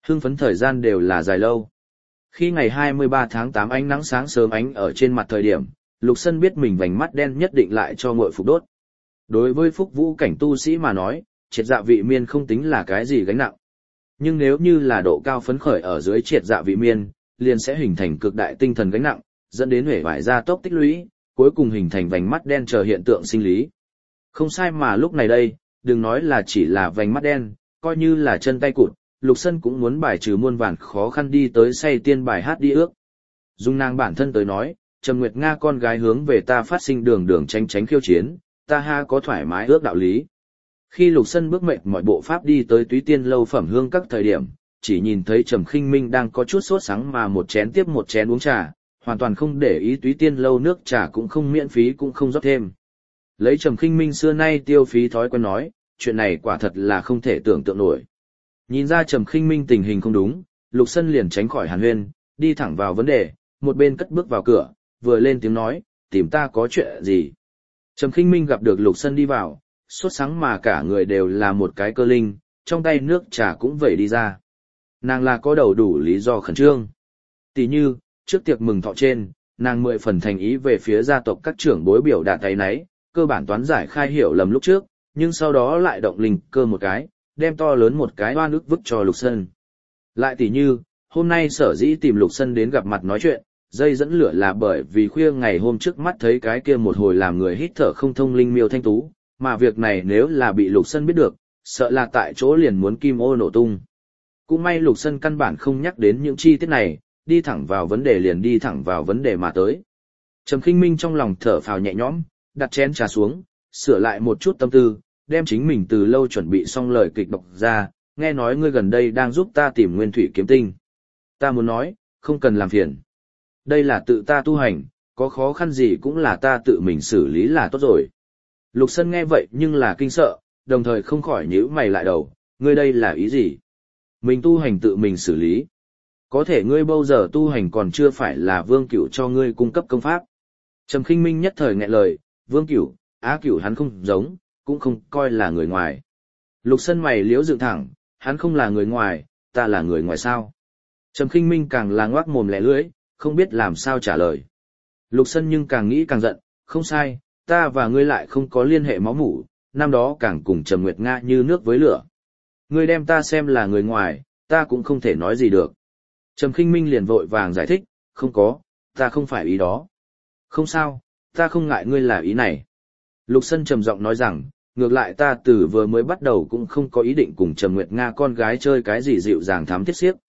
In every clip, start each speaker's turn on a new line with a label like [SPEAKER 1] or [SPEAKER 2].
[SPEAKER 1] Hưng phấn thời gian đều là dài lâu. Khi ngày 23 tháng 8 ánh nắng sáng sớm ánh ở trên mặt thời điểm, Lục Sân biết mình vành mắt đen nhất định lại cho ngội phục đốt. Đối với phúc vũ cảnh tu sĩ mà nói, triệt dạ vị miên không tính là cái gì gánh nặng. Nhưng nếu như là độ cao phấn khởi ở dưới triệt dạ vị miên, liền sẽ hình thành cực đại tinh thần gánh nặng, dẫn đến huệ vải gia tốc tích lũy, cuối cùng hình thành vành mắt đen chờ hiện tượng sinh lý. Không sai mà lúc này đây, đừng nói là chỉ là vành mắt đen, coi như là chân tay cụt, Lục Sân cũng muốn bài trừ muôn vàn khó khăn đi tới say tiên bài hát đi ước. Dung nàng bản thân tới nói, Trầm Nguyệt Nga con gái hướng về ta phát sinh đường đường tránh tránh khiêu chiến, ta ha có thoải mái ước đạo lý. Khi Lục Sân bước mệt mọi bộ pháp đi tới Túy Tiên lâu phẩm hương các thời điểm, chỉ nhìn thấy Trầm Khinh Minh đang có chút sốt sắng mà một chén tiếp một chén uống trà, hoàn toàn không để ý Túy Tiên lâu nước trà cũng không miễn phí cũng không rót thêm. Lấy Trầm Khinh Minh xưa nay tiêu phí thói quen nói, chuyện này quả thật là không thể tưởng tượng nổi. Nhìn ra Trầm Khinh Minh tình hình không đúng, Lục Sân liền tránh khỏi hàn huyên, đi thẳng vào vấn đề, một bên cất bước vào cửa, vừa lên tiếng nói, tìm ta có chuyện gì. Trầm Khinh Minh gặp được Lục Sân đi vào, sốt sáng mà cả người đều là một cái cơ linh, trong tay nước trà cũng vẩy đi ra. Nàng là có đầu đủ lý do khẩn trương. Tỷ như, trước tiệc mừng thọ trên, nàng 10 phần thành ý về phía gia tộc các trưởng bối biểu đạt tay náy, cơ bản toán giải khai hiểu lầm lúc trước, nhưng sau đó lại động linh cơ một cái, đem to lớn một cái oan ức vứt cho Lục Sân. Lại tỷ như, hôm nay sở dĩ tìm Lục Sân đến gặp mặt nói chuyện, dây dẫn lửa là bởi vì khuya ngày hôm trước mắt thấy cái kia một hồi làm người hít thở không thông linh miêu thanh tú, mà việc này nếu là bị Lục Sân biết được, sợ là tại chỗ liền muốn kim ô nổ tung. Cũng may Lục Sân căn bản không nhắc đến những chi tiết này, đi thẳng vào vấn đề liền đi thẳng vào vấn đề mà tới. Trầm Khinh Minh trong lòng thở phào nhẹ nhõm, đặt chén trà xuống, sửa lại một chút tâm tư, đem chính mình từ lâu chuẩn bị xong lời kịch đọc ra, nghe nói ngươi gần đây đang giúp ta tìm nguyên thủy kiếm tinh. Ta muốn nói, không cần làm phiền. Đây là tự ta tu hành, có khó khăn gì cũng là ta tự mình xử lý là tốt rồi. Lục Sân nghe vậy nhưng là kinh sợ, đồng thời không khỏi nhíu mày lại đầu, ngươi đây là ý gì? Mình tu hành tự mình xử lý. Có thể ngươi bao giờ tu hành còn chưa phải là Vương Cửu cho ngươi cung cấp công pháp. Trầm Khinh Minh nhất thời nghẹn lời, Vương Cửu, Á Cửu hắn không giống, cũng không coi là người ngoài. Lục Sân mày liếu dựng thẳng, hắn không là người ngoài, ta là người ngoài sao? Trầm Khinh Minh càng là ngoác mồm lẻ lưỡi, không biết làm sao trả lời. Lục Sân nhưng càng nghĩ càng giận, không sai, ta và ngươi lại không có liên hệ máu mủ, năm đó càng cùng Trầm Nguyệt Nga như nước với lửa. Ngươi đem ta xem là người ngoài, ta cũng không thể nói gì được. Trầm Khinh Minh liền vội vàng giải thích, không có, ta không phải ý đó. Không sao, ta không ngại ngươi là ý này. Lục Sân trầm giọng nói rằng, ngược lại ta từ vừa mới bắt đầu cũng không có ý định cùng Trầm Nguyệt Nga con gái chơi cái gì dịu dàng thám thiết xiếc.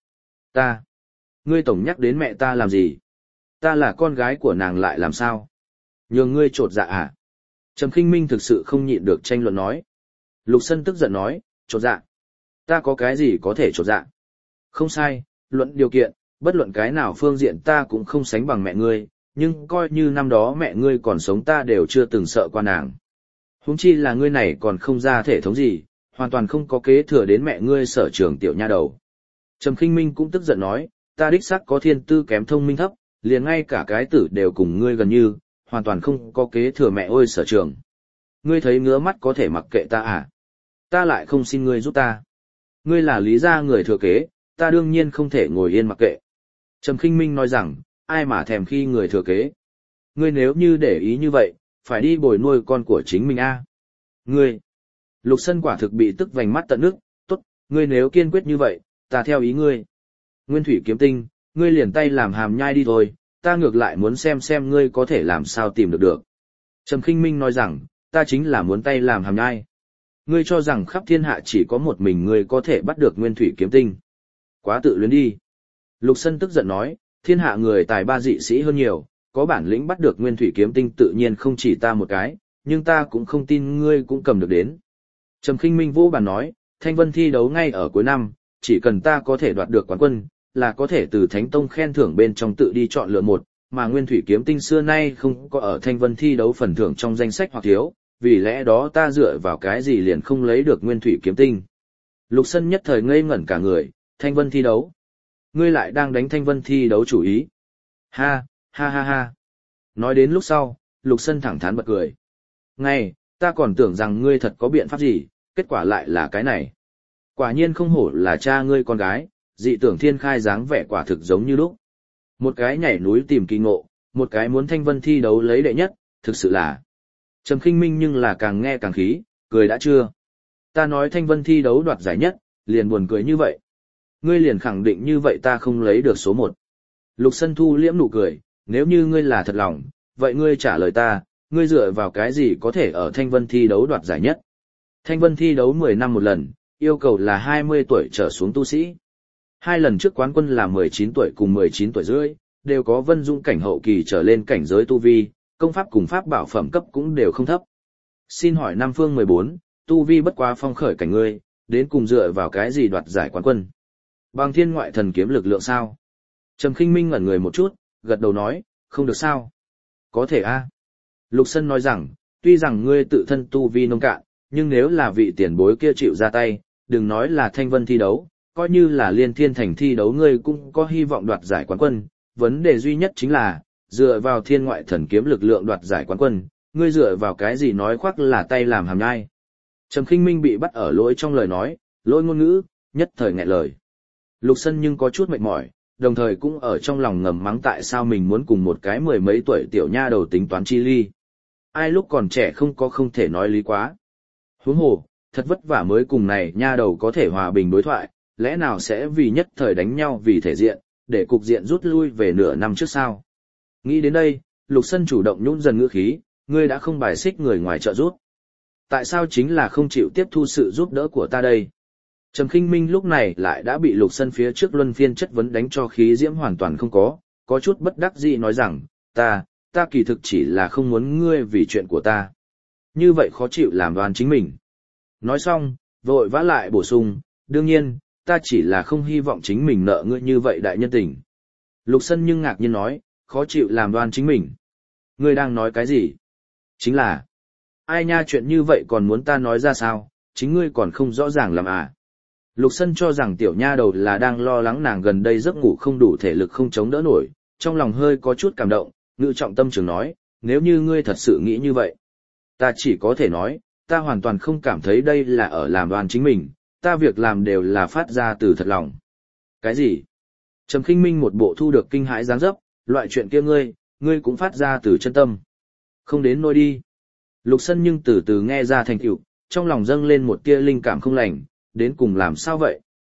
[SPEAKER 1] Ngươi tổng nhắc đến mẹ ta làm gì? Ta là con gái của nàng lại làm sao? Nhường ngươi trột dạ à? Trầm Khinh Minh thực sự không nhịn được tranh luận nói. Lục Sân tức giận nói, trột dạ. Ta có cái gì có thể trột dạ? Không sai, luận điều kiện, bất luận cái nào phương diện ta cũng không sánh bằng mẹ ngươi, nhưng coi như năm đó mẹ ngươi còn sống ta đều chưa từng sợ qua nàng. Huống chi là ngươi này còn không ra thể thống gì, hoàn toàn không có kế thừa đến mẹ ngươi sở trường tiểu nha đầu. Trầm Khinh Minh cũng tức giận nói, ta đích xác có thiên tư kém thông minh thấp, liền ngay cả cái tử đều cùng ngươi gần như, hoàn toàn không có kế thừa mẹ ôi sở trường. Ngươi thấy ngứa mắt có thể mặc kệ ta à? Ta lại không xin ngươi giúp ta. Ngươi là Lý gia người thừa kế, ta đương nhiên không thể ngồi yên mặc kệ. Trầm Khinh Minh nói rằng, ai mà thèm khi người thừa kế. Ngươi nếu như để ý như vậy, phải đi bồi nuôi con của chính mình a. Ngươi. Lục Sân quả thực bị tức vành mắt tận nước, tốt, ngươi nếu kiên quyết như vậy, ta theo ý ngươi. Nguyên thủy kiếm tinh, ngươi liền tay làm hàm nhai đi thôi, ta ngược lại muốn xem ngươi có thể làm sao tìm được. Trầm Khinh Minh nói rằng, ta chính là muốn tay làm hàm nhai. Ngươi cho rằng khắp thiên hạ chỉ có một mình ngươi có thể bắt được nguyên thủy kiếm tinh. Quá tự luyến đi. Lục Sân tức giận nói, thiên hạ người tài ba dị sĩ hơn nhiều, có bản lĩnh bắt được nguyên thủy kiếm tinh tự nhiên không chỉ ta một cái, nhưng ta cũng không tin ngươi cũng cầm được đến. Trầm Khinh Minh vô bàn nói, Thanh Vân thi đấu ngay ở cuối năm, chỉ cần ta có thể đoạt được quán quân, là có thể từ Thánh Tông khen thưởng bên trong tự đi chọn lựa một, mà nguyên thủy kiếm tinh xưa nay không có ở Thanh Vân thi đấu phần thưởng trong danh sách hoặc thiếu, vì lẽ đó ta dựa vào cái gì liền không lấy được nguyên thủy kiếm tinh. Lục Sân nhất thời ngây ngẩn cả người, Thanh Vân thi đấu. Ngươi lại đang đánh Thanh Vân thi đấu chủ ý. Ha, ha ha ha. Nói đến lúc sau, Lục Sân thẳng thắn bật cười. Ngay, ta còn tưởng rằng ngươi thật có biện pháp gì, kết quả lại là cái này. Quả nhiên không hổ là cha ngươi con gái, dị tưởng thiên khai dáng vẻ quả thực giống như lúc. Một cái nhảy núi tìm kỳ ngộ, một cái muốn Thanh Vân thi đấu lấy đệ nhất, thực sự là. Trầm Khinh Minh nhưng là càng nghe càng khí, cười đã chưa? Ta nói Thanh Vân thi đấu đoạt giải nhất, liền buồn cười như vậy. Ngươi liền khẳng định như vậy ta không lấy được số 1. Lục Sân thu liễm nụ cười, nếu như ngươi là thật lòng, vậy ngươi trả lời ta, ngươi dựa vào cái gì có thể ở Thanh Vân thi đấu đoạt giải nhất? Thanh Vân thi đấu 10 năm một lần, yêu cầu là 20 tuổi trở xuống tu sĩ. 2 lần trước quán quân là 19 tuổi cùng 19 tuổi rưỡi, đều có Vân Dung cảnh hậu kỳ trở lên cảnh giới tu vi, công pháp cùng pháp bảo phẩm cấp cũng đều không thấp. Xin hỏi Nam Phương 14, tu vi bất quá phong khởi cảnh ngươi, đến cùng dựa vào cái gì đoạt giải quán quân? Bằng thiên ngoại thần kiếm lực lượng sao? Trầm Khinh Minh ngẩn người một chút, gật đầu nói, không được sao? Có thể a. Lục Sân nói rằng, tuy rằng ngươi tự thân tu vi nông cạn, nhưng nếu là vị tiền bối kia chịu ra tay, đừng nói là Thanh Vân thi đấu, coi như là Liên Thiên Thành thi đấu ngươi cũng có hy vọng đoạt giải quán quân. Vấn đề duy nhất chính là, dựa vào thiên ngoại thần kiếm lực lượng đoạt giải quán quân, ngươi dựa vào cái gì nói khoác là tay làm hàm nhai. Trầm Khinh Minh bị bắt ở lỗi trong lời nói, lỗi ngôn ngữ, nhất thời nghẹn lời. Lục Sân nhưng có chút mệt mỏi, đồng thời cũng ở trong lòng ngầm mắng tại sao mình muốn cùng một cái 10 mấy tuổi tiểu nha đầu tính toán chi ly. Ai lúc còn trẻ không thể nói lý quá. Huống hồ, thật vất vả mới cùng này nha đầu có thể hòa bình đối thoại, lẽ nào sẽ vì nhất thời đánh nhau vì thể diện, để cục diện rút lui về nửa năm trước sao? Nghĩ đến đây, Lục Sân chủ động nhún dần ngữ khí, ngươi đã không bài xích người ngoài trợ giúp. Tại sao chính là không chịu tiếp thu sự giúp đỡ của ta đây? Trầm Khinh Minh lúc này lại đã bị Lục Sân phía trước luân phiên chất vấn đánh cho khí diễm hoàn toàn không có chút bất đắc dĩ nói rằng, ta kỳ thực chỉ là không muốn ngươi vì chuyện của ta. Như vậy khó chịu làm đoan chính mình. Nói xong, vội vã lại bổ sung, đương nhiên, ta chỉ là không hy vọng chính mình nợ ngươi như vậy đại nhân tình. Lục Sân nhưng ngạc nhiên nói, khó chịu làm đoan chính mình. Ngươi đang nói cái gì? Chính là, ai nha chuyện như vậy còn muốn ta nói ra sao, chính ngươi còn không rõ ràng làm à. Lục Sân cho rằng tiểu nha đầu là đang lo lắng nàng gần đây giấc ngủ không đủ thể lực không chống đỡ nổi, trong lòng hơi có chút cảm động, ngự trọng tâm trường nói, nếu như ngươi thật sự nghĩ như vậy. Ta chỉ có thể nói, ta hoàn toàn không cảm thấy đây là ở làm đoan chính mình, ta việc làm đều là phát ra từ thật lòng. Cái gì? Trầm Khinh Minh một bộ thu được kinh hãi dáng dấp, loại chuyện kia ngươi cũng phát ra từ chân tâm. Không đến nỗi đi. Lục Sân nhưng từ từ nghe ra thành tựu, trong lòng dâng lên một tia linh cảm không lành, đến cùng làm sao vậy?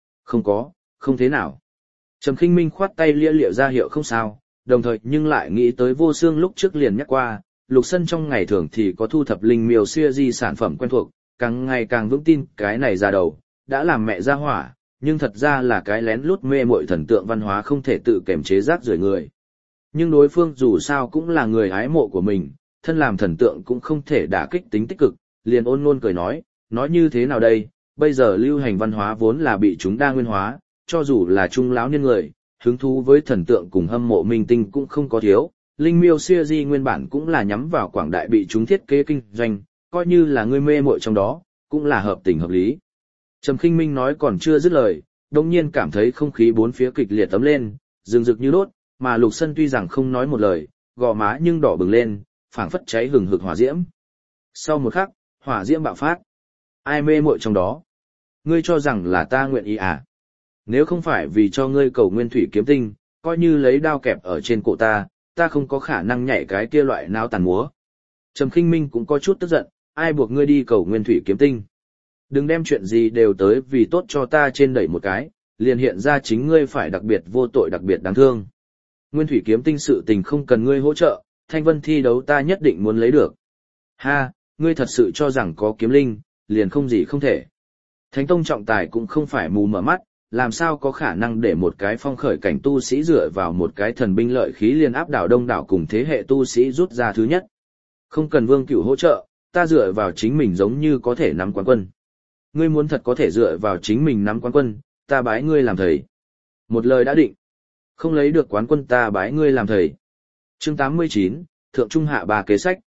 [SPEAKER 1] Không thế nào. Trầm Khinh Minh khoát tay lia lịa ra hiệu không sao, đồng thời nhưng lại nghĩ tới Vô Xương lúc trước liền nhắc qua, Lục Sân trong ngày thường thì có thu thập linh miêu xưa di sản phẩm quen thuộc, càng ngày càng vững tin cái này ra đầu, đã làm mẹ ra hỏa, nhưng thật ra là cái lén lút mê muội thần tượng văn hóa không thể tự kiềm chế rác rưởi người. Nhưng đối phương dù sao cũng là người ái mộ của mình, thân làm thần tượng cũng không thể đả kích tính tích cực, liền ôn ngôn cười nói như thế nào đây, bây giờ lưu hành văn hóa vốn là bị chúng đa nguyên hóa, cho dù là trung lão niên người, hứng thú với thần tượng cùng hâm mộ minh tinh cũng không có thiếu, linh miêu xưa di nguyên bản cũng là nhắm vào quảng đại bị chúng thiết kế kinh doanh, coi như là người mê muội trong đó, cũng là hợp tình hợp lý. Trầm Khinh Minh nói còn chưa dứt lời, đột nhiên cảm thấy không khí bốn phía kịch liệt tấm lên, rừng rực như đốt, mà Lục Sân tuy rằng không nói một lời, gò má nhưng đỏ bừng lên, phảng phất cháy hừng hực hỏa diễm. Sau một khắc, hỏa diễm bạo phát. Ai mê muội trong đó? Ngươi cho rằng là ta nguyện ý à? Nếu không phải vì cho ngươi cầu nguyên thủy kiếm tinh, coi như lấy đao kẹp ở trên cổ ta không có khả năng nhảy cái kia loại náo tàn múa. Trầm Khinh Minh cũng có chút tức giận, ai buộc ngươi đi cầu nguyên thủy kiếm tinh? Đừng đem chuyện gì đều tới vì tốt cho ta trên đẩy một cái, liền hiện ra chính ngươi phải đặc biệt vô tội đặc biệt đáng thương. Nguyên thủy kiếm tinh sự tình không cần ngươi hỗ trợ, Thanh Vân thi đấu ta nhất định muốn lấy được. Ha, ngươi thật sự cho rằng có kiếm linh, liền không gì không thể. Thánh tông trọng tài cũng không phải mù mở mắt, làm sao có khả năng để một cái phong khởi cảnh tu sĩ dựa vào một cái thần binh lợi khí liền áp đảo đông đảo cùng thế hệ tu sĩ rút ra thứ nhất. Không cần Vương Cửu hỗ trợ, ta dựa vào chính mình giống như có thể nắm quán quân. Ngươi muốn thật có thể dựa vào chính mình nắm quán quân, ta bái ngươi làm thầy. Một lời đã định. Không lấy được quán quân ta bái ngươi làm thầy. Chương 89, Thượng Trung Hạ Ba kế sách.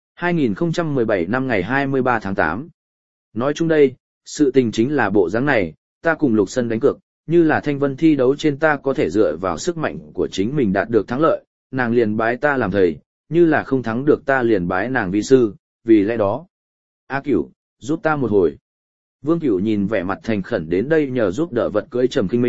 [SPEAKER 1] 2017 năm ngày 23 tháng 8. Nói chung đây, sự tình chính là bộ dáng này, ta cùng Lục Sân đánh cược, như là Thanh Vân thi đấu trên ta có thể dựa vào sức mạnh của chính mình đạt được thắng lợi, nàng liền bái ta làm thầy, như là không thắng được ta liền bái nàng vi sư, vì lẽ đó. A Cửu, giúp ta một hồi. Vương Cửu nhìn vẻ mặt thành khẩn đến đây nhờ giúp đỡ vật cưới Trầm Khinh Minh,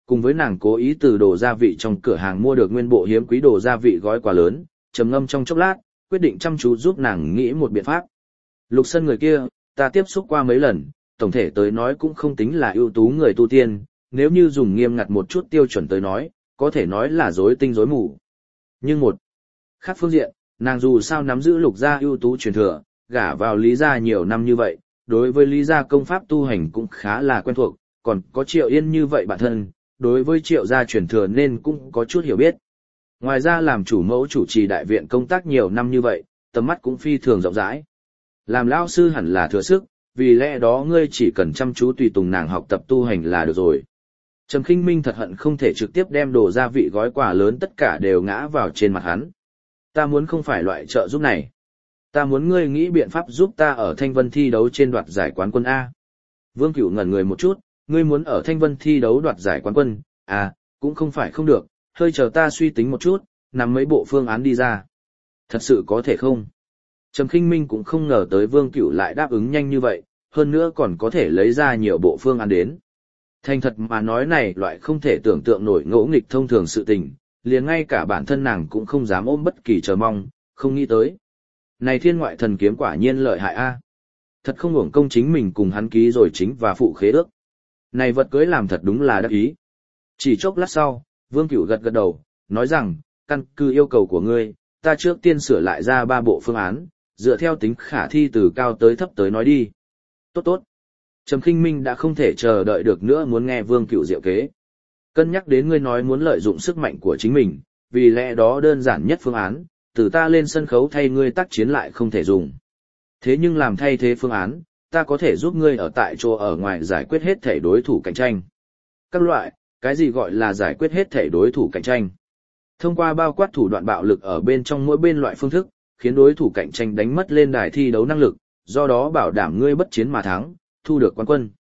[SPEAKER 1] cùng với nàng cố ý từ đồ gia vị trong cửa hàng mua được nguyên bộ hiếm quý đồ gia vị gói quà lớn, trầm ngâm trong chốc lát, quyết định chăm chú giúp nàng nghĩ một biện pháp. Lục Sân người kia, ta tiếp xúc qua mấy lần, tổng thể tới nói cũng không tính là ưu tú người tu tiên, nếu như dùng nghiêm ngặt một chút tiêu chuẩn tới nói, có thể nói là rối tinh rối mù. Nhưng một khác phương diện, nàng dù sao nắm giữ Lục gia ưu tú truyền thừa, gả vào Lý gia nhiều năm như vậy, đối với Lý gia công pháp tu hành cũng khá là quen thuộc, còn có Triệu Yên như vậy bản thân, đối với Triệu gia truyền thừa nên cũng có chút hiểu biết. Ngoài ra làm chủ mẫu chủ trì đại viện công tác nhiều năm như vậy, tầm mắt cũng phi thường rộng rãi. Làm lão sư hẳn là thừa sức, vì lẽ đó ngươi chỉ cần chăm chú tùy tùng nàng học tập tu hành là được rồi. Trầm Khinh Minh thật hận không thể trực tiếp đem đồ gia vị gói quà lớn tất cả đều ngã vào trên mặt hắn. Ta muốn không phải loại trợ giúp này. Ta muốn ngươi nghĩ biện pháp giúp ta ở Thanh Vân thi đấu trên đoạt giải quán quân A. Vương Cửu ngẩn người một chút, ngươi muốn ở Thanh Vân thi đấu đoạt giải quán quân, cũng không phải không được, hơi chờ ta suy tính một chút, nắm mấy bộ phương án đi ra. Thật sự có thể không? Trầm Khinh Minh cũng không ngờ tới Vương Cửu lại đáp ứng nhanh như vậy, hơn nữa còn có thể lấy ra nhiều bộ phương án đến. Thành thật mà nói này loại không thể tưởng tượng nổi ngỗ nghịch thông thường sự tình, liền ngay cả bản thân nàng cũng không dám ôm bất kỳ chờ mong, không nghĩ tới. Này thiên ngoại thần kiếm quả nhiên lợi hại a. Thật không uổng công chính mình cùng hắn ký rồi chính và phụ khế ước. Này vật cưới làm thật đúng là đắc ý. Chỉ chốc lát sau, Vương Cửu gật gật đầu, nói rằng, căn cứ yêu cầu của ngươi, ta trước tiên sửa lại ra 3 bộ phương án, dựa theo tính khả thi từ cao tới thấp tới nói đi. Tốt tốt. Trầm Khinh Minh đã không thể chờ đợi được nữa muốn nghe Vương Cửu diệu kế. Cân nhắc đến ngươi nói muốn lợi dụng sức mạnh của chính mình, vì lẽ đó đơn giản nhất phương án, từ ta lên sân khấu thay ngươi tác chiến lại không thể dùng. Thế nhưng làm thay thế phương án, ta có thể giúp ngươi ở tại chỗ ở ngoài giải quyết hết thể đối thủ cạnh tranh. Các loại, cái gì gọi là giải quyết hết thể đối thủ cạnh tranh? Thông qua bao quát thủ đoạn bạo lực ở bên trong mỗi bên loại phương thức, khiến đối thủ cạnh tranh đánh mất lên đài thi đấu năng lực, do đó bảo đảm ngươi bất chiến mà thắng, thu được quán quân.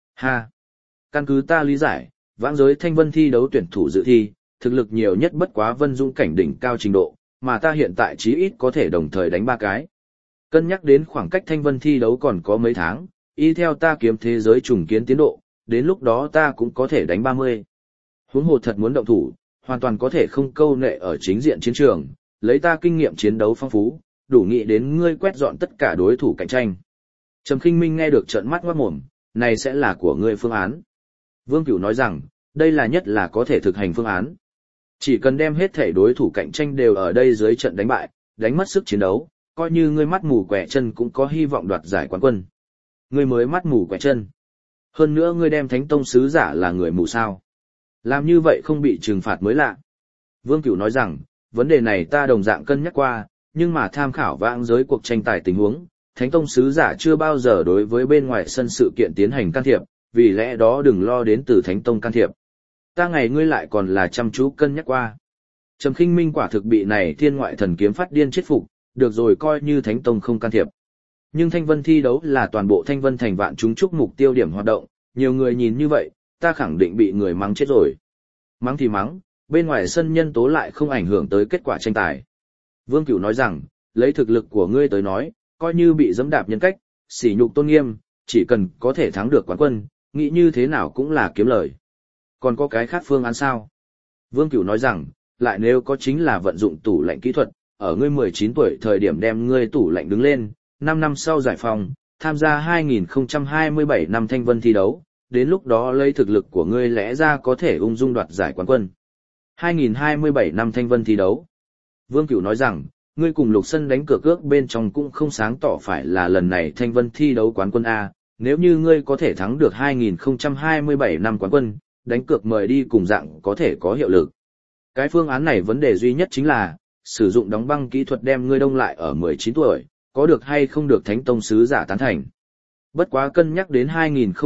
[SPEAKER 1] Căn cứ ta lý giải, vãng giới Thanh Vân thi đấu tuyển thủ dự thi, thực lực nhiều nhất bất quá Vân Dung cảnh đỉnh cao trình độ, mà ta hiện tại chí ít có thể đồng thời đánh 3 cái. Cân nhắc đến khoảng cách Thanh Vân thi đấu còn có mấy tháng, y theo ta kiếm thế giới trùng kiến tiến độ, đến lúc đó ta cũng có thể đánh 30. Huống hồ thật muốn động thủ, hoàn toàn có thể không câu nệ ở chính diện chiến trường, lấy ta kinh nghiệm chiến đấu phong phú, đủ nghĩ đến ngươi quét dọn tất cả đối thủ cạnh tranh. Trầm Khinh Minh nghe được trợn mắt ngoác mồm, này sẽ là của ngươi phương án. Vương Cửu nói rằng, đây là nhất là có thể thực hành phương án. Chỉ cần đem hết thể đối thủ cạnh tranh đều ở đây dưới trận đánh bại, đánh mất sức chiến đấu, coi như ngươi mắt mù quẻ chân cũng có hy vọng đoạt giải quán quân. Ngươi mới mắt mù quẻ chân. Hơn nữa ngươi đem Thánh Tông sứ giả là người mù sao. Làm như vậy không bị trừng phạt mới lạ. Vương Cửu nói rằng, vấn đề này ta đồng dạng cân nhắc qua, nhưng mà tham khảo vãng giới cuộc tranh tài tình huống, Thánh Tông sứ giả chưa bao giờ đối với bên ngoài sân sự kiện tiến hành can thiệp, vì lẽ đó đừng lo đến từ Thánh Tông can thiệp. Ta ngày ngươi lại còn là chăm chú cân nhắc qua. Trầm Khinh Minh quả thực bị này thiên ngoại thần kiếm phát điên chết phục, được rồi coi như Thánh Tông không can thiệp. Nhưng Thanh Vân thi đấu là toàn bộ Thanh Vân thành vạn chúng chúc mục tiêu điểm hoạt động, nhiều người nhìn như vậy, ta khẳng định bị người mắng chết rồi. Mắng thì mắng, bên ngoài sân nhân tố lại không ảnh hưởng tới kết quả tranh tài. Vương Cửu nói rằng, lấy thực lực của ngươi tới nói, coi như bị dẫm đạp nhân cách, sỉ nhục tôn nghiêm, chỉ cần có thể thắng được quán quân, nghĩ như thế nào cũng là kiếm lời. Còn có cái khác phương án sao? Vương Cửu nói rằng, lại nếu có chính là vận dụng tủ lạnh kỹ thuật, ở ngươi 19 tuổi thời điểm đem ngươi tủ lạnh đứng lên, 5 năm sau giải phóng, tham gia 2027 năm Thanh Vân thi đấu, đến lúc đó lấy thực lực của ngươi lẽ ra có thể ung dung đoạt giải quán quân. 2027 năm Thanh Vân thi đấu. Vương Cửu nói rằng, ngươi cùng Lục Sân đánh cược ước bên trong cũng không sáng tỏ phải là lần này Thanh Vân thi đấu quán quân A, nếu như ngươi có thể thắng được 2027 năm quán quân, đánh cược mời đi cùng dạng có thể có hiệu lực. Cái phương án này vấn đề duy nhất chính là, sử dụng đóng băng kỹ thuật đem ngươi đông lại ở 19 tuổi, có được hay không được Thánh Tông sứ giả tán thành. Bất quá cân nhắc đến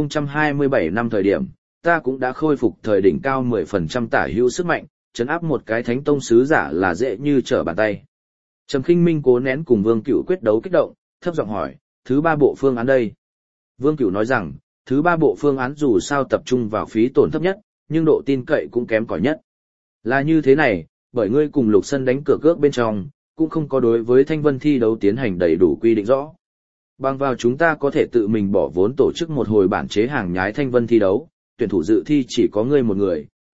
[SPEAKER 1] 2027 năm thời điểm, ta cũng đã khôi phục thời đỉnh cao 10% tả hữu sức mạnh, trấn áp một cái Thánh Tông sứ giả là dễ như trở bàn tay. Trầm Khinh Minh cố nén cùng Vương Cửu quyết đấu kích động, thấp giọng hỏi, thứ 3 bộ phương án đây. Vương Cửu nói rằng, thứ 3 bộ phương án dù sao tập trung vào phí tổn thấp nhất, nhưng độ tin cậy cũng kém cỏi nhất. Là như thế này, bởi ngươi cùng Lục Sân đánh cược ước bên trong, cũng không có đối với Thanh Vân thi đấu tiến hành đầy đủ quy định rõ. Bằng vào chúng ta có thể tự mình bỏ vốn tổ chức một hồi bản chế hàng nhái Thanh Vân thi đấu, tuyển thủ dự thi chỉ có ngươi một người,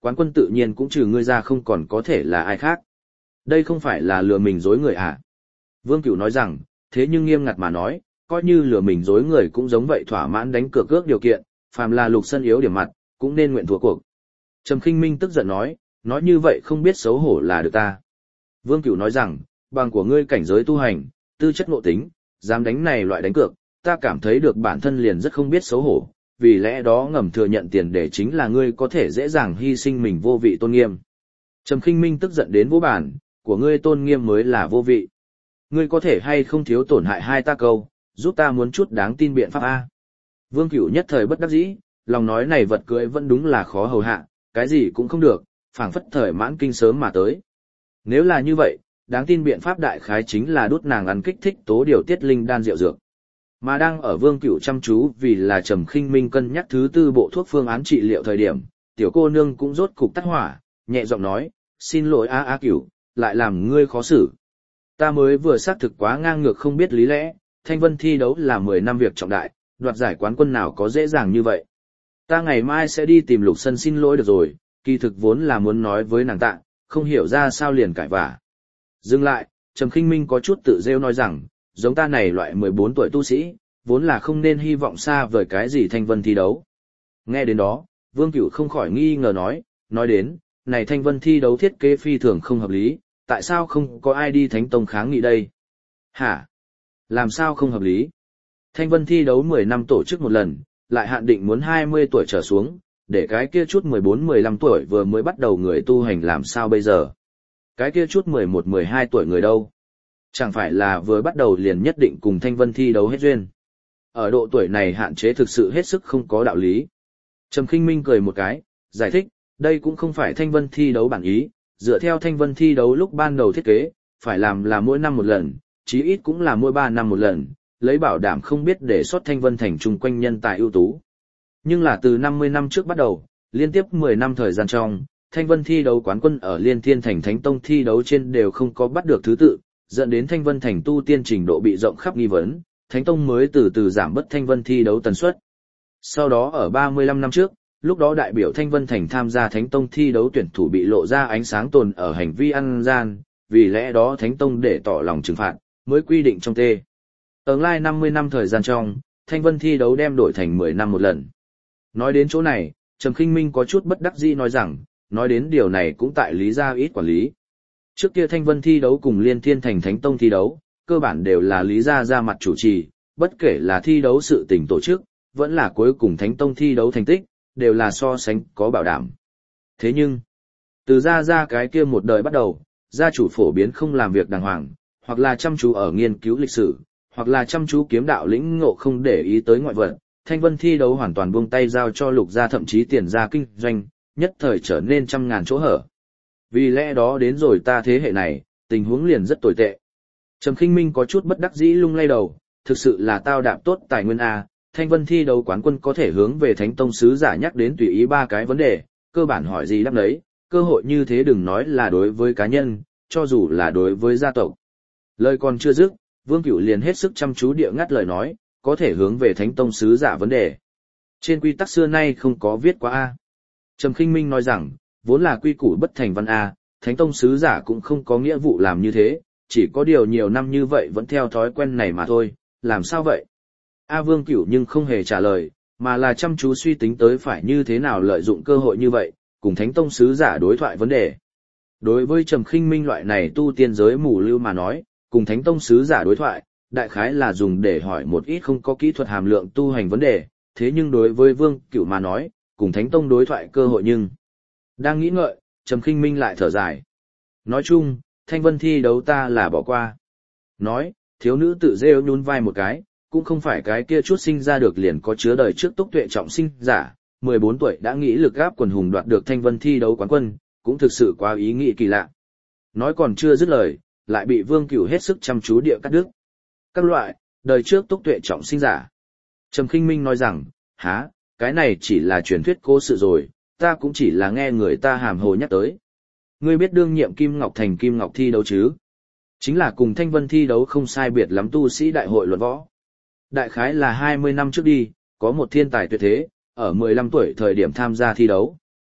[SPEAKER 1] quán quân tự nhiên cũng trừ ngươi ra không còn có thể là ai khác. Đây không phải là lừa mình dối người à? Vương Cửu nói rằng, thế nhưng nghiêm ngặt mà nói, coi như lừa mình dối người cũng giống vậy thỏa mãn đánh cược ước điều kiện, phàm là Lục Sân yếu điểm mặt, cũng nên nguyện thua cuộc. Trầm Khinh Minh tức giận nói như vậy không biết xấu hổ là được ta. Vương Cửu nói rằng, bằng của ngươi cảnh giới tu hành, tư chất ngộ tính, dám đánh này loại đánh cược, ta cảm thấy được bản thân liền rất không biết xấu hổ, vì lẽ đó ngầm thừa nhận tiền để chính là ngươi có thể dễ dàng hy sinh mình vô vị tôn nghiêm. Trầm Khinh Minh tức giận đến vỗ bàn, của ngươi tôn nghiêm mới là vô vị. Ngươi có thể hay không thiếu tổn hại hai ta câu, giúp ta muốn chút đáng tin biện pháp A. Vương Cửu nhất thời bất đắc dĩ, lòng nói này vật cưỡi vẫn đúng là khó hầu hạ, cái gì cũng không được, phảng phất thời mãn kinh sớm mà tới. Nếu là như vậy, đáng tin biện pháp đại khái chính là đút nàng ăn kích thích tố điều tiết linh đan rượu dược. Mà đang ở Vương Cửu chăm chú vì là Trầm Khinh Minh cân nhắc thứ tư bộ thuốc phương án trị liệu thời điểm, tiểu cô nương cũng rốt cục tắt hỏa, nhẹ giọng nói, xin lỗi A Cửu, lại làm ngươi khó xử. Ta mới vừa xác thực quá ngang ngược không biết lý lẽ, Thanh Vân thi đấu là 10 năm việc trọng đại, đoạt giải quán quân nào có dễ dàng như vậy. Ta ngày mai sẽ đi tìm Lục Sân xin lỗi được rồi, kỳ thực vốn là muốn nói với nàng tạ, không hiểu ra sao liền cãi vả. Dừng lại, Trầm Khinh Minh có chút tự rêu nói rằng, giống ta này loại 14 tuổi tu sĩ, vốn là không nên hy vọng xa vời cái gì Thanh Vân thi đấu. Nghe đến đó, Vương Cửu không khỏi nghi ngờ nói đến, này Thanh Vân thi đấu thiết kế phi thường không hợp lý, tại sao không có ai đi Thánh Tông kháng nghị đây? Hả? Làm sao không hợp lý? Thanh Vân thi đấu 10 năm tổ chức một lần, lại hạn định muốn 20 tuổi trở xuống, để cái kia chút 14-15 tuổi vừa mới bắt đầu người tu hành làm sao bây giờ? Cái kia chút 11-12 tuổi người đâu? Chẳng phải là vừa bắt đầu liền nhất định cùng Thanh Vân thi đấu hết duyên. Ở độ tuổi này hạn chế thực sự hết sức không có đạo lý. Trầm Khinh Minh cười một cái, giải thích, đây cũng không phải Thanh Vân thi đấu bản ý, dựa theo Thanh Vân thi đấu lúc ban đầu thiết kế, phải làm là mỗi năm một lần, chí ít cũng là mỗi 3 năm một lần, lấy bảo đảm không biết để sót Thanh Vân thành chung quanh nhân tài ưu tú. Nhưng là từ 50 năm trước bắt đầu, liên tiếp 10 năm thời gian trong, Thanh Vân thi đấu quán quân ở Liên Thiên Thành Thánh Tông thi đấu trên đều không có bắt được thứ tự, dẫn đến Thanh Vân thành tu tiên trình độ bị rộng khắp nghi vấn, Thánh Tông mới từ từ giảm bớt Thanh Vân thi đấu tần suất. Sau đó ở 35 năm trước, lúc đó đại biểu Thanh Vân thành tham gia Thánh Tông thi đấu tuyển thủ bị lộ ra ánh sáng tồn ở hành vi ăn gian, vì lẽ đó Thánh Tông để tỏ lòng trừng phạt, mới quy định trong tê. Tương lai 50 năm thời gian trong, Thanh Vân thi đấu đem đổi thành 10 năm một lần. Nói đến chỗ này, Trầm Khinh Minh có chút bất đắc dĩ nói rằng, nói đến điều này cũng tại lý gia ít quản lý. Trước kia Thanh Vân thi đấu cùng Liên Thiên Thành Thánh Tông thi đấu, cơ bản đều là lý gia ra mặt chủ trì, bất kể là thi đấu sự tình tổ chức, vẫn là cuối cùng Thánh Tông thi đấu thành tích, đều là so sánh có bảo đảm. Thế nhưng, từ ra cái kia một đời bắt đầu, gia chủ phổ biến không làm việc đàng hoàng, hoặc là chăm chú ở nghiên cứu lịch sử, hoặc là chăm chú kiếm đạo lĩnh ngộ không để ý tới ngoại vật, Thanh Vân thi đấu hoàn toàn buông tay giao cho Lục gia thậm chí tiền gia kinh doanh, nhất thời trở nên trăm ngàn chỗ hở. Vì lẽ đó đến rồi ta thế hệ này, tình huống liền rất tồi tệ. Trầm Khinh Minh có chút bất đắc dĩ lung lay đầu, thực sự là tao đạp tốt tài nguyên A, Thanh Vân thi đấu quán quân có thể hướng về Thánh Tông sứ giả nhắc đến tùy ý 3 cái vấn đề, cơ bản hỏi gì đáp đấy, cơ hội như thế đừng nói là đối với cá nhân, cho dù là đối với gia tộc. Lời còn chưa dứt, Vương Cửu liền hết sức chăm chú địa ngắt lời nói, có thể hướng về Thánh Tông sứ giả vấn đề. Trên quy tắc xưa nay không có viết quá A. Trầm Khinh Minh nói rằng, vốn là quy củ bất thành văn A, Thánh Tông sứ giả cũng không có nghĩa vụ làm như thế, chỉ có điều nhiều năm như vậy vẫn theo thói quen này mà thôi, làm sao vậy? A Vương Cửu nhưng không hề trả lời, mà là chăm chú suy tính tới phải như thế nào lợi dụng cơ hội như vậy, cùng Thánh Tông sứ giả đối thoại vấn đề. Đối với Trầm Khinh Minh loại này tu tiên giới mù lưu mà nói, cùng Thánh Tông sứ giả đối thoại, đại khái là dùng để hỏi một ít không có kỹ thuật hàm lượng tu hành vấn đề, thế nhưng đối với Vương Cửu mà nói, cùng Thánh Tông đối thoại cơ hội nhưng. Đang nghĩ ngợi, Trầm Khinh Minh lại thở dài. Nói chung, Thanh Vân thi đấu ta là bỏ qua. Nói, thiếu nữ tự rêu nhún vai một cái, cũng không phải cái kia chút sinh ra được liền có chứa đời trước túc tuệ trọng sinh giả, 14 tuổi đã nghĩ lực gáp quần hùng đoạt được Thanh Vân thi đấu quán quân, cũng thực sự quá ý nghĩ kỳ lạ. Nói còn chưa dứt lời, lại bị Vương Cửu hết sức chăm chú địa cắt đứt. Các loại, đời trước túc tuệ trọng sinh giả. Trầm Khinh Minh nói rằng, há, cái này chỉ là truyền thuyết cố sự rồi, ta cũng chỉ là nghe người ta hàm hồ nhắc tới. Ngươi biết đương nhiệm Kim Ngọc Thành Kim Ngọc thi đấu chứ? Chính là cùng Thanh Vân thi đấu không sai biệt lắm tu sĩ đại hội luận võ. Đại khái là 20 năm trước đi, có một thiên tài tuyệt thế, ở 15 tuổi thời điểm tham gia thi đấu,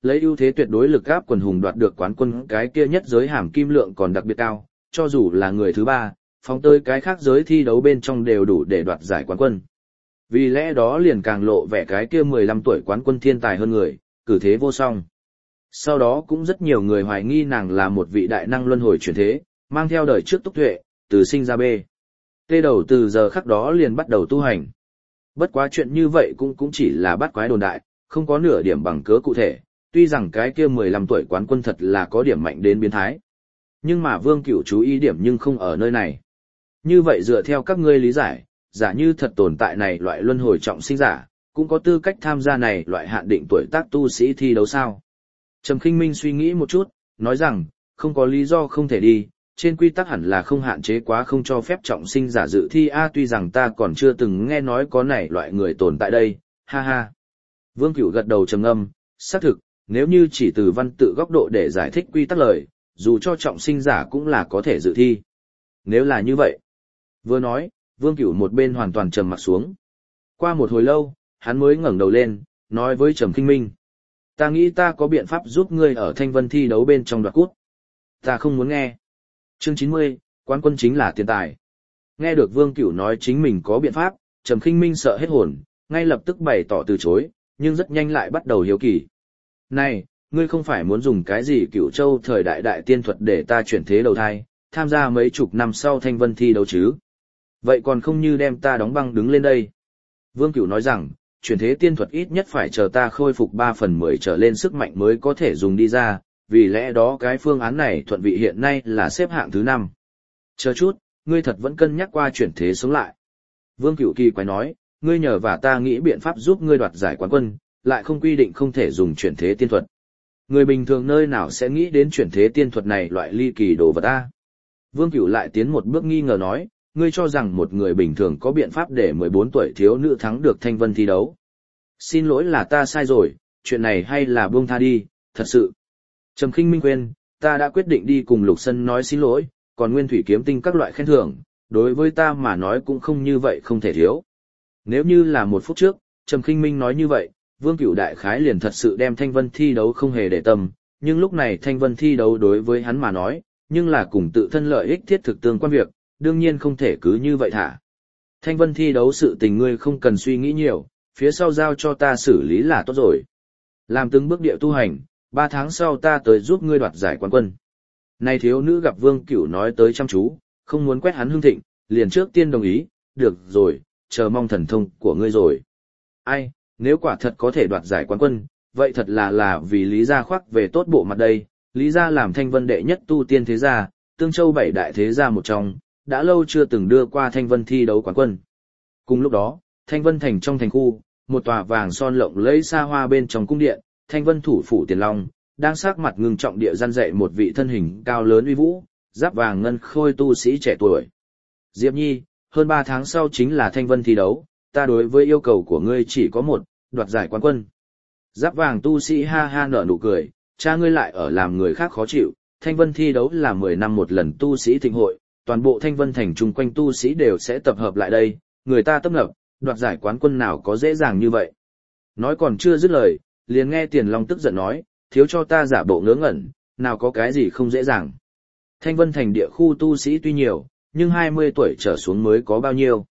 [SPEAKER 1] lấy ưu thế tuyệt đối lực áp quần hùng đoạt được quán quân, cái kia nhất giới hàm kim lượng còn đặc biệt cao, cho dù là người thứ ba, phóng tới cái khác giới thi đấu bên trong đều đủ để đoạt giải quán quân. Vì lẽ đó liền càng lộ vẻ cái kia 15 tuổi quán quân thiên tài hơn người, cử thế vô song. Sau đó cũng rất nhiều người hoài nghi nàng là một vị đại năng luân hồi chuyển thế, mang theo đời trước túc tuệ, từ sinh ra bê. Tê đầu từ giờ khắc đó liền bắt đầu tu hành. Bất quá chuyện như vậy cũng chỉ là bắt quái đồn đại, không có nửa điểm bằng cớ cụ thể, tuy rằng cái kia 15 tuổi quán quân thật là có điểm mạnh đến biến thái. Nhưng mà Vương Cửu chú ý điểm nhưng không ở nơi này. Như vậy dựa theo các ngươi lý giải, giả như thật tồn tại này loại luân hồi trọng sinh giả, cũng có tư cách tham gia này loại hạn định tuổi tác tu sĩ thi đấu sao? Trầm Khinh Minh suy nghĩ một chút, nói rằng, không có lý do không thể đi, trên quy tắc hẳn là không hạn chế quá không cho phép trọng sinh giả dự thi tuy rằng ta còn chưa từng nghe nói có này loại người tồn tại đây, ha ha. Vương Cửu gật đầu trầm ngâm, xác thực, nếu như chỉ từ văn tự góc độ để giải thích quy tắc lời, dù cho trọng sinh giả cũng là có thể dự thi. Nếu là như vậy, vừa nói, Vương Cửu một bên hoàn toàn trầm mặt xuống. Qua một hồi lâu, hắn mới ngẩng đầu lên, nói với Trầm Khinh Minh. Ta nghĩ ta có biện pháp giúp ngươi ở Thanh Vân thi đấu bên trong đoạt cút. Ta không muốn nghe. Chương 90, quán quân chính là tiền tài. Nghe được Vương Cửu nói chính mình có biện pháp, Trầm Khinh Minh sợ hết hồn, ngay lập tức bày tỏ từ chối, nhưng rất nhanh lại bắt đầu hiếu kỳ. Này, ngươi không phải muốn dùng cái gì Cửu Châu thời đại đại tiên thuật để ta chuyển thế đầu thai, tham gia mấy chục năm sau Thanh Vân thi đấu chứ? Vậy còn không như đem ta đóng băng đứng lên đây. Vương Cửu nói rằng, chuyển thế tiên thuật ít nhất phải chờ ta khôi phục 3/10 trở lên sức mạnh mới có thể dùng đi ra, vì lẽ đó cái phương án này thuận vị hiện nay là xếp hạng thứ 5. Chờ chút, ngươi thật vẫn cân nhắc qua chuyển thế sống lại. Vương Cửu kỳ quái nói, ngươi nhờ và ta nghĩ biện pháp giúp ngươi đoạt giải quán quân, lại không quy định không thể dùng chuyển thế tiên thuật. Người bình thường nơi nào sẽ nghĩ đến chuyển thế tiên thuật này loại ly kỳ đồ vật ta? Vương Cửu lại tiến một bước nghi ngờ nói, ngươi cho rằng một người bình thường có biện pháp để 14 tuổi thiếu nữ thắng được Thanh Vân thi đấu. Xin lỗi là ta sai rồi, chuyện này hay là buông tha đi, thật sự. Trầm Khinh Minh quên, ta đã quyết định đi cùng Lục Sân nói xin lỗi, còn Nguyên Thủy Kiếm Tinh các loại khen thưởng, đối với ta mà nói cũng không như vậy không thể thiếu. Nếu như là một phút trước, Trầm Khinh Minh nói như vậy, Vương Cửu đại khái liền thật sự đem Thanh Vân thi đấu không hề để tâm, nhưng lúc này Thanh Vân thi đấu đối với hắn mà nói, nhưng là cùng tự thân lợi ích thiết thực tương quan việc, đương nhiên không thể cứ như vậy thả. Thanh Vân thi đấu sự tình ngươi không cần suy nghĩ nhiều, phía sau giao cho ta xử lý là tốt rồi. Làm từng bước địa tu hành, 3 tháng sau ta tới giúp ngươi đoạt giải quán quân. Này thiếu nữ gặp Vương Cửu nói tới chăm chú, không muốn quét hắn hưng thịnh, liền trước tiên đồng ý, được rồi, chờ mong thần thông của ngươi rồi. Ai, nếu quả thật có thể đoạt giải quán quân, vậy thật là vì Lý gia khoác về tốt bộ mặt đây. Lý gia làm Thanh Vân đệ nhất tu tiên thế gia, Tương Châu 7 đại thế gia một trong, đã lâu chưa từng đưa qua Thanh Vân thi đấu quán quân. Cùng lúc đó, Thanh Vân thành trong thành khu, một tòa vàng son lộng lẫy xa hoa bên trong cung điện, Thanh Vân thủ phủ Tiền Long, đang sắc mặt ngưng trọng địa gian dạy một vị thân hình cao lớn uy vũ, giáp vàng ngân khôi tu sĩ trẻ tuổi. Diệp Nhi, hơn 3 tháng sau chính là Thanh Vân thi đấu, ta đối với yêu cầu của ngươi chỉ có một, đoạt giải quán quân. Giáp vàng tu sĩ ha ha nở nụ cười, cha ngươi lại ở làm người khác khó chịu, Thanh Vân thi đấu là 10 năm một lần tu sĩ thịnh hội, toàn bộ Thanh Vân thành chung quanh tu sĩ đều sẽ tập hợp lại đây, người ta tấp nập, đoạt giải quán quân nào có dễ dàng như vậy. Nói còn chưa dứt lời, liền nghe Tiền Long tức giận nói, thiếu cho ta giả bộ ngớ ngẩn, nào có cái gì không dễ dàng. Thanh Vân thành địa khu tu sĩ tuy nhiều, nhưng 20 tuổi trở xuống mới có bao nhiêu.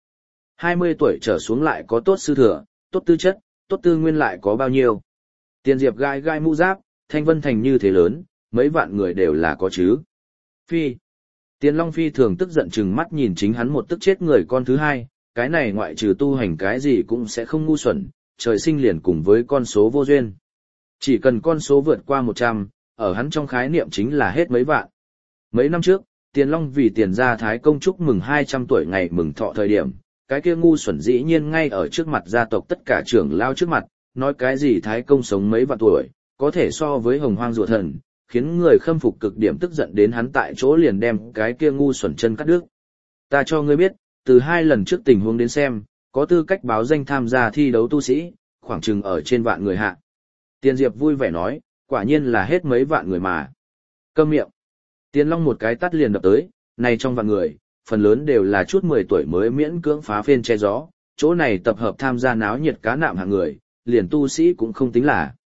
[SPEAKER 1] 20 tuổi trở xuống lại có tốt sư thừa, tốt tư chất, tốt tư nguyên lại có bao nhiêu. Tiền Diệp gai gai mũ giáp, Thanh Vân thành như thế lớn, mấy vạn người đều là có chứ. Phi. Tiền Long Phi thường tức giận chừng mắt nhìn chính hắn một tức chết người con thứ hai, cái này ngoại trừ tu hành cái gì cũng sẽ không ngu xuẩn, trời sinh liền cùng với con số vô duyên. Chỉ cần con số vượt qua 100, ở hắn trong khái niệm chính là hết mấy vạn. Mấy năm trước, Tiền Long vì Tiền gia Thái công chúc mừng 200 tuổi ngày mừng thọ thời điểm, cái kia ngu xuẩn dĩ nhiên ngay ở trước mặt gia tộc tất cả trưởng lao trước mặt, nói cái gì Thái công sống mấy vạn tuổi, có thể so với hồng hoang rùa thần, khiến người khâm phục cực điểm tức giận đến hắn tại chỗ liền đem cái kia ngu xuẩn chân cắt đứt. Ta cho ngươi biết, từ 2 lần trước tình huống đến xem, có tư cách báo danh tham gia thi đấu tu sĩ, khoảng chừng ở trên vạn người hạ. Tiền Diệp vui vẻ nói, quả nhiên là hết mấy vạn người mà. Câm miệng. Tiền Long một cái tắt liền đập tới, này trong vạn người, phần lớn đều là chút 10 tuổi mới miễn cưỡng phá phên che gió, chỗ này tập hợp tham gia náo nhiệt cá nạm hạng người, liền tu sĩ cũng không tính là.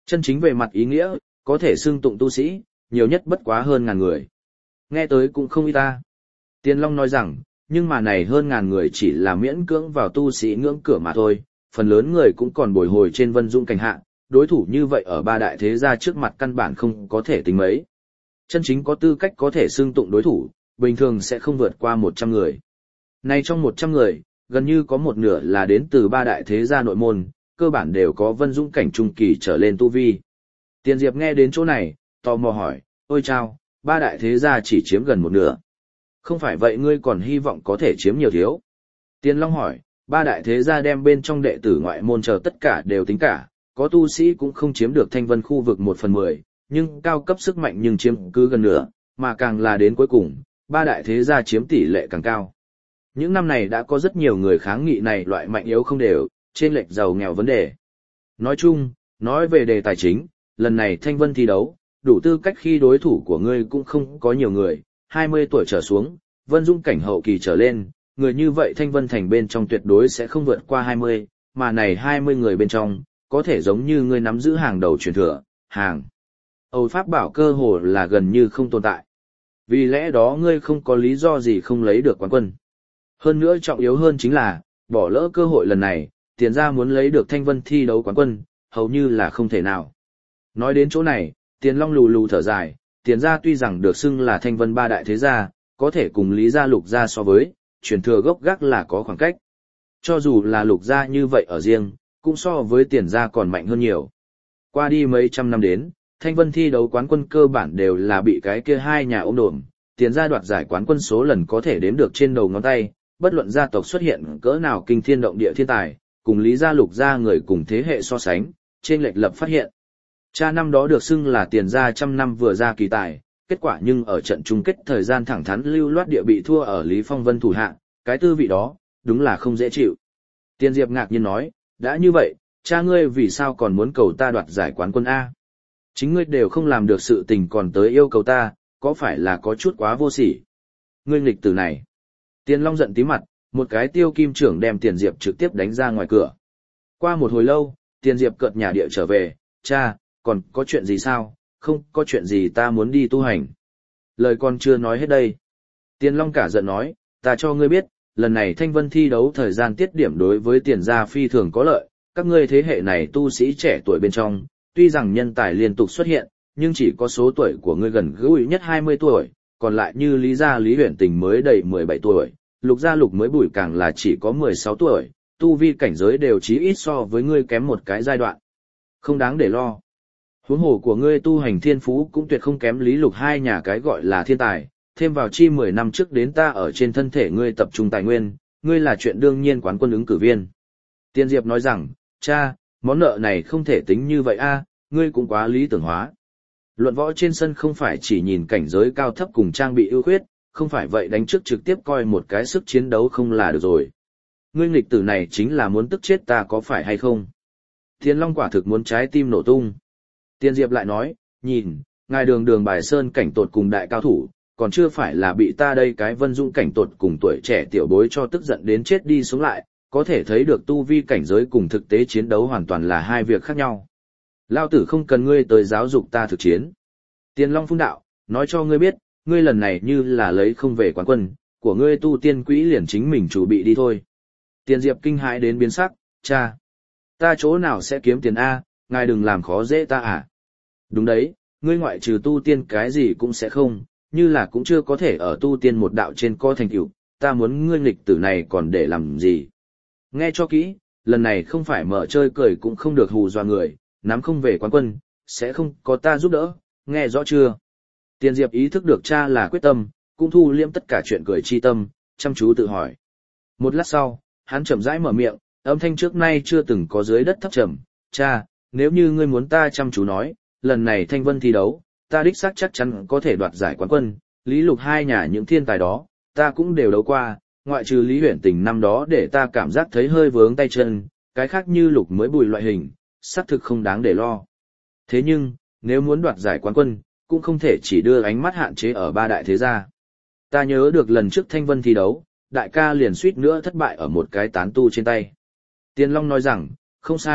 [SPEAKER 1] Chân chính về mặt ý nghĩa, có thể xưng tụng tu sĩ, nhiều nhất bất quá hơn ngàn người. Nghe tới cũng không ít ta. Tiền Long nói rằng, nhưng mà này hơn ngàn người chỉ là miễn cưỡng vào tu sĩ ngưỡng cửa mà thôi, phần lớn người cũng còn bồi hồi trên Vân Dung cảnh hạ, đối thủ như vậy ở ba đại thế gia trước mặt căn bản không có thể tính mấy. Chân chính có tư cách có thể xưng tụng đối thủ, bình thường sẽ không vượt qua 100 người. Nay trong 100 người, gần như có một nửa là đến từ ba đại thế gia nội môn, cơ bản đều có Vân Dung cảnh trung kỳ trở lên tu vi. Tiền Diệp nghe đến chỗ này, tò mò hỏi, ôi chao, ba đại thế gia chỉ chiếm gần một nửa. Không phải vậy ngươi còn hy vọng có thể chiếm nhiều thiếu. Tiền Long hỏi, ba đại thế gia đem bên trong đệ tử ngoại môn chờ tất cả đều tính cả, có tu sĩ cũng không chiếm được Thanh Vân khu vực 1/10, nhưng cao cấp sức mạnh nhưng chiếm cứ gần nửa, mà càng là đến cuối cùng, ba đại thế gia chiếm tỷ lệ càng cao. Những năm này đã có rất nhiều người kháng nghị này loại mạnh yếu không đều, trên lệch giàu nghèo vấn đề. Nói chung, nói về đề tài chính, lần này Thanh Vân thi đấu, đủ tư cách khi đối thủ của ngươi cũng không có nhiều người, 20 tuổi trở xuống, Vân Dung cảnh hậu kỳ trở lên, người như vậy Thanh Vân thành bên trong tuyệt đối sẽ không vượt qua 20, mà này 20 người bên trong, có thể giống như ngươi nắm giữ hàng đầu truyền thừa, hàng Âu Pháp bảo cơ hồ là gần như không tồn tại. Vì lẽ đó ngươi không có lý do gì không lấy được quán quân. Hơn nữa trọng yếu hơn chính là, bỏ lỡ cơ hội lần này, Tiền gia muốn lấy được Thanh Vân thi đấu quán quân, hầu như là không thể nào. Nói đến chỗ này, Tiền Long lù lù thở dài, Tiền gia tuy rằng được xưng là Thanh Vân ba đại thế gia, có thể cùng Lý gia Lục gia so với, truyền thừa gốc gác là có khoảng cách. Cho dù là Lục gia như vậy ở riêng, cũng so với Tiền gia còn mạnh hơn nhiều. Qua đi mấy trăm năm đến, Thanh Vân thi đấu quán quân cơ bản đều là bị cái kia hai nhà ôm đồm, Tiền gia đoạt giải quán quân số lần có thể đếm được trên đầu ngón tay, bất luận gia tộc xuất hiện cỡ nào kinh thiên động địa thiên tài, cùng Lý gia Lục gia người cùng thế hệ so sánh, trên lệch lập phát hiện. Cha năm đó được xưng là Tiền gia trăm năm vừa ra kỳ tài, kết quả nhưng ở trận chung kết thời gian thẳng thắn lưu loát địa bị thua ở Lý Phong Vân thủ hạ, cái tư vị đó, đúng là không dễ chịu. Tiền Diệp ngạc nhiên nói, đã như vậy, cha ngươi vì sao còn muốn cầu ta đoạt giải quán quân A? Chính ngươi đều không làm được sự tình còn tới yêu cầu ta, có phải là có chút quá vô sỉ? Ngươi nghịch tử này. Tiền Long giận tí mặt, một cái tiêu kim trưởng đem Tiền Diệp trực tiếp đánh ra ngoài cửa. Qua một hồi lâu, Tiền Diệp cợt nhà địa trở về, cha, còn có chuyện gì sao? Không có chuyện gì, ta muốn đi tu hành. Lời con chưa nói hết đây. Tiền Long cả giận nói, ta cho ngươi biết, lần này Thanh Vân thi đấu thời gian tiết điểm đối với Tiền gia phi thường có lợi, các ngươi thế hệ này tu sĩ trẻ tuổi bên trong, tuy rằng nhân tài liên tục xuất hiện, nhưng chỉ có số tuổi của ngươi gần gũi nhất 20 tuổi, còn lại như Lý gia Lý Huyền Tình mới đầy 17 tuổi, Lục gia Lục mới bùi càng là chỉ có 16 tuổi, tu vi cảnh giới đều chí ít so với ngươi kém một cái giai đoạn. Không đáng để lo. Huống hồ của ngươi tu hành thiên phú cũng tuyệt không kém Lý Lục hai nhà cái gọi là thiên tài, thêm vào chi 10 năm trước đến ta ở trên thân thể ngươi tập trung tài nguyên, ngươi là chuyện đương nhiên quán quân ứng cử viên. Tiên Diệp nói rằng, cha, món nợ này không thể tính như vậy a, ngươi cũng quá lý tưởng hóa. Luận võ trên sân không phải chỉ nhìn cảnh giới cao thấp cùng trang bị ưu khuyết, không phải vậy đánh trước trực tiếp coi một cái sức chiến đấu không là được rồi. Ngươi nghịch tử này chính là muốn tức chết ta có phải hay không? Thiên Long quả thực muốn trái tim nổ tung. Tiên Diệp lại nói, nhìn, ngài đường đường bài sơn cảnh tột cùng đại cao thủ, còn chưa phải là bị ta đây cái Vân Dung cảnh tột cùng tuổi trẻ tiểu bối cho tức giận đến chết đi sống lại, có thể thấy được tu vi cảnh giới cùng thực tế chiến đấu hoàn toàn là hai việc khác nhau. Lao tử không cần ngươi tới giáo dục ta thực chiến. Tiên Long phun đạo, nói cho ngươi biết, ngươi lần này như là lấy không về quán quân, của ngươi tu tiên quỹ liền chính mình chủ bị đi thôi. Tiên Diệp kinh hãi đến biến sắc, cha, ta chỗ nào sẽ kiếm tiền A, ngài đừng làm khó dễ ta à. Đúng đấy, ngươi ngoại trừ tu tiên cái gì cũng sẽ không, như là cũng chưa có thể ở tu tiên một đạo trên co thành tựu, ta muốn ngươi nghịch tử này còn để làm gì. Nghe cho kỹ, lần này không phải mở chơi cười cũng không được hù dọa người, nắm không về quán quân, sẽ không có ta giúp đỡ, nghe rõ chưa? Tiền Diệp ý thức được cha là quyết tâm, cũng thu liễm tất cả chuyện cười chi tâm, chăm chú tự hỏi. Một lát sau, hắn chậm rãi mở miệng, âm thanh trước nay chưa từng có dưới đất thấp trầm, cha, nếu như ngươi muốn ta chăm chú nói, lần này Thanh Vân thi đấu, ta đích xác chắc chắn có thể đoạt giải quán quân, Lý Lục hai nhà những thiên tài đó, ta cũng đều đấu qua, ngoại trừ Lý Huyền Tình năm đó để ta cảm giác thấy hơi vướng tay chân, cái khác như Lục mới bùi loại hình, xác thực không đáng để lo. Thế nhưng, nếu muốn đoạt giải quán quân, cũng không thể chỉ đưa ánh mắt hạn chế ở ba đại thế gia. Ta nhớ được lần trước Thanh Vân thi đấu, đại ca liền suýt nữa thất bại ở một cái tán tu trên tay. Tiên Long nói rằng, không sai,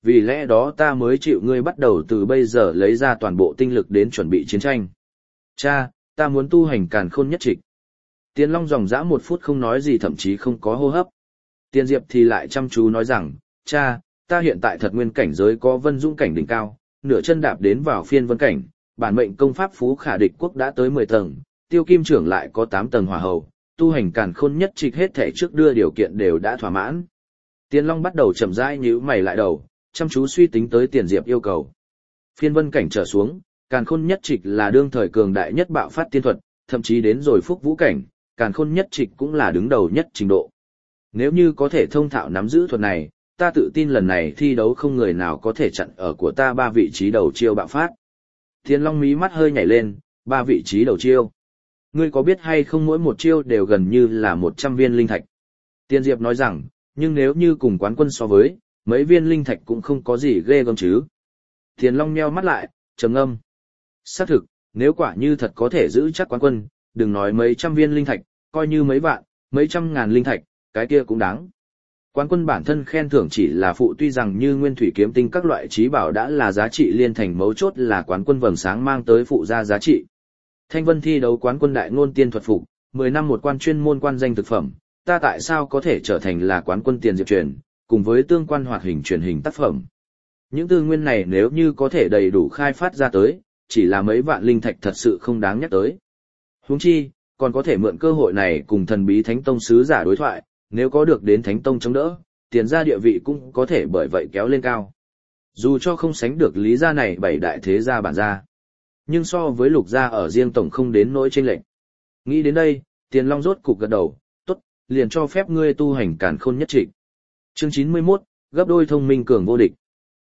[SPEAKER 1] vì lẽ đó ta mới chịu ngươi bắt đầu từ bây giờ lấy ra toàn bộ tinh lực đến chuẩn bị chiến tranh. Cha, ta muốn tu hành càn khôn nhất trịch. Tiền Long dòng dã 1 phút không nói gì, thậm chí không có hô hấp. Tiền Diệp thì lại chăm chú nói rằng, cha, ta hiện tại thật nguyên cảnh giới có vân dũng cảnh đỉnh cao, nửa chân đạp đến vào phiên vân cảnh, bản mệnh công pháp phú khả địch quốc đã tới 10 tầng, tiêu kim trưởng lại có 8 tầng hỏa hầu, tu hành càn khôn nhất trịch hết thể trước đưa điều kiện đều đã thỏa mãn. Tiền Long bắt đầu chậm rãi nhíu mày lại đầu, chăm chú suy tính tới Tiền Diệp yêu cầu. Phiên vân cảnh trở xuống, càn khôn nhất trịch là đương thời cường đại nhất bạo phát tiên thuật, thậm chí đến rồi phúc vũ cảnh, càn khôn nhất trịch cũng là đứng đầu nhất trình độ. Nếu như có thể thông thạo nắm giữ thuật này, ta tự tin lần này thi đấu không người nào có thể chặn ở của ta 3 vị trí đầu chiêu bạo phát. Thiên Long mí mắt hơi nhảy lên, 3 vị trí đầu chiêu. Ngươi có biết hay không mỗi một chiêu đều gần như là 100 viên linh thạch. Tiên Diệp nói rằng, nhưng nếu như cùng quán quân so với, mấy viên linh thạch cũng không có gì ghê gớm chứ. Thiên Long nheo mắt lại, trầm ngâm. Xác thực, nếu quả như thật có thể giữ chắc quán quân, đừng nói mấy trăm viên linh thạch, coi như mấy vạn, mấy trăm ngàn linh thạch, cái kia cũng đáng. Quán quân bản thân khen thưởng chỉ là phụ, tuy rằng như nguyên thủy kiếm tinh các loại trí bảo đã là giá trị liên thành, mấu chốt là quán quân vầng sáng mang tới phụ gia giá trị. Thanh vân thi đấu quán quân đại ngôn tiên thuật phục, 10 năm một quan chuyên môn quan danh thực phẩm, ta tại sao có thể trở thành là quán quân Tiền Diệp truyền, cùng với tương quan hoạt hình truyền hình tác phẩm. Những tư nguyên này nếu như có thể đầy đủ khai phát ra tới, chỉ là mấy vạn linh thạch thật sự không đáng nhắc tới. Huống chi, còn có thể mượn cơ hội này cùng thần bí Thánh Tông sứ giả đối thoại, nếu có được đến Thánh Tông chống đỡ, Tiền gia địa vị cũng có thể bởi vậy kéo lên cao. Dù cho không sánh được Lý gia này 7 đại thế gia bản gia, nhưng so với Lục gia ở riêng tổng không đến nỗi chênh lệch. Nghĩ đến đây, Tiền Long rốt cục gật đầu, tốt, liền cho phép ngươi tu hành càn khôn nhất trịch. Chương 91, gấp đôi thông minh cường vô địch.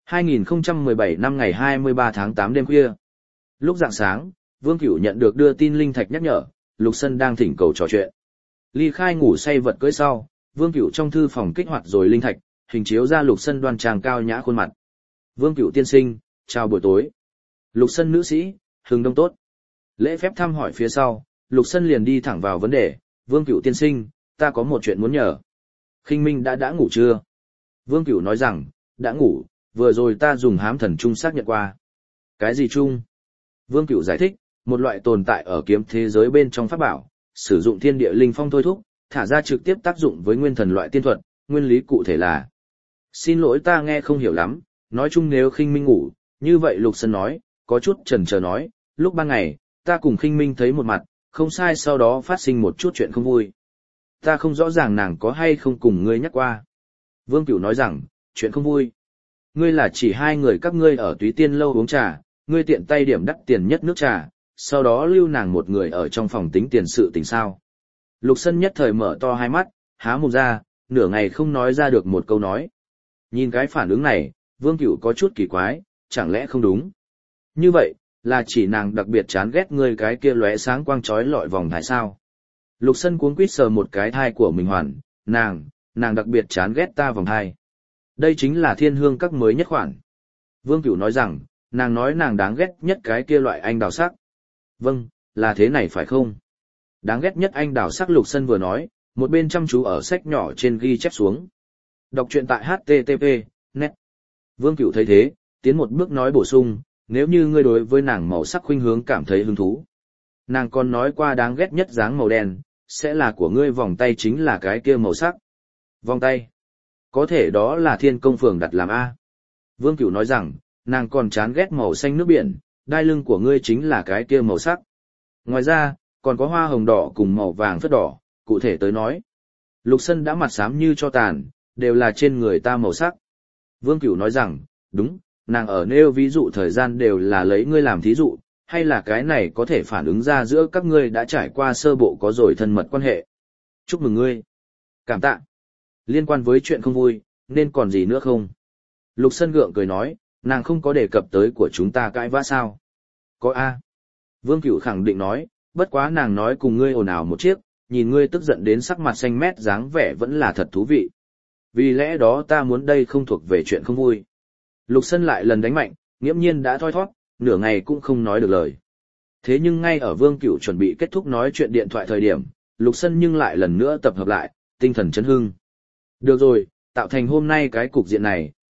[SPEAKER 1] 2017 năm ngày 23 tháng 8 đêm khuya. Lúc rạng sáng, Vương Cửu nhận được đưa tin linh thạch nhắc nhở, Lục Sân đang thỉnh cầu trò chuyện. Ly khai ngủ say vật cưỡi sau, Vương Cửu trong thư phòng kích hoạt rồi linh thạch, hình chiếu ra Lục Sân đoan trang cao nhã khuôn mặt. Vương Cửu tiên sinh, chào buổi tối. Lục Sân nữ sĩ, hừng đông tốt. Lễ phép thăm hỏi phía sau, Lục Sân liền đi thẳng vào vấn đề, Vương Cửu tiên sinh, ta có một chuyện muốn nhờ. Khinh Minh đã ngủ chưa? Vương Cửu nói rằng, đã ngủ, vừa rồi ta dùng hám thần trung xác nhận qua. Cái gì chung? Vương Cửu giải thích, một loại tồn tại ở kiếm thế giới bên trong pháp bảo, sử dụng thiên địa linh phong thôi thúc, thả ra trực tiếp tác dụng với nguyên thần loại tiên thuật, nguyên lý cụ thể là. Xin lỗi ta nghe không hiểu lắm, nói chung nếu Khinh Minh ngủ, như vậy Lục Sân nói, có chút chần chờ nói, lúc ban ngày, ta cùng Khinh Minh thấy một mặt, không sai, sau đó phát sinh một chút chuyện không vui. Ta không rõ ràng nàng có hay không cùng ngươi nhắc qua. Vương Cửu nói rằng, chuyện không vui. Ngươi là chỉ hai người các ngươi ở Túy Tiên lâu uống trà, ngươi tiện tay điểm đắt tiền nhất nước trà, sau đó lưu nàng một người ở trong phòng tính tiền sự tình sao. Lục Sân nhất thời mở to hai mắt, há mồm ra, nửa ngày không nói ra được một câu nói. Nhìn cái phản ứng này, Vương Cửu có chút kỳ quái, chẳng lẽ không đúng. Như vậy, là chỉ nàng đặc biệt chán ghét ngươi cái kia lóe sáng quang chói lọi vòng thai sao. Lục Sân cuống quýt sờ một cái thai của mình hoàn, nàng đặc biệt chán ghét ta vòng thai. Đây chính là thiên hương các mới nhất khoản. Vương Cửu nói rằng, nàng đáng ghét nhất cái kia loại anh đào sắc. Vâng, là thế này phải không? Đáng ghét nhất anh đào sắc, Lục Sân vừa nói, một bên chăm chú ở sách nhỏ trên ghi chép xuống. Đọc truyện tại http://net. Vương Cửu thấy thế, tiến một bước nói bổ sung, nếu như ngươi đối với nàng màu sắc khuynh hướng cảm thấy hứng thú. Nàng còn nói qua đáng ghét nhất dáng màu đen, sẽ là của ngươi vòng tay chính là cái kia màu sắc. Vòng tay? Có thể đó là Thiên Công Phường đặt làm A. Vương Cửu nói rằng, nàng còn chán ghét màu xanh nước biển, đai lưng của ngươi chính là cái kia màu sắc. Ngoài ra, còn có hoa hồng đỏ cùng màu vàng phất đỏ, cụ thể tới nói. Lục Sân đã mặt xám như cho tàn, đều là trên người ta màu sắc. Vương Cửu nói rằng, đúng, nàng ở nêu ví dụ thời gian đều là lấy ngươi làm thí dụ, hay là cái này có thể phản ứng ra giữa các ngươi đã trải qua sơ bộ có rồi thân mật quan hệ. Chúc mừng ngươi. Cảm tạ. Liên quan với chuyện không vui, nên còn gì nữa không? Lục Sân gượng cười nói, nàng không có đề cập tới của chúng ta cãi vã sao? Có A. Vương Cửu khẳng định nói, bất quá nàng nói cùng ngươi ồn ào một chiếc, nhìn ngươi tức giận đến sắc mặt xanh mét dáng vẻ vẫn là thật thú vị. Vì lẽ đó ta muốn đây không thuộc về chuyện không vui. Lục Sân lại lần đánh mạnh, nghiễm nhiên đã thoi thoát, nửa ngày cũng không nói được lời. Thế nhưng ngay ở Vương Cửu chuẩn bị kết thúc nói chuyện điện thoại thời điểm, Lục Sân nhưng lại lần nữa tập hợp lại, tinh thần chấn hưng. Được rồi, tạo thành hôm nay cái cục diện này,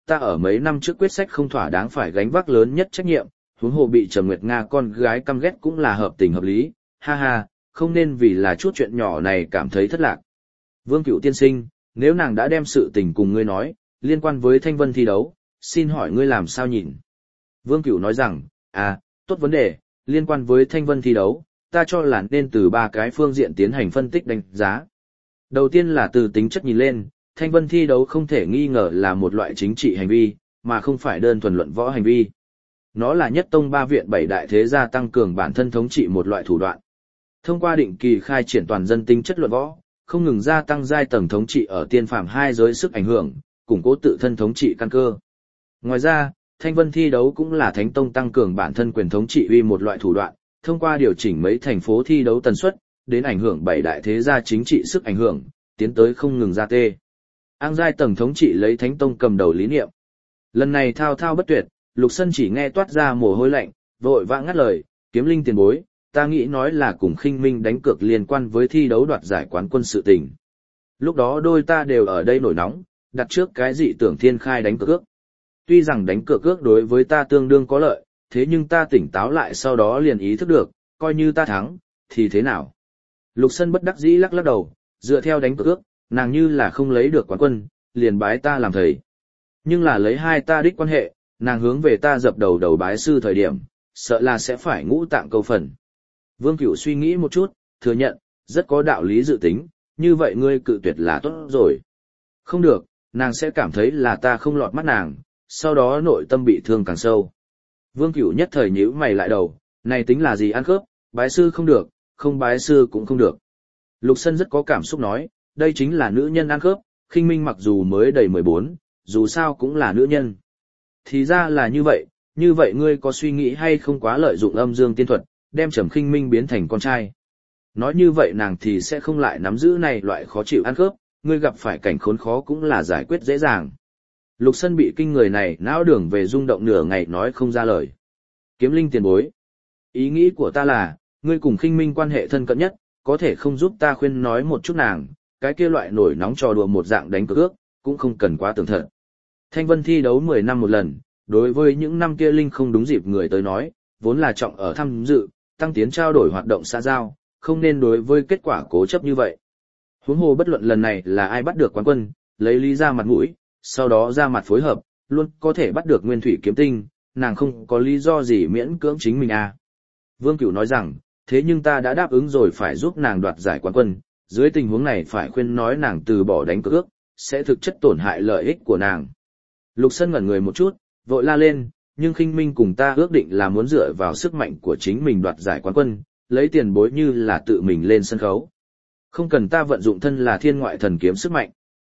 [SPEAKER 1] ta ở mấy năm trước quyết sách không thỏa đáng phải gánh vác lớn nhất trách nhiệm, huống hồ bị Trầm Nguyệt Nga con gái căm ghét cũng là hợp tình hợp lý, ha ha, không nên vì là chút chuyện nhỏ này cảm thấy thất lạc. Vương Cửu tiên sinh, nếu nàng đã đem sự tình cùng ngươi nói, liên quan với Thanh Vân thi đấu, xin hỏi ngươi làm sao nhìn? Vương Cửu nói rằng, tốt vấn đề, liên quan với Thanh Vân thi đấu, ta cho là nên từ 3 cái phương diện tiến hành phân tích đánh giá. Đầu tiên là từ tính chất nhìn lên, Thanh Vân thi đấu không thể nghi ngờ là một loại chính trị hành vi, mà không phải đơn thuần luận võ hành vi. Nó là nhất tông 3 viện 7 đại thế gia tăng cường bản thân thống trị một loại thủ đoạn. Thông qua định kỳ khai triển toàn dân tính chất luận võ, không ngừng gia tăng giai tầng thống trị ở tiên phàm 2 giới sức ảnh hưởng, củng cố tự thân thống trị căn cơ. Ngoài ra, Thanh Vân thi đấu cũng là Thánh Tông tăng cường bản thân quyền thống trị uy một loại thủ đoạn, thông qua điều chỉnh mấy thành phố thi đấu tần suất, đến ảnh hưởng 7 đại thế gia chính trị sức ảnh hưởng, tiến tới không ngừng gia tê. Ang giai tầng thống trị lấy Thánh Tông cầm đầu lý niệm. Lần này thao thao bất tuyệt, Lục Sân chỉ nghe toát ra mồ hôi lạnh, vội vã ngắt lời, Kiếm Linh tiền bối, ta nghĩ nói là cùng Khinh Minh đánh cược liên quan với thi đấu đoạt giải quán quân sự tình. Lúc đó đôi ta đều ở đây nổi nóng, đặt trước cái dị tưởng thiên khai đánh cược ước. Tuy rằng đánh cược ước đối với ta tương đương có lợi, thế nhưng ta tỉnh táo lại sau đó liền ý thức được, coi như ta thắng, thì thế nào? Lục Sân bất đắc dĩ lắc lắc đầu, dựa theo đánh cược ước, nàng như là không lấy được quán quân, liền bái ta làm thầy. Nhưng là lấy hai ta đích quan hệ, nàng hướng về ta dập đầu đầu bái sư thời điểm, sợ là sẽ phải ngũ tạng câu phần. Vương Cửu suy nghĩ một chút, thừa nhận, rất có đạo lý dự tính, như vậy ngươi cự tuyệt là tốt rồi. Không được, nàng sẽ cảm thấy là ta không lọt mắt nàng, sau đó nội tâm bị thương càng sâu. Vương Cửu nhất thời nhíu mày lại đầu, này tính là gì ăn khớp, bái sư không được, không bái sư cũng không được. Lục Sân rất có cảm xúc nói, đây chính là nữ nhân ăn khớp, Khinh Minh mặc dù mới đầy 14, dù sao cũng là nữ nhân. Thì ra là như vậy ngươi có suy nghĩ hay không quá lợi dụng âm dương tiên thuật, đem Trầm Khinh Minh biến thành con trai. Nói như vậy nàng thì sẽ không lại nắm giữ này loại khó chịu ăn khớp, ngươi gặp phải cảnh khốn khó cũng là giải quyết dễ dàng. Lục Sân bị kinh người này não đường về rung động nửa ngày nói không ra lời. Kiếm Linh tiền bối. Ý nghĩ của ta là, ngươi cùng Khinh Minh quan hệ thân cận nhất, có thể không giúp ta khuyên nói một chút nàng, cái kia loại nổi nóng trò đùa một dạng đánh cược ước, cũng không cần quá tường thật. Thanh Vân thi đấu 10 năm một lần, đối với những năm kia Linh không đúng dịp người tới nói, vốn là trọng ở tham dự, tăng tiến trao đổi hoạt động xã giao, không nên đối với kết quả cố chấp như vậy. Huống hồ bất luận lần này là ai bắt được quán quân, lấy lý ra mặt mũi, sau đó ra mặt phối hợp, luôn có thể bắt được Nguyên Thủy Kiếm Tinh, nàng không có lý do gì miễn cưỡng chính mình à. Vương Cửu nói rằng, thế nhưng ta đã đáp ứng rồi phải giúp nàng đoạt giải quán quân, dưới tình huống này phải khuyên nói nàng từ bỏ đánh cược ước, sẽ thực chất tổn hại lợi ích của nàng. Lục Sân ngẩn người một chút, vội la lên, nhưng Khinh Minh cùng ta ước định là muốn dựa vào sức mạnh của chính mình đoạt giải quán quân, lấy tiền bối như là tự mình lên sân khấu. Không cần ta vận dụng thân là thiên ngoại thần kiếm sức mạnh.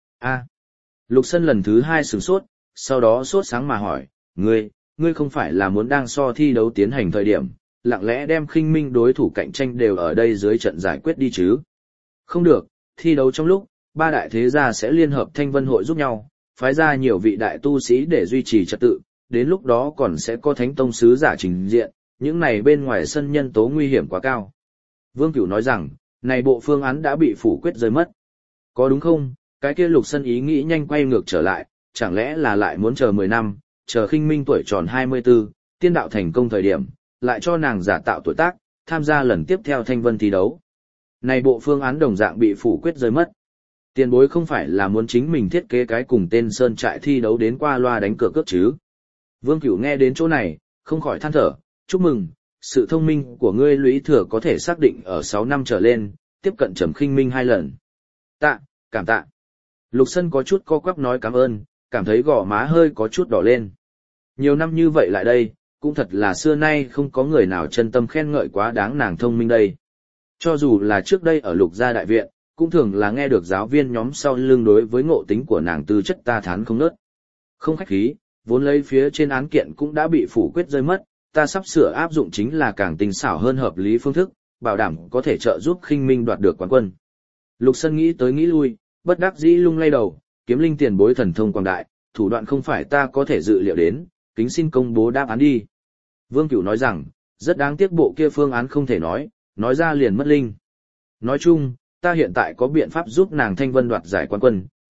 [SPEAKER 1] Lục Sân lần thứ 2 sửng sốt, sau đó sốt sáng mà hỏi, ngươi không phải là muốn đang so thi đấu tiến hành thời điểm, lặng lẽ đem Khinh Minh đối thủ cạnh tranh đều ở đây dưới trận giải quyết đi chứ? Không được, thi đấu trong lúc, 3 đại thế gia sẽ liên hợp Thanh Vân hội giúp nhau, phái ra nhiều vị đại tu sĩ để duy trì trật tự, đến lúc đó còn sẽ có Thánh Tông sứ giả trình diện, những này bên ngoài sân nhân tố nguy hiểm quá cao. Vương Cửu nói rằng, này bộ phương án đã bị phủ quyết rơi mất. Có đúng không? Cái kia Lục Sân ý nghĩ nhanh quay ngược trở lại, chẳng lẽ là lại muốn chờ 10 năm, chờ Khinh Minh tuổi tròn 24, tiên đạo thành công thời điểm, lại cho nàng giả tạo tuổi tác, tham gia lần tiếp theo Thanh Vân thi đấu. Này bộ phương án đồng dạng bị phủ quyết rơi mất. Tiền bối không phải là muốn chính mình thiết kế cái cùng tên sơn trại thi đấu đến qua loa đánh cược cướp chứ? Vương Cửu nghe đến chỗ này, không khỏi than thở, chúc mừng, sự thông minh của ngươi lũy thừa có thể xác định ở 6 năm trở lên, tiếp cận Trầm Khinh Minh 2 lần. Cảm tạ. Lục Sân có chút co quắp nói cảm ơn, cảm thấy gò má hơi có chút đỏ lên. Nhiều năm như vậy lại đây, cũng thật là xưa nay không có người nào chân tâm khen ngợi quá đáng nàng thông minh đây. Cho dù là trước đây ở Lục gia đại viện, cũng thường là nghe được giáo viên nhóm sau lưng đối với ngộ tính của nàng tư chất ta thán không nớt. Không khách khí, vốn lấy phía trên án kiện cũng đã bị phủ quyết rơi mất, ta sắp sửa áp dụng chính là càng tinh xảo hơn hợp lý phương thức, bảo đảm có thể trợ giúp Khinh Minh đoạt được quán quân. Lục Sân nghĩ tới nghĩ lui, bất đắc dĩ lung lay đầu, Kiếm Linh tiền bối thần thông quảng đại, thủ đoạn không phải ta có thể dự liệu đến, kính xin công bố đáp án đi. Vương Cửu nói rằng, rất đáng tiếc bộ kia phương án không thể nói ra liền mất linh. Nói chung, ta hiện tại có biện pháp giúp nàng Thanh Vân đoạt giải quán quân,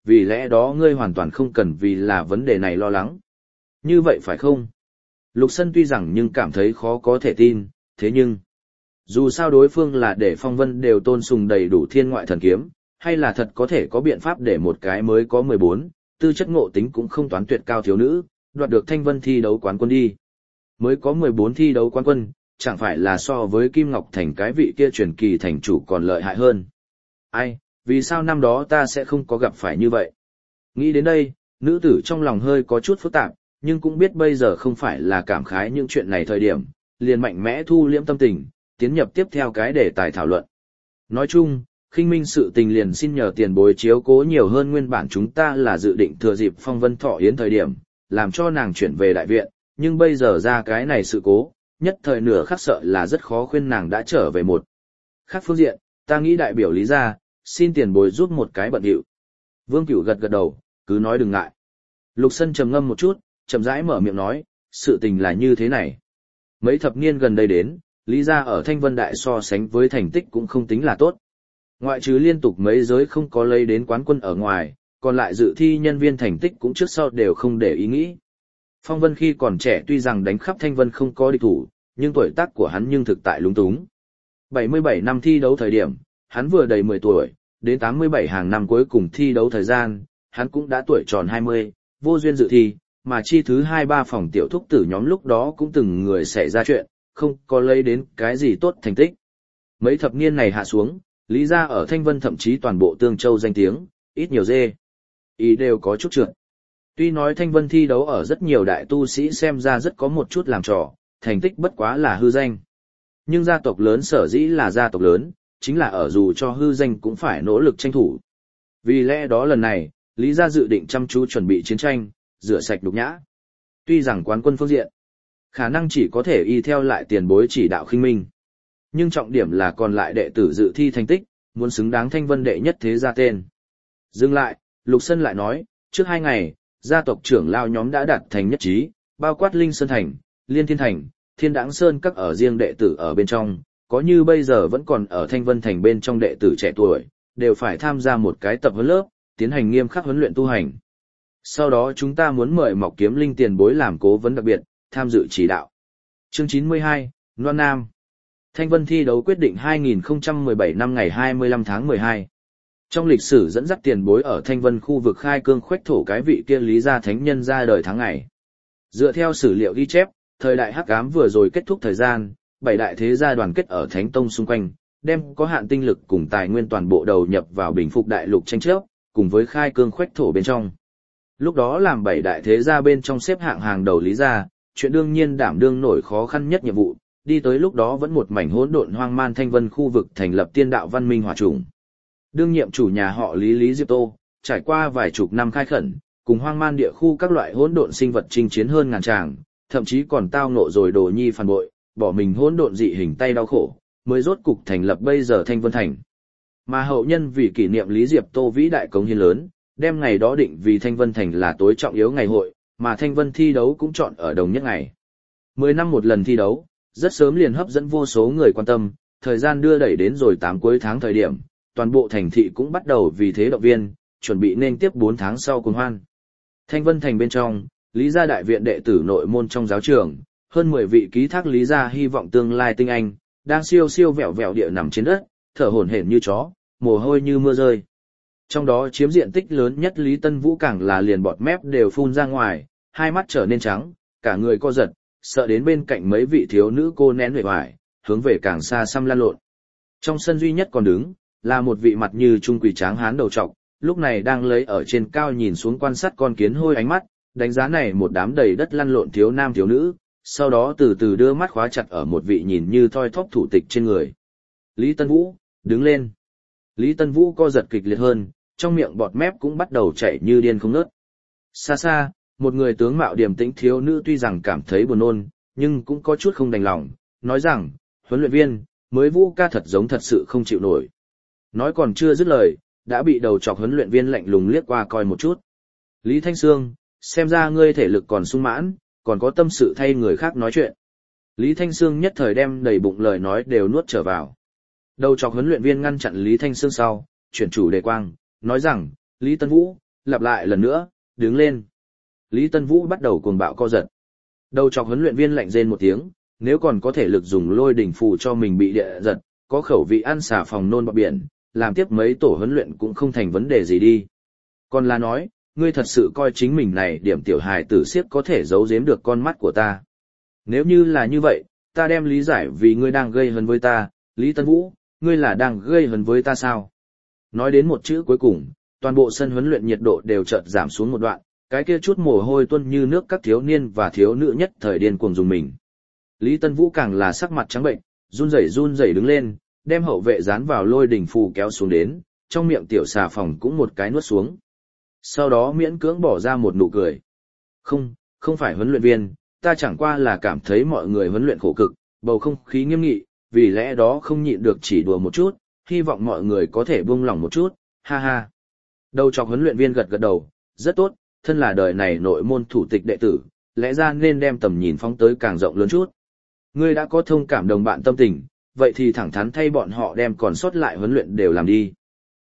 [SPEAKER 1] vì lẽ đó ngươi hoàn toàn không cần vì là vấn đề này lo lắng. Như vậy phải không? Lục Sân tuy rằng nhưng cảm thấy khó có thể tin, thế nhưng, dù sao đối phương là để Phong Vân đều tôn sùng đầy đủ thiên ngoại thần kiếm, hay là thật có thể có biện pháp để một cái mới có 14, tư chất ngộ tính cũng không toán tuyệt cao thiếu nữ, đoạt được Thanh Vân thi đấu quán quân đi. Mới có 14 thi đấu quán quân, chẳng phải là so với Kim Ngọc Thành cái vị kia truyền kỳ thành chủ còn lợi hại hơn. Ai, vì sao năm đó ta sẽ không có gặp phải như vậy? Nghĩ đến đây, nữ tử trong lòng hơi có chút phức tạp, nhưng cũng biết bây giờ không phải là cảm khái những chuyện này thời điểm, liền mạnh mẽ thu liễm tâm tình, tiến nhập tiếp theo cái đề tài thảo luận. Nói chung, khinh minh sự tình liền xin nhờ tiền bối chiếu cố nhiều hơn nguyên bản chúng ta là dự định thừa dịp Phong Vân Thọ Yến thời điểm, làm cho nàng chuyển về đại viện, nhưng bây giờ ra cái này sự cố, nhất thời nửa khắc sợ là rất khó khuyên nàng đã trở về một. Khác phương diện, ta nghĩ đại biểu lý ra, xin tiền bối giúp một cái bận điệu. Vương Cửu gật gật đầu, cứ nói đừng ngại. Lục Sân trầm ngâm một chút, chậm rãi mở miệng nói, sự tình là như thế này. Mấy thập niên gần đây đến, lý ra ở Thanh Vân Đại so sánh với thành tích cũng không tính là tốt. Ngoại trừ liên tục mấy giới không có lấy đến quán quân ở ngoài, còn lại dự thi nhân viên thành tích cũng trước sau đều không để ý nghĩ. Phong Vân khi còn trẻ tuy rằng đánh khắp Thanh Vân không có địch thủ, nhưng tuổi tác của hắn nhưng thực tại lúng túng. 77 năm thi đấu thời điểm, hắn vừa đầy 10 tuổi, đến 87 hàng năm cuối cùng thi đấu thời gian, hắn cũng đã tuổi tròn 20, vô duyên dự thi, mà chi thứ 2-3 phòng tiểu thúc tử nhóm lúc đó cũng từng người xảy ra chuyện, không có lấy đến cái gì tốt thành tích. Mấy thập niên này hạ xuống, lý ra ở Thanh Vân thậm chí toàn bộ Tương Châu danh tiếng, ít nhiều dê. Ý đều có chút trượt. Tuy nói Thanh Vân thi đấu ở rất nhiều đại tu sĩ xem ra rất có một chút làm trò, thành tích bất quá là hư danh. Nhưng gia tộc lớn sở dĩ là gia tộc lớn, chính là ở dù cho hư danh cũng phải nỗ lực tranh thủ. Vì lẽ đó lần này, Lý gia dự định chăm chú chuẩn bị chiến tranh, rửa sạch nhục nhã. Tuy rằng quán quân phương diện, khả năng chỉ có thể y theo lại tiền bối chỉ đạo khinh minh. Nhưng trọng điểm là còn lại đệ tử dự thi thành tích, muốn xứng đáng Thanh Vân đệ nhất thế gia tên. Dừng lại, Lục Sân lại nói, trước 2 ngày, gia tộc trưởng lao nhóm đã đạt thành nhất trí, bao quát Linh Sơn Thành, Liên Thiên Thành, Thiên Đãng Sơn các ở riêng đệ tử ở bên trong, có như bây giờ vẫn còn ở Thanh Vân Thành bên trong đệ tử trẻ tuổi, đều phải tham gia một cái tập huấn lớp, tiến hành nghiêm khắc huấn luyện tu hành. Sau đó chúng ta muốn mời Mộc Kiếm Linh tiền bối làm cố vấn đặc biệt, tham dự chỉ đạo. Chương 92, Loan Nam. Thanh Vân thi đấu quyết định 2017 năm ngày 25 tháng 12. Trong lịch sử dẫn dắt tiền bối ở Thanh Vân khu vực khai cương khuếch thổ cái vị kia Lý gia thánh nhân ra đời tháng ngày. Dựa theo sử liệu ghi chép, thời đại Hắc Ám vừa rồi kết thúc thời gian, 7 đại thế gia đoàn kết ở Thánh Tông xung quanh, đem có hạn tinh lực cùng tài nguyên toàn bộ đầu nhập vào bình phục đại lục tranh chấp, cùng với khai cương khuếch thổ bên trong. Lúc đó làm 7 đại thế gia bên trong xếp hạng hàng đầu Lý gia, chuyện đương nhiên đảm đương nổi khó khăn nhất nhiệm vụ, đi tới lúc đó vẫn một mảnh hỗn độn hoang man Thanh Vân khu vực thành lập tiên đạo văn minh hỏa chủng. Đương nhiệm chủ nhà họ Lý Diệp Tô, trải qua vài chục năm khai khẩn, cùng hoang man địa khu các loại hỗn độn sinh vật chinh chiến hơn ngàn tràng, thậm chí còn tao ngộ rồi Đồ Nhi phản bội, bỏ mình hỗn độn dị hình tay đau khổ, mới rốt cục thành lập bây giờ Thanh Vân Thành. Mà hậu nhân vì kỷ niệm Lý Diệp Tô vĩ đại cống hiến lớn, đem ngày đó định vì Thanh Vân Thành là tối trọng yếu ngày hội, mà Thanh Vân thi đấu cũng chọn ở đồng nhất ngày. 10 năm một lần thi đấu, rất sớm liền hấp dẫn vô số người quan tâm, thời gian đưa đẩy đến rồi 8 cuối tháng thời điểm, toàn bộ thành thị cũng bắt đầu vì thế động viên, chuẩn bị nên tiếp 4 tháng sau cuồng hoan. Thanh Vân Thành bên trong, Lý gia đại viện đệ tử nội môn trong giáo trường, hơn 10 vị ký thác Lý gia hy vọng tương lai tinh anh, đang siêu siêu vẹo vẹo địa nằm trên đất, thở hổn hển như chó, mồ hôi như mưa rơi. Trong đó chiếm diện tích lớn nhất Lý Tân Vũ càng là liền bọt mép đều phun ra ngoài, hai mắt trở nên trắng, cả người co giật, sợ đến bên cạnh mấy vị thiếu nữ cô nén huệ hoài, hướng về càng xa xăm lan lộn. Trong sân duy nhất còn đứng, là một vị mặt như trung quỷ tráng hán đầu trọc, lúc này đang lấy ở trên cao nhìn xuống quan sát con kiến hôi ánh mắt, đánh giá này một đám đầy đất lăn lộn thiếu nam thiếu nữ, sau đó từ từ đưa mắt khóa chặt ở một vị nhìn như thoi thóp thủ tịch trên người. Lý Tân Vũ, đứng lên. Lý Tân Vũ co giật kịch liệt hơn, trong miệng bọt mép cũng bắt đầu chảy như điên không ngớt. Xa xa, một người tướng mạo điềm tĩnh thiếu nữ tuy rằng cảm thấy buồn nôn, nhưng cũng có chút không đành lòng, nói rằng, huấn luyện viên, mới Vũ ca thật giống thật sự không chịu nổi. Nói còn chưa dứt lời, đã bị đầu chọc huấn luyện viên lạnh lùng liếc qua coi một chút. Lý Thanh Sương, xem ra ngươi thể lực còn sung mãn, còn có tâm sự thay người khác nói chuyện. Lý Thanh Sương nhất thời đem đầy bụng lời nói đều nuốt trở vào. Đầu chọc huấn luyện viên ngăn chặn Lý Thanh Sương sau, chuyển chủ đề quang, nói rằng, Lý Tân Vũ, lặp lại lần nữa, đứng lên. Lý Tân Vũ bắt đầu cuồng bạo co giật. Đầu chọc huấn luyện viên lạnh rên một tiếng, nếu còn có thể lực dùng lôi đỉnh phù cho mình bị địa giật, có khẩu vị ăn xả phòng nôn bọt biển, làm tiếp mấy tổ huấn luyện cũng không thành vấn đề gì đi. Còn là nói, ngươi thật sự coi chính mình này điểm tiểu hài tử siếc có thể giấu giếm được con mắt của ta. Nếu như là như vậy, ta đem lý giải vì ngươi đang gây hấn với ta, Lý Tân Vũ, ngươi là đang gây hấn với ta sao? Nói đến một chữ cuối cùng, toàn bộ sân huấn luyện nhiệt độ đều chợt giảm xuống một đoạn, cái kia chút mồ hôi tuôn như nước các thiếu niên và thiếu nữ nhất thời điên cuồng dùng mình. Lý Tân Vũ càng là sắc mặt trắng bệnh, run rẩy đứng lên, đem hậu vệ dán vào lôi đỉnh phù kéo xuống đến, trong miệng tiểu xà phòng cũng một cái nuốt xuống. Sau đó miễn cưỡng bỏ ra một nụ cười. Không phải huấn luyện viên, ta chẳng qua là cảm thấy mọi người huấn luyện khổ cực, bầu không khí nghiêm nghị, vì lẽ đó không nhịn được chỉ đùa một chút, hy vọng mọi người có thể buông lỏng một chút, ha ha. Đầu chọc huấn luyện viên gật gật đầu, rất tốt, thân là đời này nội môn thủ tịch đệ tử, lẽ ra nên đem tầm nhìn phóng tới càng rộng lớn chút. Ngươi đã có thông cảm đồng bạn tâm tình, vậy thì thẳng thắn thay bọn họ đem còn sót lại huấn luyện đều làm đi.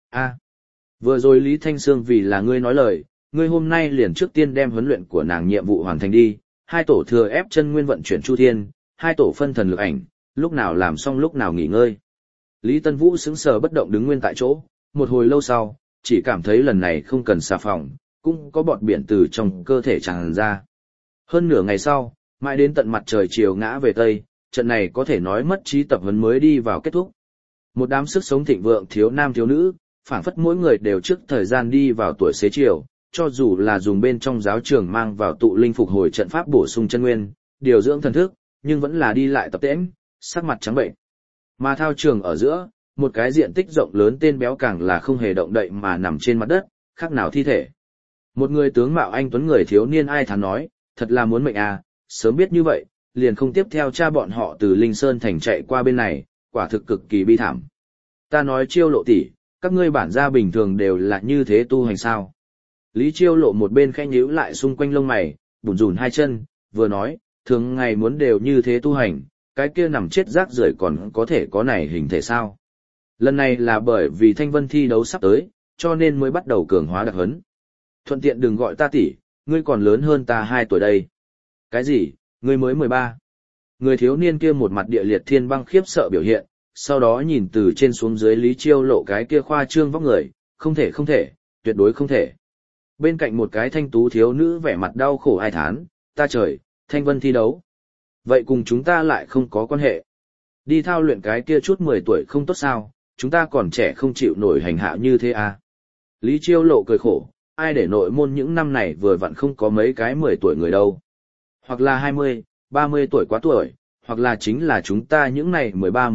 [SPEAKER 1] Vừa rồi Lý Thanh Sương vì là ngươi nói lời, ngươi hôm nay liền trước tiên đem huấn luyện của nàng nhiệm vụ hoàn thành đi, 2 tổ thừa ép chân nguyên vận chuyển chu thiên, 2 tổ phân thần lực ảnh, lúc nào làm xong lúc nào nghỉ ngơi. Lý Tân Vũ sững sờ bất động đứng nguyên tại chỗ, một hồi lâu sau, chỉ cảm thấy lần này không cần xà phòng, cũng có bọt biển từ trong cơ thể tràn ra. Hơn nửa ngày sau, mãi đến tận mặt trời chiều ngã về Tây, trận này có thể nói mất trí tập huấn mới đi vào kết thúc. Một đám sức sống thịnh vượng thiếu nam thiếu nữ, phảng phất mỗi người đều trước thời gian đi vào tuổi xế chiều, cho dù là dùng bên trong giáo trường mang vào tụ linh phục hồi trận pháp bổ sung chân nguyên, điều dưỡng thần thức, nhưng vẫn là đi lại tập tễnh, sắc mặt trắng bệnh. Mà thao trường ở giữa, một cái diện tích rộng lớn tên béo càng là không hề động đậy mà nằm trên mặt đất, khác nào thi thể. Một người tướng mạo anh tuấn người thiếu niên ai thán nói, thật là muốn mệnh à, sớm biết như vậy, liền không tiếp theo cha bọn họ từ Linh Sơn thành chạy qua bên này, quả thực cực kỳ bi thảm. Ta nói Chiêu Lộ tỷ, các ngươi bản gia bình thường đều là như thế tu hành sao? Lý Chiêu Lộ một bên khẽ nhíu lại xung quanh lông mày, bủn rủn hai chân, vừa nói, thường ngày muốn đều như thế tu hành, cái kia nằm chết rác rưởi còn có thể có này hình thể sao? Lần này là bởi vì Thanh Vân thi đấu sắp tới, cho nên mới bắt đầu cường hóa đặc huấn. Thuận tiện đừng gọi ta tỷ, ngươi còn lớn hơn ta 2 tuổi đây. Cái gì, ngươi mới 13? Người thiếu niên kia một mặt địa liệt thiên băng khiếp sợ biểu hiện, sau đó nhìn từ trên xuống dưới Lý Chiêu Lộ cái kia khoa trương vóc người, không thể, tuyệt đối không thể. Bên cạnh một cái thanh tú thiếu nữ vẻ mặt đau khổ ai thán, ta trời, Thanh Vân thi đấu. Vậy cùng chúng ta lại không có quan hệ. Đi thao luyện cái kia chút 10 tuổi không tốt sao, chúng ta còn trẻ không chịu nổi hành hạ như thế à. Lý Chiêu Lộ cười khổ, ai để nội môn những năm này vừa vặn không có mấy cái 10 tuổi người đâu. Hoặc là 20, 30 tuổi quá tuổi, hoặc là chính là chúng ta những này 13,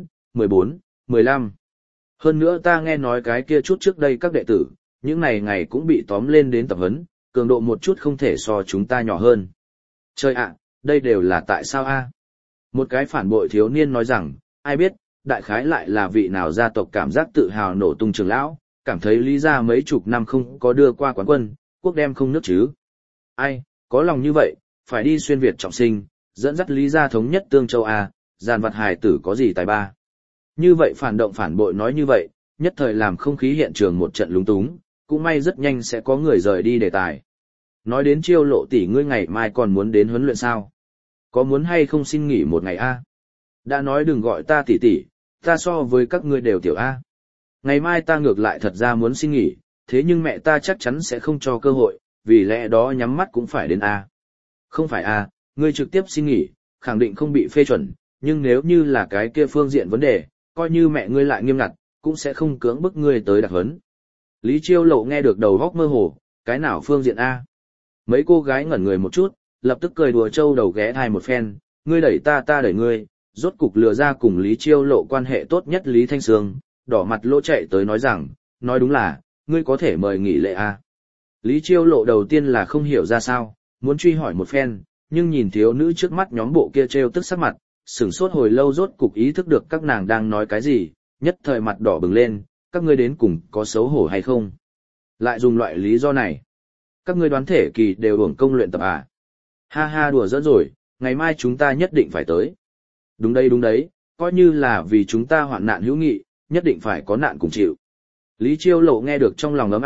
[SPEAKER 1] 14, 15. Hơn nữa ta nghe nói cái kia chút trước đây các đệ tử, những này ngày cũng bị tóm lên đến tập huấn, cường độ một chút không thể so chúng ta nhỏ hơn. Trời ạ, đây đều là tại sao a? Một cái phản bội thiếu niên nói rằng, ai biết, đại khái lại là vị nào gia tộc cảm giác tự hào nổ tung trường lão, cảm thấy Lý gia mấy chục năm không có đưa qua quán quân, quốc đem không nước chứ. Ai, có lòng như vậy, phải đi xuyên Việt trọng sinh, dẫn dắt Lý gia thống nhất Tương Châu A, giàn vật hài tử có gì tài ba. Như vậy phản động phản bội nói như vậy, nhất thời làm không khí hiện trường một trận lúng túng, cũng may rất nhanh sẽ có người rời đi đề tài. Nói đến Chiêu Lộ tỷ ngươi ngày mai còn muốn đến huấn luyện sao? Có muốn hay không xin nghỉ một ngày a? Đã nói đừng gọi ta tỷ tỷ, ta so với các ngươi đều tiểu a. Ngày mai ta ngược lại thật ra muốn xin nghỉ, thế nhưng mẹ ta chắc chắn sẽ không cho cơ hội, vì lẽ đó nhắm mắt cũng phải đến a. Không phải a, ngươi trực tiếp xin nghỉ, khẳng định không bị phê chuẩn, nhưng nếu như là cái kia phương diện vấn đề, coi như mẹ ngươi lại nghiêm ngặt, cũng sẽ không cưỡng bức ngươi tới đặc huấn. Lý Chiêu Lộ nghe được đầu góc mơ hồ, cái nào phương diện a? Mấy cô gái ngẩn người một chút, lập tức cười đùa trâu đầu ghé thai một phen, ngươi đẩy ta đẩy ngươi, rốt cục lừa ra cùng Lý Chiêu Lộ quan hệ tốt nhất Lý Thanh Sương, đỏ mặt lỗ chạy tới nói rằng, nói đúng là, ngươi có thể mời nghỉ lễ a. Lý Chiêu Lộ đầu tiên là không hiểu ra sao, muốn truy hỏi một phen, nhưng nhìn thiếu nữ trước mắt nhóm bộ kia trêu tức sắc mặt, sửng sốt hồi lâu rốt cục ý thức được các nàng đang nói cái gì, nhất thời mặt đỏ bừng lên, các ngươi đến cùng có xấu hổ hay không? Lại dùng loại lý do này. Các ngươi đoán thể kỳ đều uổng công luyện tập à? Ha ha đùa giỡn rồi, ngày mai chúng ta nhất định phải tới. Đúng đấy, coi như là vì chúng ta hoạn nạn hữu nghị, nhất định phải có nạn cùng chịu. Lý Chiêu Lộ nghe được trong lòng ấm áp,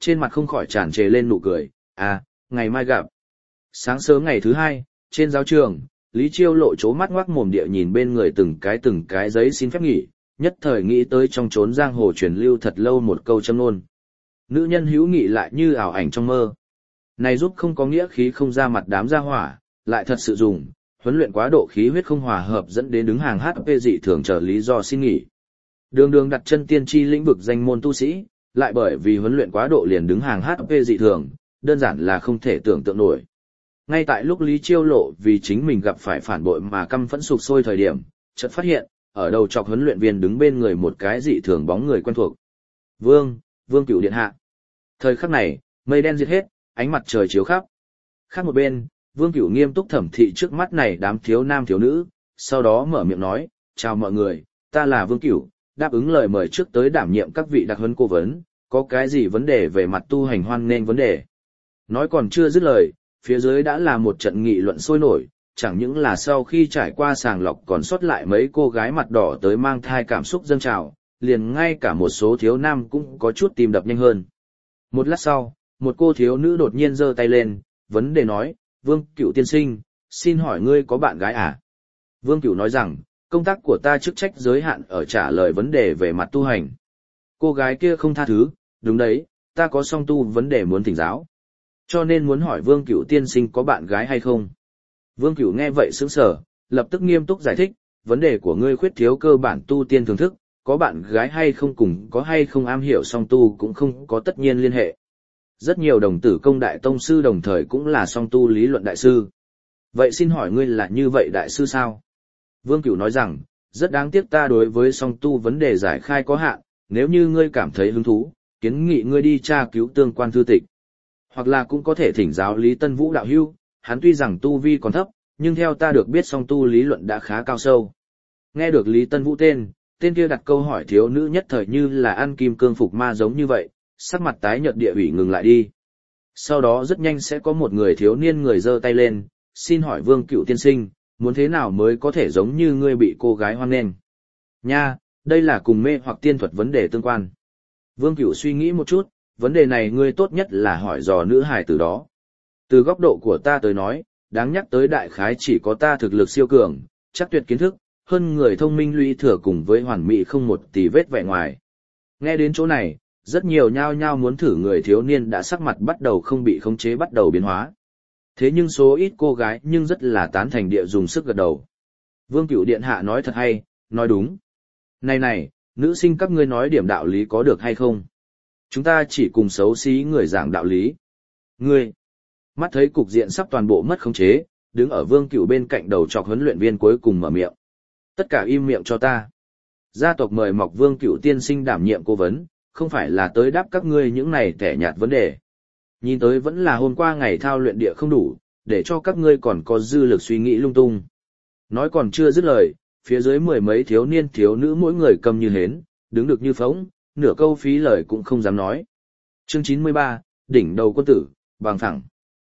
[SPEAKER 1] trên mặt không khỏi tràn trề lên nụ cười, ngày mai gặp. Sáng sớm ngày thứ hai, trên giáo trường, Lý Chiêu Lộ chố mắt ngoác mồm địa nhìn bên người từng cái giấy xin phép nghỉ, nhất thời nghĩ tới trong chốn giang hồ truyền lưu thật lâu một câu châm ngôn. Nữ nhân hữu nghị lại như ảo ảnh trong mơ. Này giúp không có nghĩa khí không ra mặt đám gia hỏa, lại thật sự dùng, huấn luyện quá độ khí huyết không hòa hợp dẫn đến đứng hàng HP dị thường trở lý do xin nghỉ. Đường đường đặt chân tiên tri lĩnh vực danh môn tu sĩ, lại bởi vì huấn luyện quá độ liền đứng hàng HP dị thường, đơn giản là không thể tưởng tượng nổi. Ngay tại lúc Lý Chiêu Lộ vì chính mình gặp phải phản bội mà căm phẫn sục sôi thời điểm, chợt phát hiện, ở đầu chọc huấn luyện viên đứng bên người một cái dị thường bóng người quen thuộc. Vương Cửu điện hạ. Thời khắc này, mây đen diệt hết, ánh mặt trời chiếu khắp. Khác một bên, Vương Cửu nghiêm túc thẩm thị trước mắt này đám thiếu nam thiếu nữ, sau đó mở miệng nói, chào mọi người, ta là Vương Cửu, đáp ứng lời mời trước tới đảm nhiệm các vị đặc huấn cố vấn, có cái gì vấn đề về mặt tu hành hoan nên vấn đề. Nói còn chưa dứt lời, phía dưới đã là một trận nghị luận sôi nổi, chẳng những là sau khi trải qua sàng lọc còn sót lại mấy cô gái mặt đỏ tới mang thai cảm xúc dâng trào, liền ngay cả một số thiếu nam cũng có chút tim đập nhanh hơn. Một lát sau, một cô thiếu nữ đột nhiên giơ tay lên, vấn đề nói, Vương Cửu tiên sinh, xin hỏi ngươi có bạn gái à? Vương Cửu nói rằng, công tác của ta chức trách giới hạn ở trả lời vấn đề về mặt tu hành. Cô gái kia không tha thứ, đúng đấy, ta có song tu vấn đề muốn thỉnh giáo. Cho nên muốn hỏi Vương Cửu tiên sinh có bạn gái hay không? Vương Cửu nghe vậy sững sờ, lập tức nghiêm túc giải thích, vấn đề của ngươi khuyết thiếu cơ bản tu tiên thưởng thức, có bạn gái hay không cùng có hay không am hiểu song tu cũng không có tất nhiên liên hệ. Rất nhiều đồng tử công đại tông sư đồng thời cũng là song tu lý luận đại sư. Vậy xin hỏi ngươi là như vậy đại sư sao? Vương Cửu nói rằng, rất đáng tiếc ta đối với song tu vấn đề giải khai có hạn, nếu như ngươi cảm thấy hứng thú, kiến nghị ngươi đi tra cứu tương quan thư tịch. Hoặc là cũng có thể thỉnh giáo Lý Tân Vũ đạo hữu, hắn tuy rằng tu vi còn thấp, nhưng theo ta được biết song tu lý luận đã khá cao sâu. Nghe được Lý Tân Vũ tên kia đặt câu hỏi thiếu nữ nhất thời như là ăn kim cương phục ma giống như vậy, sắc mặt tái nhợt địa ủy ngừng lại đi. Sau đó rất nhanh sẽ có một người thiếu niên người giơ tay lên, xin hỏi Vương Cửu tiên sinh, muốn thế nào mới có thể giống như ngươi bị cô gái hoan nghênh? Nha, đây là cùng mê hoặc tiên thuật vấn đề tương quan. Vương Cửu suy nghĩ một chút, vấn đề này ngươi tốt nhất là hỏi dò nữ hài từ đó. Từ góc độ của ta tới nói, đáng nhắc tới đại khái chỉ có ta thực lực siêu cường, chắc tuyệt kiến thức, hơn người thông minh lũy thừa cùng với hoàn mỹ không một tì vết vẻ ngoài. Nghe đến chỗ này, rất nhiều nhao nhao muốn thử người thiếu niên đã sắc mặt bắt đầu không bị khống chế bắt đầu biến hóa. Thế nhưng số ít cô gái nhưng rất là tán thành địa dùng sức gật đầu. Vương Cửu điện hạ nói thật hay, nói đúng. Này, nữ sinh các ngươi nói điểm đạo lý có được hay không? Chúng ta chỉ cùng xấu xí người giảng đạo lý. Ngươi, mắt thấy cục diện sắp toàn bộ mất khống chế, đứng ở Vương Cửu bên cạnh đầu chọc huấn luyện viên cuối cùng mở miệng. Tất cả im miệng cho ta. Gia tộc mời mọc Vương Cửu tiên sinh đảm nhiệm cố vấn, không phải là tới đáp các ngươi những này tẻ nhạt vấn đề. Nhìn tới vẫn là hôm qua ngày thao luyện địa không đủ, để cho các ngươi còn có dư lực suy nghĩ lung tung. Nói còn chưa dứt lời, phía dưới mười mấy thiếu niên thiếu nữ mỗi người cầm như hến, đứng được như phóng, nửa câu phí lời cũng không dám nói. Chương 93, đỉnh đầu quân tử, bằng phẳng.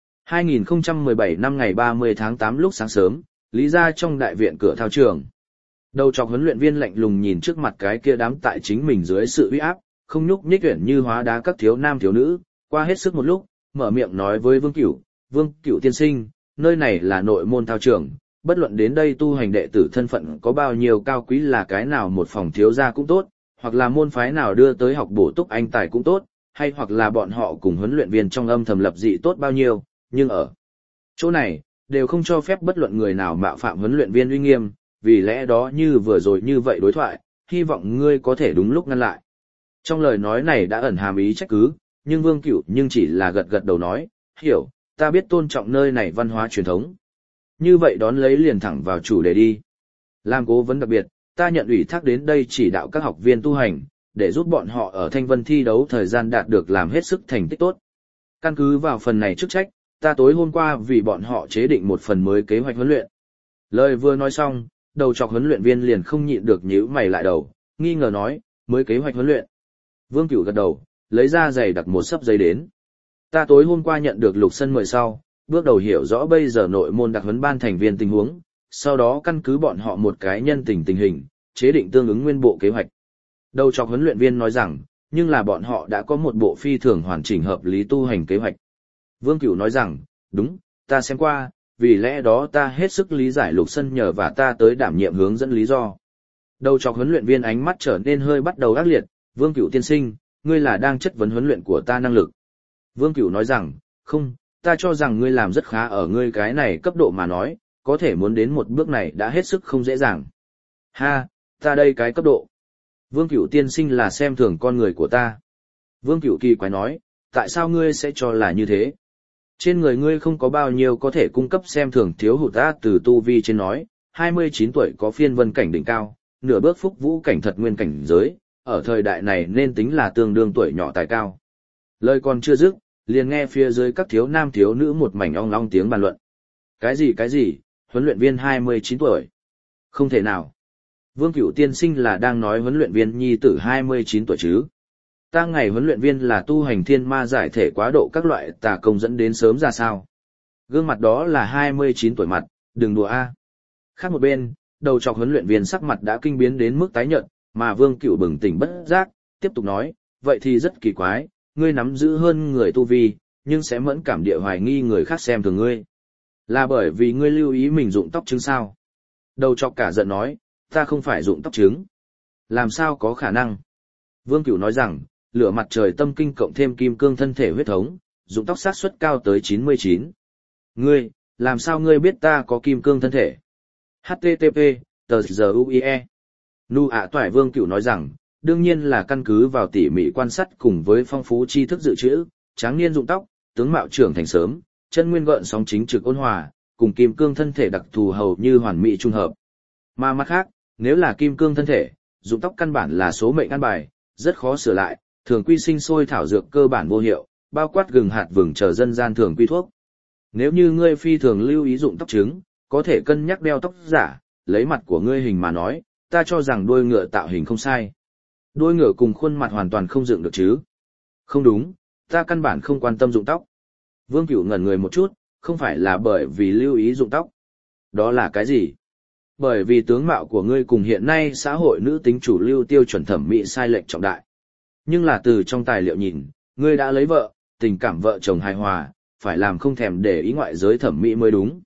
[SPEAKER 1] 2017 năm ngày 30 tháng 8 lúc sáng sớm, Lý gia trong đại viện cửa thao trường. Đầu chọc huấn luyện viên lạnh lùng nhìn trước mặt cái kia đám tại chính mình dưới sự uy áp, không nhúc nhích uyển như hóa đá các thiếu nam thiếu nữ, qua hết sức một lúc, mở miệng nói với Vương Cửu tiên sinh, nơi này là nội môn thao trường, bất luận đến đây tu hành đệ tử thân phận có bao nhiêu cao quý là cái nào một phòng thiếu gia cũng tốt, hoặc là môn phái nào đưa tới học bổ túc anh tài cũng tốt, hay hoặc là bọn họ cùng huấn luyện viên trong âm thầm lập dị tốt bao nhiêu, nhưng ở chỗ này, đều không cho phép bất luận người nào mạo phạm huấn luyện viên uy nghiêm, vì lẽ đó như vừa rồi như vậy đối thoại, hy vọng ngươi có thể đúng lúc ngăn lại. Trong lời nói này đã ẩn hàm ý trách cứ, nhưng Vương Cửu nhưng chỉ là gật gật đầu nói, hiểu, ta biết tôn trọng nơi này văn hóa truyền thống. Như vậy đón lấy liền thẳng vào chủ đề đi. Làm cố vấn đặc biệt, ta nhận ủy thác đến đây chỉ đạo các học viên tu hành, để giúp bọn họ ở Thanh Vân thi đấu thời gian đạt được làm hết sức thành tích tốt. Căn cứ vào phần này chức trách, ta tối hôm qua vì bọn họ chế định một phần mới kế hoạch huấn luyện. Lời vừa nói xong, đầu chọc huấn luyện viên liền không nhịn được nhíu mày lại đầu, nghi ngờ nói, mới kế hoạch huấn luyện. Vương Cửu gật đầu, lấy ra giày đặt một sấp giấy đến. Ta tối hôm qua nhận được Lục Sân mời sau, bước đầu hiểu rõ bây giờ nội môn đặc huấn ban thành viên tình huống, sau đó căn cứ bọn họ một cái nhân tình hình, chế định tương ứng nguyên bộ kế hoạch. Đầu chọc huấn luyện viên nói rằng, nhưng là bọn họ đã có một bộ phi thường hoàn chỉnh hợp lý tu hành kế hoạch. Vương Cửu nói rằng, đúng, ta xem qua, vì lẽ đó ta hết sức lý giải Lục Sân nhờ và ta tới đảm nhiệm hướng dẫn lý do. Đầu chọc huấn luyện viên ánh mắt trở nên hơi bắt đầu ác liệt, Vương Cửu tiên sinh, ngươi là đang chất vấn huấn luyện của ta năng lực. Vương Cửu nói rằng, không, ta cho rằng ngươi làm rất khá ở ngươi cái này cấp độ mà nói, có thể muốn đến một bước này đã hết sức không dễ dàng. Ha, ta đây cái cấp độ. Vương Cửu tiên sinh là xem thường con người của ta. Vương Cửu kỳ quái nói, tại sao ngươi sẽ cho là như thế? Trên người ngươi không có bao nhiêu có thể cung cấp xem thường thiếu hụt ta từ tu vi trên nói, 29 tuổi có phiên vân cảnh đỉnh cao, nửa bước phúc vũ cảnh thật nguyên cảnh giới, ở thời đại này nên tính là tương đương tuổi nhỏ tài cao. Lời còn chưa dứt, liền nghe phía dưới các thiếu nam thiếu nữ một mảnh ong ong tiếng bàn luận. Cái gì, huấn luyện viên 29 tuổi? Không thể nào. Vương Cửu tiên sinh là đang nói huấn luyện viên nhi tử 29 tuổi chứ? Ta ngày huấn luyện viên là tu hành thiên ma giải thể quá độ các loại tà công dẫn đến sớm ra sao? Gương mặt đó là 29 tuổi mặt, đừng đùa a. Khác một bên, đầu chọc huấn luyện viên sắc mặt đã kinh biến đến mức tái nhợt, mà Vương Cửu bừng tỉnh bất giác, tiếp tục nói, vậy thì rất kỳ quái, ngươi nắm giữ hơn người tu vi, nhưng sẽ mẫn cảm địa hoài nghi người khác xem thường ngươi. Là bởi vì ngươi lưu ý mình dụng tóc trứng sao? Đầu chọc cả giận nói, ta không phải dụng tóc trứng. Làm sao có khả năng? Vương Cửu nói rằng, lửa mặt trời tâm kinh cộng thêm kim cương thân thể huyết thống, dụng tóc sát suất cao tới 99. Ngươi, làm sao ngươi biết ta có kim cương thân thể? HTTP, tờ giờ UIE. Nu ạ toại Vương Cửu nói rằng, đương nhiên là căn cứ vào tỉ mỉ quan sát cùng với phong phú tri thức dự trữ, tráng niên dụng tóc, tướng mạo trưởng thành sớm, chân nguyên gợn sóng chính trực ôn hòa, cùng kim cương thân thể đặc thù hầu như hoàn mỹ trung hợp. Mà mặt khác, nếu là kim cương thân thể, dụng tóc căn bản là số mệnh ăn bài, rất khó sửa lại, thường quy sinh sôi thảo dược cơ bản vô hiệu, bao quát gừng hạt vừng chờ dân gian thường quy thuốc. Nếu như ngươi phi thường lưu ý dụng tóc trứng, có thể cân nhắc đeo tóc giả, lấy mặt của ngươi hình mà nói, ta cho rằng đuôi ngựa tạo hình không sai. Đuôi ngựa cùng khuôn mặt hoàn toàn không dựng được chứ? Không đúng, ta căn bản không quan tâm dụng tóc. Vương Cửu ngẩn người một chút, không phải là bởi vì lưu ý dụng tóc. Đó là cái gì? Bởi vì tướng mạo của ngươi cùng hiện nay xã hội nữ tính chủ lưu tiêu chuẩn thẩm mỹ sai lệch trọng đại. Nhưng là từ trong tài liệu nhìn, ngươi đã lấy vợ, tình cảm vợ chồng hài hòa, phải làm không thèm để ý ngoại giới thẩm mỹ mới đúng.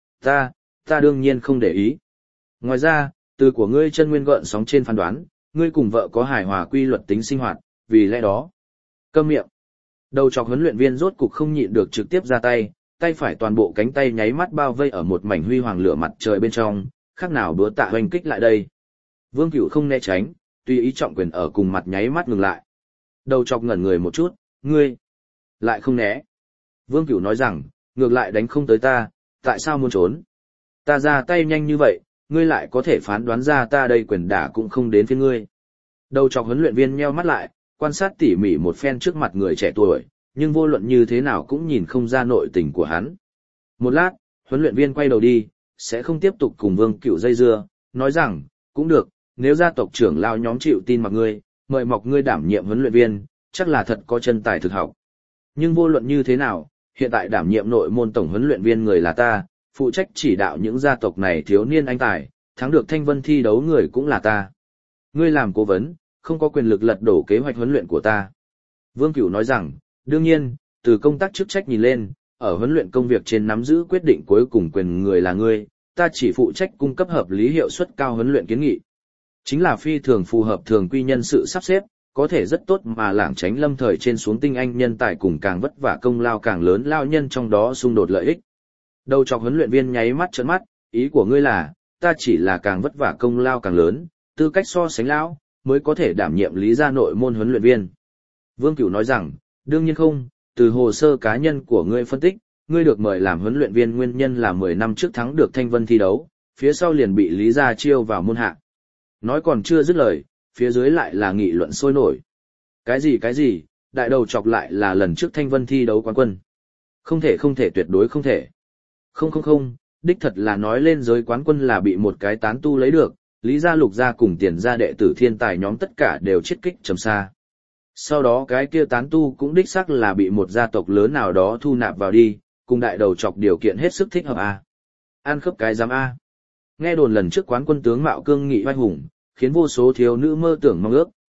[SPEAKER 1] Ta đương nhiên không để ý. Ngoài ra, từ của ngươi chân nguyên gợn sóng trên phán đoán, ngươi cùng vợ có hài hòa quy luật tính sinh hoạt, vì lẽ đó. Câm miệng. Đầu chọc huấn luyện viên rốt cục không nhịn được trực tiếp ra tay, tay phải toàn bộ cánh tay nháy mắt bao vây ở một mảnh huy hoàng lửa mặt trời bên trong, khác nào búa tạ hoành kích lại đây. Vương Cửu không né tránh, tùy ý trọng quyền ở cùng mặt nháy mắt ngừng lại. Đầu chọc ngẩn người một chút, ngươi lại không né. Vương Cửu nói rằng, ngược lại đánh không tới ta, tại sao muốn trốn? Ta ra tay nhanh như vậy, ngươi lại có thể phán đoán ra ta đây quyền đả cũng không đến phía ngươi. Đầu chọc huấn luyện viên nheo mắt lại, quan sát tỉ mỉ một phen trước mặt người trẻ tuổi, nhưng vô luận như thế nào cũng nhìn không ra nội tình của hắn. Một lát, huấn luyện viên quay đầu đi, sẽ không tiếp tục cùng Vương Cửu dây dưa, nói rằng, cũng được, nếu gia tộc trưởng lao nhóm chịu tin mặc ngươi, mời mọc ngươi đảm nhiệm huấn luyện viên, chắc là thật có chân tài thực học. Nhưng vô luận như thế nào, hiện tại đảm nhiệm nội môn tổng huấn luyện viên người là ta, phụ trách chỉ đạo những gia tộc này thiếu niên anh tài, thắng được thanh vân thi đấu người cũng là ta. Ngươi làm cố vấn, không có quyền lực lật đổ kế hoạch huấn luyện của ta. Vương Cửu nói rằng, đương nhiên, từ công tác chức trách nhìn lên, ở huấn luyện công việc trên nắm giữ quyết định cuối cùng quyền người là ngươi, ta chỉ phụ trách cung cấp hợp lý hiệu suất cao huấn luyện kiến nghị. Chính là phi thường phù hợp thường quy nhân sự sắp xếp, có thể rất tốt mà lảng tránh lâm thời trên xuống tinh anh nhân tài cùng càng vất vả công lao càng lớn lao nhân trong đó xung đột lợi ích. Đầu chọc huấn luyện viên nháy mắt trợn mắt, ý của ngươi là, ta chỉ là càng vất vả công lao càng lớn, tư cách so sánh lão, mới có thể đảm nhiệm lý gia nội môn huấn luyện viên. Vương Cửu nói rằng, đương nhiên không, từ hồ sơ cá nhân của ngươi phân tích, ngươi được mời làm huấn luyện viên nguyên nhân là 10 năm trước thắng được thanh vân thi đấu, phía sau liền bị lý gia chiêu vào môn hạ. Nói còn chưa dứt lời, phía dưới lại là nghị luận sôi nổi. Cái gì, đại đầu chọc lại là lần trước thanh vân thi đấu quán quân. Không thể tuyệt đối không thể. Không, đích thật là nói lên giới quán quân là bị một cái tán tu lấy được, lý gia lục gia cùng tiền gia đệ tử thiên tài nhóm tất cả đều chết kích trầm xa. Sau đó cái kia tán tu cũng đích xác là bị một gia tộc lớn nào đó thu nạp vào đi, cùng đại đầu chọc điều kiện hết sức thích hợp a. Ăn khớp cái giám a. Nghe đồn lần trước quán quân tướng mạo cương nghị oai hùng, khiến vô số thiếu nữ mơ tưởng mong ước,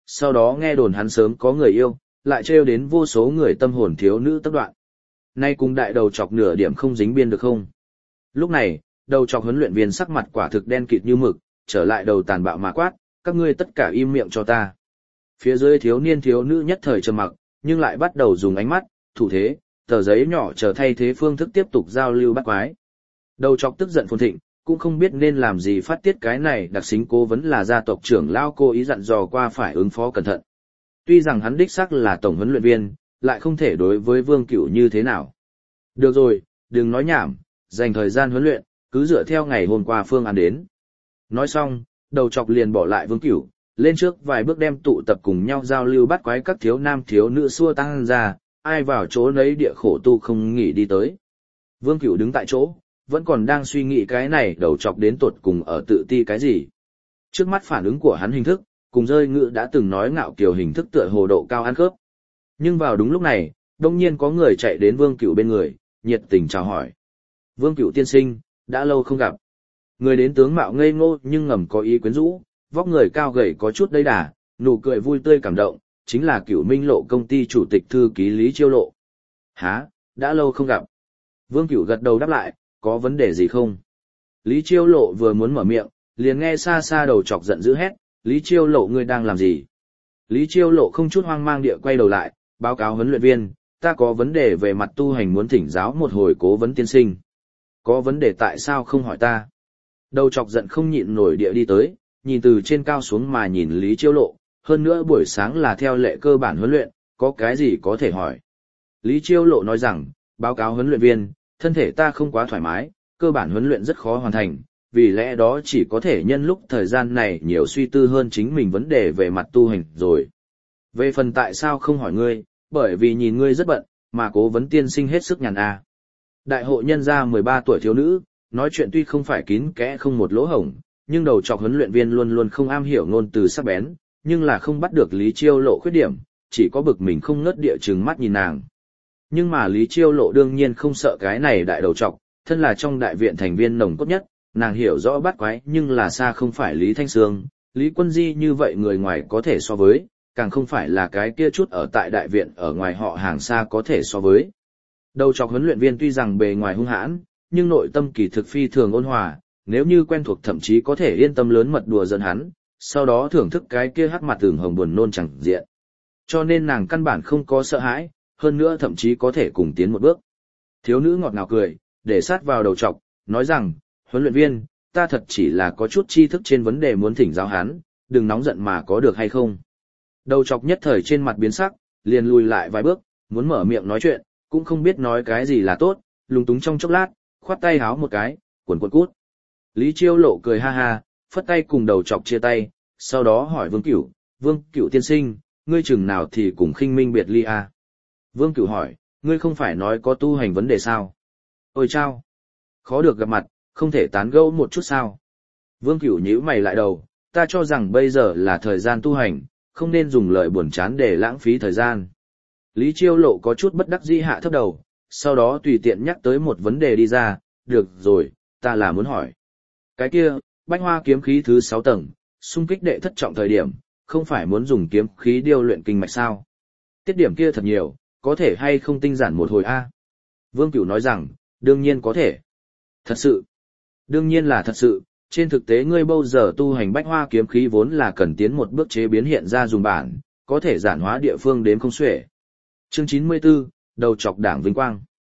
[SPEAKER 1] sau đó nghe đồn hắn sớm có người yêu, lại trêu đến vô số người tâm hồn thiếu nữ tất đoạn. Nay cùng đại đầu chọc nửa điểm không dính biên được không? Lúc này, đầu chọc huấn luyện viên sắc mặt quả thực đen kịt như mực, trở lại đầu tàn bạo mà quát, các ngươi tất cả im miệng cho ta. Phía dưới thiếu niên thiếu nữ nhất thời trầm mặc, nhưng lại bắt đầu dùng ánh mắt, thủ thế, tờ giấy nhỏ chờ thay thế phương thức tiếp tục giao lưu bắt quái. Đầu chọc tức giận phồn thịnh, cũng không biết nên làm gì phát tiết cái này, đặc xính cố vấn là gia tộc trưởng lao cố ý dặn dò qua phải ứng phó cẩn thận. Tuy rằng hắn đích xác là tổng huấn luyện viên, lại không thể đối với Vương Cửu như thế nào. Được rồi, đừng nói nhảm, dành thời gian huấn luyện, cứ dựa theo ngày hôm qua phương án đến. Nói xong, đầu chọc liền bỏ lại Vương Cửu, lên trước vài bước đem tụ tập cùng nhau giao lưu bắt quái các thiếu nam thiếu nữ xua tăng ra, ai vào chỗ nấy địa khổ tu không nghỉ đi tới. Vương Cửu đứng tại chỗ, vẫn còn đang suy nghĩ cái này đầu chọc đến tột cùng ở tự ti cái gì. Trước mắt phản ứng của hắn hình thức, cùng rơi ngự đã từng nói ngạo kiều hình thức tựa hồ độ cao ăn khớp. Nhưng vào đúng lúc này, đông nhiên có người chạy đến Vương Cửu bên người, nhiệt tình chào hỏi. Vương Cửu tiên sinh, đã lâu không gặp. Người đến tướng mạo ngây ngô nhưng ngầm có ý quyến rũ, vóc người cao gầy có chút đầy đà, nụ cười vui tươi cảm động, chính là Cửu Minh Lộ công ty chủ tịch thư ký Lý Chiêu Lộ. Hả, đã lâu không gặp. Vương Cửu gật đầu đáp lại, có vấn đề gì không? Lý Chiêu Lộ vừa muốn mở miệng, liền nghe xa xa đầu chọc giận dữ hét, Lý Chiêu Lộ ngươi đang làm gì? Lý Chiêu Lộ không chút hoang mang địa quay đầu lại, báo cáo huấn luyện viên, ta có vấn đề về mặt tu hành muốn thỉnh giáo một hồi cố vấn tiên sinh. Có vấn đề tại sao không hỏi ta? Đầu chọc giận không nhịn nổi địa đi tới, nhìn từ trên cao xuống mà nhìn Lý Chiêu Lộ, hơn nữa buổi sáng là theo lệ cơ bản huấn luyện, có cái gì có thể hỏi. Lý Chiêu Lộ nói rằng, báo cáo huấn luyện viên, thân thể ta không quá thoải mái, cơ bản huấn luyện rất khó hoàn thành, vì lẽ đó chỉ có thể nhân lúc thời gian này nhiều suy tư hơn chính mình vấn đề về mặt tu hành rồi. Về phần tại sao không hỏi ngươi, bởi vì nhìn ngươi rất bận, mà cố vấn tiên sinh hết sức nhàn à. Đại hội nhân gia 13 tuổi thiếu nữ, nói chuyện tuy không phải kín kẽ không một lỗ hổng, nhưng đầu chọc huấn luyện viên luôn luôn không am hiểu ngôn từ sắc bén, nhưng là không bắt được Lý Chiêu Lộ khuyết điểm, chỉ có bực mình không ngớt địa trừng mắt nhìn nàng. Nhưng mà Lý Chiêu Lộ đương nhiên không sợ cái này đại đầu trọc, thân là trong đại viện thành viên nồng cốt nhất, nàng hiểu rõ bắt quái nhưng là xa không phải Lý Thanh Sương, Lý Quân Di như vậy người ngoài có thể so với, càng không phải là cái kia chút ở tại đại viện ở ngoài họ hàng xa có thể so với. Đầu trọc huấn luyện viên tuy rằng bề ngoài hung hãn, nhưng nội tâm kỳ thực phi thường ôn hòa, nếu như quen thuộc thậm chí có thể yên tâm lớn mật đùa giỡn hắn, sau đó thưởng thức cái kia hắc mặt tường hồng buồn nôn chẳng diện. Cho nên nàng căn bản không có sợ hãi, hơn nữa thậm chí có thể cùng tiến một bước. Thiếu nữ ngọt ngào cười, để sát vào đầu trọc, nói rằng, huấn luyện viên, ta thật chỉ là có chút tri thức trên vấn đề muốn thỉnh giáo hắn, đừng nóng giận mà có được hay không. Đầu trọc nhất thời trên mặt biến sắc, liền lùi lại vài bước, muốn mở miệng nói chuyện, cũng không biết nói cái gì là tốt, lúng túng trong chốc lát, khoát tay háo một cái, quần cút. Lý Chiêu Lộ cười ha ha, phất tay cùng đầu trọc chia tay, sau đó hỏi Vương Cửu tiên sinh, ngươi chừng nào thì cùng Khinh Minh biệt ly à? Vương Cửu hỏi, ngươi không phải nói có tu hành vấn đề sao? Ôi chao! Khó được gặp mặt, không thể tán gẫu một chút sao? Vương Cửu nhíu mày lại đầu, ta cho rằng bây giờ là thời gian tu hành, không nên dùng lời buồn chán để lãng phí thời gian. Lý Chiêu Lộ có chút bất đắc dĩ hạ thấp đầu, sau đó tùy tiện nhắc tới một vấn đề đi ra, được rồi, ta là muốn hỏi. Cái kia, Bách Hoa kiếm khí thứ 6 tầng, xung kích đệ thất trọng thời điểm, không phải muốn dùng kiếm khí điêu luyện kinh mạch sao? Tiết điểm kia thật nhiều, có thể hay không tinh giản một hồi a? Vương Cửu nói rằng, đương nhiên có thể. Thật sự. Đương nhiên là thật sự, trên thực tế ngươi bây giờ tu hành Bách Hoa kiếm khí vốn là cần tiến một bước chế biến hiện ra dùng bản, có thể giản hóa địa phương đến không xuể. Chương 94, đầu chọc đảng vinh quang.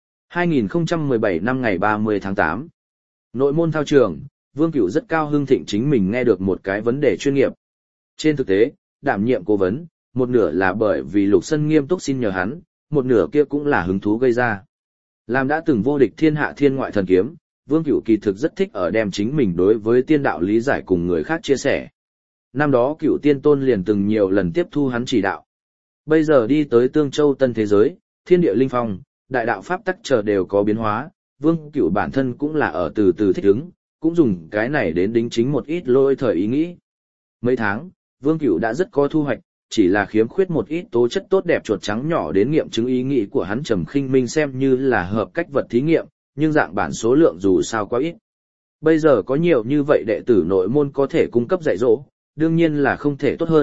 [SPEAKER 1] 2017 năm ngày 30 tháng 8. Nội môn thao trường, Vương Cửu rất cao hưng thịnh chính mình nghe được một cái vấn đề chuyên nghiệp. Trên thực tế, đảm nhiệm cố vấn, một nửa là bởi vì Lục Sân nghiêm túc xin nhờ hắn, một nửa kia cũng là hứng thú gây ra. Làm đã từng vô địch thiên hạ thiên ngoại thần kiếm, Vương Cửu kỳ thực rất thích ở đem chính mình đối với tiên đạo lý giải cùng người khác chia sẻ. Năm đó Cửu Tiên Tôn liền từng nhiều lần tiếp thu hắn chỉ đạo. Bây giờ đi tới Tương Châu tân thế giới, thiên địa linh phong, đại đạo pháp tắc chờ đều có biến hóa, Vương Cửu bản thân cũng là ở từ từ thích ứng, cũng dùng cái này đến đính chính một ít lỗi thời ý nghĩ. Mấy tháng, Vương Cửu đã rất có thu hoạch, chỉ là khiếm khuyết một ít tố chất tốt đẹp chuột trắng nhỏ đến nghiệm chứng ý nghĩ của hắn Trầm Khinh Minh xem như là hợp cách vật thí nghiệm, nhưng dạng bản số lượng dù sao quá ít. Bây giờ có nhiều như vậy đệ tử nội môn có thể cung cấp dạy dỗ, đương nhiên là không thể tốt hơn,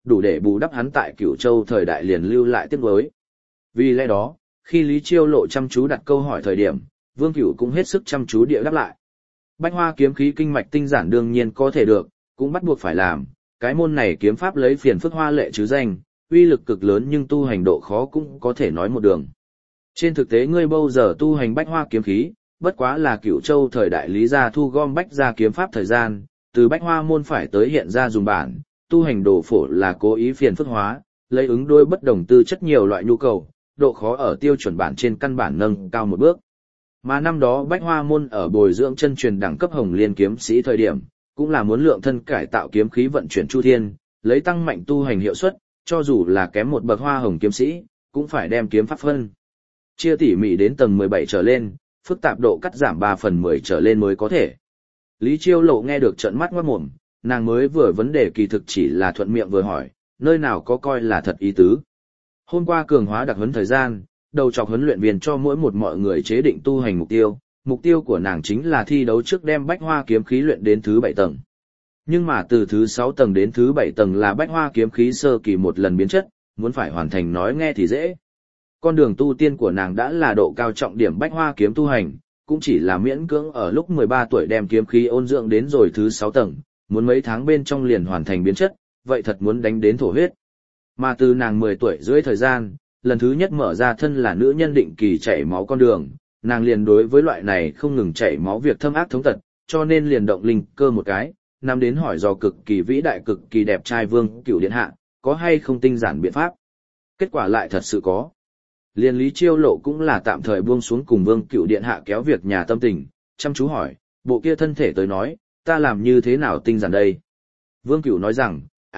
[SPEAKER 1] đủ để bù đắp hắn tại Cửu Châu thời đại liền lưu lại tiếc nuối. Vì lẽ đó, khi Lý Chiêu Lộ chăm chú đặt câu hỏi thời điểm, Vương Cửu cũng hết sức chăm chú địa đáp lại. Bách Hoa kiếm khí kinh mạch tinh giản đương nhiên có thể được, cũng bắt buộc phải làm, cái môn này kiếm pháp lấy phiền phức hoa lệ chứ danh, uy lực cực lớn nhưng tu hành độ khó cũng có thể nói một đường. Trên thực tế ngươi bây giờ tu hành Bách Hoa kiếm khí, bất quá là Cửu Châu thời đại Lý gia thu gom bách gia kiếm pháp thời gian, từ Bách Hoa môn phải tới hiện ra dùng bản, tu hành đồ phổ là cố ý phiền phức hóa, lấy ứng đối bất đồng tư chất nhiều loại nhu cầu, độ khó ở tiêu chuẩn bản trên căn bản nâng cao một bước. Mà năm đó Bách Hoa môn ở bồi dưỡng chân truyền đẳng cấp Hồng Liên kiếm sĩ thời điểm, cũng là muốn lượng thân cải tạo kiếm khí vận chuyển chu thiên, lấy tăng mạnh tu hành hiệu suất, cho dù là kém một bậc Hoa Hồng kiếm sĩ, cũng phải đem kiếm pháp phân chia tỉ mỉ đến tầng 17 trở lên, phức tạp độ cắt giảm 3/10 trở lên mới có thể. Lý Chiêu Lộ nghe được trợn mắt ngoát mồm, nàng mới vừa vấn đề kỳ thực chỉ là thuận miệng vừa hỏi, nơi nào có coi là thật ý tứ. Hôm qua cường hóa đặc huấn thời gian, đầu chọc huấn luyện viên cho mỗi một mọi người chế định tu hành mục tiêu của nàng chính là thi đấu trước đem Bách Hoa kiếm khí luyện đến thứ 7 tầng. Nhưng mà từ thứ 6 tầng đến thứ 7 tầng là Bách Hoa kiếm khí sơ kỳ một lần biến chất, muốn phải hoàn thành nói nghe thì dễ. Con đường tu tiên của nàng đã là độ cao trọng điểm Bách Hoa kiếm tu hành, cũng chỉ là miễn cưỡng ở lúc 13 tuổi đem kiếm khí ôn dưỡng đến rồi thứ 6 tầng, muốn mấy tháng bên trong liền hoàn thành biến chất, vậy thật muốn đánh đến thổ huyết. Mà từ nàng 10 tuổi dưới thời gian, lần thứ nhất mở ra thân là nữ nhân định kỳ chảy máu con đường, nàng liền đối với loại này không ngừng chảy máu việc thâm ác thống tật, cho nên liền động linh cơ một cái, nằm đến hỏi do cực kỳ vĩ đại cực kỳ đẹp trai Vương Cửu điện hạ, có hay không tinh giản biện pháp. Kết quả lại thật sự có. Liên Lý Chiêu Lộ cũng là tạm thời buông xuống cùng Vương Cửu điện hạ kéo việc nhà tâm tình, chăm chú hỏi, bộ kia thân thể tới nói, ta làm như thế nào tinh giản đây? Vương Cửu nói rằng,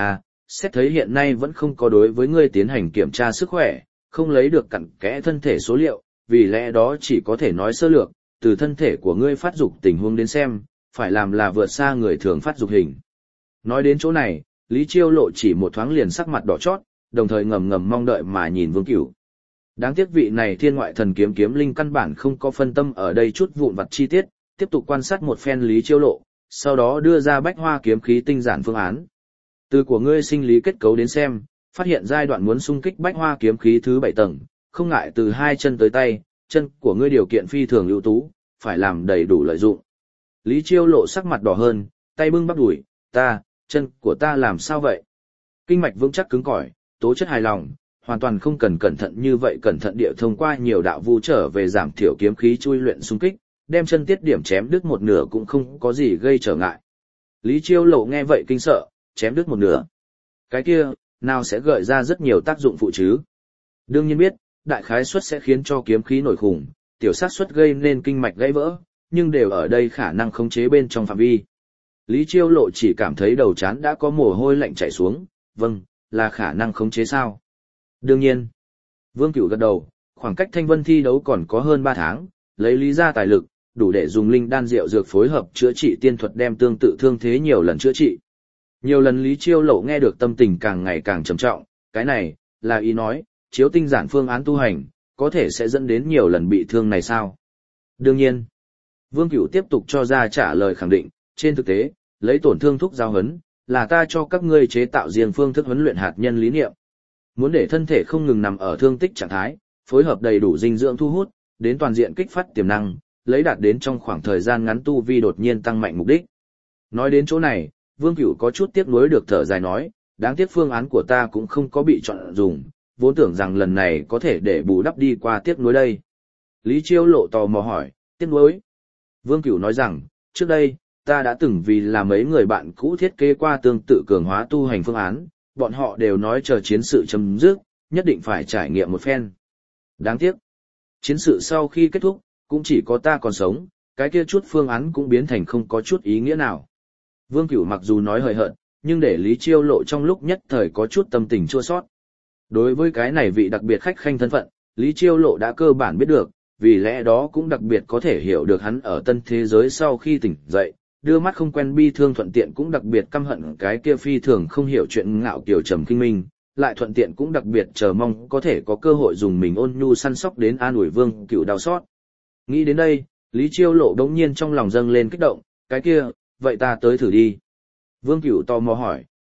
[SPEAKER 1] xét thấy hiện nay vẫn không có đối với ngươi tiến hành kiểm tra sức khỏe, không lấy được cặn kẽ thân thể số liệu, vì lẽ đó chỉ có thể nói sơ lược, từ thân thể của ngươi phát dục tình huống đến xem, phải làm là vượt xa người thường phát dục hình. Nói đến chỗ này, Lý Chiêu Lộ chỉ một thoáng liền sắc mặt đỏ chót, đồng thời ngầm ngầm mong đợi mà nhìn Vương Cửu. Đáng tiếc vị này thiên ngoại thần kiếm linh căn bản không có phân tâm ở đây chút vụn vặt chi tiết, tiếp tục quan sát một phen Lý Chiêu Lộ, sau đó đưa ra Bách Hoa kiếm khí tinh giản phương án. Từ của ngươi sinh lý kết cấu đến xem, phát hiện giai đoạn muốn xung kích Bách Hoa kiếm khí thứ 7 tầng, không ngại từ 2 chân tới tay, chân của ngươi điều kiện phi thường ưu tú, phải làm đầy đủ lợi dụng. Lý Chiêu Lộ sắc mặt đỏ hơn, tay bưng bắp đùi, chân của ta làm sao vậy? Kinh mạch vững chắc cứng cỏi, tố chất hài lòng, hoàn toàn không cần cẩn thận như vậy, cẩn thận địa thông qua nhiều đạo vu trở về giảm thiểu kiếm khí chui luyện xung kích, đem chân tiết điểm chém đứt một nửa cũng không có gì gây trở ngại. Lý Chiêu Lộ nghe vậy kinh sợ, chém đứt một nửa. Cái kia, nào sẽ gợi ra rất nhiều tác dụng phụ chứ? Đương nhiên biết, đại khái suất sẽ khiến cho kiếm khí nổi khủng, tiểu xác suất gây nên kinh mạch gãy vỡ, nhưng đều ở đây khả năng khống chế bên trong phạm vi. Lý Chiêu Lộ chỉ cảm thấy đầu trán đã có mồ hôi lạnh chảy xuống, vâng, là khả năng khống chế sao? Đương nhiên. Vương Cửu gật đầu, khoảng cách Thanh Vân thi đấu còn có hơn 3 tháng, lấy Lý gia tài lực, đủ để dùng linh đan rượu dược phối hợp chữa trị tiên thuật đem tương tự thương thế nhiều lần chữa trị. Nhiều lần Lý Chiêu Lộ nghe được tâm tình càng ngày càng trầm trọng, cái này, là ý nói, chiếu tinh giản phương án tu hành, có thể sẽ dẫn đến nhiều lần bị thương này sao? Đương nhiên. Vương Cửu tiếp tục cho ra trả lời khẳng định, trên thực tế, lấy tổn thương thuốc giao huấn, là ta cho các ngươi chế tạo riêng phương thức huấn luyện hạt nhân lý niệm. Muốn để thân thể không ngừng nằm ở thương tích trạng thái, phối hợp đầy đủ dinh dưỡng thu hút, đến toàn diện kích phát tiềm năng, lấy đạt đến trong khoảng thời gian ngắn tu vi đột nhiên tăng mạnh mục đích. Nói đến chỗ này, Vương Cửu có chút tiếc nuối được thở dài nói, đáng tiếc phương án của ta cũng không có bị chọn dùng, vốn tưởng rằng lần này có thể để bù đắp đi qua tiếc nuối đây. Lý Chiêu Lộ tò mò hỏi, tiếc nuối? Vương Cửu nói rằng, trước đây, ta đã từng vì là mấy người bạn cũ thiết kế qua tương tự cường hóa tu hành phương án, bọn họ đều nói chờ chiến sự chấm dứt, nhất định phải trải nghiệm một phen. Đáng tiếc, chiến sự sau khi kết thúc, cũng chỉ có ta còn sống, cái kia chút phương án cũng biến thành không có chút ý nghĩa nào. Vương Cửu mặc dù nói hời hợt, nhưng để Lý Chiêu Lộ trong lúc nhất thời có chút tâm tình chua xót. Đối với cái này vị đặc biệt khách khanh thân phận, Lý Chiêu Lộ đã cơ bản biết được, vì lẽ đó cũng đặc biệt có thể hiểu được hắn ở tân thế giới sau khi tỉnh dậy, đưa mắt không quen bi thương, thuận tiện cũng đặc biệt căm hận cái kia phi thường không hiểu chuyện ngạo kiều trầm kinh minh, lại thuận tiện cũng đặc biệt chờ mong có thể có cơ hội dùng mình ôn nhu săn sóc đến an ủi Vương Cửu đau xót. Nghĩ đến đây, Lý Chiêu Lộ đống nhiên trong lòng dâng lên kích động, cái kia, vậy ta tới thử đi. Vương Cửu tò mò hỏi,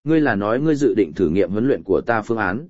[SPEAKER 1] ngươi là nói ngươi dự định thử nghiệm huấn luyện của ta phương án.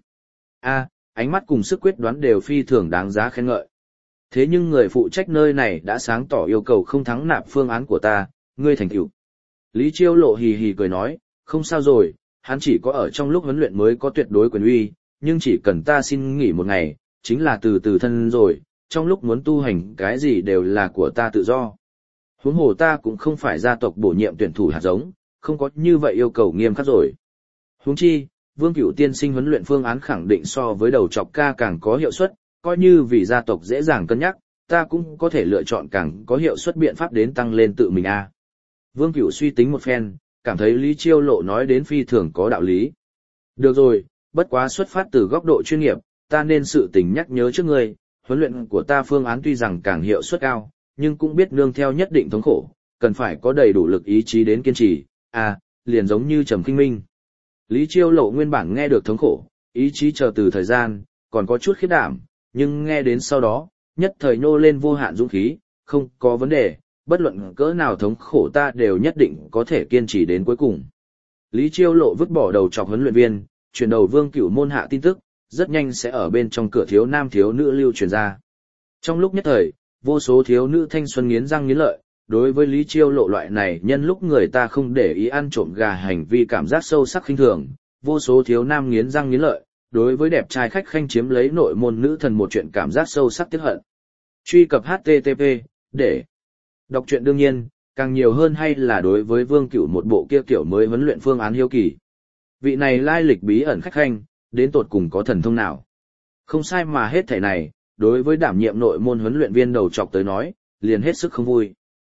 [SPEAKER 1] Ánh mắt cùng sức quyết đoán đều phi thường đáng giá khen ngợi. Thế nhưng người phụ trách nơi này đã sáng tỏ yêu cầu không thắng nạp phương án của ta, ngươi thành tựu. Lý Chiêu Lộ hì hì cười nói, không sao rồi, hắn chỉ có ở trong lúc huấn luyện mới có tuyệt đối quyền uy, nhưng chỉ cần ta xin nghỉ một ngày, chính là từ từ thân rồi, trong lúc muốn tu hành cái gì đều là của ta tự do. Huống hồ ta cũng không phải gia tộc bổ nhiệm tuyển thủ hạt giống, không có như vậy yêu cầu nghiêm khắc rồi. Huống chi, Vương Cửu tiên sinh huấn luyện phương án khẳng định so với đầu chọc ca càng có hiệu suất, coi như vì gia tộc dễ dàng cân nhắc, ta cũng có thể lựa chọn càng có hiệu suất biện pháp đến tăng lên tự mình a. Vương Cửu suy tính một phen, cảm thấy Lý Chiêu Lộ nói đến phi thường có đạo lý. Được rồi, bất quá xuất phát từ góc độ chuyên nghiệp, ta nên sự tình nhắc nhớ trước ngươi, huấn luyện của ta phương án tuy rằng càng hiệu suất cao, nhưng cũng biết nương theo nhất định thống khổ, cần phải có đầy đủ lực ý chí đến kiên trì, liền giống như Trầm Khinh Minh. Lý Chiêu Lộ nguyên bản nghe được thống khổ, ý chí chờ từ thời gian, còn có chút khiếp đảm, nhưng nghe đến sau đó, nhất thời nô lên vô hạn dũng khí, không có vấn đề, bất luận cỡ nào thống khổ ta đều nhất định có thể kiên trì đến cuối cùng. Lý Chiêu Lộ vứt bỏ đầu chọc huấn luyện viên, chuyển đầu Vương Cửu môn hạ tin tức, rất nhanh sẽ ở bên trong cửa thiếu nam thiếu nữ lưu truyền ra. Trong lúc nhất thời, vô số thiếu nữ thanh xuân nghiến răng nghiến lợi, đối với Lý Chiêu Lộ loại này nhân lúc người ta không để ý ăn trộm gà hành vi cảm giác sâu sắc khinh thường, vô số thiếu nam nghiến răng nghiến lợi, đối với đẹp trai khách khanh chiếm lấy nội môn nữ thần một chuyện cảm giác sâu sắc tiếc hận. Truy cập HTTP, để đọc truyện đương nhiên, càng nhiều hơn hay là đối với Vương Cửu một bộ kia kiểu mới huấn luyện phương án hiếu kỳ. Vị này lai lịch bí ẩn khách khanh, đến tột cùng có thần thông nào? Không sai mà hết thảy này, đối với đảm nhiệm nội môn huấn luyện viên đầu chọc tới nói, liền hết sức không vui.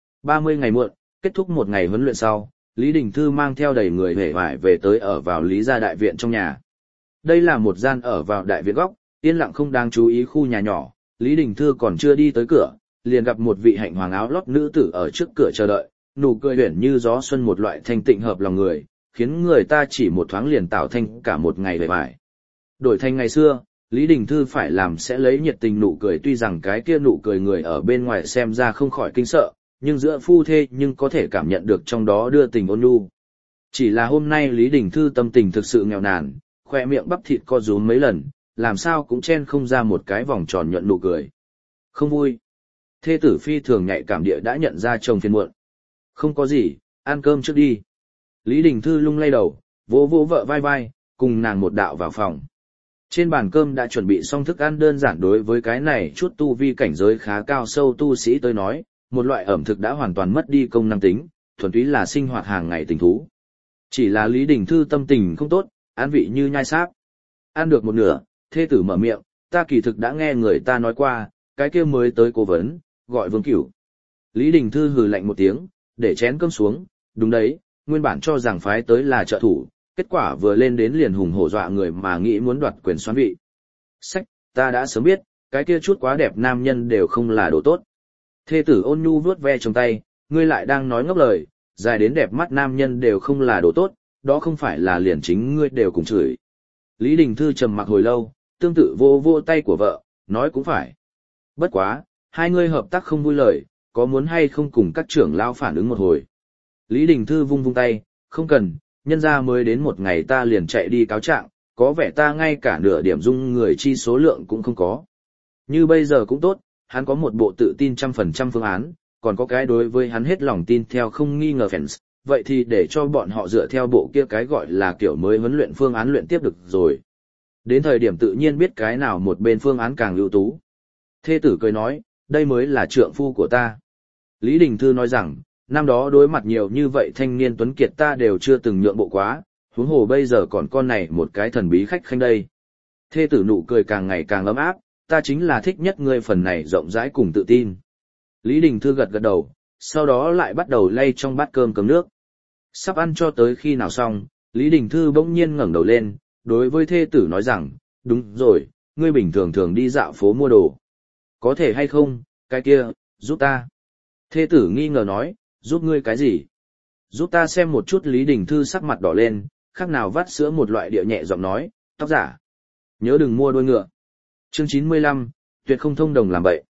[SPEAKER 1] 30 ngày muộn, kết thúc một ngày huấn luyện sau, Lý Đình Thư mang theo đầy người hề hoài về tới ở vào Lý gia đại viện trong nhà. Đây là một gian ở vào đại viện góc, yên lặng không đáng chú ý khu nhà nhỏ, Lý Đình Thư còn chưa đi tới cửa, liền gặp một vị hạnh hoàng áo lót nữ tử ở trước cửa chờ đợi, nụ cười huyền như gió xuân một loại thanh tịnh hợp lòng người, khiến người ta chỉ một thoáng liền tạo thành cả một ngày hề hoài. Đổi thành ngày xưa, Lý Đình Thư phải làm sẽ lấy nhiệt tình nụ cười, tuy rằng cái kia nụ cười người ở bên ngoài xem ra không khỏi kinh sợ, nhưng giữa phu thê nhưng có thể cảm nhận được trong đó đưa tình ôn nhu. Chỉ là hôm nay Lý Đình Thư tâm tình thực sự nghèo nàn, khoe miệng bắp thịt co rúm mấy lần, làm sao cũng chen không ra một cái vòng tròn nhuận nụ cười. Không vui. Thê tử phi thường nhạy cảm địa đã nhận ra chồng phiền muộn. Không có gì, ăn cơm trước đi. Lý Đình Thư lung lay đầu, vỗ vỗ vợ vai vai, cùng nàng một đạo vào phòng. Trên bàn cơm đã chuẩn bị xong thức ăn đơn giản, đối với cái này chút tu vi cảnh giới khá cao sâu tu sĩ tới nói, một loại ẩm thực đã hoàn toàn mất đi công năng tính, thuần túy là sinh hoạt hàng ngày tình thú. Chỉ là Lý Đình Thư tâm tình không tốt, ăn vị như nhai sáp. Ăn được một nửa, thê tử mở miệng, ta kỳ thực đã nghe người ta nói qua, cái kia mới tới cố vấn, gọi Vương Cửu. Lý Đình Thư hừ lạnh một tiếng, để chén cơm xuống, đúng đấy, nguyên bản cho rằng phái tới là trợ thủ, kết quả vừa lên đến liền hùng hổ dọa người mà nghĩ muốn đoạt quyền soán vị. Sách, ta đã sớm biết, cái kia chút quá đẹp nam nhân đều không là đồ tốt. Thê tử ôn nhu vuốt ve trong tay, ngươi lại đang nói ngốc lời, dài đến đẹp mắt nam nhân đều không là đồ tốt, đó không phải là liền chính ngươi đều cùng chửi. Lý Đình Thư trầm mặc hồi lâu, tương tự vô vô tay của vợ, nói cũng phải. Bất quá, hai ngươi hợp tác không vui lời, có muốn hay không cùng các trưởng lao phản ứng một hồi. Lý Đình Thư vung vung tay, không cần, nhân ra mới đến một ngày ta liền chạy đi cáo trạng, có vẻ ta ngay cả nửa điểm dung người chi số lượng cũng không có. Như bây giờ cũng tốt, hắn có một bộ tự tin 100% phương án, còn có cái đối với hắn hết lòng tin theo không nghi ngờ fans, vậy thì để cho bọn họ dựa theo bộ kia cái gọi là kiểu mới huấn luyện phương án luyện tiếp được rồi. Đến thời điểm tự nhiên biết cái nào một bên phương án càng ưu tú. Thê tử cười nói, đây mới là trượng phu của ta. Lý Đình Thư nói rằng, năm đó đối mặt nhiều như vậy thanh niên tuấn kiệt ta đều chưa từng nhượng bộ quá, huống hồ bây giờ còn con này một cái thần bí khách khanh đây. Thê tử nụ cười càng ngày càng ấm áp, ta chính là thích nhất ngươi phần này rộng rãi cùng tự tin. Lý Đình Thư gật gật đầu, sau đó lại bắt đầu lay trong bát cơm cầm nước. Sắp ăn cho tới khi nào xong, Lý Đình Thư bỗng nhiên ngẩng đầu lên, đối với thê tử nói rằng, đúng rồi, ngươi bình thường thường đi dạo phố mua đồ. Có thể hay không, cái kia, giúp ta. Thê tử nghi ngờ nói, giúp ngươi cái gì? Giúp ta xem một chút. Lý Đình Thư sắc mặt đỏ lên, khác nào vắt sữa một loại điệu nhẹ giọng nói, tóc giả. Nhớ đừng mua đuôi ngựa. Chương 95, tuyệt không thông đồng làm bậy.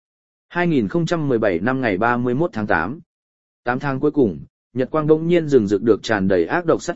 [SPEAKER 1] 2017 năm ngày 31 tháng 8. 8 tháng cuối cùng, Nhật quang bỗng nhiên rừng rực được tràn đầy ác độc sát ý,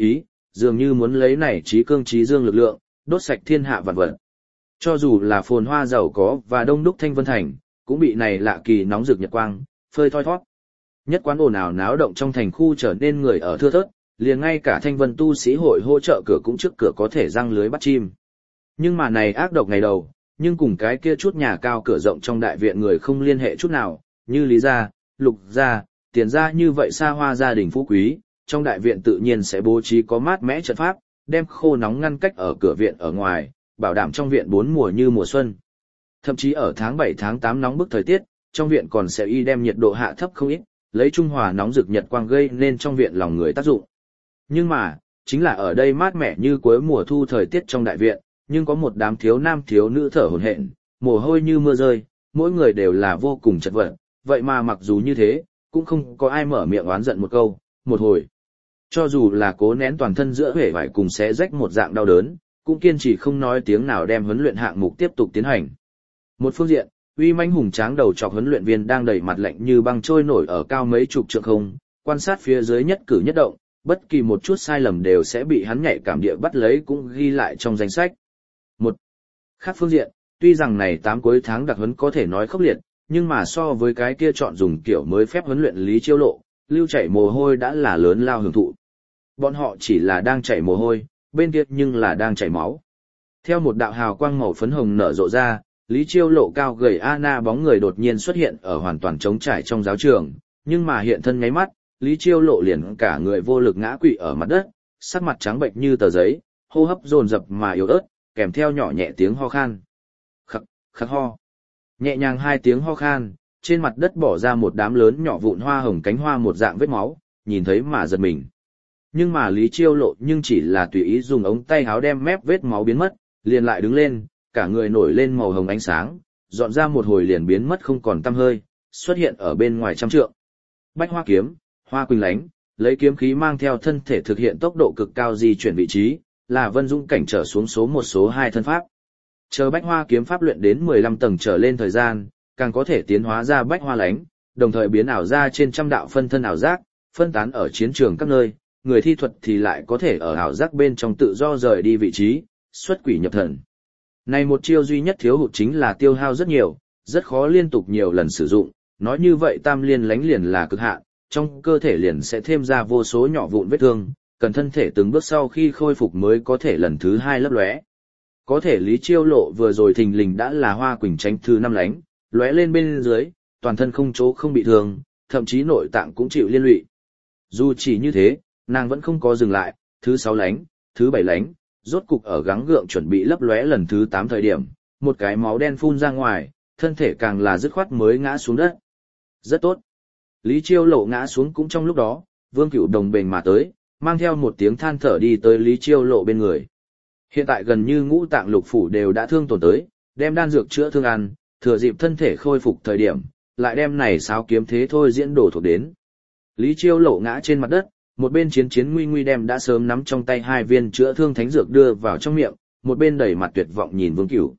[SPEAKER 1] dường như muốn lấy này trí cương trí dương lực lượng, đốt sạch thiên hạ vạn vật. Cho dù là phồn hoa giàu có và đông đúc Thanh Vân Thành, cũng bị này lạ kỳ nóng rực nhật quang, phơi thoi thoát. Nhất quán ồn ào náo động trong thành khu trở nên người ở thưa thớt, liền ngay cả Thanh Vân tu sĩ hội hỗ trợ cửa cũng trước cửa có thể răng lưới bắt chim. Nhưng mà này ác độc ngày đầu, nhưng cùng cái kia chút nhà cao cửa rộng trong đại viện người không liên hệ chút nào, như Lý gia, Lục gia, Tiền gia như vậy xa hoa gia đình phú quý, trong đại viện tự nhiên sẽ bố trí có mát mẽ trận pháp, đem khô nóng ngăn cách ở cửa viện ở ngoài, bảo đảm trong viện bốn mùa như mùa xuân. Thậm chí ở tháng 7 tháng 8 nóng bức thời tiết, trong viện còn sẽ y đem nhiệt độ hạ thấp không ít, lấy trung hòa nóng rực nhật quang gây nên trong viện lòng người tác dụng. Nhưng mà, chính là ở đây mát mẻ như cuối mùa thu thời tiết trong đại viện, nhưng có một đám thiếu nam thiếu nữ thở hổn hển, mồ hôi như mưa rơi, mỗi người đều là vô cùng chật vật, vậy mà mặc dù như thế, cũng không có ai mở miệng oán giận một câu, một hồi. Cho dù là cố nén toàn thân giữa huệ vải cùng xé rách một dạng đau đớn, cũng kiên trì không nói tiếng nào đem huấn luyện hạng mục tiếp tục tiến hành. Một phương diện, uy mãnh hùng tráng đầu trọc huấn luyện viên đang đầy mặt lạnh như băng trôi nổi ở cao mấy chục trượng không, quan sát phía dưới nhất cử nhất động, bất kỳ một chút sai lầm đều sẽ bị hắn nhạy cảm địa bắt lấy cũng ghi lại trong danh sách. Một khác phương diện, tuy rằng này 8 cuối tháng đặc huấn có thể nói khốc liệt, nhưng mà so với cái kia chọn dùng kiểu mới phép huấn luyện Lý Chiêu Lộ, lưu chảy mồ hôi đã là lớn lao hưởng thụ. Bọn họ chỉ là đang chảy mồ hôi, bên kia nhưng là đang chảy máu. Theo một đạo hào quang màu phấn hồng nở rộ ra, Lý Chiêu Lộ cao gầy Anna bóng người đột nhiên xuất hiện ở hoàn toàn trống trải trong giáo trường, nhưng mà hiện thân nháy mắt, Lý Chiêu Lộ liền cả người vô lực ngã quỵ ở mặt đất, sắc mặt trắng bệch như tờ giấy, hô hấp dồn dập mà yếu ớt, kèm theo nhỏ nhẹ tiếng ho khan. Khắc, khắc ho. Nhẹ nhàng 2 tiếng ho khan, trên mặt đất bỏ ra một đám lớn nhỏ vụn hoa hồng cánh hoa một dạng vết máu, nhìn thấy mà giật mình. Nhưng mà Lý Chiêu Lộ nhưng chỉ là tùy ý dùng ống tay áo đem mép vết máu biến mất, liền lại đứng lên, cả người nổi lên màu hồng ánh sáng, dọn ra một hồi liền biến mất không còn tăm hơi, xuất hiện ở bên ngoài trăm trượng. Bách Hoa kiếm, Hoa Quỳnh lánh, lấy kiếm khí mang theo thân thể thực hiện tốc độ cực cao di chuyển vị trí, là Vân Dũng cảnh trở xuống số 1 số 2 thân pháp. Chờ Bách Hoa kiếm pháp luyện đến 15 tầng trở lên thời gian, càng có thể tiến hóa ra Bách Hoa lánh, đồng thời biến ảo ra trên trăm đạo phân thân ảo giác, phân tán ở chiến trường các nơi, người thi thuật thì lại có thể ở ảo giác bên trong tự do rời đi vị trí, xuất quỷ nhập thần. Này một chiêu duy nhất thiếu hụt chính là tiêu hao rất nhiều, rất khó liên tục nhiều lần sử dụng, nói như vậy tam liên lánh liền là cực hạn, trong cơ thể liền sẽ thêm ra vô số nhỏ vụn vết thương, cần thân thể từng bước sau khi khôi phục mới có thể lần thứ 2 lấp lóe. Có thể Lý Chiêu Lộ vừa rồi thình lình đã là Hoa Quỳnh tránh thứ 5 lánh, lóe lên bên dưới, toàn thân không chỗ không bị thương, thậm chí nội tạng cũng chịu liên lụy. Dù chỉ như thế, nàng vẫn không có dừng lại, thứ 6 lánh, thứ 7 lánh, rốt cục ở gắng gượng chuẩn bị lấp lóe lần thứ 8 thời điểm, một cái máu đen phun ra ngoài, thân thể càng là dứt khoát mới ngã xuống đất. Rất tốt. Lý Chiêu Lộ ngã xuống cũng trong lúc đó, Vương Cửu đồng bền mà tới, mang theo một tiếng than thở đi tới Lý Chiêu Lộ bên người. Hiện tại gần như ngũ tạng lục phủ đều đã thương tổn tới, đem đan dược chữa thương ăn, thừa dịp thân thể khôi phục thời điểm, lại đem này sáo kiếm thế thôi diễn đổ thuộc đến. Lý Chiêu Lộ ngã trên mặt đất, một bên chiến nguy nguy đem đã sớm nắm trong tay 2 viên chữa thương thánh dược đưa vào trong miệng, một bên đẩy mặt tuyệt vọng nhìn Vương Cửu.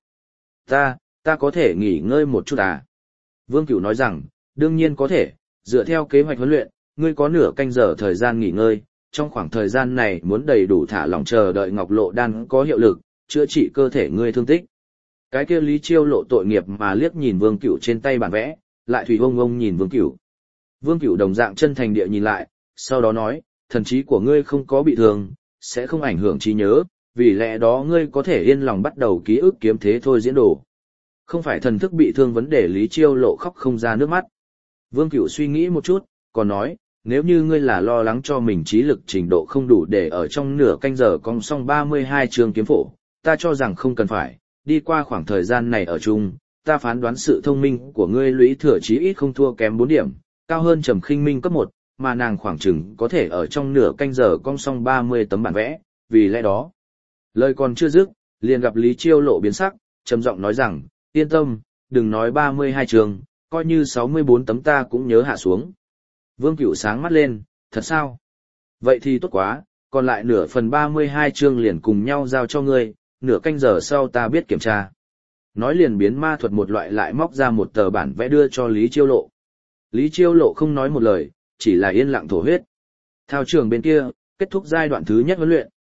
[SPEAKER 1] Ta có thể nghỉ ngơi một chút à? Vương Cửu nói rằng, đương nhiên có thể, dựa theo kế hoạch huấn luyện, ngươi có nửa canh giờ thời gian nghỉ ngơi, trong khoảng thời gian này muốn đầy đủ thả lỏng chờ đợi Ngọc Lộ đan có hiệu lực, chữa trị cơ thể ngươi thương tích. Cái kia Lý Chiêu Lộ tội nghiệp mà liếc nhìn Vương Cửu trên tay bản vẽ, lại thủy ông nhìn Vương Cửu. Vương Cửu đồng dạng chân thành địa nhìn lại, sau đó nói, thần trí của ngươi không có bị thương, sẽ không ảnh hưởng trí nhớ, vì lẽ đó ngươi có thể yên lòng bắt đầu ký ức kiếm thế thôi diễn đồ. Không phải thần thức bị thương vấn đề. Lý Chiêu Lộ khóc không ra nước mắt. Vương Cửu suy nghĩ một chút, còn nói, nếu như ngươi là lo lắng cho mình trí lực trình độ không đủ để ở trong nửa canh giờ cong xong 32 trường kiếm phổ, ta cho rằng không cần phải, đi qua khoảng thời gian này ở chung, ta phán đoán sự thông minh của ngươi lũy thừa chí ít không thua kém 4 điểm, cao hơn Trầm Khinh Minh cấp 1, mà nàng khoảng chừng có thể ở trong nửa canh giờ cong xong 30 tấm bản vẽ, vì lẽ đó. Lời còn chưa dứt, liền gặp Lý Chiêu Lộ biến sắc, trầm giọng nói rằng, yên tâm, đừng nói 32 trường, coi như 64 tấm ta cũng nhớ hạ xuống. Vương Cửu sáng mắt lên, thật sao? Vậy thì tốt quá, còn lại nửa phần 32 chương liền cùng nhau giao cho ngươi, nửa canh giờ sau ta biết kiểm tra. Nói liền biến ma thuật một loại lại móc ra một tờ bản vẽ đưa cho Lý Chiêu Lộ. Lý Chiêu Lộ không nói một lời, chỉ là yên lặng thổ huyết. Thao trường bên kia, kết thúc giai đoạn thứ nhất huấn luyện,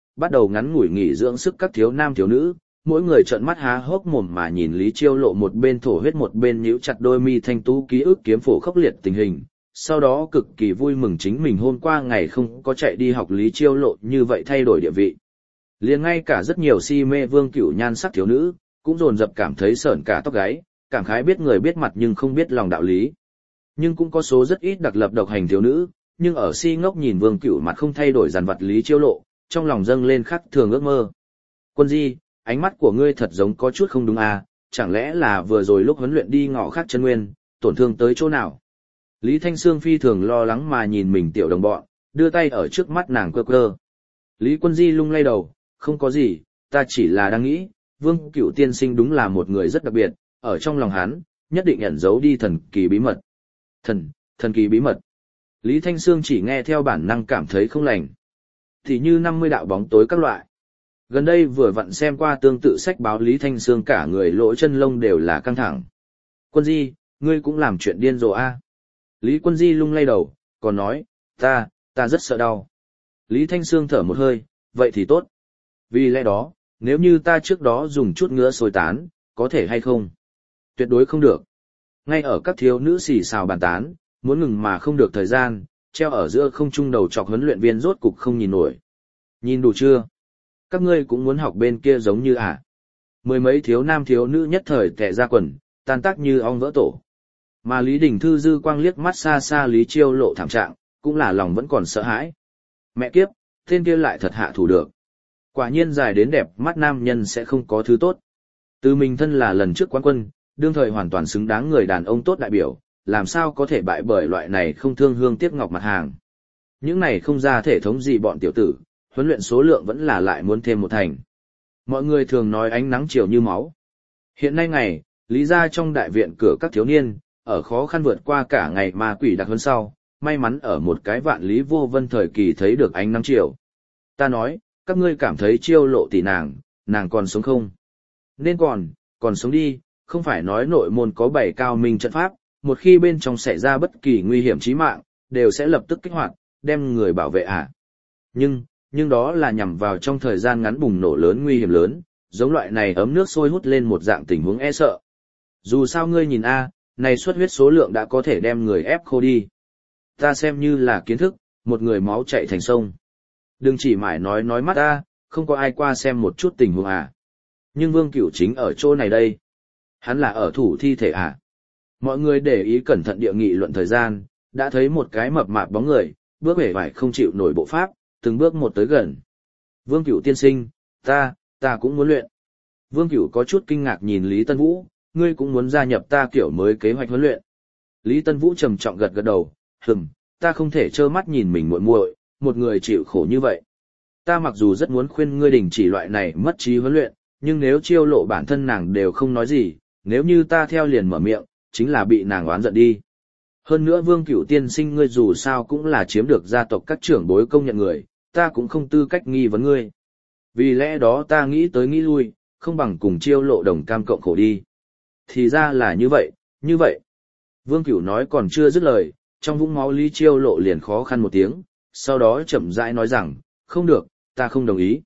[SPEAKER 1] bắt đầu ngắn ngủi nghỉ dưỡng sức các thiếu nam thiếu nữ, mỗi người trợn mắt há hốc mồm mà nhìn Lý Chiêu Lộ một bên thổ huyết một bên nhíu chặt đôi mi thanh tú ký ức kiếm phổ khốc liệt tình hình, sau đó cực kỳ vui mừng chính mình hôm qua ngày không có chạy đi học Lý Chiêu Lộ như vậy thay đổi địa vị. Liền ngay cả rất nhiều si mê Vương Cửu nhan sắc thiếu nữ, cũng dồn dập cảm thấy sởn cả tóc gáy, cảm khái biết người biết mặt nhưng không biết lòng đạo lý. Nhưng cũng có số rất ít đặc lập độc hành thiếu nữ, nhưng ở si ngốc nhìn Vương Cửu mặt không thay đổi dàn vật Lý Chiêu Lộ, trong lòng dâng lên khắc thường ước mơ. Quân Di, ánh mắt của ngươi thật giống có chút không đúng à, chẳng lẽ là vừa rồi lúc huấn luyện đi ngọ khác chân nguyên, tổn thương tới chỗ nào? Lý Thanh Sương phi thường lo lắng mà nhìn mình tiểu đồng bọn, đưa tay ở trước mắt nàng quơ quơ. Lý Quân Di lung lay đầu, không có gì, ta chỉ là đang nghĩ, Vương Cửu tiên sinh đúng là một người rất đặc biệt, ở trong lòng hắn, nhất định ẩn giấu đi thần kỳ bí mật. Thần kỳ bí mật. Lý Thanh Sương chỉ nghe theo bản năng cảm thấy không lành. Thì như 50 đạo bóng tối các loại. Gần đây vừa vặn xem qua tương tự sách báo Lý Thanh Sương cả người lỗ chân lông đều là căng thẳng. Quân Di, ngươi cũng làm chuyện điên rồ a. Lý Quân Di lung lay đầu, còn nói, ta rất sợ đau. Lý Thanh Sương thở một hơi, vậy thì tốt. Vì lẽ đó, nếu như ta trước đó dùng chút ngứa xôi tán, có thể hay không? Tuyệt đối không được. Ngay ở các thiếu nữ xì xào bàn tán, muốn ngừng mà không được thời gian, treo ở giữa không trung đầu chọc huấn luyện viên rốt cục không nhìn nổi. Nhìn đủ chưa? Các ngươi cũng muốn học bên kia giống như à? Mười mấy thiếu nam thiếu nữ nhất thời tệ ra quần, tan tác như ong vỡ tổ. Mà Lý Đình Thư dư quang liếc mắt xa xa Lý Chiêu Lộ thảm trạng, cũng là lòng vẫn còn sợ hãi. Mẹ kiếp, tên kia lại thật hạ thủ được. Quả nhiên dài đến đẹp mắt nam nhân sẽ không có thứ tốt. Từ mình thân là lần trước quán quân, đương thời hoàn toàn xứng đáng người đàn ông tốt đại biểu, làm sao có thể bại bởi loại này không thương hương tiếc ngọc mặt hàng. Những này không ra thể thống gì bọn tiểu tử, huấn luyện số lượng vẫn là lại muốn thêm một thành. Mọi người thường nói ánh nắng chiều như máu. Hiện nay ngày, Lý gia trong đại viện cửa các thiếu niên, ở khó khăn vượt qua cả ngày ma quỷ đặc huấn sau, may mắn ở một cái vạn lý vô vân thời kỳ thấy được ánh nắng chiều. Ta nói, các ngươi cảm thấy Chiêu Lộ tỷ nàng còn sống không? Nên còn sống đi, không phải nói nội môn có 7 cao minh trận pháp, một khi bên trong xảy ra bất kỳ nguy hiểm chí mạng, đều sẽ lập tức kích hoạt, đem người bảo vệ à. Nhưng đó là nhằm vào trong thời gian ngắn bùng nổ lớn nguy hiểm lớn, giống loại này ấm nước sôi hút lên một dạng tình huống e sợ. Dù sao ngươi nhìn a, này xuất huyết số lượng đã có thể đem người ép khô đi. Ta xem như là kiến thức, một người máu chảy thành sông. Đừng chỉ mãi nói mắt ta, không có ai qua xem một chút tình huống à. Nhưng Vương Cửu chính ở chỗ này đây. Hắn là ở thủ thi thể à. Mọi người để ý cẩn thận địa nghị luận thời gian, đã thấy một cái mập mạp bóng người, bước vẻ vải không chịu nổi bộ pháp, từng bước một tới gần. Vương Cửu tiên sinh, ta cũng muốn luyện. Vương Cửu có chút kinh ngạc nhìn Lý Tân Vũ, ngươi cũng muốn gia nhập ta kiểu mới kế hoạch huấn luyện. Lý Tân Vũ trầm trọng gật đầu, ta không thể trơ mắt nhìn mình muội muội, một người chịu khổ như vậy. Ta mặc dù rất muốn khuyên ngươi đình chỉ loại này mất trí huấn luyện, nhưng nếu Chiêu Lộ bản thân nàng đều không nói gì, nếu như ta theo liền mở miệng, chính là bị nàng oán giận đi. Hơn nữa Vương Cửu tiên sinh ngươi dù sao cũng là chiếm được gia tộc các trưởng bối công nhận người, ta cũng không tư cách nghi vấn ngươi. Vì lẽ đó ta nghĩ tới nghĩ lui, không bằng cùng Chiêu Lộ đồng cam cộng khổ đi. Thì ra là như vậy. Vương Cửu nói còn chưa dứt lời, trong vũng máu Lý Chiêu Lộ liền khó khăn một tiếng, sau đó chậm rãi nói rằng, không được, ta không đồng ý.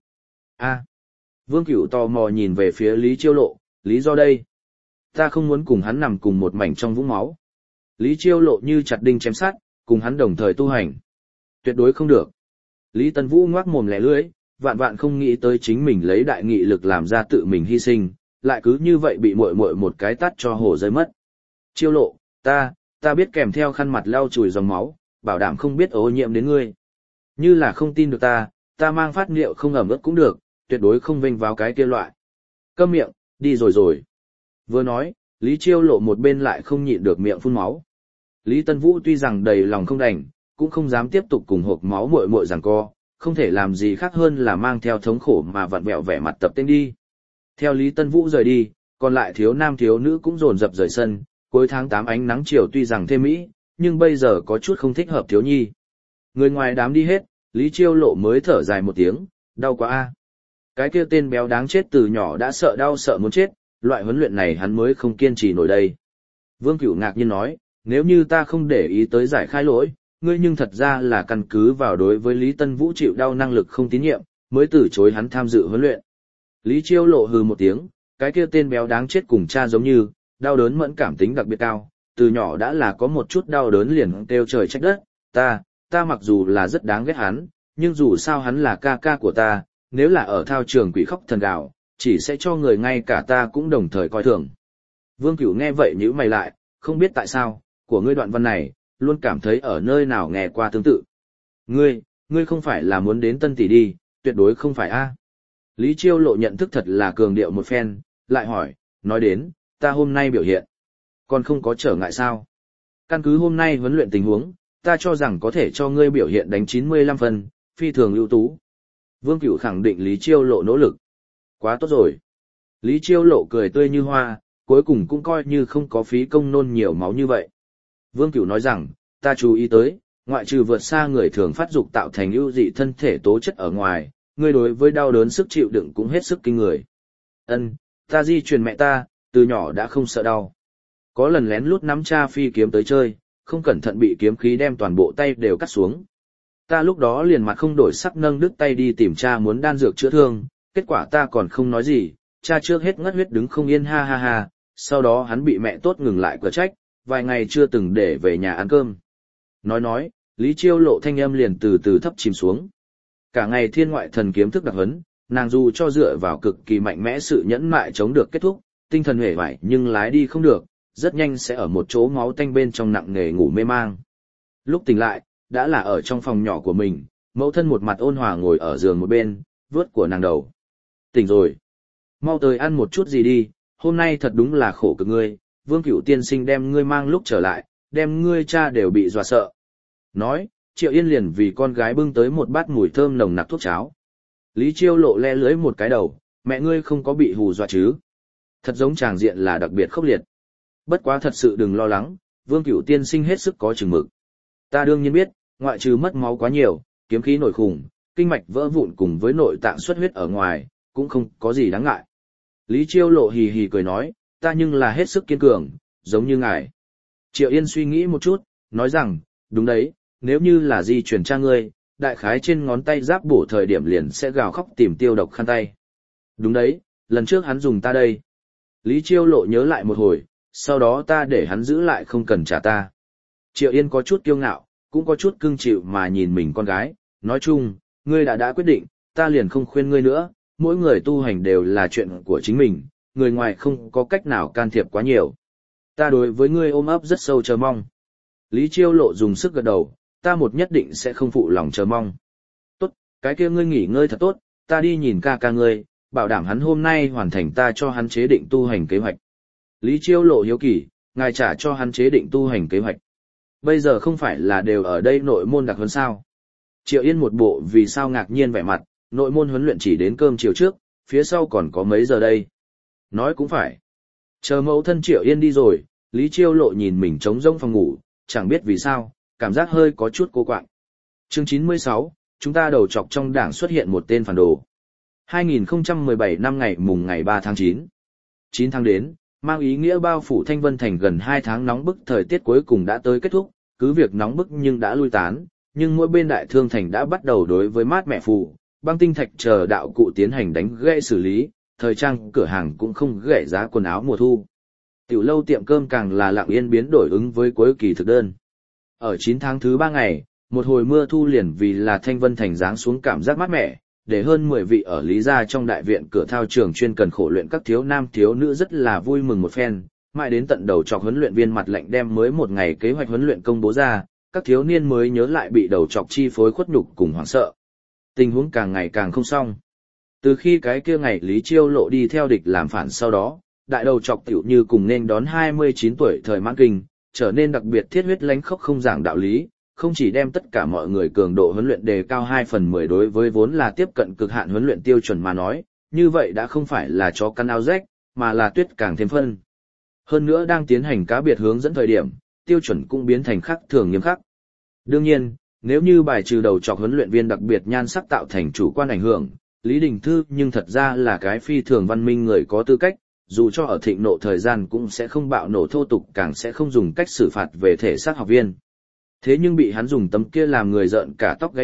[SPEAKER 1] Vương Cửu tò mò nhìn về phía Lý Chiêu Lộ, lý do đây? Ta không muốn cùng hắn nằm cùng một mảnh trong vũng máu. Lý Chiêu Lộ như chặt đinh chém sắt, cùng hắn đồng thời tu hành. Tuyệt đối không được. Lý Tân Vũ ngoác mồm lẻ lưỡi, vạn không nghĩ tới chính mình lấy đại nghị lực làm ra tự mình hy sinh, lại cứ như vậy bị muội muội một cái tát cho hổ rơi mất. Chiêu Lộ, ta biết kèm theo khăn mặt lau chùi dòng máu, bảo đảm không biết ô nhiễm đến ngươi. Như là không tin được ta mang phát liệu không ẩm ướt cũng được, tuyệt đối không vênh vào cái kia loại. Câm miệng, đi rồi. Vừa nói, Lý Chiêu Lộ một bên lại không nhịn được miệng phun máu. Lý Tân Vũ tuy rằng đầy lòng không đành, cũng không dám tiếp tục cùng hộp máu muội muội giằng co, không thể làm gì khác hơn là mang theo thống khổ mà vặn vẹo vẻ mặt tập tên đi. Theo Lý Tân Vũ rời đi, còn lại thiếu nam thiếu nữ cũng dồn dập rời sân, cuối tháng 8 ánh nắng chiều tuy rằng thêm mỹ, nhưng bây giờ có chút không thích hợp thiếu nhi. Người ngoài đám đi hết, Lý Chiêu Lộ mới thở dài một tiếng, đau quá a. Cái kia tên béo đáng chết từ nhỏ đã sợ đau sợ muốn chết, loại huấn luyện này hắn mới không kiên trì nổi đây. Vương Cửu ngạc nhiên nói, nếu như ta không để ý tới giải khai lỗi, ngươi nhưng thật ra là căn cứ vào đối với Lý Tân Vũ chịu đau năng lực không tín nhiệm, mới từ chối hắn tham dự huấn luyện. Lý Chiêu Lộ hừ một tiếng, cái kia tên béo đáng chết cùng cha giống như, đau đớn mẫn cảm tính đặc biệt cao, từ nhỏ đã là có một chút đau đớn liền kêu trời trách đất, ta mặc dù là rất đáng ghét hắn, nhưng dù sao hắn là ca ca của ta, nếu là ở thao trường quỷ khóc thần gào, chỉ sẽ cho người ngay cả ta cũng đồng thời coi thường. Vương Cửu nghe vậy nhíu mày lại, không biết tại sao, của ngươi đoạn văn này, luôn cảm thấy ở nơi nào nghe qua tương tự. Ngươi không phải là muốn đến Tân Tỷ đi, tuyệt đối không phải a. Lý Chiêu Lộ nhận thức thật là cường điệu một phen, lại hỏi, nói đến, ta hôm nay biểu hiện, còn không có trở ngại sao? Căn cứ hôm nay huấn luyện tình huống, ta cho rằng có thể cho ngươi biểu hiện đánh 95 phân, phi thường ưu tú. Vương Cửu khẳng định Lý Chiêu Lộ nỗ lực. Quá tốt rồi. Lý Chiêu Lộ cười tươi như hoa, cuối cùng cũng coi như không có phí công nôn nhiều máu như vậy. Vương Cửu nói rằng, ta chú ý tới, ngoại trừ vượt xa người thường phát dục tạo thành ưu dị thân thể tố chất ở ngoài, ngươi đối với đau đớn sức chịu đựng cũng hết sức kinh người. Ta di truyền mẹ ta, từ nhỏ đã không sợ đau. Có lần lén lút nắm cha phi kiếm tới chơi, không cẩn thận bị kiếm khí đem toàn bộ tay đều cắt xuống. Ta lúc đó liền mặt không đổi sắc nâng đứt tay đi tìm cha muốn đan dược chữa thương, kết quả ta còn không nói gì, cha trước hết ngất huyết đứng không yên ha ha ha, sau đó hắn bị mẹ tốt ngừng lại cửa trách, vài ngày chưa từng để về nhà ăn cơm. Nói, Lý Chiêu Lộ thanh âm liền từ từ thấp chìm xuống. Cả ngày thiên ngoại thần kiếm thức đặc huấn, nàng dù cho dựa vào cực kỳ mạnh mẽ sự nhẫn mại chống được kết thúc, tinh thần hề vải nhưng lái đi không được, rất nhanh sẽ ở một chỗ máu tanh bên trong nặng nề ngủ mê mang. Lúc tỉnh lại, đã là ở trong phòng nhỏ của mình, mẫu thân một mặt ôn hòa ngồi ở giường một bên, vớt của nàng đầu. Tỉnh rồi. Mau tới ăn một chút gì đi, hôm nay thật đúng là khổ cực ngươi, Vương Cửu tiên sinh đem ngươi mang lúc trở lại, đem ngươi cha đều bị dọa sợ. Nói, Triệu Yên liền vì con gái bưng tới một bát mùi thơm nồng nặc thuốc cháo. Lý Chiêu Lộ le lưỡi một cái đầu, mẹ ngươi không có bị hù dọa chứ? Thật giống tràng diện là đặc biệt khốc liệt. Bất quá thật sự đừng lo lắng, Vương Cửu tiên sinh hết sức có chừng mực. Ta đương nhiên biết, ngoại trừ mất máu quá nhiều, kiếm khí nổi khủng, kinh mạch vỡ vụn cùng với nội tạng xuất huyết ở ngoài, cũng không có gì đáng ngại. Lý Chiêu Lộ hì hì cười nói, ta nhưng là hết sức kiên cường, giống như ngài. Triệu Yên suy nghĩ một chút, nói rằng, đúng đấy, nếu như là di chuyển cha ngươi, đại khái trên ngón tay giáp bổ thời điểm liền sẽ gào khóc tìm tiêu độc khăn tay. Đúng đấy, lần trước hắn dùng ta đây. Lý Chiêu Lộ nhớ lại một hồi, sau đó ta để hắn giữ lại không cần trả ta. Triệu Yên có chút kiêu ngạo, cũng có chút cưng chịu mà nhìn mình con gái, nói chung, ngươi đã quyết định, ta liền không khuyên ngươi nữa, mỗi người tu hành đều là chuyện của chính mình, người ngoài không có cách nào can thiệp quá nhiều. Ta đối với ngươi ôm ấp rất sâu chờ mong. Lý Chiêu Lộ dùng sức gật đầu, ta một nhất định sẽ không phụ lòng chờ mong. Tốt, cái kia ngươi nghỉ ngơi thật tốt, ta đi nhìn ca ca ngươi, bảo đảm hắn hôm nay hoàn thành ta cho hắn chế định tu hành kế hoạch. Lý Chiêu Lộ hiếu kỳ, ngài trả cho hắn chế định tu hành kế hoạch. Bây giờ không phải là đều ở đây nội môn đặc huấn sao? Triệu Yên một bộ vì sao ngạc nhiên vẻ mặt, nội môn huấn luyện chỉ đến cơm chiều trước, phía sau còn có mấy giờ đây? Nói cũng phải. Chờ mẫu thân Triệu Yên đi rồi, Lý Chiêu Lộ nhìn mình trống rỗng phòng ngủ, chẳng biết vì sao, cảm giác hơi có chút cô quạng. Chương 96, chúng ta đầu chọc trong đảng xuất hiện một tên phản đồ. 2017 năm ngày 3 tháng 9. 9 tháng đến, mang ý nghĩa bao phủ Thanh Vân Thành gần 2 tháng nóng bức thời tiết cuối cùng đã tới kết thúc, cứ việc nóng bức nhưng đã lui tán, nhưng mỗi bên đại thương thành đã bắt đầu đối với mát mẹ phù, băng tinh thạch chờ đạo cụ tiến hành đánh gãy xử lý, thời trang cửa hàng cũng không gãy giá quần áo mùa thu. Tiểu lâu tiệm cơm càng là lặng yên biến đổi ứng với cuối kỳ thực đơn. Ở 9 tháng thứ 3 ngày, một hồi mưa thu liền vì là Thanh Vân Thành giáng xuống cảm giác mát mẻ, để hơn 10 vị ở Lý Gia trong đại viện cửa thao trường chuyên cần khổ luyện các thiếu nam thiếu nữ rất là vui mừng một phen, mãi đến tận đầu chọc huấn luyện viên mặt lệnh đem mới một ngày kế hoạch huấn luyện công bố ra, các thiếu niên mới nhớ lại bị đầu chọc chi phối khuất nhục cùng hoảng sợ. Tình huống càng ngày càng không xong. Từ khi cái kia ngày Lý Chiêu Lộ đi theo địch làm phản sau đó, đại đầu chọc tiểu như cùng nên đón 29 tuổi thời mãn kinh, trở nên đặc biệt thiết huyết lánh khốc không giảng đạo lý, không chỉ đem tất cả mọi người cường độ huấn luyện đề cao 2/10 đối với vốn là tiếp cận cực hạn huấn luyện tiêu chuẩn mà nói, như vậy đã không phải là chó căn áo rách, mà là tuyết càng thêm phân. Hơn nữa đang tiến hành cá biệt hướng dẫn thời điểm, tiêu chuẩn cũng biến thành khắc thường nghiêm khắc. Đương nhiên, nếu như bài trừ đầu chọc huấn luyện viên đặc biệt nhan sắc tạo thành chủ quan ảnh hưởng, Lý Đình Thư nhưng thật ra là cái phi thường văn minh người có tư cách, dù cho ở thịnh nộ thời gian cũng sẽ không bạo nổ thô tục, càng sẽ không dùng cách xử phạt về thể xác học viên. Thế nhưng bị hắn dùng tấm kia làm người rợn cả tóc gáy mặt,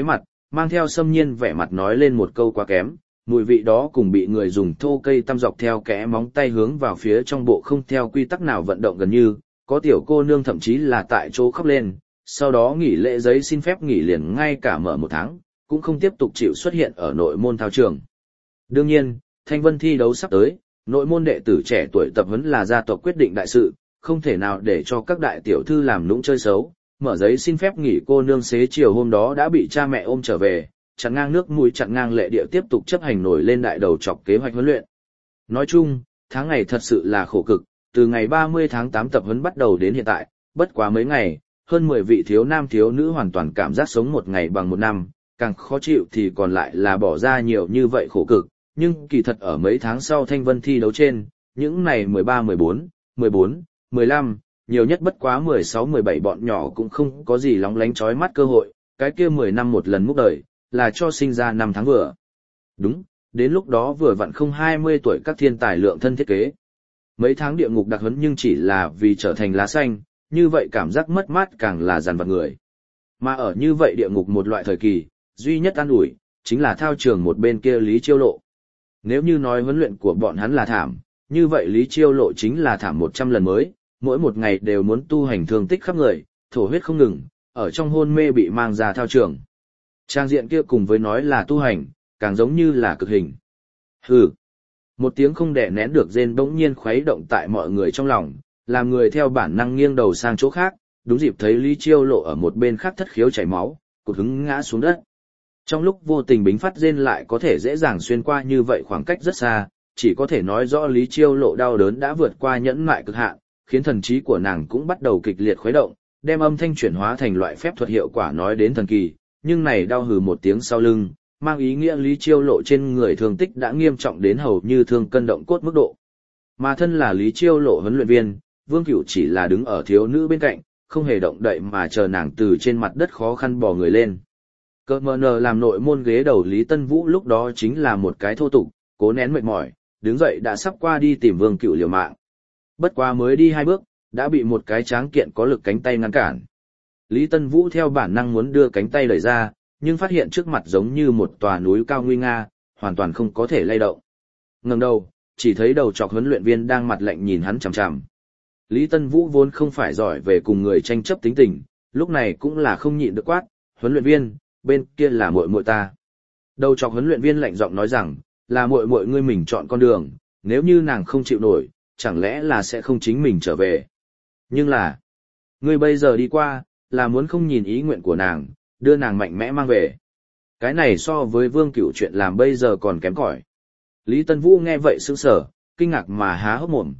[SPEAKER 1] mang theo xâm nhiên vẻ mặt nói lên một câu quá kém, mùi vị đó cùng bị người dùng thô cây tăm dọc theo kẽ móng tay hướng vào phía trong bộ không theo quy tắc nào vận động gần như, có tiểu cô nương thậm chí là tại chỗ khóc lên, sau đó nghỉ lễ giấy xin phép nghỉ liền ngay cả mở 1 tháng, cũng không tiếp tục chịu xuất hiện ở nội môn thao trường. Đương nhiên, Thanh Vân thi đấu sắp tới, nội môn đệ tử trẻ tuổi tập huấn là gia tộc quyết định đại sự, không thể nào để cho các đại tiểu thư làm nũng chơi xấu. Mở giấy xin phép nghỉ cô nương xế chiều hôm đó đã bị cha mẹ ôm trở về, chặn ngang nước mũi chặn ngang lệ địa tiếp tục chấp hành nổi lên đại đầu chọc kế hoạch huấn luyện. Nói chung, tháng ngày thật sự là khổ cực, từ ngày 30 tháng 8 tập huấn bắt đầu đến hiện tại, bất quá mấy ngày, hơn 10 vị thiếu nam thiếu nữ hoàn toàn cảm giác sống một ngày bằng 1 năm, càng khó chịu thì còn lại là bỏ ra nhiều như vậy khổ cực, nhưng kỳ thật ở mấy tháng sau Thanh Vân thi đấu trên, những ngày 13, 14, 14, 15, nhiều nhất bất quá 16, 17 bọn nhỏ cũng không có gì lóng lánh chói mắt cơ hội, cái kia 10 năm một lần múc đời, là cho sinh ra 5 tháng vừa. Đúng, đến lúc đó vừa vặn không 20 tuổi các thiên tài lượng thân thiết kế. Mấy tháng địa ngục đặc huấn nhưng chỉ là vì trở thành lá xanh, như vậy cảm giác mất mát càng là dằn vặt người. Mà ở như vậy địa ngục một loại thời kỳ, duy nhất an ủi, chính là thao trường một bên kia Lý Chiêu Lộ. Nếu như nói huấn luyện của bọn hắn là thảm, như vậy Lý Chiêu Lộ chính là thảm 100 lần mới, mỗi một ngày đều muốn tu hành thương tích khắp người, thổ huyết không ngừng, ở trong hôn mê bị mang ra thao trường. Trang diện kia cùng với nói là tu hành, càng giống như là cực hình. Hừ. Một tiếng không đè nén được rên bỗng nhiên khuấy động tại mọi người trong lòng, làm người theo bản năng nghiêng đầu sang chỗ khác, đúng dịp thấy Lý Chiêu Lộ ở một bên khác thất khiếu chảy máu, cụt hứng ngã xuống đất. Trong lúc vô tình bính phát rên lại có thể dễ dàng xuyên qua như vậy khoảng cách rất xa, chỉ có thể nói rõ Lý Chiêu Lộ đau đớn đã vượt qua nhẫn nại cực hạn, khiến thần trí của nàng cũng bắt đầu kịch liệt khuấy động, đem âm thanh chuyển hóa thành loại phép thuật hiệu quả nói đến thần kỳ, nhưng này đau hừ một tiếng sau lưng, mang ý nghĩa Lý Chiêu Lộ trên người thương tích đã nghiêm trọng đến hầu như thương cân động cốt mức độ. Mà thân là Lý Chiêu Lộ huấn luyện viên, Vương Cửu chỉ là đứng ở thiếu nữ bên cạnh, không hề động đậy mà chờ nàng từ trên mặt đất khó khăn bò người lên. Cơ mờ nờ làm nội môn ghế đầu Lý Tân Vũ lúc đó chính là một cái thô tục, cố nén mệt mỏi, đứng dậy đã sắp qua đi tìm Vương Cửu liều mạng. Bất quá mới đi 2 bước, đã bị một cái tráng kiện có lực cánh tay ngăn cản. Lý Tân Vũ theo bản năng muốn đưa cánh tay đẩy ra, nhưng phát hiện trước mặt giống như một tòa núi cao nguy nga, hoàn toàn không có thể lay động. Ngẩng đầu, chỉ thấy đầu chọc huấn luyện viên đang mặt lạnh nhìn hắn chằm chằm. Lý Tân Vũ vốn không phải giỏi về cùng người tranh chấp tính tình, lúc này cũng là không nhịn được quát, "Huấn luyện viên, bên kia là muội muội ta." Đầu chọc huấn luyện viên lạnh giọng nói rằng, "Là muội muội ngươi mình chọn con đường, nếu như nàng không chịu nổi, chẳng lẽ là sẽ không chính mình trở về. Nhưng là, ngươi bây giờ đi qua, là muốn không nhìn ý nguyện của nàng, đưa nàng mạnh mẽ mang về. Cái này so với Vương Cửu chuyện làm bây giờ còn kém cỏi." Lý Tân Vũ nghe vậy sững sờ, kinh ngạc mà há hốc mồm,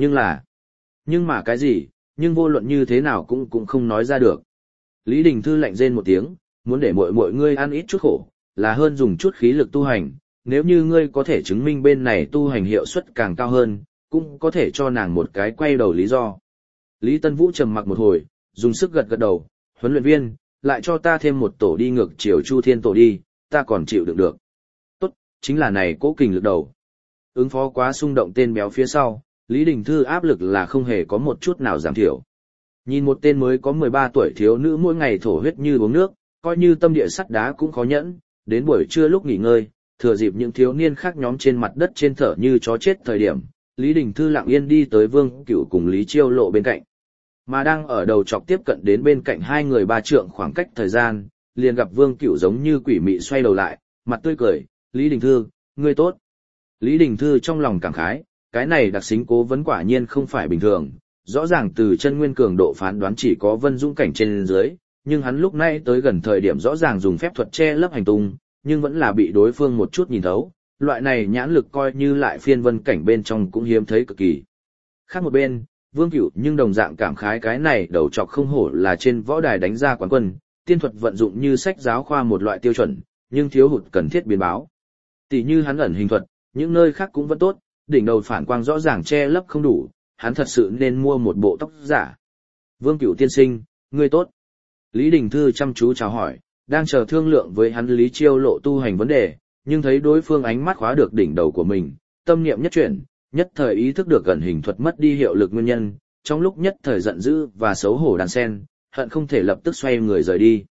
[SPEAKER 1] nhưng mà cái gì, nhưng vô luận như thế nào cũng không nói ra được. Lý Đình Thư lạnh rên một tiếng, muốn để muội ngươi ăn ít chút khổ, là hơn dùng chút khí lực tu hành, nếu như ngươi có thể chứng minh bên này tu hành hiệu suất càng cao hơn, cũng có thể cho nàng một cái quay đầu lý do. Lý Tân Vũ trầm mặc một hồi, dùng sức gật gật đầu, "Huấn luyện viên, lại cho ta thêm một tổ đi ngược chiều Chu Thiên tổ đi, ta còn chịu đựng được." Tốt, chính là này cố kình lực đầu. Ứng phó quá xung động tên béo phía sau, Lý Đình Thư áp lực là không hề có một chút nào giảm thiểu. Nhìn một tên mới có 13 tuổi thiếu nữ mỗi ngày thổ huyết như uống nước, coi như tâm địa sắt đá cũng khó nhẫn, đến buổi trưa lúc nghỉ ngơi, thừa dịp những thiếu niên khác nhóm trên mặt đất trên thở như chó chết thời điểm, Lý Đình Thư lặng yên đi tới Vương Cửu cùng Lý Chiêu Lộ bên cạnh. Mà đang ở đầu chọc tiếp cận đến bên cạnh hai người 3 trượng khoảng cách thời gian, liền gặp Vương Cửu giống như quỷ mị xoay đầu lại, mặt tươi cười, "Lý Đình Thư, ngươi tốt." Lý Đình Thư trong lòng cảm khái, cái này đặc xính cố vấn quả nhiên không phải bình thường, rõ ràng từ chân nguyên cường độ phán đoán chỉ có Vân Dũng cảnh trên dưới, nhưng hắn lúc này tới gần thời điểm rõ ràng dùng phép thuật che lấp hành tung, nhưng vẫn là bị đối phương một chút nhìn thấu, loại này nhãn lực coi như lại phiên vân cảnh bên trong cũng hiếm thấy cực kỳ. Khác một bên, Vương Cửu nhưng đồng dạng cảm khái cái này đầu chọc không hổ là trên võ đài đánh ra quán quân, tiên thuật vận dụng như sách giáo khoa một loại tiêu chuẩn, nhưng thiếu hụt cần thiết biến báo. Tỷ như hắn ẩn hình thuật, những nơi khác cũng vẫn tốt, đỉnh đầu phản quang rõ ràng che lấp không đủ, hắn thật sự nên mua một bộ tóc giả. "Vương Cửu tiên sinh, ngươi tốt." Lý Đình Thư chăm chú chào hỏi, đang chờ thương lượng với hắn Lý Chiêu Lộ tu hành vấn đề, nhưng thấy đối phương ánh mắt khóa được đỉnh đầu của mình, tâm niệm nhất chuyển, nhất thời ý thức được ẩn hình thuật mất đi hiệu lực nguyên nhân, trong lúc nhất thời giận dữ và xấu hổ đan sen, hận không thể lập tức xoay người rời đi.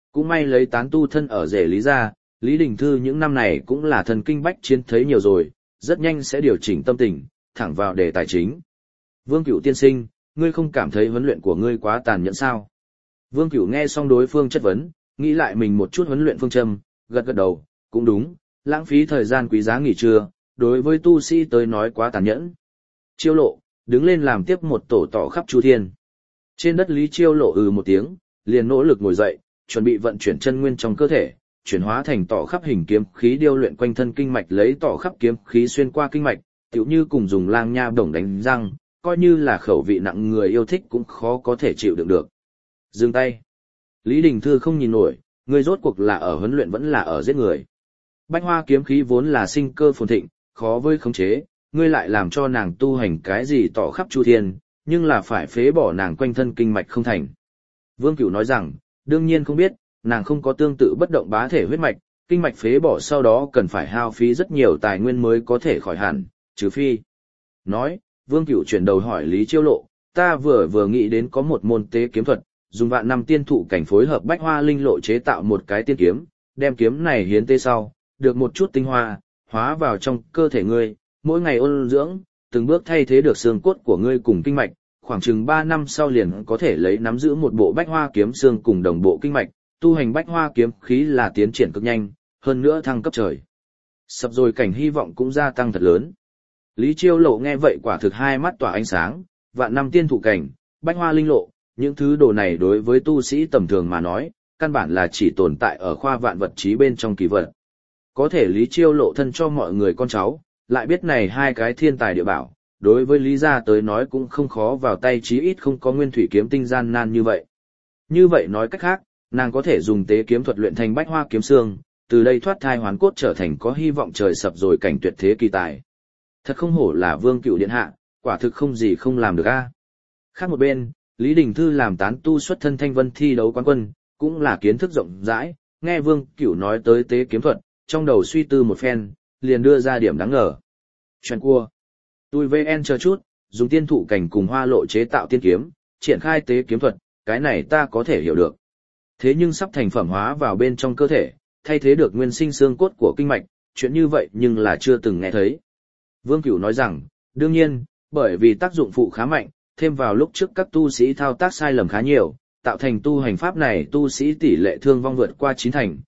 [SPEAKER 1] Cũng may lấy tán tu thân ở rể Lý gia, Lý Đình Thư những năm này cũng là thần kinh bách chiến thấy nhiều rồi, rất nhanh sẽ điều chỉnh tâm tình, thẳng vào đề tài chính. Vương Cửu tiên sinh, ngươi không cảm thấy huấn luyện của ngươi quá tàn nhẫn sao? Vương Cửu nghe xong đối phương chất vấn, nghĩ lại mình một chút huấn luyện phương châm, gật gật đầu, cũng đúng, lãng phí thời gian quý giá nghỉ trưa, đối với tu sĩ tới nói quá tàn nhẫn. Chiêu Lộ, đứng lên làm tiếp một tổ tỏ khắp chu thiên. Trên đất Lý Chiêu Lộ một tiếng, liền nỗ lực ngồi dậy, chuẩn bị vận chuyển chân nguyên trong cơ thể, chuyển hóa thành tỏ khắp hình kiếm khí điêu luyện quanh thân kinh mạch, lấy tỏ khắp kiếm khí xuyên qua kinh mạch, tựu như cùng dùng lang nha bổng đánh răng, coi như là khẩu vị nặng người yêu thích cũng khó có thể chịu đựng được. Dừng tay. Lý Đình Thư không nhìn nổi, ngươi rốt cuộc là ở huấn luyện vẫn là ở giết người. Bách hoa kiếm khí vốn là sinh cơ phồn thịnh, khó với khống chế, ngươi lại làm cho nàng tu hành cái gì tỏ khắp chu thiên, nhưng là phải phế bỏ nàng quanh thân kinh mạch không thành. Vương Cửu nói rằng, đương nhiên không biết, nàng không có tương tự bất động bá thể huyết mạch, kinh mạch phế bỏ sau đó cần phải hao phí rất nhiều tài nguyên mới có thể khỏi hẳn, trừ phi. Nói, Vương Cửu chuyển đầu hỏi Lý Chiêu Lộ, ta vừa nghĩ đến có một môn tế kiếm thuật, dùng vạn năm tiên thụ cảnh phối hợp bách hoa linh lộ chế tạo một cái tiên kiếm, đem kiếm này hiến tế sau, được một chút tinh hoa, hóa vào trong cơ thể ngươi, mỗi ngày ôn dưỡng, từng bước thay thế được xương cốt của ngươi cùng kinh mạch, khoảng chừng 3 năm sau liền có thể lấy nắm giữ một bộ bách hoa kiếm xương cùng đồng bộ kinh mạch, tu hành bách hoa kiếm khí là tiến triển cực nhanh, hơn nữa thăng cấp trời. Sập rồi cảnh hy vọng cũng gia tăng thật lớn. Lý Chiêu Lộ nghe vậy quả thực hai mắt tỏa ánh sáng, vạn năm tiên thụ cảnh, bách hoa linh lộ, những thứ đồ này đối với tu sĩ tầm thường mà nói, căn bản là chỉ tồn tại ở khoa vạn vật trí bên trong kỳ vật. Có thể Lý Chiêu Lộ thân cho mọi người con cháu, lại biết này hai cái thiên tài địa bảo, đối với Lý gia tới nói cũng không khó vào tay, chí ít không có nguyên thủy kiếm tinh gian nan như vậy. Như vậy nói cách khác, nàng có thể dùng tế kiếm thuật luyện thành bách hoa kiếm xương, từ đây thoát thai hoán cốt trở thành có hy vọng trời sập rồi cảnh tuyệt thế kỳ tài. Thật không hổ là Vương Cửu điện hạ, quả thực không gì không làm được a. Khác một bên, Lý Đình Thư làm tán tu xuất thân thanh vân thi đấu quán quân, cũng là kiến thức rộng rãi, nghe Vương Cửu nói tới tế kiếm thuật, trong đầu suy tư một phen, liền đưa ra điểm đáng ngờ. Chuyện cua. Tôi VN chờ chút, dùng tiên thụ cảnh cùng hoa lộ chế tạo tiên kiếm, triển khai tế kiếm thuật, cái này ta có thể hiểu được. Thế nhưng sắp thành phẩm hóa vào bên trong cơ thể, thay thế được nguyên sinh xương cốt của kinh mạch, chuyện như vậy nhưng là chưa từng nghe thấy. Vương Cửu nói rằng, đương nhiên, bởi vì tác dụng phụ khá mạnh, thêm vào lúc trước các tu sĩ thao tác sai lầm khá nhiều, tạo thành tu hành pháp này tu sĩ tỷ lệ thương vong vượt qua 9 thành,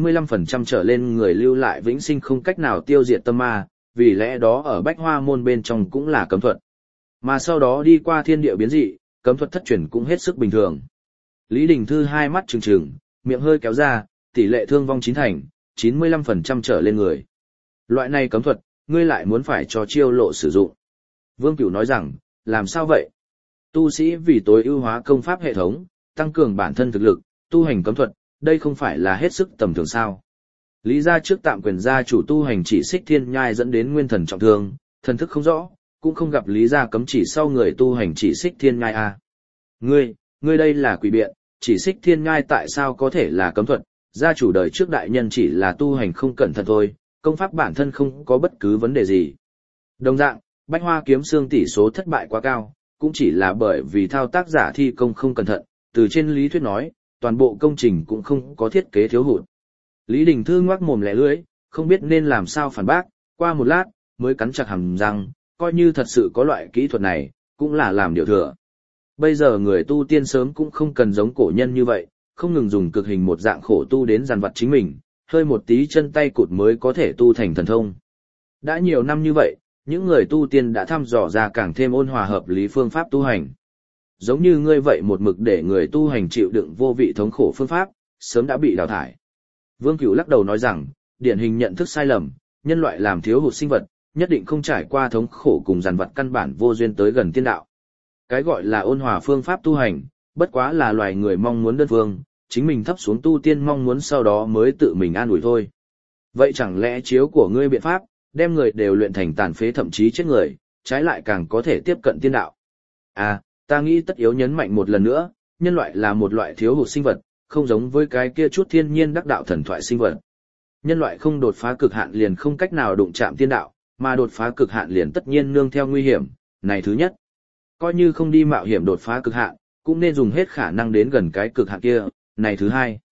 [SPEAKER 1] 95% trở lên người lưu lại vĩnh sinh không cách nào tiêu diệt tâm ma, vì lẽ đó ở bách hoa môn bên trong cũng là cấm thuật. Mà sau đó đi qua thiên địa biến dị, cấm thuật thất truyền cũng hết sức bình thường. Lý Đình Thư hai mắt trừng trừng, miệng hơi kéo ra, tỷ lệ thương vong 9 thành, 95% trở lên người. Loại này cấm thuật, ngươi lại muốn phải cho Chiêu Lộ sử dụng. Vương Cửu nói rằng, làm sao vậy? Tu sĩ vì tối ưu hóa công pháp hệ thống, tăng cường bản thân thực lực, tu hành cấm thuật, đây không phải là hết sức tầm thường sao? Lý gia trước tạm quyền gia chủ tu hành chỉ xích thiên nhai dẫn đến nguyên thần trọng thương, thần thức không rõ, cũng không gặp Lý gia cấm chỉ sau người tu hành chỉ xích thiên nhai à. Ngươi đây là quỷ biện, chỉ xích thiên nhai tại sao có thể là cấm thuật, gia chủ đời trước đại nhân chỉ là tu hành không cẩn thận thôi, công pháp bản thân không có bất cứ vấn đề gì. Đồng dạng, bách hoa kiếm xương tỷ số thất bại quá cao, cũng chỉ là bởi vì thao tác giả thi công không cẩn thận, từ trên lý thuyết nói, toàn bộ công trình cũng không có thiết kế thiếu hụt. Lý Đình Thư ngoác mồm lẻ lưỡi, không biết nên làm sao phản bác, qua một lát, mới cắn chặt hàm răng, coi như thật sự có loại kỹ thuật này, cũng là làm điều thừa. Bây giờ người tu tiên sớm cũng không cần giống cổ nhân như vậy, không ngừng dùng cực hình một dạng khổ tu đến dằn vặt chính mình, hơi một tí chân tay cụt mới có thể tu thành thần thông. Đã nhiều năm như vậy, những người tu tiên đã thăm dò ra càng thêm ôn hòa hợp lý phương pháp tu hành. Giống như ngươi vậy một mực để người tu hành chịu đựng vô vị thống khổ phương pháp, sớm đã bị đào thải. Vương Cửu lắc đầu nói rằng, điển hình nhận thức sai lầm, nhân loại làm thiếu hụt sinh vật, nhất định không trải qua thống khổ cùng dằn vặt căn bản vô duyên tới gần tiên đạo. Cái gọi là ôn hòa phương pháp tu hành, bất quá là loài người mong muốn đơn phương, chính mình thấp xuống tu tiên mong muốn sau đó mới tự mình an ủi thôi. Vậy chẳng lẽ chiếu của ngươi biện pháp, đem người đều luyện thành tàn phế thậm chí chết người, trái lại càng có thể tiếp cận tiên đạo? À, ta nghĩ tất yếu nhấn mạnh một lần nữa, nhân loại là một loại thiếu hụt sinh vật, không giống với cái kia chút thiên nhiên đắc đạo thần thoại sinh vật. Nhân loại không đột phá cực hạn liền không cách nào đụng chạm tiên đạo, mà đột phá cực hạn liền tất nhiên nương theo nguy hiểm, này thứ nhất. Coi như không đi mạo hiểm đột phá cực hạn, cũng nên dùng hết khả năng đến gần cái cực hạn kia, này thứ hai.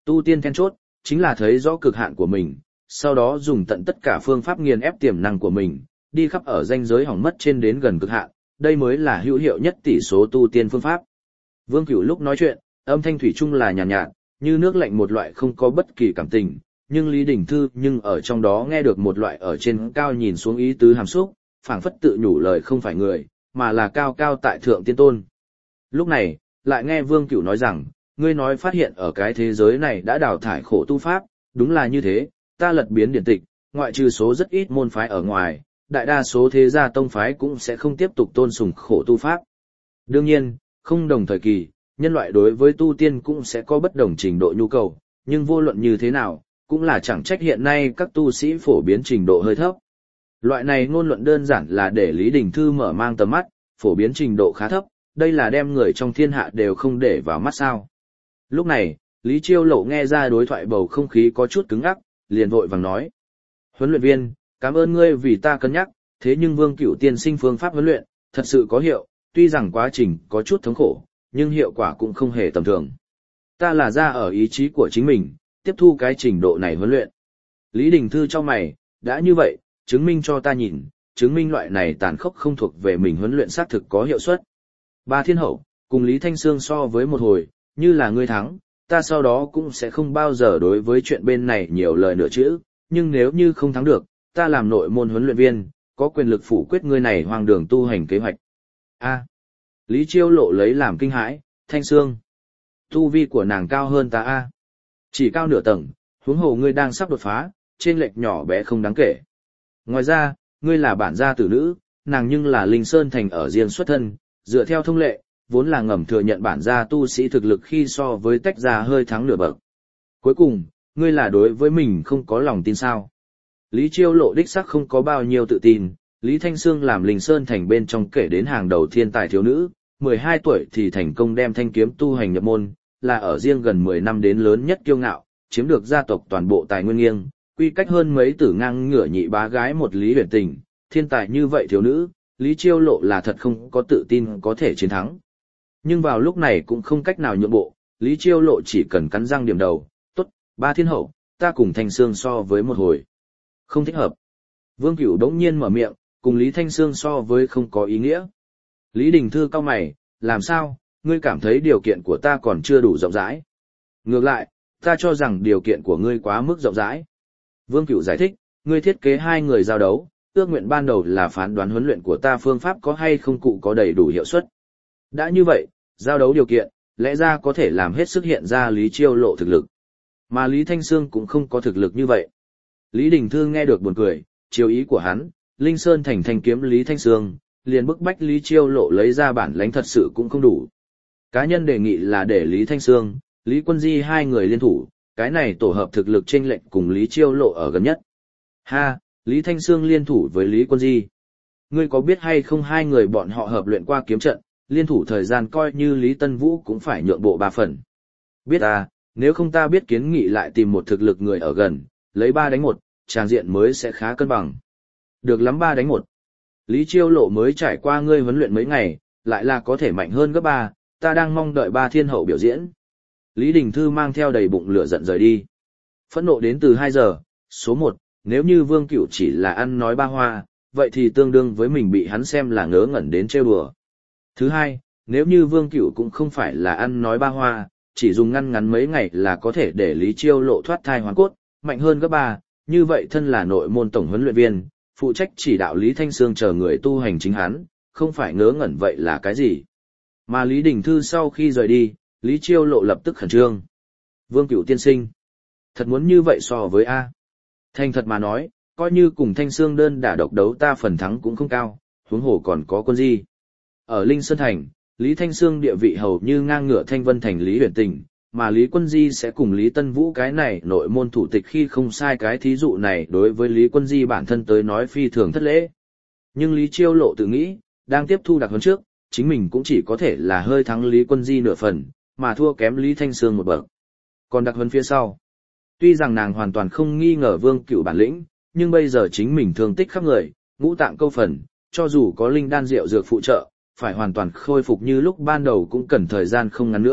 [SPEAKER 1] Tu tiên then chốt, chính là thấy rõ cực hạn của mình, sau đó dùng tận tất cả phương pháp nghiền ép tiềm năng của mình, đi khắp ở ranh giới hỏng mất trên đến gần cực hạn, đây mới là hữu hiệu nhất tỷ số tu tiên phương pháp. Vương Cửu lúc nói chuyện, âm thanh thủy chung là nhàn nhạt, như nước lạnh một loại không có bất kỳ cảm tình, nhưng Lý Đình Thư nhưng ở trong đó nghe được một loại ở trên cao nhìn xuống ý tứ hàm xúc, phảng phất tự nhủ lời không phải người, mà là cao cao tại thượng tiên tôn. Lúc này, lại nghe Vương Cửu nói rằng, ngươi nói phát hiện ở cái thế giới này đã đào thải khổ tu pháp, đúng là như thế, ta lật biến điển tịch, ngoại trừ số rất ít môn phái ở ngoài, đại đa số thế gia tông phái cũng sẽ không tiếp tục tôn sùng khổ tu pháp. Đương nhiên, không đồng thời kỳ, nhân loại đối với tu tiên cũng sẽ có bất đồng trình độ nhu cầu, nhưng vô luận như thế nào, cũng là chẳng trách hiện nay các tu sĩ phổ biến trình độ hơi thấp. Loại này ngôn luận đơn giản là để Lý Đình Thư mở mang tầm mắt, phổ biến trình độ khá thấp, đây là đem người trong thiên hạ đều không để vào mắt sao. Lúc này, Lý Chiêu Lộ nghe ra đối thoại bầu không khí có chút cứng ngắc, liền vội vàng nói. Huấn luyện viên, cảm ơn ngươi vì ta cân nhắc, thế nhưng Vương Cửu tiên sinh phương pháp huấn luyện, thật sự có hiệu, tuy rằng quá trình có chút thống khổ, nhưng hiệu quả cũng không hề tầm thường. Ta là ra ở ý chí của chính mình, tiếp thu cái trình độ này huấn luyện. Lý Đình Thư cho mày, đã như vậy, chứng minh cho ta nhìn, chứng minh loại này tàn khốc không thuộc về mình huấn luyện xác thực có hiệu suất. Ba Thiên Hậu, cùng Lý Thanh Sương so với một hồi, như là ngươi thắng, ta sau đó cũng sẽ không bao giờ đối với chuyện bên này nhiều lời nữa chứ, nhưng nếu như không thắng được, ta làm nội môn huấn luyện viên, có quyền lực phủ quyết ngươi này hoang đường tu hành kế hoạch. A. Lý Chiêu Lộ lấy làm kinh hãi, Thanh Sương. Tu vi của nàng cao hơn ta A. Chỉ cao nửa tầng, huống hồ ngươi đang sắp đột phá, trên lệch nhỏ bé không đáng kể. Ngoài ra, ngươi là bản gia tử nữ, nàng nhưng là Linh Sơn Thành ở riêng xuất thân, dựa theo thông lệ, vốn là ngầm thừa nhận bản gia tu sĩ thực lực khi so với tách ra hơi thắng nửa bậc. Cuối cùng, ngươi là đối với mình không có lòng tin sao. Lý Chiêu Lộ đích xác không có bao nhiêu tự tin, Lý Thanh Sương làm Linh Sơn Thành bên trong kể đến hàng đầu thiên tài thiếu nữ, 12 tuổi thì thành công đem thanh kiếm tu hành nhập môn, là ở riêng gần 10 năm đến lớn nhất kiêu ngạo, chiếm được gia tộc toàn bộ tài nguyên nghiêng, quy cách hơn mấy tử ngang ngửa nhị bá gái một Lý Huyền Tình, thiên tài như vậy thiếu nữ, Lý Chiêu Lộ là thật không có tự tin có thể chiến thắng. Nhưng vào lúc này cũng không cách nào nhượng bộ, Lý Chiêu Lộ chỉ cần cắn răng điểm đầu, tốt, Ba Thiên Hậu, ta cùng Thanh Sương so với một hồi. Không thích hợp. Vương Cửu đống nhiên mở miệng, cùng Lý Thanh Sương so với không có ý nghĩa. Lý Đình Thư cau mày, làm sao, ngươi cảm thấy điều kiện của ta còn chưa đủ rộng rãi. Ngược lại, ta cho rằng điều kiện của ngươi quá mức rộng rãi. Vương Cửu giải thích, ngươi thiết kế hai người giao đấu, ước nguyện ban đầu là phán đoán huấn luyện của ta phương pháp có hay không cụ có đầy đủ hiệu suất. Đã như vậy, giao đấu điều kiện, lẽ ra có thể làm hết sức hiện ra Lý Chiêu Lộ thực lực. Mà Lý Thanh Sương cũng không có thực lực như vậy. Lý Đình Thư nghe được buồn cười, chiều ý của hắn, Linh Sơn Thành thanh kiếm Lý Thanh Sương, liền bức bách Lý Chiêu Lộ lấy ra bản lãnh thật sự cũng không đủ. Cá nhân đề nghị là để Lý Thanh Sương, Lý Quân Di hai người liên thủ, cái này tổ hợp thực lực chênh lệch cùng Lý Chiêu Lộ ở gần nhất. Ha, Lý Thanh Sương liên thủ với Lý Quân Di. Ngươi có biết hay không hai người bọn họ hợp luyện qua kiếm trận, liên thủ thời gian coi như Lý Tân Vũ cũng phải nhượng bộ 3 phần. Biết à, nếu không ta biết kiến nghị lại tìm một thực lực người ở gần, lấy 3 đánh 1, tràng diện mới sẽ khá cân bằng. Được lắm 3 đánh 1. Lý Chiêu Lộ mới trải qua ngươi huấn luyện mấy ngày, lại là có thể mạnh hơn gấp 3, ta đang mong đợi Ba Thiên Hậu biểu diễn. Lý Đình Thư mang theo đầy bụng lửa giận rời đi. Phẫn nộ đến từ 2 giờ, số 1, nếu như Vương Cửu chỉ là ăn nói ba hoa, vậy thì tương đương với mình bị hắn xem là ngớ ngẩn đến trêu đùa. Thứ 2, nếu như Vương Cửu cũng không phải là ăn nói ba hoa, chỉ dùng ngăn ngắn mấy ngày là có thể để Lý Chiêu Lộ thoát thai hoàn cốt, mạnh hơn gấp 3, như vậy thân là nội môn tổng huấn luyện viên, phụ trách chỉ đạo Lý Thanh Sương chờ người tu hành chính hắn, không phải ngớ ngẩn vậy là cái gì. Mà Lý Đình Thư sau khi rời đi, Lý Chiêu Lộ lập tức khẩn trương. Vương Cửu tiên sinh, thật muốn như vậy so với A. Thành thật mà nói, coi như cùng Thanh Sương đơn đả độc đấu ta phần thắng cũng không cao, huống hồ còn có Quân Di. Ở Linh Sơn Thành, Lý Thanh Sương địa vị hầu như ngang ngửa Thanh Vân Thành Lý Huyền Tình, mà Lý Quân Di sẽ cùng Lý Tân Vũ cái này nội môn thủ tịch khi không sai cái thí dụ này đối với Lý Quân Di bản thân tới nói phi thường thất lễ. Nhưng Lý Chiêu Lộ tự nghĩ, đang tiếp thu đặc huấn trước, chính mình cũng chỉ có thể là hơi thắng Lý Quân Di nửa phần, mà thua kém Lý Thanh Sương một bậc. Còn đặc huấn phía sau, tuy rằng nàng hoàn toàn không nghi ngờ Vương Cửu bản lĩnh, nhưng bây giờ chính mình thương tích khắp người, ngũ tạng câu phần, cho dù có linh đan rượu dược phụ trợ, phải hoàn toàn khôi phục như lúc ban đầu cũng cần thời gian không ngắn nữa,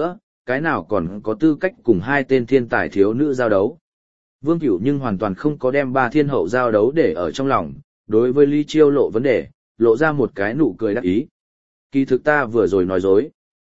[SPEAKER 1] cái nào còn có tư cách cùng hai tên thiên tài thiếu nữ giao đấu. Vương Cửu nhưng hoàn toàn không có đem ba thiên hậu giao đấu để ở trong lòng, đối với Lý Chiêu Lộ vấn đề, lộ ra một cái nụ cười đắc ý. Kỳ thực ta vừa rồi nói dối.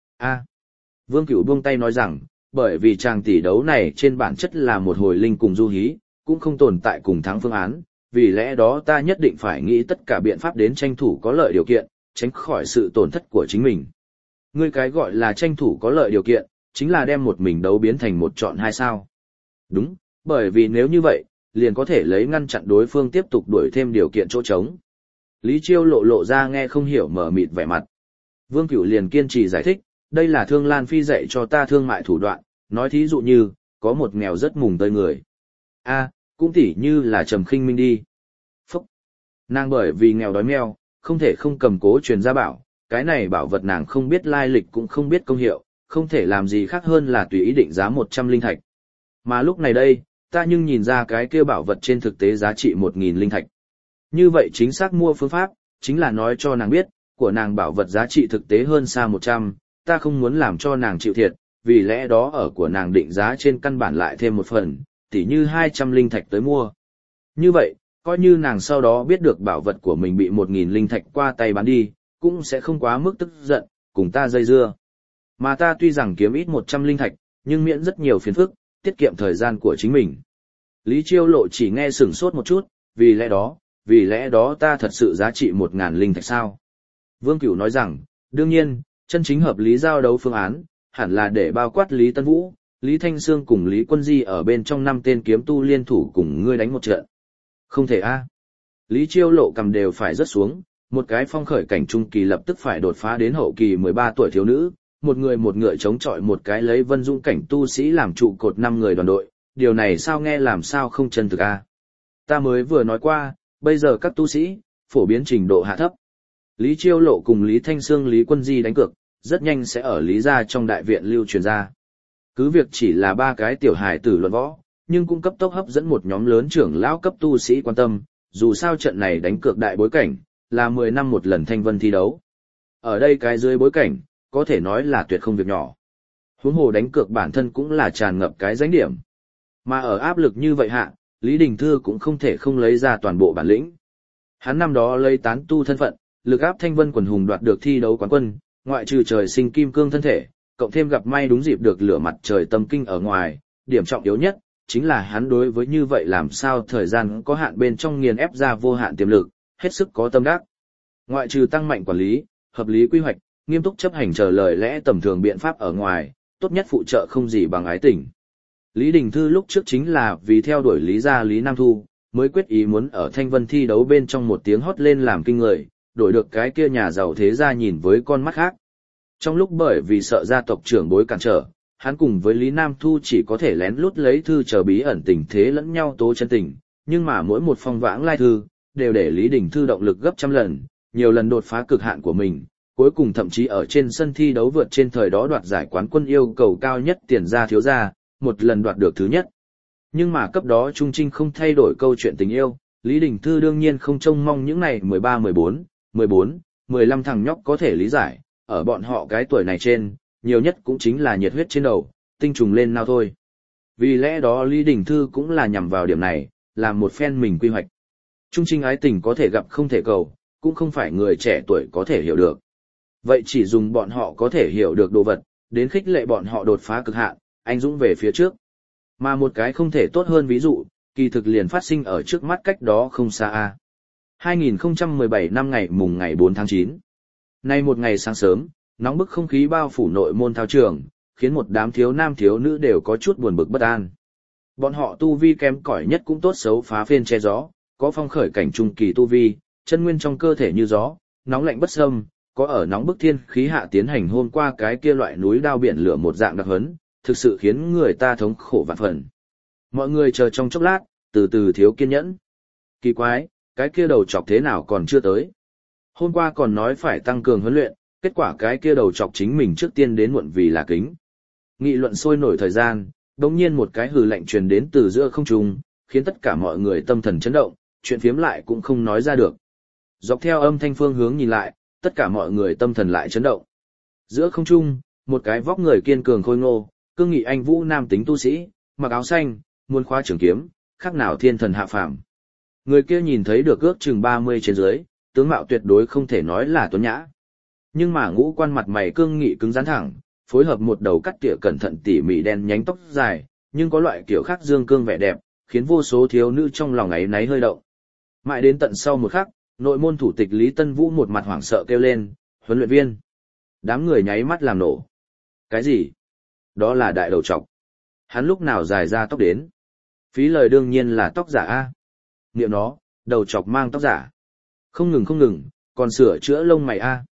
[SPEAKER 1] Vương Cửu buông tay nói rằng, bởi vì chàng tỷ đấu này trên bản chất là một hồi linh cùng du hí, cũng không tồn tại cùng thắng phương án, vì lẽ đó ta nhất định phải nghĩ tất cả biện pháp đến tranh thủ có lợi điều kiện, tránh khỏi sự tổn thất của chính mình. Ngươi cái gọi là tranh thủ có lợi điều kiện, chính là đem một mình đấu biến thành một chọn hai sao. Đúng, bởi vì nếu như vậy, liền có thể lấy ngăn chặn đối phương tiếp tục đuổi thêm điều kiện chỗ trống. Lý Chiêu lộ ra nghe không hiểu mở mịt vẻ mặt. Vương Cửu liền kiên trì giải thích, đây là Thương Lan Phi dạy cho ta thương mại thủ đoạn, nói thí dụ như, có một nghèo rất mùng tơi người. Cũng tỉ như là Trầm Khinh Minh đi. Phúc! Nàng bởi vì nghèo đói meo, không thể không cầm cố truyền ra bảo, cái này bảo vật nàng không biết lai lịch cũng không biết công hiệu, không thể làm gì khác hơn là tùy ý định giá 100 linh thạch. Mà lúc này đây, ta nhưng nhìn ra cái kia bảo vật trên thực tế giá trị 1.000 linh thạch. Như vậy chính xác mua phương pháp, chính là nói cho nàng biết, của nàng bảo vật giá trị thực tế hơn xa 100, ta không muốn làm cho nàng chịu thiệt, vì lẽ đó ở của nàng định giá trên căn bản lại thêm một phần, tỉ như 200 linh thạch tới mua. Như vậy, coi như nàng sau đó biết được bảo vật của mình bị 1.000 linh thạch qua tay bán đi, cũng sẽ không quá mức tức giận, cùng ta dây dưa. Mà ta tuy rằng kiếm ít 100 linh thạch, nhưng miễn rất nhiều phiền phức, tiết kiệm thời gian của chính mình. Lý Chiêu Lộ chỉ nghe sửng sốt một chút, vì lẽ đó ta thật sự giá trị 1.000 linh thạch sao? Vương Cửu nói rằng, đương nhiên, chân chính hợp lý giao đấu phương án, hẳn là để bao quát Lý Tân Vũ, Lý Thanh Sương cùng Lý Quân Di ở bên trong 5 tên kiếm tu liên thủ cùng ngươi đánh một trận. Không thể Lý Chiêu Lộ cầm đều phải rớt xuống, một cái phong khởi cảnh trung kỳ lập tức phải đột phá đến hậu kỳ 13 tuổi thiếu nữ, một người một ngựa chống chọi một cái lấy Vân Dung cảnh tu sĩ làm trụ cột 5 người đoàn đội, điều này sao nghe làm sao không chân thực Ta mới vừa nói qua, bây giờ các tu sĩ, phổ biến trình độ hạ thấp. Lý Chiêu Lộ cùng Lý Thanh Sương Lý Quân Di đánh cược, rất nhanh sẽ ở Lý gia trong đại viện lưu truyền ra. Cứ việc chỉ là 3 cái tiểu hài tử luận võ, nhưng cũng cấp tốc hấp dẫn một nhóm lớn trưởng lão cấp tu sĩ quan tâm, dù sao trận này đánh cược đại bối cảnh, là 10 năm một lần thanh vân thi đấu. Ở đây cái dưới bối cảnh, có thể nói là tuyệt không việc nhỏ. Huống hồ đánh cược bản thân cũng là tràn ngập cái danh điểm. Mà ở áp lực như vậy hạ, Lý Đình Thư cũng không thể không lấy ra toàn bộ bản lĩnh. Hắn năm đó lấy tán tu thân phận, lực áp thanh vân quần hùng đoạt được thi đấu quán quân, ngoại trừ trời sinh kim cương thân thể, cộng thêm gặp may đúng dịp được lửa mặt trời tâm kinh ở ngoài, điểm trọng yếu nhất, chính là hắn đối với như vậy làm sao thời gian có hạn bên trong nghiền ép ra vô hạn tiềm lực, hết sức có tâm đắc. Ngoại trừ tăng mạnh quản lý, hợp lý quy hoạch, nghiêm túc chấp hành chờ lời lẽ tầm thường biện pháp ở ngoài, tốt nhất phụ trợ không gì bằng ái tình. Lý Đình Thư lúc trước chính là vì theo đuổi Lý gia Lý Nam Thu, mới quyết ý muốn ở thanh vân thi đấu bên trong một tiếng hót lên làm kinh người, đổi được cái kia nhà giàu thế gia nhìn với con mắt khác. Trong lúc bởi vì sợ gia tộc trưởng bối cản trở, hắn cùng với Lý Nam Thu chỉ có thể lén lút lấy thư chờ bí ẩn tình thế lẫn nhau tố chân tình, nhưng mà mỗi một phong vãng lai thư, đều để Lý Đình Thư động lực gấp trăm lần, nhiều lần đột phá cực hạn của mình, cuối cùng thậm chí ở trên sân thi đấu vượt trên thời đó đoạt giải quán quân yêu cầu cao nhất tiền gia thiếu gia, một lần đoạt được thứ nhất. Nhưng mà cấp đó Trung Trinh không thay đổi câu chuyện tình yêu, Lý Đình Thư đương nhiên không trông mong những này 13, 14, 15 thằng nhóc có thể lý giải, ở bọn họ cái tuổi này trên, nhiều nhất cũng chính là nhiệt huyết trên đầu, tinh trùng lên nào thôi. Vì lẽ đó Lý Đình Thư cũng là nhằm vào điểm này, làm một phen mình quy hoạch. Trung Trinh ái tình có thể gặp không thể cầu, cũng không phải người trẻ tuổi có thể hiểu được. Vậy chỉ dùng bọn họ có thể hiểu được đồ vật, đến khích lệ bọn họ đột phá cực hạn, anh dũng về phía trước. Mà một cái không thể tốt hơn ví dụ, kỳ thực liền phát sinh ở trước mắt cách đó không xa 2017 năm ngày 4 tháng 9. Nay một ngày sáng sớm, nóng bức không khí bao phủ nội môn thao trường, khiến một đám thiếu nam thiếu nữ đều có chút buồn bực bất an. Bọn họ tu vi kém cỏi nhất cũng tốt xấu phá phên che gió, có phong khởi cảnh trung kỳ tu vi, chân nguyên trong cơ thể như gió, nóng lạnh bất xâm, có ở nóng bức thiên khí hạ tiến hành hôm qua cái kia loại núi đao biển lửa một dạng đặc hấn, thực sự khiến người ta thống khổ vạn phần. Mọi người chờ trong chốc lát, từ từ thiếu kiên nhẫn. Kỳ quái, cái kia đầu chọc thế nào còn chưa tới? Hôm qua còn nói phải tăng cường huấn luyện, kết quả cái kia đầu chọc chính mình trước tiên đến muộn vì là kính. Nghị luận sôi nổi thời gian, đột nhiên một cái hừ lạnh truyền đến từ giữa không trung, khiến tất cả mọi người tâm thần chấn động, chuyện phiếm lại cũng không nói ra được. Dọc theo âm thanh phương hướng nhìn lại, tất cả mọi người tâm thần lại chấn động. Giữa không trung, một cái vóc người kiên cường khôi ngô, cương nghị anh vũ nam tính tu sĩ, mặc áo xanh, muôn khóa trường kiếm, khác nào thiên thần hạ phàm. Người kia nhìn thấy được ước chừng 30 trên dưới, tướng mạo tuyệt đối không thể nói là tuấn nhã. Nhưng mà ngũ quan mặt mày cương nghị cứng rắn thẳng, phối hợp một đầu cắt tỉa cẩn thận tỉ mỉ đen nhánh tóc dài, nhưng có loại kiểu khác dương cương vẻ đẹp, khiến vô số thiếu nữ trong lòng ấy náy hơi động. Mãi đến tận sau một khắc, nội môn thủ tịch Lý Tân Vũ một mặt hoảng sợ kêu lên, huấn luyện viên. Đám người nháy mắt làm nổ. Cái gì? Đó là đại đầu trọc. Hắn lúc nào dài ra tóc đến? Phí lời đương nhiên là tóc giả A. Niệm nó, đầu trọc mang tóc giả. Không ngừng, còn sửa chữa lông mày A.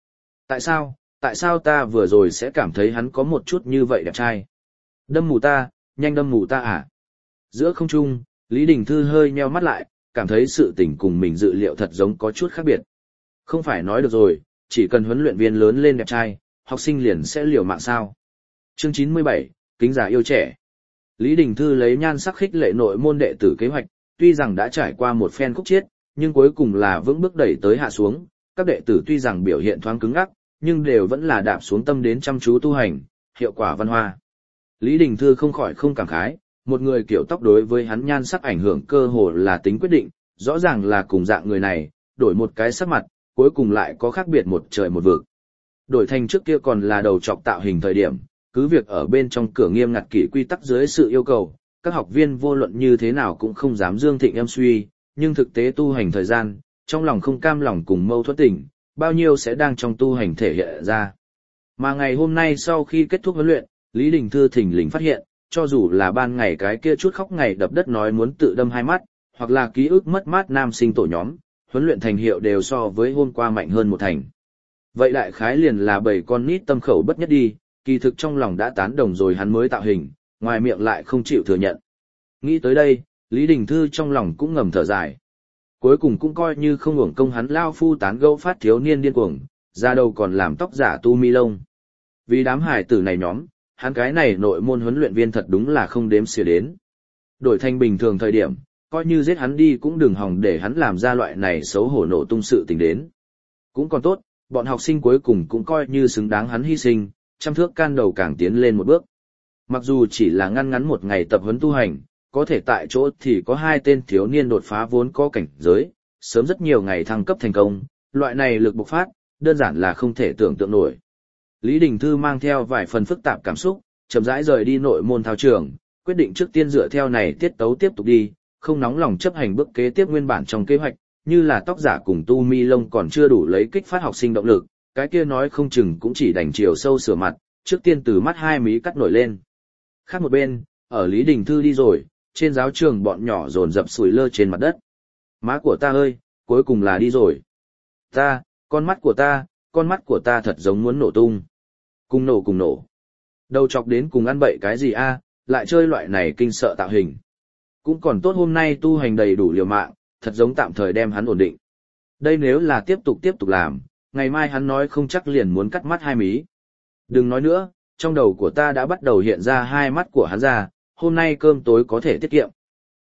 [SPEAKER 1] Tại sao ta vừa rồi sẽ cảm thấy hắn có một chút như vậy đẹp trai? Đâm mù ta, nhanh đâm mù ta à? Giữa không trung, Lý Đình Thư hơi nheo mắt lại, cảm thấy sự tình cùng mình dự liệu thật giống có chút khác biệt. Không phải nói được rồi, chỉ cần huấn luyện viên lớn lên đẹp trai, học sinh liền sẽ liều mạng sao. Chương 97, Kính già yêu trẻ. Lý Đình Thư lấy nhan sắc khích lệ nội môn đệ tử kế hoạch, tuy rằng đã trải qua một phen khúc chiết, nhưng cuối cùng là vững bước đẩy tới hạ xuống, các đệ tử tuy rằng biểu hiện thoáng cứng ngắc, nhưng đều vẫn là đạp xuống tâm đến chăm chú tu hành, hiệu quả văn hoa. Lý Đình Thư không khỏi không cảm khái, một người kiểu tóc đối với hắn nhan sắc ảnh hưởng cơ hồ là tính quyết định, rõ ràng là cùng dạng người này, đổi một cái sắc mặt, cuối cùng lại có khác biệt một trời một vực. Đổi thành trước kia còn là đầu trọc tạo hình thời điểm, cứ việc ở bên trong cửa nghiêm ngặt kỷ quy tắc dưới sự yêu cầu, các học viên vô luận như thế nào cũng không dám dương thịnh em suy, nhưng thực tế tu hành thời gian, trong lòng không cam lòng cùng mâu thuẫn tình, bao nhiêu sẽ đang trong tu hành thể hiện ra. Mà ngày hôm nay sau khi kết thúc huấn luyện, Lý Đình Thư thình lình phát hiện, cho dù là ban ngày cái kia chút khóc ngày đập đất nói muốn tự đâm hai mắt, hoặc là ký ức mất mát nam sinh tổ nhóm, huấn luyện thành hiệu đều so với hôm qua mạnh hơn một thành. Vậy đại khái liền là bầy con nít tâm khẩu bất nhất đi, kỳ thực trong lòng đã tán đồng rồi hắn mới tạo hình, ngoài miệng lại không chịu thừa nhận. Nghĩ tới đây, Lý Đình Thư trong lòng cũng ngầm thở dài. Cuối cùng cũng coi như không uổng công hắn lao phu tán gẫu phát thiếu niên điên cuồng, ra đầu còn làm tóc giả tu mi lông. Vì đám hải tử này nhóm, hắn cái này nội môn huấn luyện viên thật đúng là không đếm xỉa đến. Đổi thành bình thường thời điểm, coi như giết hắn đi cũng đừng hòng để hắn làm ra loại này xấu hổ nổ tung sự tình đến. Cũng còn tốt, bọn học sinh cuối cùng cũng coi như xứng đáng hắn hy sinh, trăm thước can đầu càng tiến lên một bước. Mặc dù chỉ là ngăn ngắn một ngày tập huấn tu hành, có thể tại chỗ thì có 2 tên thiếu niên đột phá vốn có cảnh giới, sớm rất nhiều ngày thăng cấp thành công, loại này lực bộc phát, đơn giản là không thể tưởng tượng nổi. Lý Đình Thư mang theo vài phần phức tạp cảm xúc, chậm rãi rời đi nội môn thao trường, quyết định trước tiên dựa theo này tiết tấu tiếp tục đi, không nóng lòng chấp hành bước kế tiếp nguyên bản trong kế hoạch, như là tóc giả cùng tu mi lông còn chưa đủ lấy kích phát học sinh động lực, cái kia nói không chừng cũng chỉ đành chiều sâu sửa mặt, trước tiên từ mắt hai mí cắt nổi lên. Khác một bên, ở Lý Đình Thư đi rồi, trên giáo trường bọn nhỏ dồn dập sủi lơ trên mặt đất. Má của ta ơi, cuối cùng là đi rồi. Con mắt của ta thật giống muốn nổ tung. Cùng nổ. Đầu chọc đến cùng ăn bậy cái gì a, lại chơi loại này kinh sợ tạo hình. Cũng còn tốt hôm nay tu hành đầy đủ liều mạng, thật giống tạm thời đem hắn ổn định. Đây nếu là tiếp tục làm, ngày mai hắn nói không chắc liền muốn cắt mắt hai mí. Đừng nói nữa, trong đầu của ta đã bắt đầu hiện ra hai mắt của hắn ra, hôm nay cơm tối có thể tiết kiệm.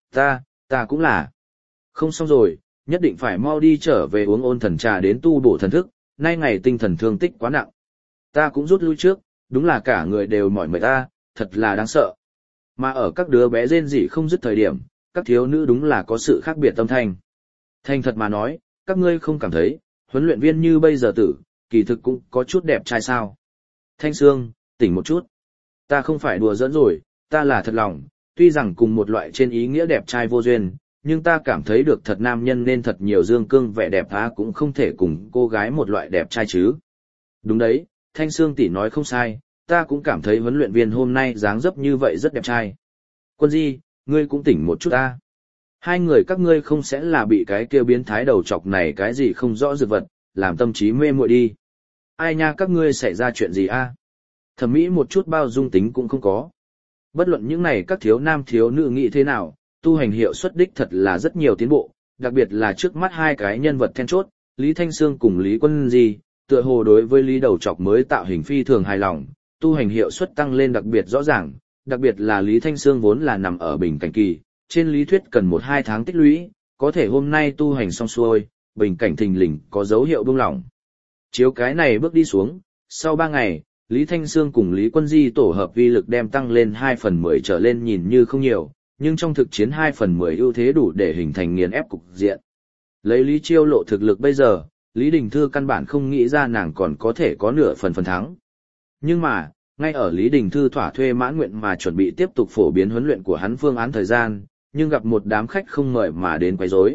[SPEAKER 1] Ta cũng là. Không xong rồi, nhất định phải mau đi trở về uống ôn thần trà đến tu bổ thần thức, nay ngày tinh thần thương tích quá nặng. Ta cũng rút lui trước, đúng là cả người đều mỏi mệt ta, thật là đáng sợ. Mà ở các đứa bé rên rỉ không dứt thời điểm, các thiếu nữ đúng là có sự khác biệt tâm thanh. Thành thật mà nói, các ngươi không cảm thấy, huấn luyện viên như bây giờ tử, kỳ thực cũng có chút đẹp trai sao. Thanh Sương, tỉnh một chút. Ta không phải đùa giỡn rồi, ta là thật lòng, tuy rằng cùng một loại trên ý nghĩa đẹp trai vô duyên, nhưng ta cảm thấy được thật nam nhân nên thật nhiều dương cương vẻ đẹp ta cũng không thể cùng cô gái một loại đẹp trai chứ. Đúng đấy, Thanh Sương tỷ nói không sai, ta cũng cảm thấy huấn luyện viên hôm nay dáng dấp như vậy rất đẹp trai. Quân Di, ngươi cũng tỉnh một chút ta. Hai người các ngươi không sẽ là bị cái kia biến thái đầu chọc này cái gì không rõ dược vật, làm tâm trí mê muội đi. Ai nha các ngươi xảy ra chuyện gì a? Thẩm mỹ một chút bao dung tính cũng không có. Bất luận những này các thiếu nam thiếu nữ nghĩ thế nào, tu hành hiệu suất đích thật là rất nhiều tiến bộ, đặc biệt là trước mắt hai cái nhân vật then chốt, Lý Thanh Sương cùng Lý Quân Di, tựa hồ đối với Lý đầu chọc mới tạo hình phi thường hài lòng, tu hành hiệu suất tăng lên đặc biệt rõ ràng, đặc biệt là Lý Thanh Sương vốn là nằm ở bình cảnh kỳ, trên lý thuyết cần 1-2 tháng tích lũy, có thể hôm nay tu hành xong xuôi, bình cảnh thình lình có dấu hiệu buông lỏng. Chiếu cái này bước đi xuống, sau 3 ngày, Lý Thanh Sương cùng Lý Quân Di tổ hợp uy lực đem tăng lên 2/10 trở lên nhìn như không nhiều, nhưng trong thực chiến 2/10 ưu thế đủ để hình thành nghiền ép cục diện. Lấy Lý Chiêu Lộ thực lực bây giờ, Lý Đình Thư căn bản không nghĩ ra nàng còn có thể có nửa phần thắng. Nhưng mà, ngay ở Lý Đình Thư thỏa thuê mãn nguyện mà chuẩn bị tiếp tục phổ biến huấn luyện của hắn phương án thời gian, nhưng gặp một đám khách không mời mà đến quấy rối.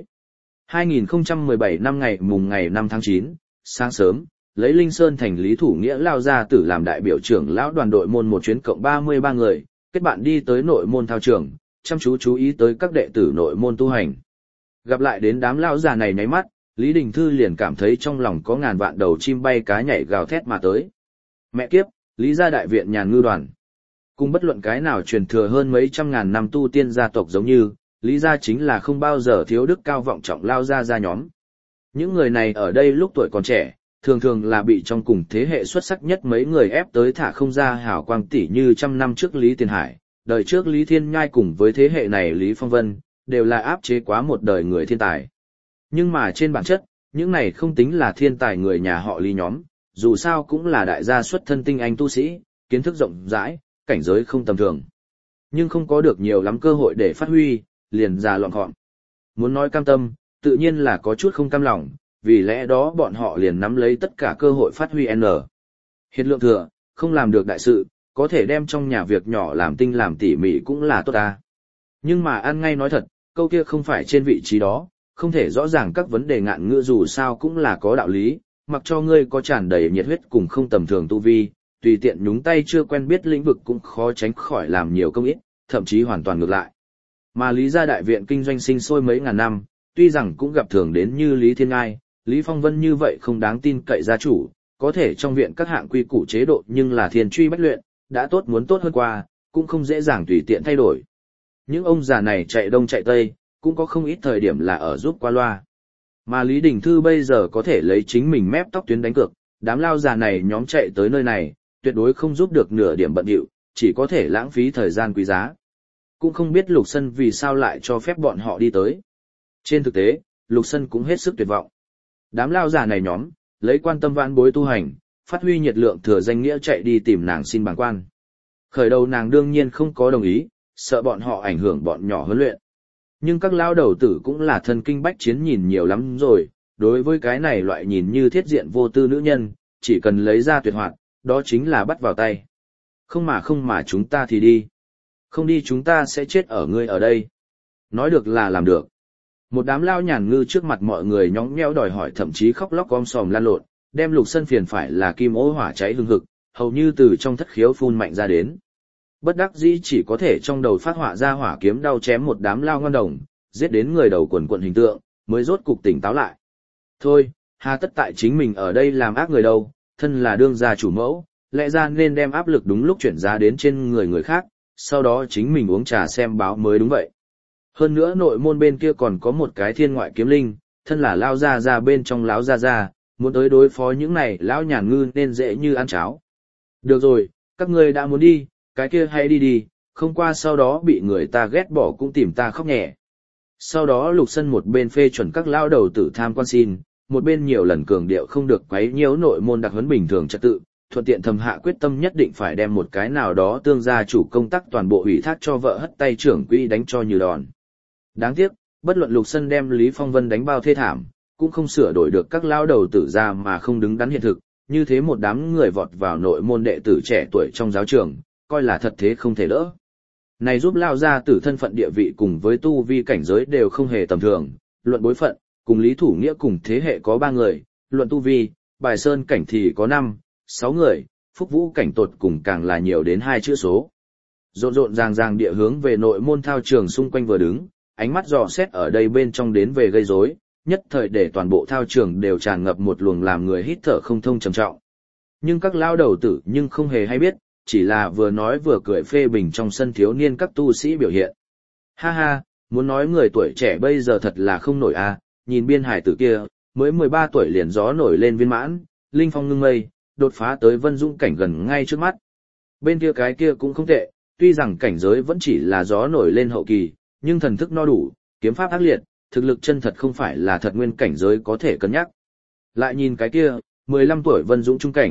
[SPEAKER 1] 2017 năm ngày 5 tháng 9, sáng sớm, lấy Linh Sơn thành Lý Thủ Nghĩa lao ra tử làm đại biểu trưởng lão đoàn đội môn một chuyến cộng 33 người, kết bạn đi tới nội môn thao trường, chăm chú ý tới các đệ tử nội môn tu hành. Gặp lại đến đám lão già này nháy mắt, Lý Đình Thư liền cảm thấy trong lòng có ngàn vạn đầu chim bay cá nhảy gào thét mà tới. Mẹ kiếp, Lý gia đại viện nhàn ngư đoàn. Cùng bất luận cái nào truyền thừa hơn mấy trăm ngàn năm tu tiên gia tộc giống như, Lý gia chính là không bao giờ thiếu đức cao vọng trọng lao gia nhóm. Những người này ở đây lúc tuổi còn trẻ, thường là bị trong cùng thế hệ xuất sắc nhất mấy người ép tới thả không ra hào quang tỷ như trăm năm trước Lý Tiền Hải, đời trước Lý Thiên Nhai cùng với thế hệ này Lý Phong Vân, đều là áp chế quá một đời người thiên tài. Nhưng mà trên bản chất, những này không tính là thiên tài người nhà họ Lý nhóm, dù sao cũng là đại gia xuất thân tinh anh tu sĩ, kiến thức rộng rãi, cảnh giới không tầm thường. Nhưng không có được nhiều lắm cơ hội để phát huy, liền ra loạn gọn. Muốn nói cam tâm, tự nhiên là có chút không cam lòng, vì lẽ đó bọn họ liền nắm lấy tất cả cơ hội phát huy Hiện lượng thừa, không làm được đại sự, có thể đem trong nhà việc nhỏ làm tinh làm tỉ mỉ cũng là tốt ta. Nhưng mà ăn ngay nói thật, câu kia không phải trên vị trí đó, không thể rõ ràng các vấn đề ngạn ngữ dù sao cũng là có đạo lý, mặc cho ngươi có tràn đầy nhiệt huyết cùng không tầm thường tu vi, tùy tiện nhúng tay chưa quen biết lĩnh vực cũng khó tránh khỏi làm nhiều công ít, thậm chí hoàn toàn ngược lại. Mà Lý gia đại viện kinh doanh sinh sôi mấy ngàn năm, tuy rằng cũng gặp thường đến như Lý Thiên Ngai, Lý Phong Vân như vậy không đáng tin cậy gia chủ, có thể trong viện các hạng quy củ chế độ nhưng là thiên truy bách luyện, đã tốt muốn tốt hơn qua, cũng không dễ dàng tùy tiện thay đổi. Những ông già này chạy đông chạy tây, cũng có không ít thời điểm là ở giúp qua loa. Mà Lý Đình Thư bây giờ có thể lấy chính mình mép tóc tuyến đánh cược, đám lao già này nhóm chạy tới nơi này, tuyệt đối không giúp được nửa điểm bận điệu, chỉ có thể lãng phí thời gian quý giá. Cũng không biết Lục Sân vì sao lại cho phép bọn họ đi tới. Trên thực tế, Lục Sân cũng hết sức tuyệt vọng. Đám lao già này nhóm, lấy quan tâm vãn bối tu hành, phát huy nhiệt lượng thừa danh nghĩa chạy đi tìm nàng xin bàng quan. Khởi đầu nàng đương nhiên không có đồng ý, sợ bọn họ ảnh hưởng bọn nhỏ huấn luyện. Nhưng các lao đầu tử cũng là thân kinh bách chiến nhìn nhiều lắm rồi, đối với cái này loại nhìn như thiết diện vô tư nữ nhân, chỉ cần lấy ra tuyệt hoạt, đó chính là bắt vào tay. Không mà chúng ta thì đi. Không đi chúng ta sẽ chết ở ngươi ở đây. Nói được là làm được. Một đám lao nhàn ngư trước mặt mọi người nhõng nhẽo đòi hỏi thậm chí khóc lóc om sòm lan lộn, đem Lục Sân phiền phải là kim ố hỏa cháy hừng hực, hầu như từ trong thất khiếu phun mạnh ra đến. Bất đắc dĩ chỉ có thể trong đầu phát họa ra hỏa kiếm đau chém một đám lao ngon đồng, giết đến người đầu quần quận hình tượng, mới rốt cục tỉnh táo lại. Thôi, hà tất tại chính mình ở đây làm ác người đâu, thân là đương gia chủ mẫu, lẽ ra nên đem áp lực đúng lúc chuyển ra đến trên người khác, sau đó chính mình uống trà xem báo mới đúng vậy. Hơn nữa nội môn bên kia còn có một cái thiên ngoại kiếm linh, thân là lao ra bên trong láo ra, muốn tới đối phó những này lão nhàn ngư nên dễ như ăn cháo. Được rồi, các ngươi đã muốn đi, cái kia hãy đi, không qua sau đó bị người ta ghét bỏ cũng tìm ta khóc nhẹ. Sau đó Lục Sân một bên phê chuẩn các lao đầu tử tham quan xin, một bên nhiều lần cường điệu không được quấy nhiễu nội môn đặc huấn bình thường trật tự, thuận tiện thầm hạ quyết tâm nhất định phải đem một cái nào đó tương gia chủ công tác toàn bộ ủy thác cho vợ hất tay trưởng quỹ đánh cho như đòn. Đáng tiếc, bất luận Lục Sân đem Lý Phong Vân đánh bao thê thảm, cũng không sửa đổi được các lao đầu tử ra mà không đứng đắn hiện thực, như thế một đám người vọt vào nội môn đệ tử trẻ tuổi trong giáo trường, coi là thật thế không thể đỡ. Này giúp lao ra tử thân phận địa vị cùng với tu vi cảnh giới đều không hề tầm thường, luận bối phận, cùng Lý Thủ Nghĩa cùng thế hệ có 3 người, luận tu vi, Bài Sơn cảnh thì có 5, 6 người, Phúc Vũ cảnh tột cùng càng là nhiều đến 2 chữ số. Rộn ràng địa hướng về nội môn thao trường xung quanh vừa đứng, ánh mắt dò xét ở đây bên trong đến về gây rối, nhất thời để toàn bộ thao trường đều tràn ngập một luồng làm người hít thở không thông trầm trọng. Nhưng các lao đầu tử nhưng không hề hay biết, chỉ là vừa nói vừa cười phê bình trong sân thiếu niên các tu sĩ biểu hiện. Ha ha, muốn nói người tuổi trẻ bây giờ thật là không nổi a, nhìn biên hải tử kia, mới 13 tuổi liền gió nổi lên viên mãn, linh phong ngưng mây, đột phá tới vân dũng cảnh gần ngay trước mắt. Bên kia cái kia cũng không tệ, tuy rằng cảnh giới vẫn chỉ là gió nổi lên hậu kỳ, nhưng thần thức no đủ, kiếm pháp ác liệt, thực lực chân thật không phải là thật nguyên cảnh giới có thể cân nhắc. Lại nhìn cái kia, 15 tuổi vân dũng trung cảnh,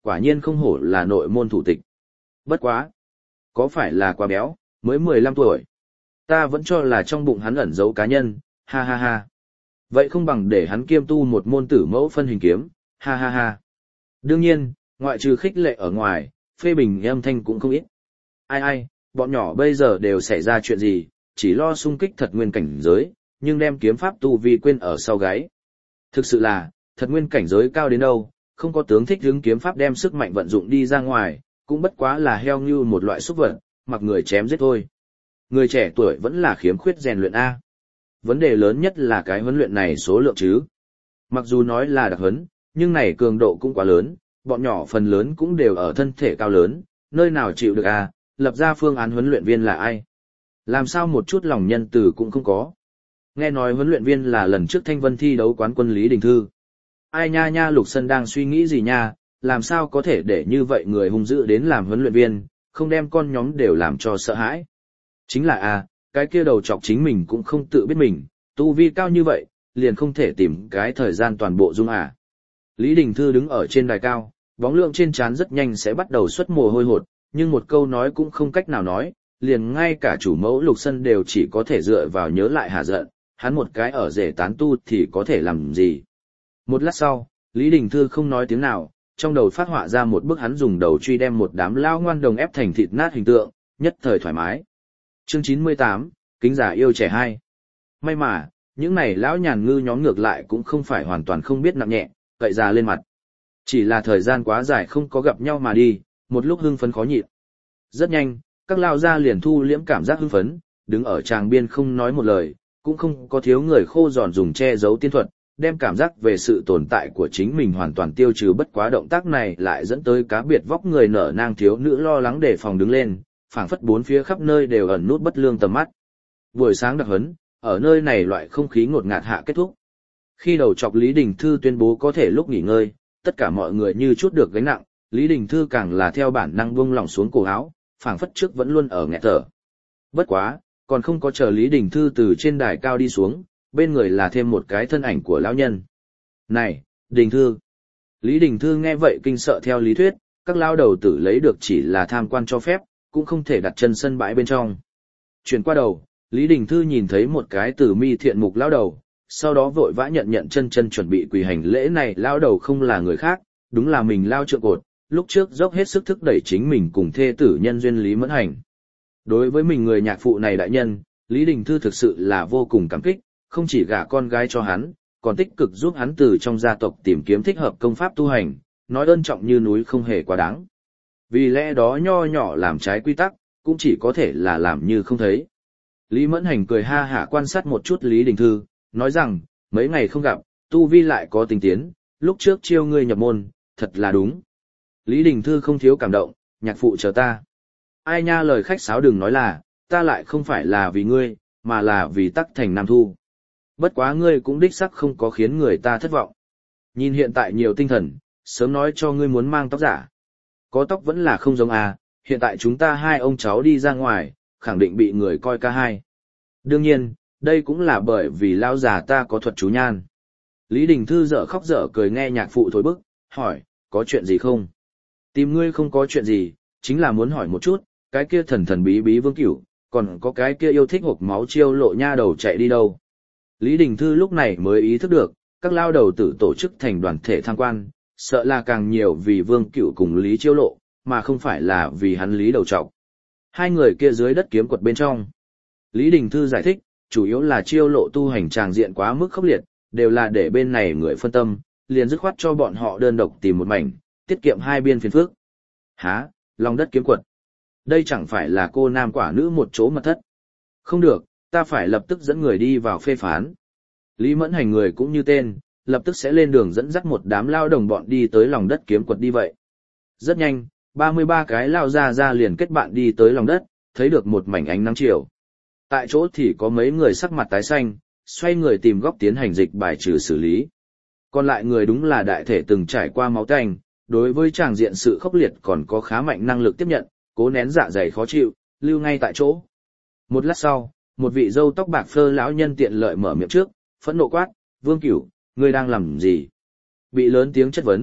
[SPEAKER 1] quả nhiên không hổ là nội môn thủ tịch. Bất quá, có phải là quá béo, mới 15 tuổi. Ta vẫn cho là trong bụng hắn ẩn giấu cá nhân, ha ha ha. Vậy không bằng để hắn kiêm tu một môn tử mẫu phân hình kiếm, ha ha ha. Đương nhiên, ngoại trừ khích lệ ở ngoài, phê bình âm thanh cũng không ít. Ai ai, bọn nhỏ bây giờ đều xảy ra chuyện gì, chỉ lo sung kích thật nguyên cảnh giới, nhưng đem kiếm pháp tu vi quên ở sau gáy. Thực sự là, thật nguyên cảnh giới cao đến đâu, không có tướng thích hứng kiếm pháp đem sức mạnh vận dụng đi ra ngoài, cũng bất quá là heo như một loại súc vật, mặc người chém giết thôi. Người trẻ tuổi vẫn là khiếm khuyết rèn luyện A. Vấn đề lớn nhất là cái huấn luyện này số lượng chứ. Mặc dù nói là đặc huấn, nhưng này cường độ cũng quá lớn, bọn nhỏ phần lớn cũng đều ở thân thể cao lớn, nơi nào chịu được A, lập ra phương án huấn luyện viên là ai. Làm sao một chút lòng nhân từ cũng không có. Nghe nói huấn luyện viên là lần trước Thanh Vân thi đấu quán quân Lý Đình Thư. Ai nha nha, Lục Sân đang suy nghĩ gì nha, làm sao có thể để như vậy người hung dữ đến làm huấn luyện viên, không đem con nhóm đều làm cho sợ hãi. Chính là cái kia đầu chọc chính mình cũng không tự biết mình, tu vi cao như vậy, liền không thể tìm cái thời gian toàn bộ dung à. Lý Đình Thư đứng ở trên đài cao, bóng lượng trên trán rất nhanh sẽ bắt đầu xuất mồ hôi hột, nhưng một câu nói cũng không cách nào nói, liền ngay cả chủ mẫu Lục Sân đều chỉ có thể dựa vào nhớ lại hạ giận, hắn một cái ở rể tán tu thì có thể làm gì. Một lát sau, Lý Đình Thư không nói tiếng nào, trong đầu phát họa ra một bức hắn dùng đầu truy đem một đám lao ngoan đồng ép thành thịt nát hình tượng, nhất thời thoải mái. Chương 98, Kính giả yêu trẻ 2. May mà, những này lão nhàn ngư nhóm ngược lại cũng không phải hoàn toàn không biết nặng nhẹ, cậy ra lên mặt. Chỉ là thời gian quá dài không có gặp nhau mà đi, một lúc hưng phấn khó nhịn. Rất nhanh, các lao gia liền thu liễm cảm giác hưng phấn, đứng ở tràng biên không nói một lời, cũng không có thiếu người khô giòn dùng che giấu tiên thuật, đem cảm giác về sự tồn tại của chính mình hoàn toàn tiêu trừ. Bất quá động tác này lại dẫn tới cá biệt vóc người nở nang thiếu nữ lo lắng đề phòng đứng lên, phảng phất bốn phía khắp nơi đều ẩn nút bất lương tầm mắt. Buổi sáng đặc huấn, ở nơi này loại không khí ngột ngạt hạ kết thúc. Khi đầu chọc Lý Đình Thư tuyên bố có thể lúc nghỉ ngơi, tất cả mọi người như chút được gánh nặng, Lý Đình Thư càng là theo bản năng buông lỏng xuống cổ áo, phảng phất trước vẫn luôn ở nghẹt thở. Bất quá, còn không có chờ Lý Đình Thư từ trên đài cao đi xuống, bên người là thêm một cái thân ảnh của lão nhân. Này, Đình Thư! Lý Đình Thư nghe vậy kinh sợ. Theo lý thuyết, các lao đầu tử lấy được chỉ là tham quan cho phép, cũng không thể đặt chân sân bãi bên trong. Chuyển qua đầu, Lý Đình Thư nhìn thấy một cái tử mi thiện mục lao đầu, sau đó vội vã nhận chân chuẩn bị quỳ hành lễ. Này lao đầu không là người khác, đúng là mình Lao Trượng Cột, lúc trước dốc hết sức thúc đẩy chính mình cùng thê tử nhân duyên Lý Mẫn Hành. Đối với mình người nhạc phụ này đại nhân, Lý Đình Thư thực sự là vô cùng cảm kích, không chỉ gả con gái cho hắn, còn tích cực giúp hắn từ trong gia tộc tìm kiếm thích hợp công pháp tu hành, nói ơn trọng như núi không hề quá đáng. Vì lẽ đó nho nhỏ làm trái quy tắc, cũng chỉ có thể là làm như không thấy. Lý Mẫn Hành cười ha hả quan sát một chút Lý Đình Thư, nói rằng, mấy ngày không gặp, tu vi lại có tình tiến, lúc trước chiêu ngươi nhập môn, thật là đúng. Lý Đình Thư không thiếu cảm động, nhạc phụ chờ ta. Ai nha, lời khách sáo đừng nói là, ta lại không phải là vì ngươi, mà là vì Tắc Thành Nam Thu. Bất quá ngươi cũng đích sắc không có khiến người ta thất vọng. Nhìn hiện tại nhiều tinh thần, sớm nói cho ngươi muốn mang tóc giả. Có tóc vẫn là không giống hiện tại chúng ta hai ông cháu đi ra ngoài, khẳng định bị người coi ca hai. Đương nhiên, đây cũng là bởi vì lão già ta có thuật chú nhan. Lý Đình Thư dở khóc dở cười nghe nhạc phụ thối bức, hỏi, có chuyện gì không? Tìm ngươi không có chuyện gì, chính là muốn hỏi một chút, cái kia thần thần bí bí Vương Cửu, còn có cái kia yêu thích hộp máu chiêu lộ nha đầu chạy đi đâu? Lý Đình Thư lúc này mới ý thức được, các lao đầu tử tổ chức thành đoàn thể tham quan, sợ là càng nhiều vì Vương Cửu cùng Lý Chiêu Lộ, mà không phải là vì hắn Lý đầu trọc. Hai người kia dưới đất kiếm quật bên trong. Lý Đình Thư giải thích, chủ yếu là Chiêu Lộ tu hành tràng diện quá mức khốc liệt, đều là để bên này người phân tâm, liền dứt khoát cho bọn họ đơn độc tìm một mảnh, tiết kiệm hai biên phiền phức. Hả, lòng đất kiếm quật. Đây chẳng phải là cô nam quả nữ một chỗ mật thất. Không được, ta phải lập tức dẫn người đi vào phê phán. Lý Mẫn Hành người cũng như tên, lập tức sẽ lên đường dẫn dắt một đám lao đồng bọn đi tới lòng đất kiếm quật đi vậy. Rất nhanh, 33 cái lao ra liền kết bạn đi tới lòng đất, thấy được một mảnh ánh nắng chiều. Tại chỗ thì có mấy người sắc mặt tái xanh, xoay người tìm góc tiến hành dịch bài trừ xử lý. Còn lại người đúng là đại thể từng trải qua máu tanh, đối với tràng diện sự khốc liệt còn có khá mạnh năng lực tiếp nhận, cố nén dạ dày khó chịu, lưu ngay tại chỗ. Một lát sau, một vị râu tóc bạc phơ lão nhân tiện lợi mở miệng trước, phẫn nộ quát, Vương Cửu, ngươi đang làm gì? Bị lớn tiếng chất vấn,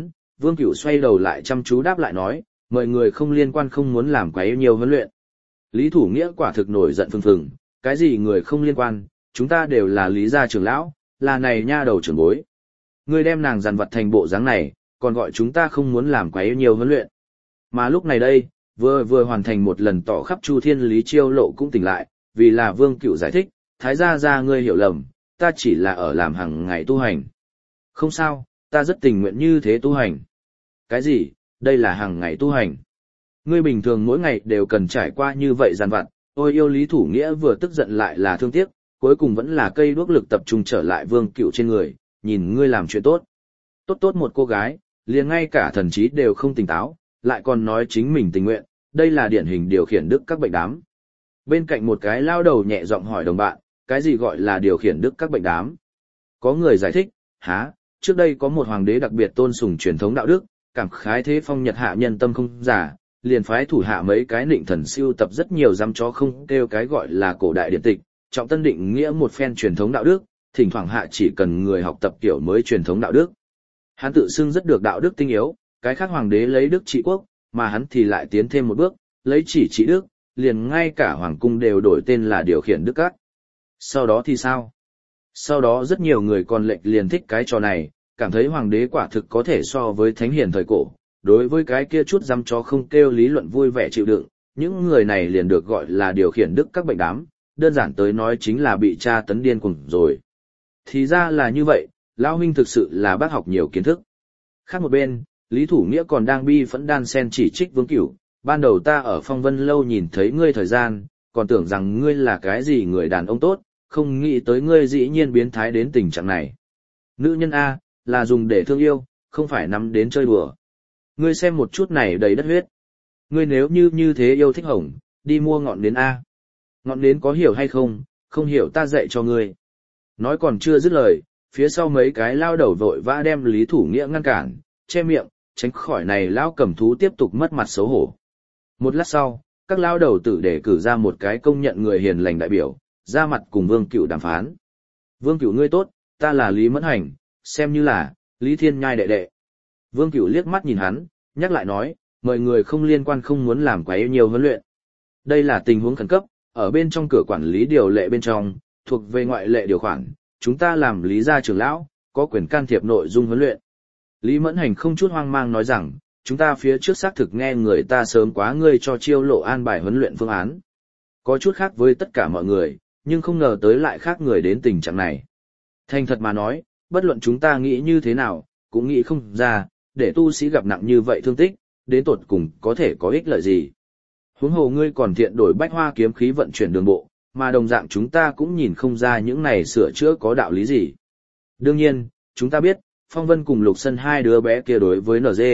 [SPEAKER 1] Vương Cửu xoay đầu lại chăm chú đáp lại nói, mời người không liên quan không muốn làm quá nhiều huấn luyện. Lý Thủ Nghĩa quả thực nổi giận phừng phừng, cái gì người không liên quan, chúng ta đều là Lý gia trưởng lão, là này nha đầu trưởng bối. Ngươi đem nàng dằn vặt thành bộ dáng này, còn gọi chúng ta không muốn làm quá nhiều huấn luyện. Mà lúc này đây, vừa hoàn thành một lần tỏ khắp Chu Thiên Lý Chiêu Lộ cũng tỉnh lại, vì là Vương Cửu giải thích, thái gia ngươi hiểu lầm, ta chỉ là ở làm hàng ngày tu hành. Không sao, ta rất tình nguyện như thế tu hành. Cái gì, đây là hàng ngày tu hành. Ngươi bình thường mỗi ngày đều cần trải qua như vậy dằn vặt, ôi yêu Lý Thủ Nghĩa vừa tức giận lại là thương tiếc, cuối cùng vẫn là cây đuốc lực tập trung trở lại Vương Cửu trên người, nhìn ngươi làm chuyện tốt. Tốt một cô gái, liền ngay cả thần trí đều không tỉnh táo, lại còn nói chính mình tình nguyện, đây là điển hình điều khiển đức các bệnh đám. Bên cạnh một cái lao đầu nhẹ giọng hỏi đồng bạn, cái gì gọi là điều khiển đức các bệnh đám? Có người giải thích, trước đây có một hoàng đế đặc biệt tôn sùng truyền thống đạo đức, cảm khái thế phong nhật hạ nhân tâm không giả, liền phái thủ hạ mấy cái nịnh thần siêu tập rất nhiều dám chó không kêu cái gọi là cổ đại điển tịch, trọng tân định nghĩa một phen truyền thống đạo đức, thỉnh thoảng hạ chỉ cần người học tập kiểu mới truyền thống đạo đức. Hắn tự xưng rất được đạo đức tinh yếu, cái khác hoàng đế lấy đức trị quốc, mà hắn thì lại tiến thêm một bước, lấy chỉ trị đức, liền ngay cả hoàng cung đều đổi tên là điều khiển đức các. Sau đó thì sao? Sau đó rất nhiều người còn lệnh liền thích cái trò này, cảm thấy hoàng đế quả thực có thể so với thánh hiền thời cổ, đối với cái kia chút dăm chó không kêu lý luận vui vẻ chịu đựng, những người này liền được gọi là điều khiển đức các bệnh đám, đơn giản tới nói chính là bị tra tấn điên cuồng rồi. Thì ra là như vậy, lão huynh thực sự là bác học nhiều kiến thức. Khác một bên, Lý Thủ Nghĩa còn đang bi phẫn đan sen chỉ trích Vương Cửu, ban đầu ta ở Phong Vân lâu nhìn thấy ngươi thời gian, còn tưởng rằng ngươi là cái gì người đàn ông tốt, không nghĩ tới ngươi dĩ nhiên biến thái đến tình trạng này. Nữ nhân A, là dùng để thương yêu, không phải nắm đến chơi đùa. Ngươi xem một chút này đầy đất huyết. Ngươi nếu như thế yêu thích hồng, đi mua ngọn nến A. Ngọn nến có hiểu hay không, không hiểu ta dạy cho ngươi. Nói còn chưa dứt lời, phía sau mấy cái lao đầu vội vã đem Lý Thủ Nghĩa ngăn cản, che miệng, tránh khỏi này lao cầm thú tiếp tục mất mặt xấu hổ. Một lát sau, các lao đầu tử để cử ra một cái công nhận người hiền lành đại biểu, ra mặt cùng Vương Cửu đàm phán. Vương Cửu ngươi tốt, ta là Lý Mẫn Hành, xem như là Lý Thiên Nhai đệ đệ. Vương Cửu liếc mắt nhìn hắn, nhắc lại nói, mời người không liên quan không muốn làm quá nhiều huấn luyện. Đây là tình huống khẩn cấp, ở bên trong cửa quản lý điều lệ bên trong, thuộc về ngoại lệ điều khoản, chúng ta làm Lý gia trưởng lão, có quyền can thiệp nội dung huấn luyện. Lý Mẫn Hành không chút hoang mang nói rằng, chúng ta phía trước xác thực nghe người ta sớm quá ngươi cho Chiêu Lộ an bài huấn luyện phương án. Có chút khác với tất cả mọi người, nhưng không ngờ tới lại khác người đến tình trạng này. Thành thật mà nói, bất luận chúng ta nghĩ như thế nào, cũng nghĩ không ra, để tu sĩ gặp nặng như vậy thương tích, đến tột cùng có thể có ích lợi gì. Huống hồ ngươi còn thiện đổi bách hoa kiếm khí vận chuyển đường bộ, mà đồng dạng chúng ta cũng nhìn không ra những này sửa chữa có đạo lý gì. Đương nhiên, chúng ta biết, Phong Vân cùng Lục Sân hai đứa bé kia đối với NG.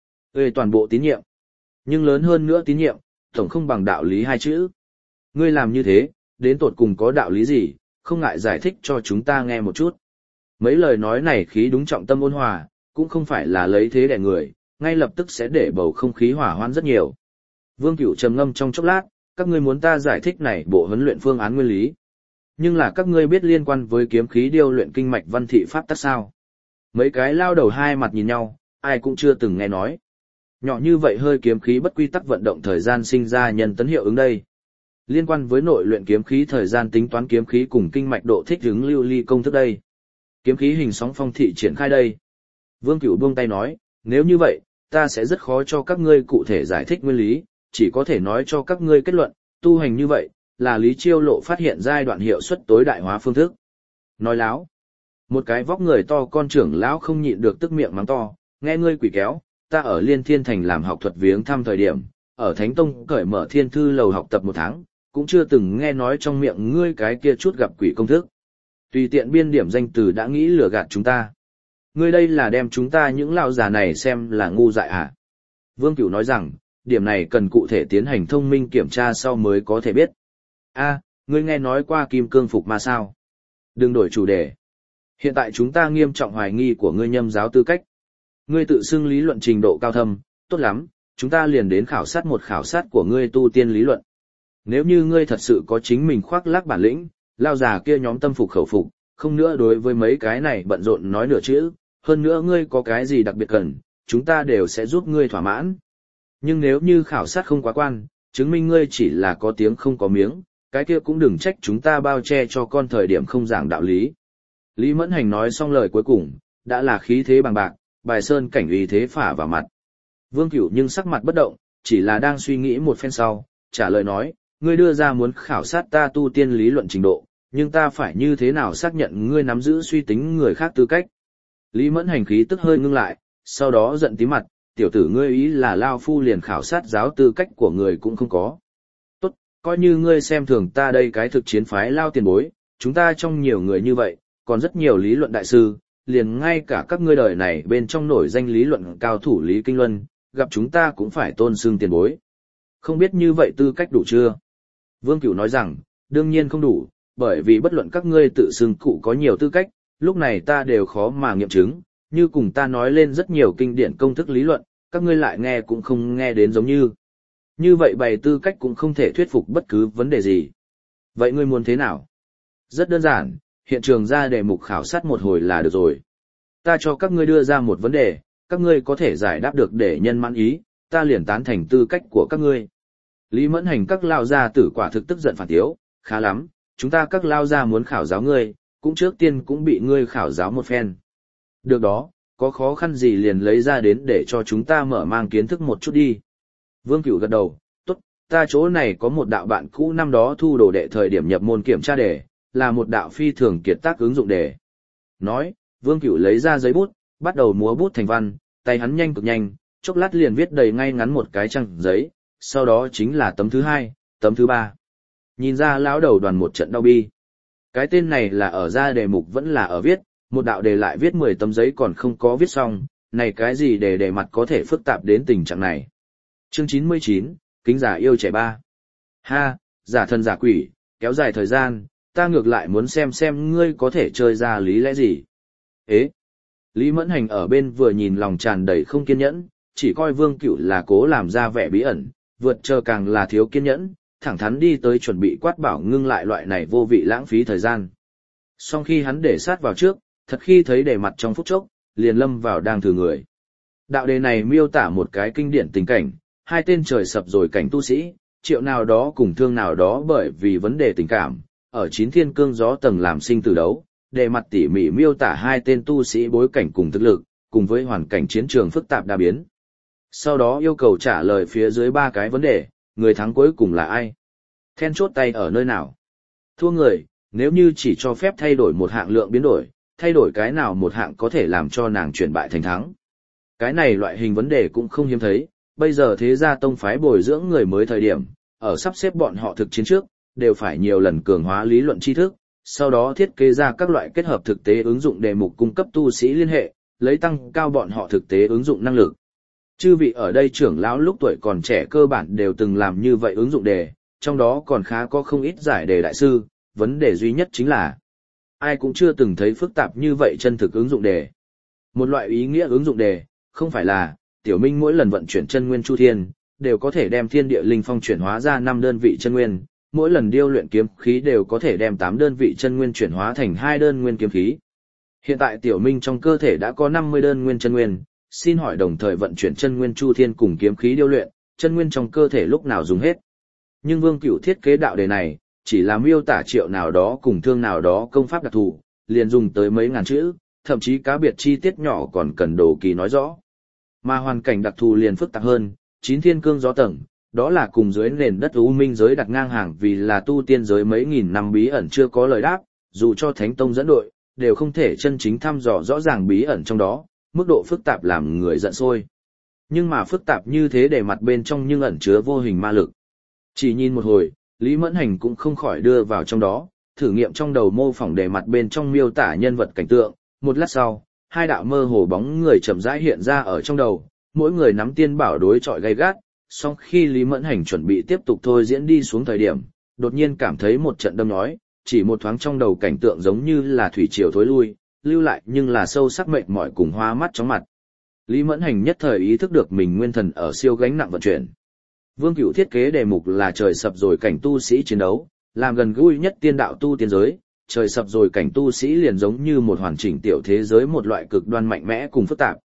[SPEAKER 1] Toàn bộ tín nhiệm. Nhưng lớn hơn nữa tín nhiệm, tổng không bằng đạo lý hai chữ. Ngươi làm như thế, đến tột cùng có đạo lý gì, không ngại giải thích cho chúng ta nghe một chút. Mấy lời nói này khí đúng trọng tâm ôn hòa, cũng không phải là lấy thế đè người, ngay lập tức sẽ để bầu không khí hỏa hoãn rất nhiều. Vương Cửu trầm ngâm trong chốc lát, các ngươi muốn ta giải thích này bộ huấn luyện phương án nguyên lý. Nhưng là các ngươi biết liên quan với kiếm khí điêu luyện kinh mạch văn thị pháp tắc sao? Mấy cái lao đầu hai mặt nhìn nhau, ai cũng chưa từng nghe nói. Nhỏ như vậy hơi kiếm khí bất quy tắc vận động thời gian sinh ra nhân tấn hiệu ứng đây. Liên quan với nội luyện kiếm khí thời gian tính toán kiếm khí cùng kinh mạch độ thích ứng lưu ly công thức đây. Kiếm khí hình sóng phong thị triển khai đây. Vương Cửu buông tay nói, nếu như vậy, ta sẽ rất khó cho các ngươi cụ thể giải thích nguyên lý, chỉ có thể nói cho các ngươi kết luận, tu hành như vậy, là Lý Chiêu Lộ phát hiện giai đoạn hiệu suất tối đại hóa phương thức. Nói láo. Một cái vóc người to con trưởng lão không nhịn được tức miệng mắng to, nghe ngươi quỷ kéo, ta ở Liên Thiên Thành làm học thuật viếng thăm thời điểm, ở Thánh Tông cởi mở thiên thư lầu học tập 1 tháng, cũng chưa từng nghe nói trong miệng ngươi cái kia chút gặp quỷ công thức. Tùy tiện biên điểm danh từ đã nghĩ lừa gạt chúng ta. Ngươi đây là đem chúng ta những lão già này xem là ngu dại à? Vương Cửu nói rằng, điểm này cần cụ thể tiến hành thông minh kiểm tra sau mới có thể biết. Ngươi nghe nói qua kim cương phục ma sao? Đừng đổi chủ đề. Hiện tại chúng ta nghiêm trọng hoài nghi của ngươi nhâm giáo tư cách. Ngươi tự xưng lý luận trình độ cao thâm, tốt lắm, chúng ta liền đến khảo sát một khảo sát của ngươi tu tiên lý luận. Nếu như ngươi thật sự có chính mình khoác lác bản lĩnh, lao già kia nhóm tâm phục khẩu phục, không nữa đối với mấy cái này bận rộn nói nửa chữ, hơn nữa ngươi có cái gì đặc biệt cần, chúng ta đều sẽ giúp ngươi thỏa mãn. Nhưng nếu như khảo sát không quá quan, chứng minh ngươi chỉ là có tiếng không có miếng, cái kia cũng đừng trách chúng ta bao che cho con thời điểm không giảng đạo lý. Lý Mẫn Hành nói xong lời cuối cùng, đã là khí thế bằng bạc, bài sơn cảnh uy thế phả vào mặt. Vương Cửu nhưng sắc mặt bất động, chỉ là đang suy nghĩ một phen sau, trả lời nói, ngươi đưa ra muốn khảo sát ta tu tiên lý luận trình độ, nhưng ta phải như thế nào xác nhận ngươi nắm giữ suy tính người khác tư cách. Lý Mẫn Hành khí tức hơi ngưng lại, sau đó giận tí mặt, tiểu tử ngươi ý là lao phu liền khảo sát giáo tư cách của người cũng không có. Tốt, coi như ngươi xem thường ta đây cái thực chiến phái lao tiền bối, chúng ta trong nhiều người như vậy, còn rất nhiều lý luận đại sư, liền ngay cả các ngươi đời này bên trong nổi danh lý luận cao thủ Lý Kinh Luân, gặp chúng ta cũng phải tôn xưng tiền bối. Không biết như vậy tư cách đủ chưa? Vương Cửu nói rằng, đương nhiên không đủ, bởi vì bất luận các ngươi tự xưng cụ có nhiều tư cách, lúc này ta đều khó mà nghiệm chứng, như cùng ta nói lên rất nhiều kinh điển công thức lý luận, các ngươi lại nghe cũng không nghe đến giống như. Như vậy bày tư cách cũng không thể thuyết phục bất cứ vấn đề gì. Vậy ngươi muốn thế nào? Rất đơn giản, hiện trường ra đề mục khảo sát một hồi là được rồi. Ta cho các ngươi đưa ra một vấn đề, các ngươi có thể giải đáp được để nhân mãn ý, ta liền tán thành tư cách của các ngươi. Lý Mẫn Hành các lao gia tử quả thực tức giận phản tiếu, khá lắm, chúng ta các lao gia muốn khảo giáo ngươi, cũng trước tiên cũng bị ngươi khảo giáo một phen. Được đó, có khó khăn gì liền lấy ra đến để cho chúng ta mở mang kiến thức một chút đi. Vương Cửu gật đầu, tốt, ta chỗ này có một đạo bạn cũ năm đó thu đồ đệ thời điểm nhập môn kiểm tra đề, là một đạo phi thường kiệt tác ứng dụng đề. Nói, Vương Cửu lấy ra giấy bút, bắt đầu múa bút thành văn, tay hắn nhanh cực nhanh, chốc lát liền viết đầy ngay ngắn một cái trang giấy, sau đó chính là tấm thứ 2, tấm thứ 3. Nhìn ra lão đầu đoàn một trận đau bi. Cái tên này là ở ra đề mục vẫn là ở viết, một đạo đề lại viết 10 tấm giấy còn không có viết xong, này cái gì để đề mặt có thể phức tạp đến tình trạng này. Chương 99, kính giả yêu trẻ 3. Ha, giả thần giả quỷ, kéo dài thời gian, ta ngược lại muốn xem ngươi có thể chơi ra lý lẽ gì. Ế! Lý Mẫn Hành ở bên vừa nhìn lòng tràn đầy không kiên nhẫn, chỉ coi Vương Cửu là cố làm ra vẻ bí ẩn, vượt chờ càng là thiếu kiên nhẫn, thẳng thắn đi tới chuẩn bị quát bảo ngưng lại loại này vô vị lãng phí thời gian. Song khi hắn để sát vào trước, thật khi thấy đề mặt trong phút chốc, liền lâm vào đang thử người. Đạo đề này miêu tả một cái kinh điển tình cảnh, hai tên trời sập rồi cảnh tu sĩ, triệu nào đó cùng thương nào đó bởi vì vấn đề tình cảm, ở 9 thiên cương gió tầng làm sinh tử đấu, đề mặt tỉ mỉ miêu tả hai tên tu sĩ bối cảnh cùng thực lực, cùng với hoàn cảnh chiến trường phức tạp đa biến. Sau đó yêu cầu trả lời phía dưới 3 cái vấn đề, người thắng cuối cùng là ai? Then chốt tay ở nơi nào? Thua người, nếu như chỉ cho phép thay đổi một hạng lượng biến đổi, thay đổi cái nào một hạng có thể làm cho nàng chuyển bại thành thắng. Cái này loại hình vấn đề cũng không hiếm thấy, bây giờ thế gia tông phái bồi dưỡng người mới thời điểm, ở sắp xếp bọn họ thực chiến trước, đều phải nhiều lần cường hóa lý luận tri thức, sau đó thiết kế ra các loại kết hợp thực tế ứng dụng đề mục cung cấp tu sĩ liên hệ, lấy tăng cao bọn họ thực tế ứng dụng năng lực. Chư vị ở đây trưởng lão lúc tuổi còn trẻ cơ bản đều từng làm như vậy ứng dụng đề, trong đó còn khá có không ít giải đề đại sư, vấn đề duy nhất chính là ai cũng chưa từng thấy phức tạp như vậy chân thực ứng dụng đề. Một loại ý nghĩa ứng dụng đề, không phải là Tiểu Minh mỗi lần vận chuyển chân nguyên chu thiên, đều có thể đem thiên địa linh phong chuyển hóa ra 5 đơn vị chân nguyên, mỗi lần điêu luyện kiếm khí đều có thể đem 8 đơn vị chân nguyên chuyển hóa thành 2 đơn nguyên kiếm khí. Hiện tại Tiểu Minh trong cơ thể đã có 50 đơn nguyên chân nguyên, xin hỏi đồng thời vận chuyển chân nguyên chu thiên cùng kiếm khí điêu luyện, chân nguyên trong cơ thể lúc nào dùng hết. Nhưng Vương Cửu thiết kế đạo đề này, chỉ là miêu tả triệu nào đó cùng thương nào đó công pháp đặc thù, liền dùng tới mấy ngàn chữ, thậm chí cá biệt chi tiết nhỏ còn cần đồ kỳ nói rõ. Mà hoàn cảnh đặc thù liền phức tạp hơn, 9 thiên cương gió tầng, đó là cùng dưới nền đất u minh giới đặt ngang hàng vì là tu tiên giới mấy nghìn năm bí ẩn chưa có lời đáp, dù cho Thánh Tông dẫn đội, đều không thể chân chính thăm dò rõ ràng bí ẩn trong đó, mức độ phức tạp làm người giận sôi. Nhưng mà phức tạp như thế để mặt bên trong nhưng ẩn chứa vô hình ma lực. Chỉ nhìn một hồi, Lý Mẫn Hành cũng không khỏi đưa vào trong đó, thử nghiệm trong đầu mô phỏng đề mặt bên trong miêu tả nhân vật cảnh tượng, một lát sau, hai đạo mơ hồ bóng người chậm rãi hiện ra ở trong đầu, mỗi người nắm tiên bảo đối chọi gay gắt, song khi Lý Mẫn Hành chuẩn bị tiếp tục thôi diễn đi xuống thời điểm, đột nhiên cảm thấy một trận đâm nhói, chỉ một thoáng trong đầu cảnh tượng giống như là thủy triều thối lui, lưu lại nhưng là sâu sắc mệt mỏi cùng hoa mắt chóng mặt. Lý Mẫn Hành nhất thời ý thức được mình nguyên thần ở siêu gánh nặng vận chuyển. Vương Cửu thiết kế đề mục là trời sập rồi cảnh tu sĩ chiến đấu, làm gần gũi nhất tiên đạo tu tiên giới, trời sập rồi cảnh tu sĩ liền giống như một hoàn chỉnh tiểu thế giới một loại cực đoan mạnh mẽ cùng phức tạp.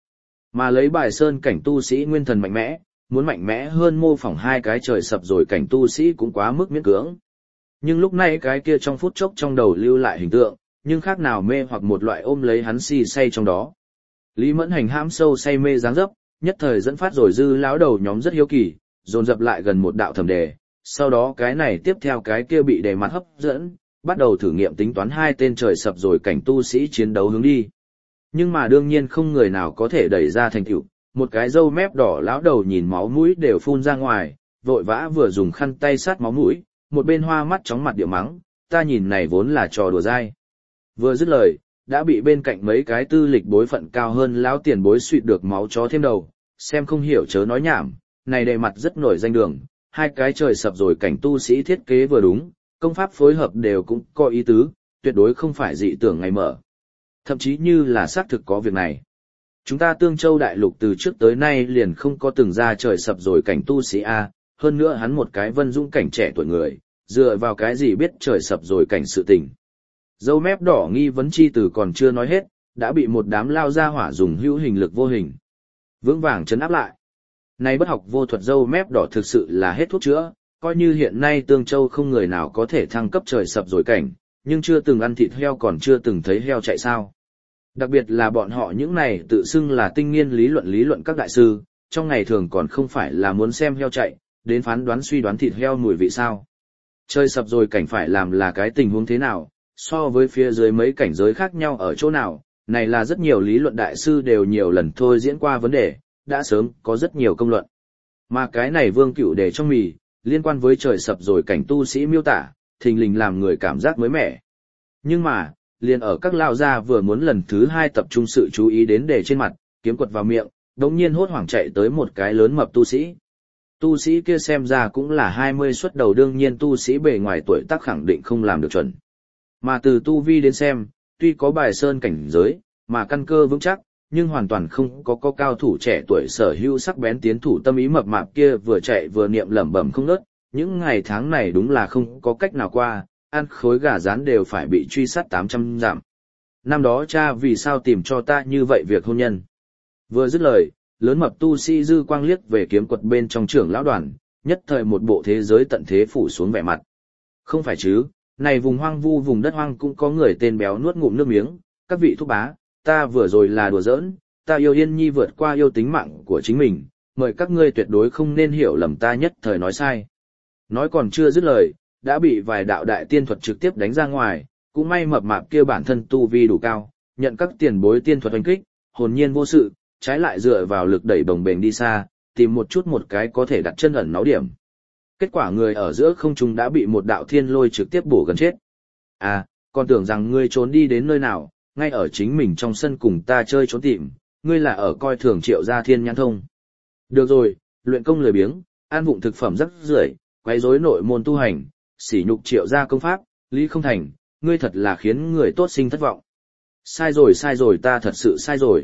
[SPEAKER 1] Mà lấy bài sơn cảnh tu sĩ nguyên thần mạnh mẽ, muốn mạnh mẽ hơn mô phỏng hai cái trời sập rồi cảnh tu sĩ cũng quá mức miễn cưỡng. Nhưng lúc này cái kia trong phút chốc trong đầu lưu lại hình tượng, nhưng khác nào mê hoặc một loại ôm lấy hắn si say trong đó. Lý Mẫn Hành hãm sâu say mê dáng dấp, nhất thời dẫn phát rồi dư lão đầu nhóm rất hiếu kỳ, dồn dập lại gần một đạo thẩm đề, sau đó cái này tiếp theo cái kia bị đề mặt hấp dẫn, bắt đầu thử nghiệm tính toán hai tên trời sập rồi cảnh tu sĩ chiến đấu hướng đi. Nhưng mà đương nhiên không người nào có thể đẩy ra thành tựu, một cái râu mép đỏ lão đầu nhìn máu mũi đều phun ra ngoài, vội vã vừa dùng khăn tay sát máu mũi, một bên hoa mắt chóng mặt địa mắng, ta nhìn này vốn là trò đùa dai. Vừa dứt lời, đã bị bên cạnh mấy cái tư lịch bối phận cao hơn lão tiền bối suýt được máu chó thêm đầu, xem không hiểu chớ nói nhảm, này đề mặt rất nổi danh đường, hai cái trời sập rồi cảnh tu sĩ thiết kế vừa đúng, công pháp phối hợp đều cũng có ý tứ, tuyệt đối không phải dị tưởng ngày mở. Thậm chí như là xác thực có việc này. Chúng ta Tương Châu đại lục từ trước tới nay liền không có từng ra trời sập rồi cảnh tu sĩ A, hơn nữa hắn một cái vân dũng cảnh trẻ tuổi người, dựa vào cái gì biết trời sập rồi cảnh sự tình. Dâu mép đỏ nghi vấn chi từ còn chưa nói hết, đã bị một đám lao ra hỏa dùng hữu hình lực vô hình vững vàng chấn áp lại. Này bất học vô thuật dâu mép đỏ thực sự là hết thuốc chữa, coi như hiện nay Tương Châu không người nào có thể thăng cấp trời sập rồi cảnh, nhưng chưa từng ăn thịt heo còn chưa từng thấy heo chạy sao. Đặc biệt là bọn họ những này tự xưng là tinh nghiên lý luận các đại sư, trong ngày thường còn không phải là muốn xem heo chạy, đến phán đoán suy đoán thịt heo mùi vị sao. Trời sập rồi cảnh phải làm là cái tình huống thế nào, so với phía dưới mấy cảnh giới khác nhau ở chỗ nào, này là rất nhiều lý luận đại sư đều nhiều lần thôi diễn qua vấn đề, đã sớm có rất nhiều công luận. Mà cái này Vương Cửu đề trong mì, liên quan với trời sập rồi cảnh tu sĩ miêu tả, thình lình làm người cảm giác mới mẻ. Nhưng mà, liền ở các lao gia vừa muốn lần thứ hai tập trung sự chú ý đến đề trên mặt, kiếm quật vào miệng, đống nhiên hốt hoảng chạy tới một cái lớn mập tu sĩ. Tu sĩ kia xem ra cũng là 20 xuất đầu, đương nhiên tu sĩ bề ngoài tuổi tác khẳng định không làm được chuẩn. Mà từ tu vi đến xem, tuy có bài sơn cảnh giới, mà căn cơ vững chắc, nhưng hoàn toàn không có cao thủ trẻ tuổi sở hữu sắc bén tiến thủ tâm ý mập mạp kia vừa chạy vừa niệm lẩm bẩm không ngớt, những ngày tháng này đúng là không có cách nào qua, ăn khối gà rán đều phải bị truy sát 800 dặm. Năm đó cha vì sao tìm cho ta như vậy việc hôn nhân. Vừa dứt lời, lớn mập tu sĩ dư quang liếc về kiếm quật bên trong trưởng lão đoàn, nhất thời một bộ thế giới tận thế phủ xuống vẻ mặt. Không phải chứ, này vùng hoang vu vùng đất hoang cũng có người tên béo nuốt ngụm nước miếng, các vị thúc bá, ta vừa rồi là đùa giỡn, ta yêu Yên Nhi vượt qua yêu tính mạng của chính mình, mời các ngươi tuyệt đối không nên hiểu lầm ta nhất thời nói sai. Nói còn chưa dứt lời, đã bị vài đạo đại tiên thuật trực tiếp đánh ra ngoài, cũng may mập mạp kia bản thân tu vi đủ cao, nhận các tiền bối tiên thuật đánh kích, hồn nhiên vô sự, trái lại dựa vào lực đẩy bồng bềnh đi xa, tìm một chút một cái có thể đặt chân ẩn náu điểm. Kết quả người ở giữa không trung đã bị một đạo thiên lôi trực tiếp bổ gần chết. À, còn tưởng rằng ngươi trốn đi đến nơi nào, ngay ở chính mình trong sân cùng ta chơi trốn tìm, ngươi là ở coi thường Triệu gia thiên nhãn thông. Được rồi, luyện công lười biếng, ăn vụng thực phẩm rất rưởi, quấy rối nội môn tu hành, sỉ nhục Triệu gia công pháp, lý không thành, ngươi thật là khiến người tốt sinh thất vọng. Sai rồi, ta thật sự sai rồi.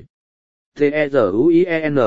[SPEAKER 1] T-E-Z-U-I-E-N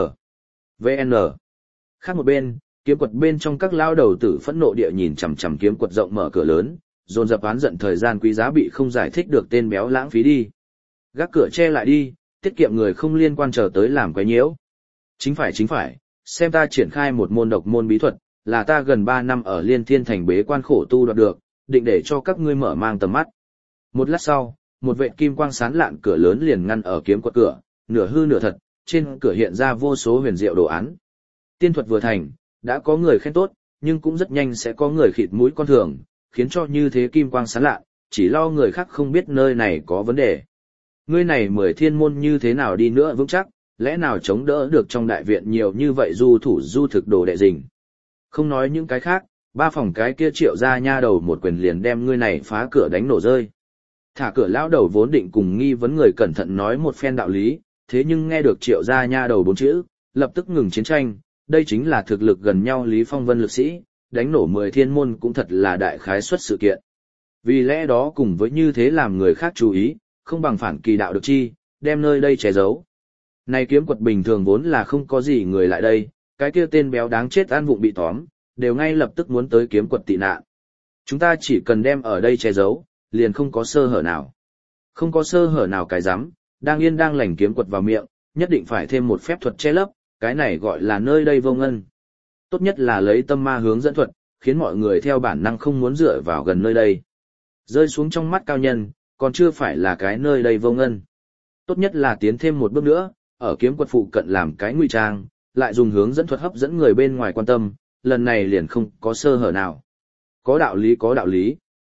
[SPEAKER 1] V-N Khác một bên, kiếm quật bên trong các lao đầu tử phẫn nộ địa nhìn chằm chằm kiếm quật rộng mở cửa lớn, dồn dập oán giận thời gian quý giá bị không giải thích được tên béo lãng phí đi. Gác cửa che lại đi, tiết kiệm người không liên quan chờ tới làm quấy nhiễu. Chính phải, xem ta triển khai một môn độc môn bí thuật, là ta gần 3 năm ở Liên Thiên Thành bế quan khổ tu đoạt được, định để cho các ngươi mở mang tầm mắt. Một lát sau, một vệt kim quang sáng lạn cửa lớn liền ngăn ở kiếm quật cửa, nửa hư nửa thật, trên cửa hiện ra vô số huyền diệu đồ án. Tiên thuật vừa thành, đã có người khen tốt, nhưng cũng rất nhanh sẽ có người khịt mũi con thường, khiến cho như thế kim quang sáng lạ, chỉ lo người khác không biết nơi này có vấn đề. Ngươi này 10 thiên môn như thế nào đi nữa vững chắc, lẽ nào chống đỡ được trong đại viện nhiều như vậy du thủ du thực đồ đệ rình. Không nói những cái khác, 3 phòng cái kia Triệu gia nha đầu một quyền liền đem ngươi này phá cửa đánh nổ rơi. Thả cửa lão đầu vốn định cùng nghi vấn người cẩn thận nói một phen đạo lý, thế nhưng nghe được Triệu gia nha đầu 4 chữ, lập tức ngừng chiến tranh, đây chính là thực lực gần nhau Lý Phong Vân lực sĩ, đánh nổ 10 thiên môn cũng thật là đại khái suất sự kiện. Vì lẽ đó cùng với như thế làm người khác chú ý, không bằng phản kỳ đạo được chi, đem nơi đây che giấu. Này kiếm quật bình thường vốn là không có gì người lại đây, cái kia tên béo đáng chết ăn vụng bị tóm, đều ngay lập tức muốn tới kiếm quật tị nạn. Chúng ta chỉ cần đem ở đây che giấu, liền không có sơ hở nào. Không có sơ hở nào cái rắm, đang yên đang lành kiếm quật vào miệng, nhất định phải thêm một phép thuật che lấp, cái này gọi là nơi đây vô ngân. Tốt nhất là lấy tâm ma hướng dẫn thuật, khiến mọi người theo bản năng không muốn dựa vào gần nơi đây. Rơi xuống trong mắt cao nhân, còn chưa phải là cái nơi đây vô ngân. Tốt nhất là tiến thêm một bước nữa, ở kiếm quật phụ cận làm cái ngụy trang, lại dùng hướng dẫn thuật hấp dẫn người bên ngoài quan tâm, lần này liền không có sơ hở nào. Có đạo lý có đạo lý.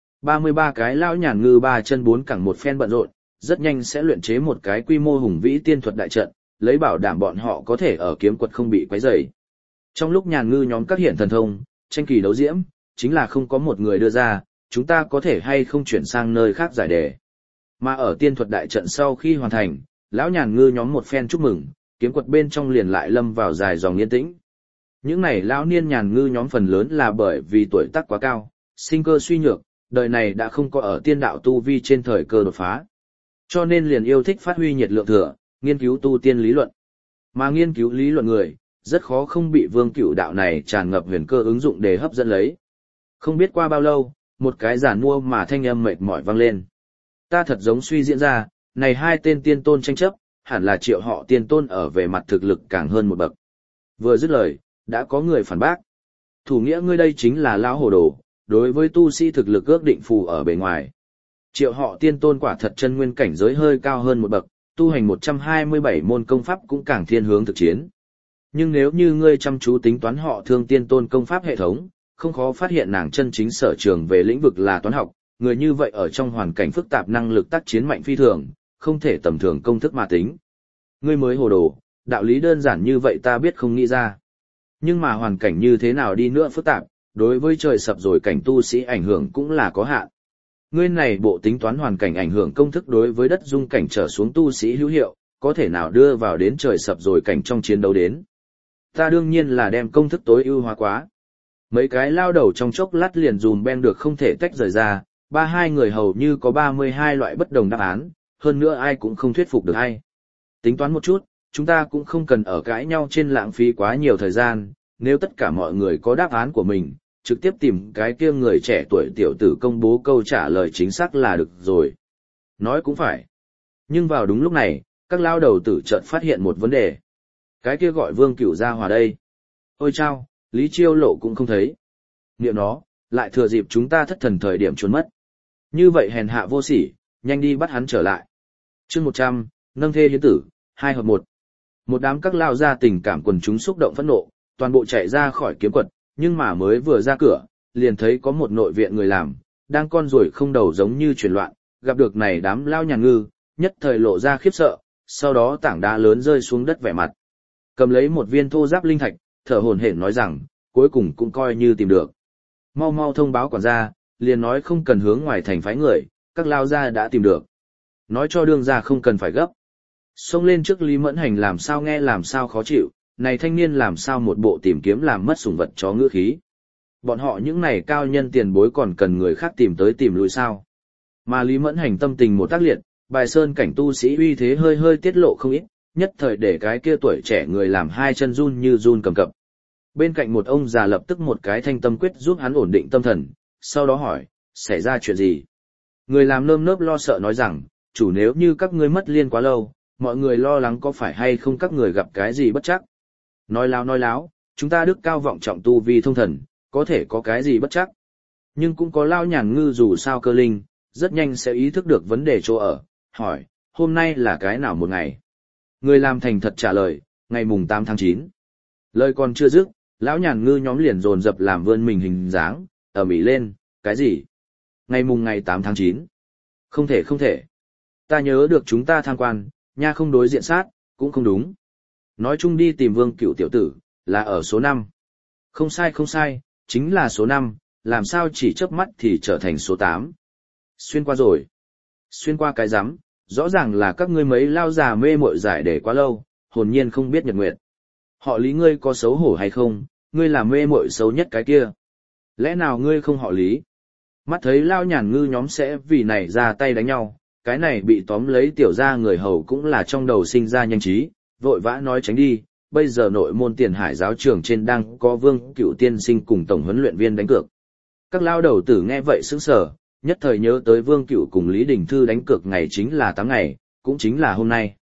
[SPEAKER 1] 33 cái lão nhàn ngư ba chân bốn cẳng một phen bận rộn, rất nhanh sẽ luyện chế một cái quy mô hùng vĩ tiên thuật đại trận, lấy bảo đảm bọn họ có thể ở kiếm quật không bị quấy rầy. Trong lúc nhàn ngư nhóm các hiện thần thông, tranh kỳ đấu diễm, chính là không có một người đưa ra, chúng ta có thể hay không chuyển sang nơi khác giải đề. Mà ở tiên thuật đại trận sau khi hoàn thành, lão nhàn ngư nhóm một phen chúc mừng, kiếm quật bên trong liền lại lâm vào dài dòng yên tĩnh. Những này lão niên nhàn ngư nhóm phần lớn là bởi vì tuổi tác quá cao, sinh cơ suy nhược, đời này đã không có ở tiên đạo tu vi trên thời cơ đột phá. Cho nên liền yêu thích phát huy nhiệt lượng thừa, nghiên cứu tu tiên lý luận. Mà nghiên cứu lý luận người, rất khó không bị Vương Cửu đạo này tràn ngập huyền cơ ứng dụng để hấp dẫn lấy. Không biết qua bao lâu, một cái giản mua mà thanh âm mệt mỏi vang lên. Ta thật giống suy diễn ra, này hai tên tiên tôn tranh chấp, hẳn là Triệu họ tiên tôn ở về mặt thực lực càng hơn một bậc. Vừa dứt lời, đã có người phản bác. Thủ nghĩa ngươi đây chính là lão hồ đồ, đối với tu sĩ thực lực ước định phù ở bề ngoài. Triệu họ tiên tôn quả thật chân nguyên cảnh giới hơi cao hơn một bậc, tu hành 127 môn công pháp cũng càng thiên hướng thực chiến. Nhưng nếu như ngươi chăm chú tính toán họ thương tiên tôn công pháp hệ thống, không khó phát hiện nàng chân chính sở trường về lĩnh vực là toán học, người như vậy ở trong hoàn cảnh phức tạp năng lực tác chiến mạnh phi thường, không thể tầm thường công thức mà tính. Ngươi mới hồ đồ, đạo lý đơn giản như vậy ta biết không nghĩ ra. Nhưng mà hoàn cảnh như thế nào đi nữa phức tạp, đối với trời sập rồi cảnh tu sĩ ảnh hưởng cũng là có hạn. Ngươi này bộ tính toán hoàn cảnh ảnh hưởng công thức đối với đất dung cảnh trở xuống tu sĩ hữu hiệu, có thể nào đưa vào đến trời sập rồi cảnh trong chiến đấu đến. Ta đương nhiên là đem công thức tối ưu hóa quá. Mấy cái lao đầu trong chốc lát liền dùm ben được không thể tách rời ra, hai người hầu như có 32 loại bất đồng đáp án, hơn nữa ai cũng không thuyết phục được ai. Tính toán một chút, chúng ta cũng không cần ở cãi nhau trên lãng phí quá nhiều thời gian, nếu tất cả mọi người có đáp án của mình, trực tiếp tìm cái kia người trẻ tuổi tiểu tử công bố câu trả lời chính xác là được rồi. Nói cũng phải. Nhưng vào đúng lúc này, các lao đầu tử chợt phát hiện một vấn đề. Cái kia gọi Vương Cửu ra hòa đây. Ôi chao, Lý Chiêu Lộ cũng không thấy. Niệm nó, lại thừa dịp chúng ta thất thần thời điểm trốn mất. Như vậy hèn hạ vô sỉ, nhanh đi bắt hắn trở lại. Chương 100, nâng thê hiến tử, 2 hợp 1. Một đám các lao ra tình cảm quần chúng xúc động phẫn nộ, toàn bộ chạy ra khỏi kiếm quật, nhưng mà mới vừa ra cửa, liền thấy có một nội viện người làm, đang con ruồi không đầu giống như chuyển loạn, gặp được này đám lao nhàn ngư, nhất thời lộ ra khiếp sợ, sau đó tảng đá lớn rơi xuống đất vẻ mặt. Cầm lấy một viên thô giáp linh thạch, thở hổn hển nói rằng, cuối cùng cũng coi như tìm được. Mau mau thông báo quản gia, liền nói không cần hướng ngoài thành phái người, các lao gia đã tìm được. Nói cho đương gia không cần phải gấp. Xông lên trước Lý Mẫn Hành làm sao nghe làm sao khó chịu, này thanh niên làm sao một bộ tìm kiếm làm mất sủng vật chó ngữ khí. Bọn họ những này cao nhân tiền bối còn cần người khác tìm tới tìm lui sao. Mà Lý Mẫn Hành tâm tình một tác liệt, bài sơn cảnh tu sĩ uy thế hơi hơi tiết lộ không ít, nhất thời để cái kia tuổi trẻ người làm hai chân run như run cầm cập. Bên cạnh một ông già lập tức một cái thanh tâm quyết giúp hắn ổn định tâm thần, sau đó hỏi, xảy ra chuyện gì? Người làm nơm nớp lo sợ nói rằng, chủ nếu như các ngươi mất liên quá lâu, mọi người lo lắng có phải hay không các người gặp cái gì bất chắc. Nói láo, chúng ta đức cao vọng trọng tu vi thông thần, có thể có cái gì bất chắc. Nhưng cũng có lao nhàn ngư dù sao cơ linh, rất nhanh sẽ ý thức được vấn đề chỗ ở, hỏi, hôm nay là cái nào một ngày? Người làm thành thật trả lời, ngày mùng 8 tháng 9. Lời còn chưa dứt, lão nhàn ngư nhóm liền dồn dập làm vươn mình hình dáng, ầm ĩ lên, cái gì? Ngày 8 tháng 9. Không thể. Ta nhớ được chúng ta tham quan, nha không đối diện sát, cũng không đúng. Nói chung đi tìm Vương Cửu tiểu tử, là ở số 5. Không sai, chính là số 5, làm sao chỉ chớp mắt thì trở thành số 8. Xuyên qua rồi. Xuyên qua cái rắm, rõ ràng là các ngươi mấy lao già mê mội giải để quá lâu, hồn nhiên không biết nhật nguyệt. Họ Lý ngươi có xấu hổ hay không, ngươi là mê mội xấu nhất cái kia. Lẽ nào ngươi không họ Lý? Mắt thấy lao nhàn ngư nhóm sẽ vì này ra tay đánh nhau, cái này bị tóm lấy tiểu ra người hầu cũng là trong đầu sinh ra nhanh trí, vội vã nói tránh đi. Bây giờ nội môn Tiền Hải giáo trường trên đang có Vương Cửu tiên sinh cùng tổng huấn luyện viên đánh cược. Các lao đầu tử nghe vậy sững sờ, nhất thời nhớ tới Vương Cửu cùng Lý Đình Thư đánh cược ngày chính là 8 ngày, cũng chính là hôm nay.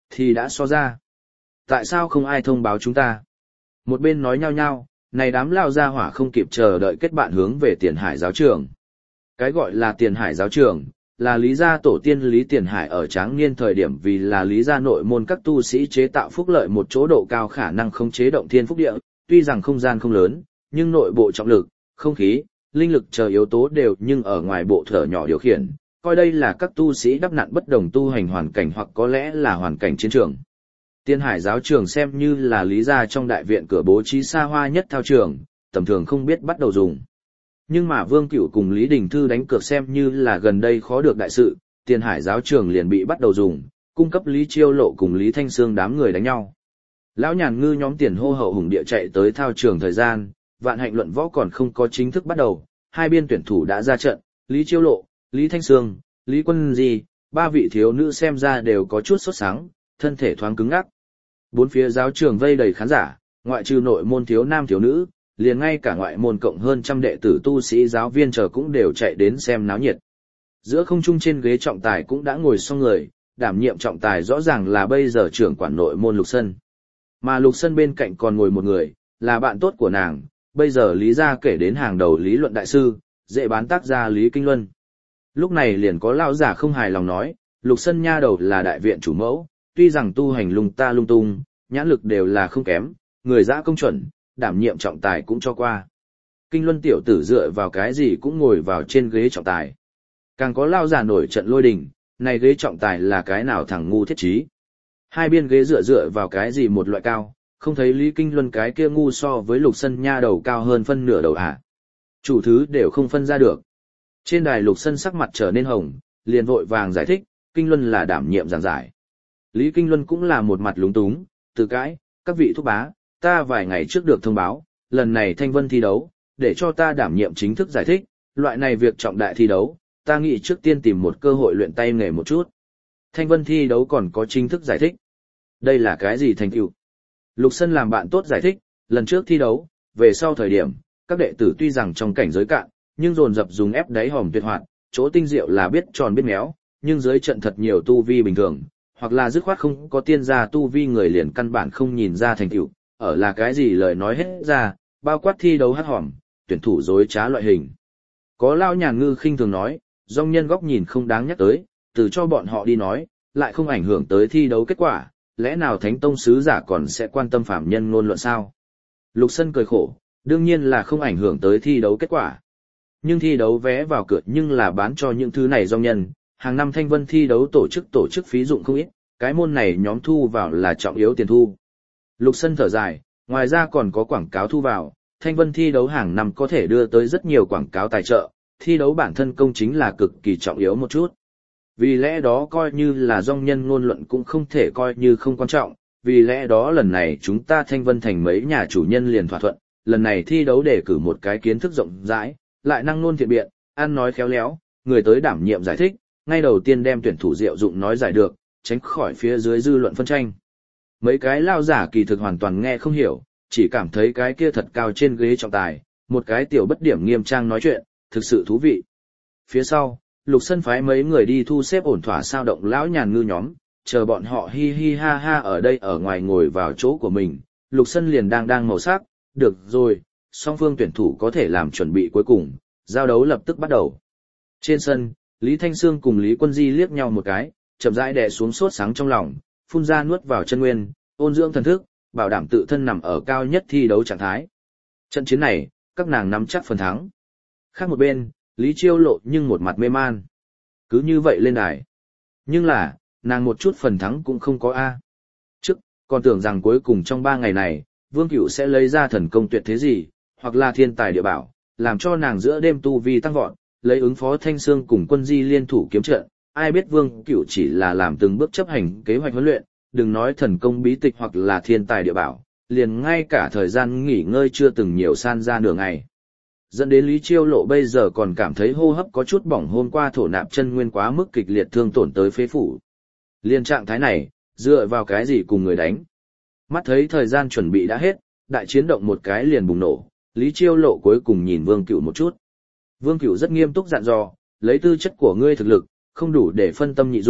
[SPEAKER 1] Thì đã so ra. Tại sao không ai thông báo chúng ta? Một bên nói nhao nhao, này đám lao ra hỏa không kịp chờ đợi kết bạn hướng về Tiền Hải giáo trường. Cái gọi là Tiền Hải giáo trường, là Lý gia tổ tiên Lý Tiền Hải ở Tráng Niên thời điểm vì là Lý gia nội môn các tu sĩ chế tạo phúc lợi một chỗ độ cao khả năng không chế động thiên phúc địa, tuy rằng không gian không lớn, nhưng nội bộ trọng lực, không khí, linh lực chờ yếu tố đều nhưng ở ngoài bộ thở nhỏ điều khiển, coi đây là các tu sĩ đắp nặn bất đồng tu hành hoàn cảnh hoặc có lẽ là hoàn cảnh chiến trường. Tiền Hải giáo trường xem như là Lý gia trong đại viện cửa bố trí xa hoa nhất thao trường, tầm thường không biết bắt đầu dùng. Nhưng mà Vương Cửu cùng Lý Đình Thư đánh cược xem như là gần đây khó được đại sự, Tiền Hải giáo trường liền bị bắt đầu dùng, cung cấp Lý Chiêu Lộ cùng Lý Thanh Sương đám người đánh nhau. Lão Nhàn Ngư nhóm Tiền hô hậu hùng địa chạy tới thao trường thời gian, vạn hạnh luận võ còn không có chính thức bắt đầu, hai biên tuyển thủ đã ra trận, Lý Chiêu Lộ, Lý Thanh Sương, Lý Quân Di, ba vị thiếu nữ xem ra đều có chút sốt sáng, thân thể thoáng cứng ngắc. Bốn phía giáo trường vây đầy khán giả, ngoại trừ nội môn thiếu nam thiếu nữ, liền ngay cả ngoại môn cộng hơn trăm đệ tử tu sĩ giáo viên chờ cũng đều chạy đến xem náo nhiệt. Giữa không trung trên ghế trọng tài cũng đã ngồi xong người, đảm nhiệm trọng tài rõ ràng là bây giờ trưởng quản nội môn Lục Sân. Mà Lục Sân bên cạnh còn ngồi một người, là bạn tốt của nàng, bây giờ Lý gia kể đến hàng đầu lý luận đại sư, dễ bán tác gia Lý Kinh Luân. Lúc này liền có lão giả không hài lòng nói, Lục Sân nha đầu là đại viện chủ mẫu, tuy rằng tu hành lung ta lung tung, nhãn lực đều là không kém, người dã công chuẩn, đảm nhiệm trọng tài cũng cho qua. Kinh Luân tiểu tử dựa vào cái gì cũng ngồi vào trên ghế trọng tài. Càng có lao giả nổi trận lôi đình, này ghế trọng tài là cái nào thằng ngu thiết trí. Hai biên ghế dựa vào cái gì một loại cao, không thấy Lý Kinh Luân cái kia ngu so với Lục Sân nha đầu cao hơn phân nửa đầu à. Chủ thứ đều không phân ra được. Trên đài Lục Sân sắc mặt trở nên hồng, liền vội vàng giải thích, Kinh Luân là đảm nhiệm giảng giải. Lý Kinh Luân cũng là một mặt lúng túng, từ cãi, các vị thúc bá, ta vài ngày trước được thông báo, lần này Thanh Vân thi đấu, để cho ta đảm nhiệm chính thức giải thích, loại này việc trọng đại thi đấu, ta nghĩ trước tiên tìm một cơ hội luyện tay nghề một chút. Thanh Vân thi đấu còn có chính thức giải thích. Đây là cái gì thành tựu? Lục Sân làm bạn tốt giải thích, lần trước thi đấu, về sau thời điểm, các đệ tử tuy rằng trong cảnh giới cạn, nhưng dồn dập dùng ép đáy hòm tuyệt hoạt, chỗ tinh diệu là biết tròn biết méo, nhưng dưới trận thật nhiều tu vi bình thường, hoặc là dứt khoát không có tiên gia tu vi người liền căn bản không nhìn ra thành tựu, ở là cái gì lời nói hết ra, bao quát thi đấu hắc hòm, tuyển thủ dối trá loại hình. Có Lão Nhàn Ngư khinh thường nói, dòng nhân góc nhìn không đáng nhắc tới, từ cho bọn họ đi nói, lại không ảnh hưởng tới thi đấu kết quả, lẽ nào Thánh Tông sứ giả còn sẽ quan tâm phạm nhân ngôn luận sao? Lục Sân cười khổ, đương nhiên là không ảnh hưởng tới thi đấu kết quả. Nhưng thi đấu vé vào cửa nhưng là bán cho những thứ này dòng nhân, hàng năm Thanh Vân thi đấu tổ chức phí dụng không ít, cái môn này nhóm thu vào là trọng yếu tiền thu. Lục Sân thở dài, ngoài ra còn có quảng cáo thu vào, Thanh Vân thi đấu hàng năm có thể đưa tới rất nhiều quảng cáo tài trợ, thi đấu bản thân công chính là cực kỳ trọng yếu một chút. Vì lẽ đó coi như là dòng nhân ngôn luận cũng không thể coi như không quan trọng, vì lẽ đó lần này chúng ta Thanh Vân thành mấy nhà chủ nhân liền thỏa thuận, lần này thi đấu để cử một cái kiến thức rộng rãi, lại năng nôn thiện biện, ăn nói khéo léo, người tới đảm nhiệm giải thích, ngay đầu tiên đem tuyển thủ diệu dụng nói giải được, tránh khỏi phía dưới dư luận phân tranh. Mấy cái lao giả kỳ thực hoàn toàn nghe không hiểu, chỉ cảm thấy cái kia thật cao trên ghế trọng tài, một cái tiểu bất điểm nghiêm trang nói chuyện, thực sự thú vị. Phía sau, Lục Sân phái mấy người đi thu xếp ổn thỏa sao động Lão Nhàn Ngư nhóm, chờ bọn họ hi hi ha ha ở đây ở ngoài ngồi vào chỗ của mình, Lục Sân liền đang màu sắc, được rồi, song phương tuyển thủ có thể làm chuẩn bị cuối cùng, giao đấu lập tức bắt đầu. Trên sân, Lý Thanh Sương cùng Lý Quân Di liếc nhau một cái, chậm rãi đè xuống sốt sáng trong lòng, phun ra nuốt vào chân nguyên, ôn dưỡng thần thức, bảo đảm tự thân nằm ở cao nhất thi đấu trạng thái. Trận chiến này, các nàng nắm chắc phần thắng. Khác một bên, Lý Chiêu Lộ nhưng một mặt mê man. Cứ như vậy lên đài. Nhưng là, nàng một chút phần thắng cũng không có a. Trước, còn tưởng rằng cuối cùng trong 3 ngày này, Vương Cửu sẽ lấy ra thần công tuyệt thế gì, hoặc là thiên tài địa bảo, làm cho nàng giữa đêm tu vi tăng vọt, lấy ứng phó Thanh Sương cùng Quân Di liên thủ kiếm trận. Ai biết Vương Cửu chỉ là làm từng bước chấp hành kế hoạch huấn luyện, đừng nói thần công bí tịch hoặc là thiên tài địa bảo, liền ngay cả thời gian nghỉ ngơi chưa từng nhiều san ra nửa ngày. Dẫn đến Lý Chiêu Lộ bây giờ còn cảm thấy hô hấp có chút bỏng, hôm qua thổ nạp chân nguyên quá mức kịch liệt thương tổn tới phế phủ. Liên trạng thái này, dựa vào cái gì cùng người đánh. Mắt thấy thời gian chuẩn bị đã hết, đại chiến động một cái liền bùng nổ, Lý Chiêu Lộ cuối cùng nhìn Vương Cửu một chút. Vương Cửu rất nghiêm túc dặn dò, lấy tư chất của ngươi thực lực, không đủ để phân tâm nhị dụng,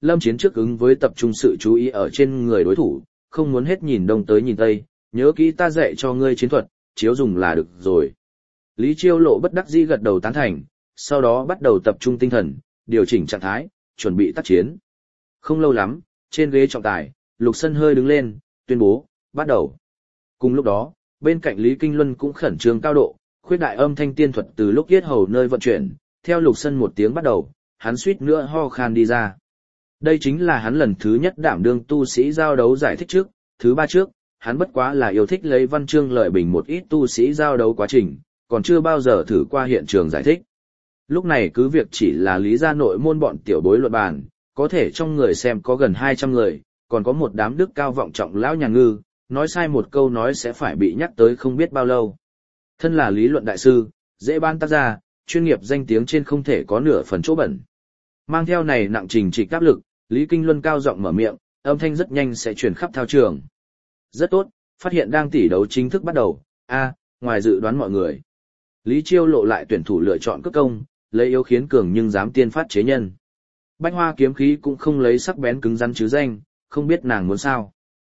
[SPEAKER 1] Lâm Chiến trước ứng với tập trung sự chú ý ở trên người đối thủ, không muốn hết nhìn đông tới nhìn tây, nhớ kỹ ta dạy cho ngươi chiến thuật, chiếu dùng là được rồi. Lý Chiêu Lộ bất đắc dĩ gật đầu tán thành, sau đó bắt đầu tập trung tinh thần, điều chỉnh trạng thái, chuẩn bị tác chiến. Không lâu lắm, trên ghế trọng tài, Lục Sân hơi đứng lên, tuyên bố, bắt đầu. Cùng lúc đó, bên cạnh Lý Kinh Luân cũng khẩn trương cao độ, khuyết đại âm thanh tiên thuật từ lúc yết hầu nơi vận chuyển, theo Lục Sân một tiếng bắt đầu, hắn suýt nữa ho khan đi ra. Đây chính là hắn lần thứ nhất đảm đương tu sĩ giao đấu giải thích trước, thứ ba trước, hắn bất quá là yêu thích lấy văn chương lợi bình một ít tu sĩ giao đấu quá trình, còn chưa bao giờ thử qua hiện trường giải thích. Lúc này cứ việc chỉ là lý gia nội môn bọn tiểu bối luận bàn, có thể trong người xem có gần 200 người, còn có một đám đức cao vọng trọng lão nhà ngư, nói sai một câu nói sẽ phải bị nhắc tới không biết bao lâu. Thân là lý luận đại sư, dễ ban tác ra, chuyên nghiệp danh tiếng trên không thể có nửa phần chỗ bẩn. Mang theo này nặng trình trịch áp lực, Lý Kinh Luân cao giọng mở miệng, âm thanh rất nhanh sẽ truyền khắp thao trường. Rất tốt, phát hiện đang tỷ đấu chính thức bắt đầu, ngoài dự đoán mọi người. Lý Chiêu Lộ lại tuyển thủ lựa chọn cước công, lấy yếu khiến cường nhưng dám tiên phát chế nhân. Bách Hoa kiếm khí cũng không lấy sắc bén cứng rắn chứ danh, không biết nàng muốn sao.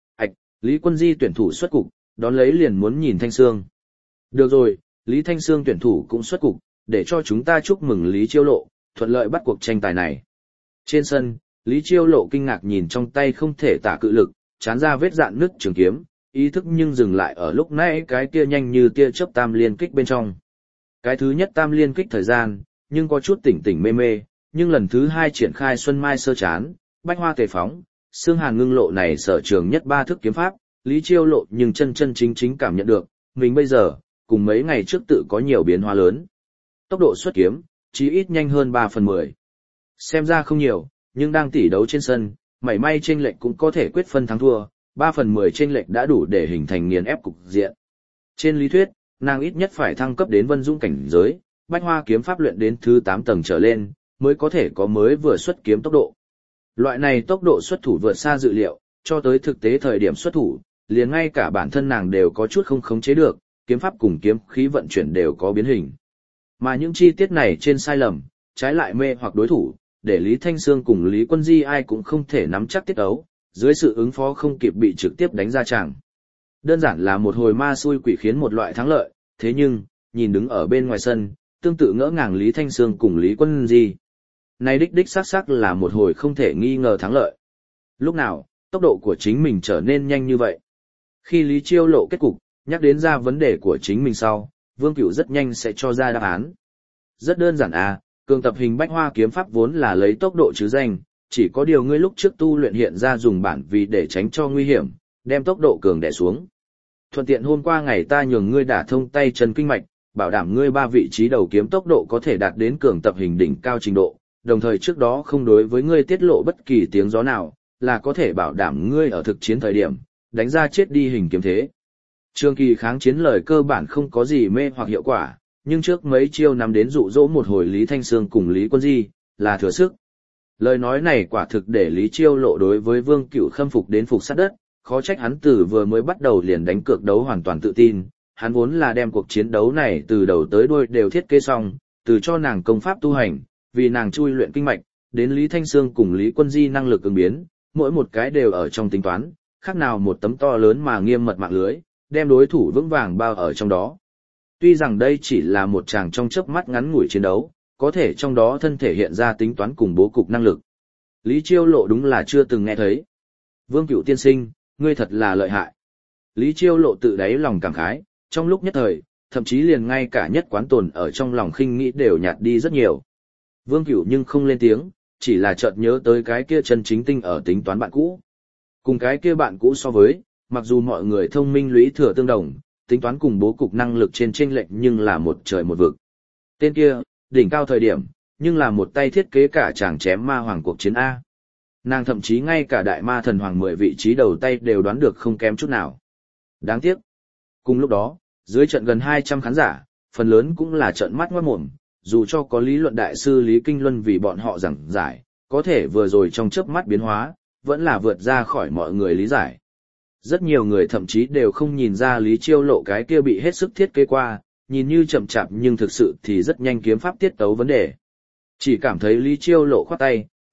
[SPEAKER 1] Lý Quân Di tuyển thủ xuất cục, đón lấy liền muốn nhìn Thanh Sương. Được rồi, Lý Thanh Sương tuyển thủ cũng xuất cục, để cho chúng ta chúc mừng Lý Chiêu Lộ, thuận lợi bắt cuộc tranh tài này. Trên sân, Lý Chiêu Lộ kinh ngạc nhìn trong tay không thể tả cự lực, chán ra vết dạn nứt trường kiếm, ý thức nhưng dừng lại ở lúc nãy cái kia nhanh như tia chớp tam liên kích bên trong. Cái thứ nhất tam liên kích thời gian, nhưng có chút tỉnh tỉnh mê mê, nhưng lần thứ hai triển khai xuân mai sơ chán, bách hoa tề phóng, xương hàn ngưng lộ này sở trường nhất ba thức kiếm pháp, Lý Chiêu Lộ nhưng chân chân chính chính cảm nhận được, mình bây giờ, cùng mấy ngày trước tự có nhiều biến hóa lớn. Tốc độ xuất kiếm, chí ít nhanh hơn 3/10. Xem ra không nhiều, nhưng đang tỉ đấu trên sân, mảy may chênh lệch cũng có thể quyết phân thắng thua, 3/10 chênh lệch đã đủ để hình thành nghiền ép cục diện. Trên lý thuyết, nàng ít nhất phải thăng cấp đến Vân Dung cảnh giới, Bách Hoa kiếm pháp luyện đến thứ 8 tầng trở lên, mới có thể có mới vừa xuất kiếm tốc độ. Loại này tốc độ xuất thủ vượt xa dự liệu, cho tới thực tế thời điểm xuất thủ, liền ngay cả bản thân nàng đều có chút không khống chế được, kiếm pháp cùng kiếm khí vận chuyển đều có biến hình. Mà những chi tiết này trên sai lầm, trái lại mê hoặc đối thủ, để Lý Thanh Sương cùng Lý Quân Di ai cũng không thể nắm chắc tiết ấu, dưới sự ứng phó không kịp bị trực tiếp đánh ra tràng. Đơn giản là một hồi ma xui quỷ khiến một loại thắng lợi, thế nhưng, nhìn đứng ở bên ngoài sân, tương tự ngỡ ngàng Lý Thanh Sương cùng Lý Quân Di. Này đích xác là một hồi không thể nghi ngờ thắng lợi. Lúc nào, tốc độ của chính mình trở nên nhanh như vậy. Khi Lý Chiêu Lộ kết cục, nhắc đến ra vấn đề của chính mình sau, Vương Cửu rất nhanh sẽ cho ra đáp án. Rất đơn giản cường tập hình bách hoa kiếm pháp vốn là lấy tốc độ chứ danh, chỉ có điều ngươi lúc trước tu luyện hiện ra dùng bản vì để tránh cho nguy hiểm, đem tốc độ cường đè xuống. Thuận tiện hôm qua ngày ta nhường ngươi đả thông tay chân kinh mạch, bảo đảm ngươi 3 vị trí đầu kiếm tốc độ có thể đạt đến cường tập hình đỉnh cao trình độ, đồng thời trước đó không đối với ngươi tiết lộ bất kỳ tiếng gió nào, là có thể bảo đảm ngươi ở thực chiến thời điểm, đánh ra chết đi hình kiếm thế. Trường kỳ kháng chiến lời cơ bản không có gì mê hoặc hiệu quả, nhưng trước mấy chiêu nắm đến dụ dỗ một hồi Lý Thanh Sương cùng Lý Quân Di, là thừa sức. Lời nói này quả thực để Lý Chiêu Lộ đối với Vương Cửu khâm phục đến phục sát đất, khó trách hắn từ vừa mới bắt đầu liền đánh cược đấu hoàn toàn tự tin, hắn vốn là đem cuộc chiến đấu này từ đầu tới đuôi đều thiết kế xong, từ cho nàng công pháp tu hành, vì nàng chui luyện kinh mạch, đến Lý Thanh Sương cùng Lý Quân Di năng lực ứng biến, mỗi một cái đều ở trong tính toán, khác nào một tấm to lớn mà nghiêm mật mạng lưới, đem đối thủ vững vàng bao ở trong đó. Tuy rằng đây chỉ là một tràng trong chớp mắt ngắn ngủi chiến đấu, có thể trong đó thân thể hiện ra tính toán cùng bố cục năng lực. Lý Chiêu Lộ đúng là chưa từng nghe thấy. Vương Cửu tiên sinh, ngươi thật là lợi hại. Lý Chiêu Lộ tự đáy lòng cảm khái, trong lúc nhất thời, thậm chí liền ngay cả nhất quán tồn ở trong lòng khinh nghĩ đều nhạt đi rất nhiều. Vương Cửu nhưng không lên tiếng, chỉ là chợt nhớ tới cái kia chân chính tinh ở tính toán bạn cũ. Cùng cái kia bạn cũ so với, mặc dù mọi người thông minh lũy thừa tương đồng, tính toán cùng bố cục năng lực trên chênh lệch nhưng là một trời một vực. Tên kia, đỉnh cao thời điểm, nhưng là một tay thiết kế cả chàng chém ma hoàng cuộc chiến A. Nàng thậm chí ngay cả đại ma thần hoàng 10 vị trí đầu tay đều đoán được không kém chút nào. Đáng tiếc. Cùng lúc đó, dưới trận gần 200 khán giả, phần lớn cũng là trận mắt ngoát mồm, dù cho có lý luận đại sư Lý Kinh Luân vì bọn họ giảng giải, có thể vừa rồi trong chớp mắt biến hóa, vẫn là vượt ra khỏi mọi người lý giải. Rất nhiều người thậm chí đều không nhìn ra Lý Chiêu Lộ cái kia bị hết sức thiết kế qua, nhìn như chậm chạp nhưng thực sự thì rất nhanh kiếm pháp tiết tấu vấn đề. Chỉ cảm thấy Lý Chiêu Lộ khoát tay,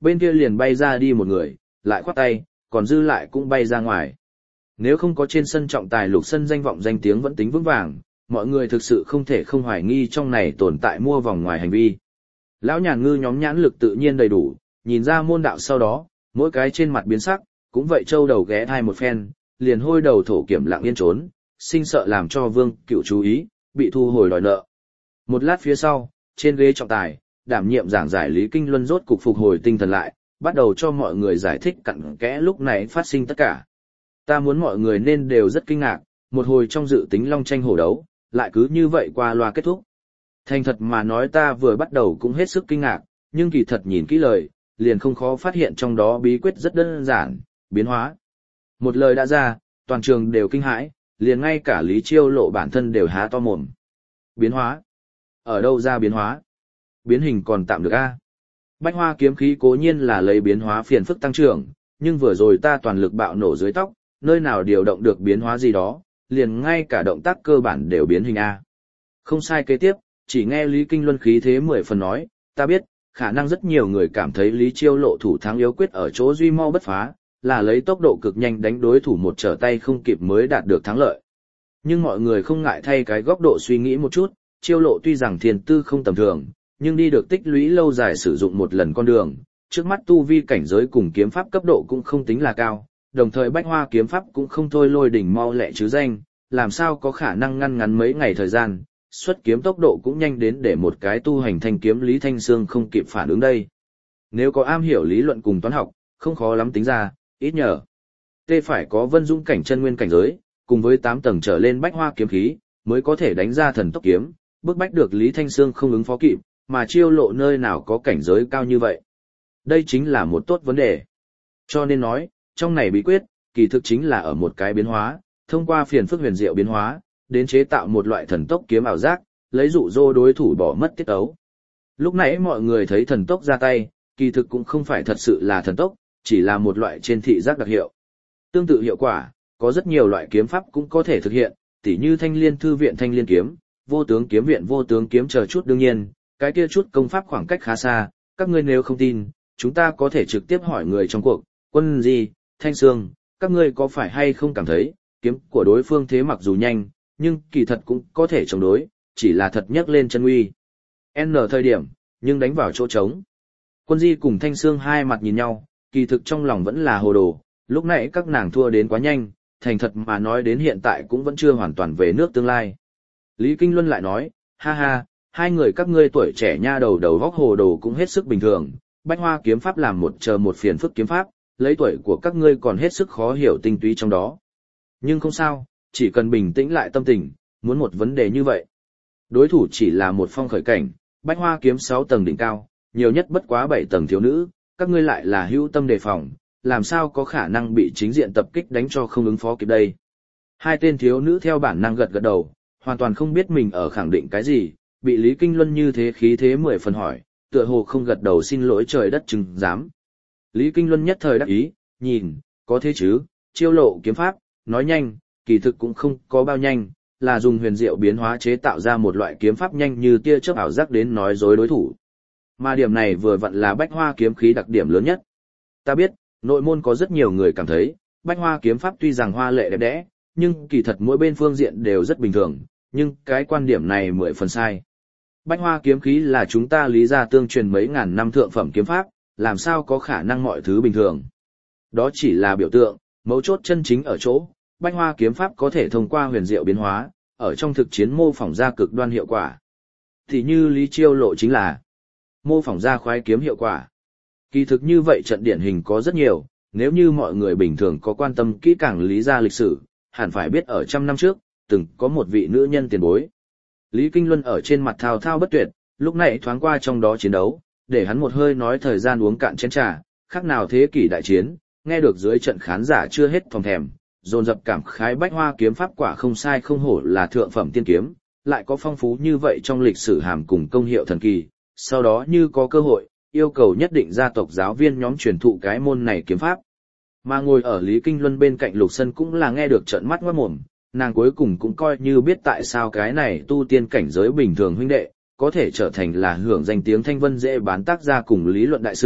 [SPEAKER 1] bên kia liền bay ra đi một người, lại khoát tay, còn dư lại cũng bay ra ngoài. Nếu không có trên sân trọng tài Lục Sân danh vọng danh tiếng vẫn tính vững vàng, mọi người thực sự không thể không hoài nghi trong này tồn tại mua vòng ngoài hành vi. Lão Nhàn Ngư nhóm nhãn lực tự nhiên đầy đủ, nhìn ra môn đạo sau đó, mỗi cái trên mặt biến sắc, cũng vậy trâu đầu ghé thai một phen, liền hôi đầu thổ kiểm lặng yên trốn, sinh sợ làm cho Vương Cựu chú ý, bị thu hồi đòi nợ. Một lát phía sau, trên ghế trọng tài, đảm nhiệm giảng giải Lý Kinh Luân rốt cục phục hồi tinh thần lại, bắt đầu cho mọi người giải thích cặn kẽ lúc này phát sinh tất cả. Ta muốn mọi người nên đều rất kinh ngạc, một hồi trong dự tính long tranh hổ đấu, lại cứ như vậy qua loa kết thúc. Thành thật mà nói ta vừa bắt đầu cũng hết sức kinh ngạc, nhưng kỳ thật nhìn kỹ lời, liền không khó phát hiện trong đó bí quyết rất đơn giản, biến hóa. Một lời đã ra, toàn trường đều kinh hãi, liền ngay cả Lý Chiêu Lộ bản thân đều há to mồm. Biến hóa? Ở đâu ra biến hóa? Biến hình còn tạm được a. Bách Hoa kiếm khí cố nhiên là lấy biến hóa phiền phức tăng trưởng, nhưng vừa rồi ta toàn lực bạo nổ dưới tóc, nơi nào điều động được biến hóa gì đó, liền ngay cả động tác cơ bản đều biến hình a. Không sai, kế tiếp, chỉ nghe Lý Kinh Luân khí thế 10 phần nói, ta biết, khả năng rất nhiều người cảm thấy Lý Chiêu Lộ thủ thắng yếu quyết ở chỗ duy mau bất phá, là lấy tốc độ cực nhanh đánh đối thủ một trở tay không kịp mới đạt được thắng lợi. Nhưng mọi người không ngại thay cái góc độ suy nghĩ một chút, Chiêu Lộ tuy rằng thiên tư không tầm thường, nhưng đi được tích lũy lâu dài sử dụng một lần con đường, trước mắt tu vi cảnh giới cùng kiếm pháp cấp độ cũng không tính là cao, đồng thời Bách Hoa kiếm pháp cũng không thôi lôi đỉnh mau lẹ chứ danh, làm sao có khả năng ngăn ngắn mấy ngày thời gian, xuất kiếm tốc độ cũng nhanh đến để một cái tu hành thanh kiếm Lý Thanh Sương không kịp phản ứng đây. Nếu có am hiểu lý luận cùng toán học, không khó lắm tính ra, ít nhờ. Tê phải có Vân Dũng cảnh chân nguyên cảnh giới, cùng với 8 tầng trở lên Bách Hoa kiếm khí, mới có thể đánh ra thần tốc kiếm, bức bách được Lý Thanh Sương không ứng phó kịp, mà Chiêu Lộ nơi nào có cảnh giới cao như vậy. Đây chính là một tốt vấn đề. Cho nên nói, trong này bí quyết, kỳ thực chính là ở một cái biến hóa, thông qua phiền phức huyền diệu biến hóa, đến chế tạo một loại thần tốc kiếm ảo giác, lấy dụ dỗ đối thủ bỏ mất tiết ấu. Lúc nãy mọi người thấy thần tốc ra tay, kỳ thực cũng không phải thật sự là thần tốc, chỉ là một loại trên thị giác đặc hiệu. Tương tự hiệu quả, có rất nhiều loại kiếm pháp cũng có thể thực hiện, tỉ như Thanh Liên thư viện Thanh Liên kiếm, Vô tướng kiếm viện Vô tướng kiếm chờ chút. Đương nhiên, cái kia chút công pháp khoảng cách khá xa, các ngươi nếu không tin, chúng ta có thể trực tiếp hỏi người trong cuộc, Quân Di, Thanh Sương, các ngươi có phải hay không cảm thấy, kiếm của đối phương thế mặc dù nhanh, nhưng kỳ thật cũng có thể chống đối, chỉ là thật nhấc lên chân uy. N thời điểm, nhưng đánh vào chỗ trống. Quân Di cùng Thanh Sương hai mặt nhìn nhau, kỳ thực trong lòng vẫn là hồ đồ, lúc nãy các nàng thua đến quá nhanh, thành thật mà nói đến hiện tại cũng vẫn chưa hoàn toàn về nước tương lai. Lý Kinh Luân lại nói, ha ha, hai người các ngươi tuổi trẻ nha đầu đầu góc hồ đồ cũng hết sức bình thường, Bách Hoa kiếm pháp làm một phiền phức kiếm pháp, lấy tuổi của các ngươi còn hết sức khó hiểu tinh túy trong đó. Nhưng không sao, chỉ cần bình tĩnh lại tâm tình, muốn một vấn đề như vậy. Đối thủ chỉ là một phong khởi cảnh, Bách Hoa kiếm 6 tầng đỉnh cao, nhiều nhất bất quá 7 tầng thiếu nữ, các ngươi lại là hữu tâm đề phòng, làm sao có khả năng bị chính diện tập kích đánh cho không ứng phó kịp đây. Hai tên thiếu nữ theo bản năng gật gật đầu, hoàn toàn không biết mình ở khẳng định cái gì, bị Lý Kinh Luân như thế khí thế 10 phần hỏi, tựa hồ không gật đầu xin lỗi trời đất chừng dám. Lý Kinh Luân nhất thời đắc ý, nhìn, có thế chứ, Chiêu Lộ kiếm pháp, nói nhanh, kỳ thực cũng không có bao nhanh, là dùng huyền diệu biến hóa chế tạo ra một loại kiếm pháp nhanh như tia chớp ảo giác đến nói dối đối thủ. Mà điểm này vừa vặn là Bách Hoa kiếm khí đặc điểm lớn nhất. Ta biết, nội môn có rất nhiều người cảm thấy, Bách Hoa kiếm pháp tuy rằng hoa lệ đẹp đẽ, nhưng kỳ thật mỗi bên phương diện đều rất bình thường, nhưng cái quan điểm này 10 phần sai. Bách Hoa kiếm khí là chúng ta Lý gia tương truyền mấy ngàn năm thượng phẩm kiếm pháp, làm sao có khả năng mọi thứ bình thường. Đó chỉ là biểu tượng, mấu chốt chân chính ở chỗ, Bách Hoa kiếm pháp có thể thông qua huyền diệu biến hóa, ở trong thực chiến mô phỏng ra cực đoan hiệu quả. Thì như Lý Chiêu Lộ chính là mô phỏng ra khoái kiếm hiệu quả. Kỳ thực như vậy trận điển hình có rất nhiều, nếu như mọi người bình thường có quan tâm kỹ càng Lý gia lịch sử, hẳn phải biết ở trăm năm trước, từng có một vị nữ nhân tiền bối. Lý Kinh Luân ở trên mặt thao thao bất tuyệt, lúc này thoáng qua trong đó chiến đấu, để hắn một hơi nói thời gian uống cạn chén trà, khác nào thế kỷ đại chiến, nghe được dưới trận khán giả chưa hết thòng thèm, dồn dập cảm khái Bách Hoa kiếm pháp quả không sai không hổ là thượng phẩm tiên kiếm, lại có phong phú như vậy trong lịch sử hàm cùng công hiệu thần kỳ, sau đó như có cơ hội, yêu cầu nhất định gia tộc giáo viên nhóm truyền thụ cái môn này kiếm pháp. Mà ngồi ở Lý Kinh Luân bên cạnh Lục Sân cũng là nghe được trợn mắt ngoát mồm, nàng cuối cùng cũng coi như biết tại sao cái này tu tiên cảnh giới bình thường huynh đệ, có thể trở thành là hưởng danh tiếng thanh vân dễ bán tác gia cùng lý luận đại sư,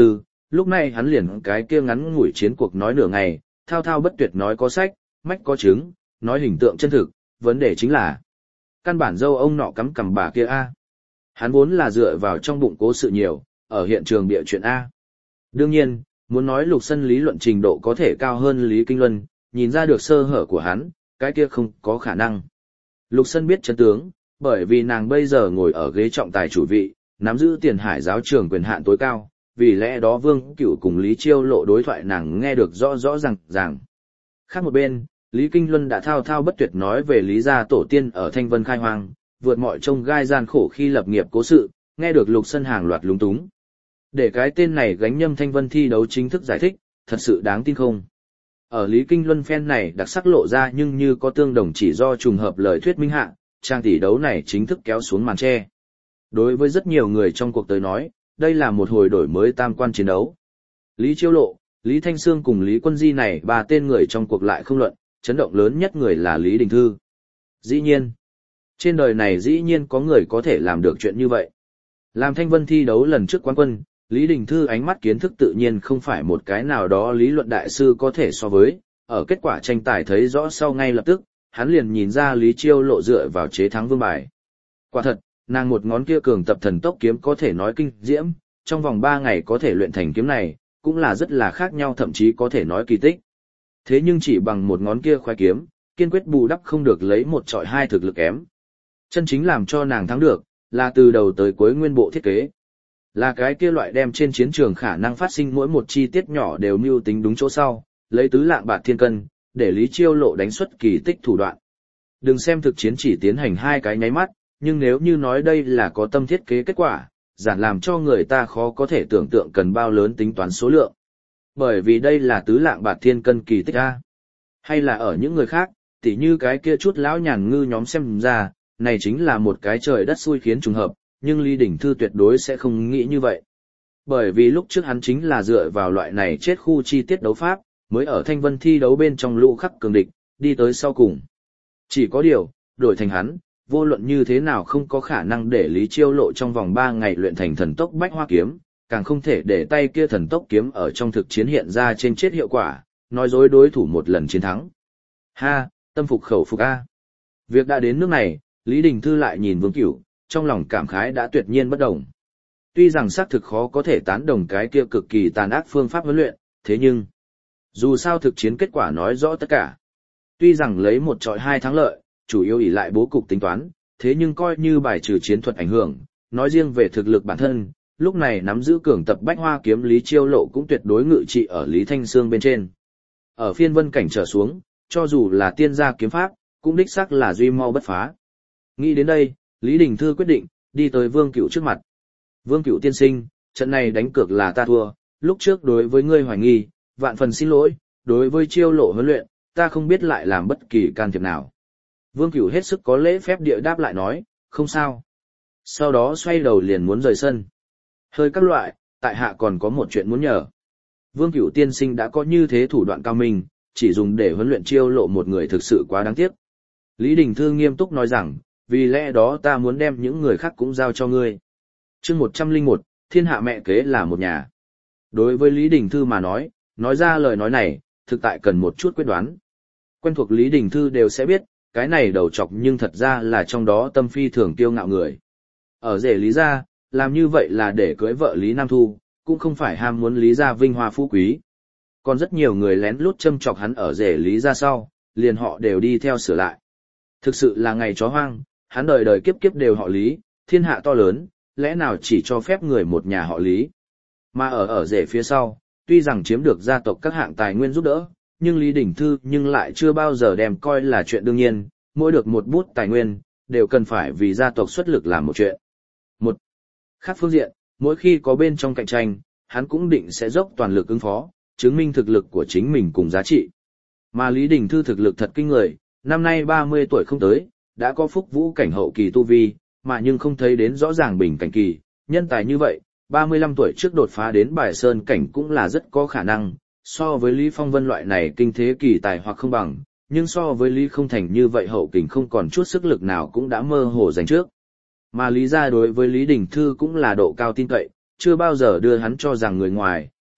[SPEAKER 1] lúc này hắn liền cái kia ngắn ngủi chiến cuộc nói nửa ngày, thao thao bất tuyệt nói có sách, mách có chứng, nói hình tượng chân thực, vấn đề chính là căn bản dâu ông nọ cắm cằm bà kia a. Hắn vốn là dựa vào trong bụng cố sự nhiều, ở hiện trường bịa chuyện a. Đương nhiên, muốn nói Lục Sân lý luận trình độ có thể cao hơn Lý Kinh Luân, nhìn ra được sơ hở của hắn, cái kia không có khả năng. Lục Sân biết chân tướng, bởi vì nàng bây giờ ngồi ở ghế trọng tài chủ vị, nắm giữ Tiền Hải giáo trường quyền hạn tối cao, vì lẽ đó Vương Cửu cùng Lý Chiêu Lộ đối thoại nàng nghe được rõ rõ ràng. Khác một bên, Lý Kinh Luân đã thao thao bất tuyệt nói về Lý gia tổ tiên ở Thanh Vân khai hoang, vượt mọi trông gai gian khổ khi lập nghiệp cố sự, nghe được Lục Sân hàng loạt lúng túng. Để cái tên này gánh nhâm Thanh Vân thi đấu chính thức giải thích, thật sự đáng tin không? Ở Lý Kinh Luân phen này đặc sắc lộ ra nhưng như có tương đồng chỉ do trùng hợp lời thuyết minh hạ, trang tỷ đấu này chính thức kéo xuống màn che. Đối với rất nhiều người trong cuộc tới nói, đây là một hồi đổi mới tam quan chiến đấu. Lý Chiêu Lộ, Lý Thanh Sương cùng Lý Quân Di này ba tên người trong cuộc lại không luận, chấn động lớn nhất người là Lý Đình Thư. Dĩ nhiên, trên đời này dĩ nhiên có người có thể làm được chuyện như vậy. Làm Thanh Vân thi đấu lần trước quán quân, Lý Đình Thư ánh mắt kiến thức tự nhiên không phải một cái nào đó lý luận đại sư có thể so với, ở kết quả tranh tài thấy rõ sau ngay lập tức, hắn liền nhìn ra Lý Chiêu Lộ dựa vào chế thắng vương bài. Quả thật, nàng một ngón kia cường tập thần tốc kiếm có thể nói kinh diễm, trong vòng 3 ngày có thể luyện thành kiếm này, cũng là rất là khác nhau thậm chí có thể nói kỳ tích. Thế nhưng chỉ bằng một ngón kia khoái kiếm, kiên quyết bù đắp không được lấy một trọi hai thực lực kém. Chân chính làm cho nàng thắng được, là từ đầu tới cuối nguyên bộ thiết kế. Là cái kia loại đem trên chiến trường khả năng phát sinh mỗi một chi tiết nhỏ đều mưu tính đúng chỗ sau, lấy tứ lạng bạc thiên cân, để Lý Chiêu Lộ đánh xuất kỳ tích thủ đoạn. Đừng xem thực chiến chỉ tiến hành 2 cái nháy mắt, nhưng nếu như nói đây là có tâm thiết kế kết quả, giản làm cho người ta khó có thể tưởng tượng cần bao lớn tính toán số lượng. Bởi vì đây là tứ lạng bạc thiên cân kỳ tích a. Hay là ở những người khác, tỉ như cái kia chút lão nhàn ngư nhóm xem ra, này chính là một cái trời đất xui khiến trùng hợp, nhưng Lý Đình Thư tuyệt đối sẽ không nghĩ như vậy. Bởi vì lúc trước hắn chính là dựa vào loại này chết khu chi tiết đấu pháp, mới ở Thanh Vân thi đấu bên trong lũ khắc cường địch, đi tới sau cùng. Chỉ có điều, đổi thành hắn, vô luận như thế nào không có khả năng để Lý Chiêu Lộ trong vòng 3 ngày luyện thành thần tốc bách hoa kiếm, càng không thể để tay kia thần tốc kiếm ở trong thực chiến hiện ra trên chết hiệu quả, nói dối đối thủ một lần chiến thắng. Ha, tâm phục khẩu phục a. Việc đã đến nước này, Lý Đình Thư lại nhìn Vương Cửu, trong lòng cảm khái đã tuyệt nhiên bất đồng. Tuy rằng xác thực khó có thể tán đồng cái kia cực kỳ tàn ác phương pháp huấn luyện, thế nhưng dù sao thực chiến kết quả nói rõ tất cả. Tuy rằng lấy 1 chọi 2 thắng lợi, chủ yếu ỷ lại bố cục tính toán, thế nhưng coi như bài trừ chiến thuật ảnh hưởng, nói riêng về thực lực bản thân, lúc này nắm giữ cường tập bách hoa kiếm Lý Chiêu Lộ cũng tuyệt đối ngự trị ở Lý Thanh Sương bên trên. Ở phiên vân cảnh trở xuống, cho dù là tiên gia kiếm pháp, cũng đích xác là duy mau bất phá. Nghĩ đến đây, Lý Đình Thư quyết định, đi tới Vương Cửu trước mặt. Vương Cửu tiên sinh, trận này đánh cược là ta thua, lúc trước đối với ngươi hoài nghi, vạn phần xin lỗi, đối với Chiêu Lộ huấn luyện, ta không biết lại làm bất kỳ can thiệp nào. Vương Cửu hết sức có lễ phép địa đáp lại nói, không sao. Sau đó xoay đầu liền muốn rời sân. Hơi các loại, tại hạ còn có một chuyện muốn nhờ. Vương Cửu tiên sinh đã có như thế thủ đoạn cao minh, chỉ dùng để huấn luyện Chiêu Lộ một người thực sự quá đáng tiếc. Lý Đình Thư nghiêm túc nói rằng, vì lẽ đó ta muốn đem những người khác cũng giao cho ngươi. Chương 101, thiên hạ mẹ kế là một nhà. Đối với Lý Đình Thư mà nói ra lời nói này, thực tại cần một chút quyết đoán. Quen thuộc Lý Đình Thư đều sẽ biết, cái này đầu chọc nhưng thật ra là trong đó tâm phi thường kiêu ngạo người. Ở rể Lý gia, làm như vậy là để cưới vợ Lý Nam Thu, cũng không phải ham muốn Lý gia vinh hoa phú quý. Còn rất nhiều người lén lút châm chọc hắn ở rể Lý gia sau, liền họ đều đi theo sửa lại. Thực sự là ngày chó hoang, hắn đời đời kiếp kiếp đều họ Lý, thiên hạ to lớn, lẽ nào chỉ cho phép người một nhà họ Lý. Mà ở rể phía sau, tuy rằng chiếm được gia tộc các hạng tài nguyên giúp đỡ, nhưng Lý Đình Thư nhưng lại chưa bao giờ đem coi là chuyện đương nhiên, mỗi được một bút tài nguyên, đều cần phải vì gia tộc xuất lực làm một chuyện. Một khác phương diện, mỗi khi có bên trong cạnh tranh, hắn cũng định sẽ dốc toàn lực ứng phó, chứng minh thực lực của chính mình cùng giá trị. Mà Lý Đình Thư thực lực thật kinh người, năm nay 30 tuổi không tới, đã có phúc vũ cảnh hậu kỳ tu vi, mà nhưng không thấy đến rõ ràng bình cảnh kỳ, nhân tài như vậy, 35 tuổi trước đột phá đến Bài Sơn cảnh cũng là rất có khả năng, so với Lý Phong Vân loại này kinh thế kỳ tài hoặc không bằng, nhưng so với Lý Không Thành như vậy hậu kình không còn chút sức lực nào cũng đã mơ hồ giành trước. Mà Lý gia đối với Lý Đình Thư cũng là độ cao tin cậy, chưa bao giờ đưa hắn cho rằng người ngoài,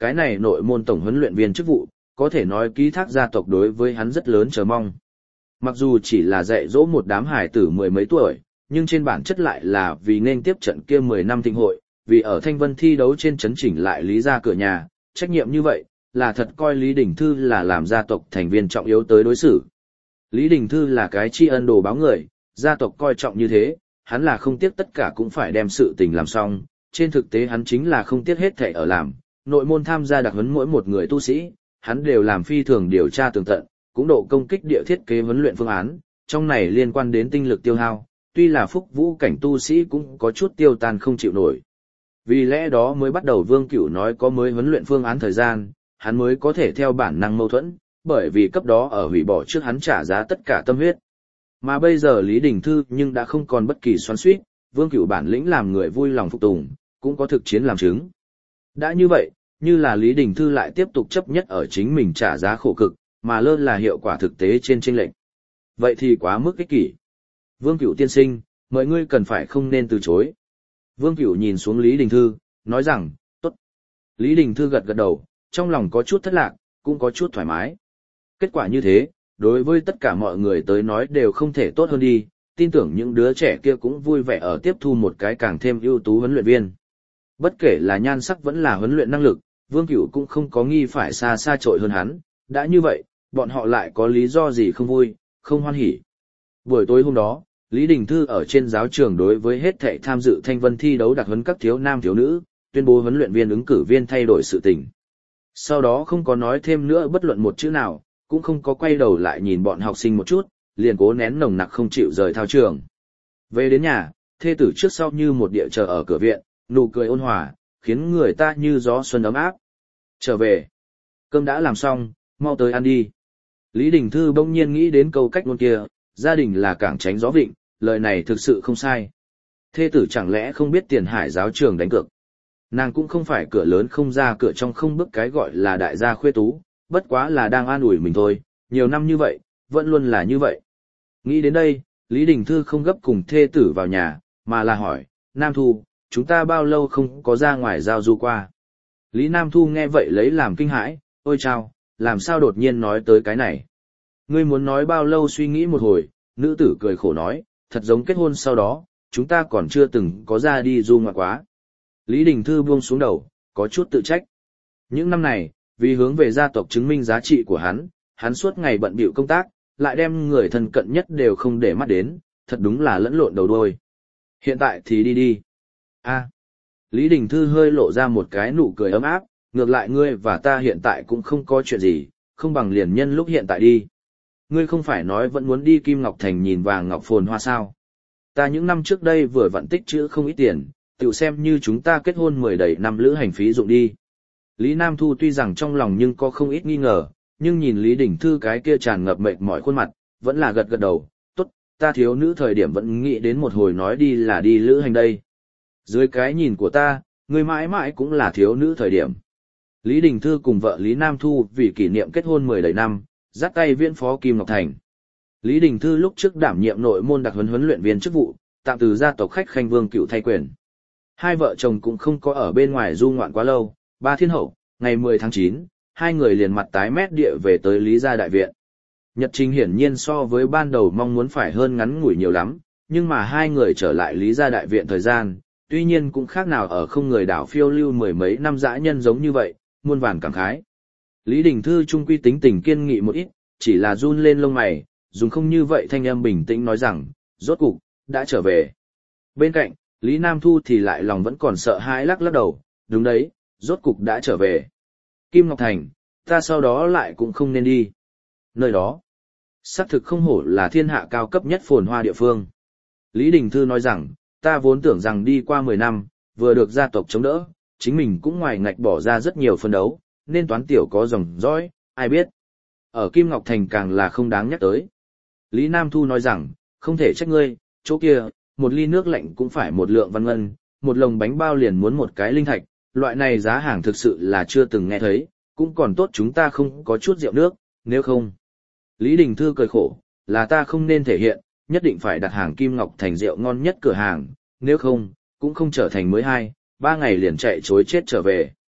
[SPEAKER 1] cái này nội môn tổng huấn luyện viên chức vụ, có thể nói ký thác gia tộc đối với hắn rất lớn chờ mong. Mặc dù chỉ là dạy dỗ một đám hải tử mười mấy tuổi, nhưng trên bản chất lại là vì nên tiếp trận kia 10 năm thịnh hội, vì ở Thanh Vân thi đấu trên chấn chỉnh lại Lý gia cửa nhà, trách nhiệm như vậy, là thật coi Lý Đình Thư là làm gia tộc thành viên trọng yếu tới đối xử. Lý Đình Thư là cái tri ân đồ báo người, gia tộc coi trọng như thế, hắn là không tiếc tất cả cũng phải đem sự tình làm xong, trên thực tế hắn chính là không tiếc hết thảy ở làm, nội môn tham gia đặc huấn mỗi một người tu sĩ, hắn đều làm phi thường điều tra tường tận, cũng độ công kích địa thiết kế huấn luyện phương án, trong này liên quan đến tinh lực tiêu hao, tuy là phúc vũ cảnh tu sĩ cũng có chút tiêu tan không chịu nổi. Vì lẽ đó mới bắt đầu Vương Cửu nói có mới huấn luyện phương án thời gian, hắn mới có thể theo bản năng mâu thuẫn, bởi vì cấp đó ở hủy bỏ trước hắn trả giá tất cả tâm huyết. Mà bây giờ Lý Đình Thư nhưng đã không còn bất kỳ xoắn xuýt, Vương Cửu bản lĩnh làm người vui lòng phục tùng, cũng có thực chiến làm chứng. Đã như vậy, như là Lý Đình Thư lại tiếp tục chấp nhất ở chính mình trả giá khổ cực, mà lơ là hiệu quả thực tế trên chênh lệch. Vậy thì quá mức ích kỷ. Vương Cửu tiên sinh, mọi ngươi cần phải không nên từ chối. Vương Cửu nhìn xuống Lý Đình Thư, nói rằng, tốt. Lý Đình Thư gật gật đầu, trong lòng có chút thất lạc, cũng có chút thoải mái. Kết quả như thế, đối với tất cả mọi người tới nói đều không thể tốt hơn đi, tin tưởng những đứa trẻ kia cũng vui vẻ ở tiếp thu một cái càng thêm ưu tú huấn luyện viên. Bất kể là nhan sắc vẫn là huấn luyện năng lực, Vương Cửu cũng không có nghi phải xa xa trội hơn hắn, đã như vậy, bọn họ lại có lý do gì không vui, không hoan hỉ. Buổi tối hôm đó, Lý Đình Thư ở trên giáo trường đối với hết thảy tham dự Thanh Vân thi đấu đặc huấn các thiếu nam thiếu nữ, tuyên bố huấn luyện viên ứng cử viên thay đổi sự tình. Sau đó không có nói thêm nữa bất luận một chữ nào, cũng không có quay đầu lại nhìn bọn học sinh một chút, liền cố nén nồng nặc không chịu rời thao trường. Về đến nhà, thê tử trước sau như một địa chờ ở cửa viện, nụ cười ôn hòa, khiến người ta như gió xuân ấm áp. Trở về. Cơm đã làm xong, mau tới ăn đi. Lý Đình Thư bỗng nhiên nghĩ đến câu cách ngôn kia, gia đình là cảng tránh gió vịnh, lời này thực sự không sai. Thê tử chẳng lẽ không biết Tiền Hải giáo trường đánh cược. Nàng cũng không phải cửa lớn không ra cửa trong không bước cái gọi là đại gia khuê tú, bất quá là đang an ủi mình thôi, nhiều năm như vậy, vẫn luôn là như vậy. Nghĩ đến đây, Lý Đình Thư không gấp cùng thê tử vào nhà, mà là hỏi, Nam Thu, chúng ta bao lâu không có ra ngoài giao du qua. Lý Nam Thu nghe vậy lấy làm kinh hãi, ôi chao, làm sao đột nhiên nói tới cái này. Ngươi muốn nói bao lâu suy nghĩ một hồi, nữ tử cười khổ nói, thật giống kết hôn sau đó, chúng ta còn chưa từng có ra đi du ngoạn quá. Lý Đình Thư buông xuống đầu, có chút tự trách. Những năm này, vì hướng về gia tộc chứng minh giá trị của hắn suốt ngày bận bịu công tác, lại đem người thân cận nhất đều không để mắt đến, thật đúng là lẫn lộn đầu đuôi. Hiện tại thì đi đi. A. Lý Đình Thư hơi lộ ra một cái nụ cười ấm áp, ngược lại ngươi và ta hiện tại cũng không có chuyện gì, không bằng liền nhân lúc hiện tại đi. Ngươi không phải nói vẫn muốn đi Kim Ngọc Thành nhìn vàng ngọc phồn hoa sao. Ta những năm trước đây vừa vặn tích trữ không ít tiền, tự xem như chúng ta kết hôn 10 đầy năm lữ hành phí dụng đi. Lý Nam Thu tuy rằng trong lòng nhưng có không ít nghi ngờ, nhưng nhìn Lý Đình Thư cái kia tràn ngập mệt mỏi khuôn mặt, vẫn là gật gật đầu, tốt, ta thiếu nữ thời điểm vẫn nghĩ đến một hồi nói đi là đi lữ hành đây. Dưới cái nhìn của ta, người mãi mãi cũng là thiếu nữ thời điểm. Lý Đình Thư cùng vợ Lý Nam Thu vì kỷ niệm kết hôn 10 đầy năm, dắt tay viễn phó Kim Ngọc Thành. Lý Đình Thư lúc trước đảm nhiệm nội môn đặc huấn luyện viên chức vụ, tạm từ gia tộc khách khanh Vương Cửu thay quyền. Hai vợ chồng cũng không có ở bên ngoài du ngoạn quá lâu, 3 thiên hậu, ngày 10 tháng 9, hai người liền mặt tái mét địa về tới Lý gia đại viện. Nhật trình hiển nhiên so với ban đầu mong muốn phải hơn ngắn ngủi nhiều lắm, nhưng mà hai người trở lại Lý gia đại viện thời gian, tuy nhiên cũng khác nào ở không người đảo phiêu lưu mười mấy năm dã nhân giống như vậy, muôn vàn cảm khái. Lý Đình Thư trung quy tính tình kiên nghị một ít, chỉ là run lên lông mày, dùng không như vậy thanh âm bình tĩnh nói rằng, rốt cục, đã trở về. Bên cạnh, Lý Nam Thu thì lại lòng vẫn còn sợ hãi lắc lắc đầu, đúng đấy, rốt cục đã trở về. Kim Ngọc Thành, ta sau đó lại cũng không nên đi. Nơi đó, xác thực không hổ là thiên hạ cao cấp nhất phồn hoa địa phương. Lý Đình Thư nói rằng, ta vốn tưởng rằng đi qua 10 năm, vừa được gia tộc chống đỡ, chính mình cũng ngoài ngạch bỏ ra rất nhiều phân đấu, nên toán tiểu có dòng dõi, ai biết. Ở Kim Ngọc Thành càng là không đáng nhắc tới. Lý Nam Thu nói rằng, không thể trách ngươi, chỗ kia, một ly nước lạnh cũng phải một lượng văn ngân, một lồng bánh bao liền muốn một cái linh thạch, loại này giá hàng thực sự là chưa từng nghe thấy, cũng còn tốt chúng ta không có chút rượu nước, nếu không. Lý Đình Thư cười khổ, là ta không nên thể hiện, nhất định phải đặt hàng Kim Ngọc Thành rượu ngon nhất cửa hàng, nếu không, cũng không trở thành mới 2, 3 ngày liền chạy chối chết trở về.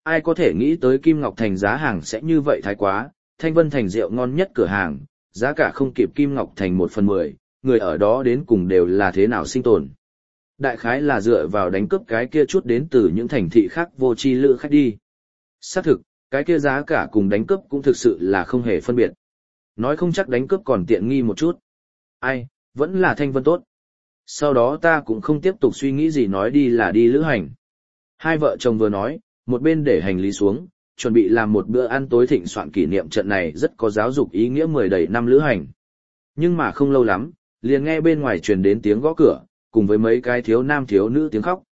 [SPEAKER 1] ai có thể nghĩ tới Kim Ngọc Thành giá hàng sẽ như vậy thái quá, Thanh Vân Thành rượu ngon nhất cửa hàng, giá cả không kịp Kim Ngọc Thành 1/10, người ở đó đến cùng đều là thế nào sinh tồn. Đại khái là dựa vào đánh cướp cái kia chút đến từ những thành thị khác vô tri lữ khách đi. Xác thực, cái kia giá cả cùng đánh cướp cũng thực sự là không hề phân biệt. Nói không chắc đánh cướp còn tiện nghi một chút. Ai, vẫn là Thanh Vân tốt. Sau đó ta cũng không tiếp tục suy nghĩ gì nói đi là đi lữ hành. Hai vợ chồng vừa nói, một bên để hành lý xuống, chuẩn bị làm một bữa ăn tối thịnh soạn kỷ niệm trận này rất có giáo dục ý nghĩa 10 đầy năm lữ hành. Nhưng mà không lâu lắm, liền nghe bên ngoài truyền đến tiếng gõ cửa, cùng với mấy cái thiếu nam thiếu nữ tiếng khóc.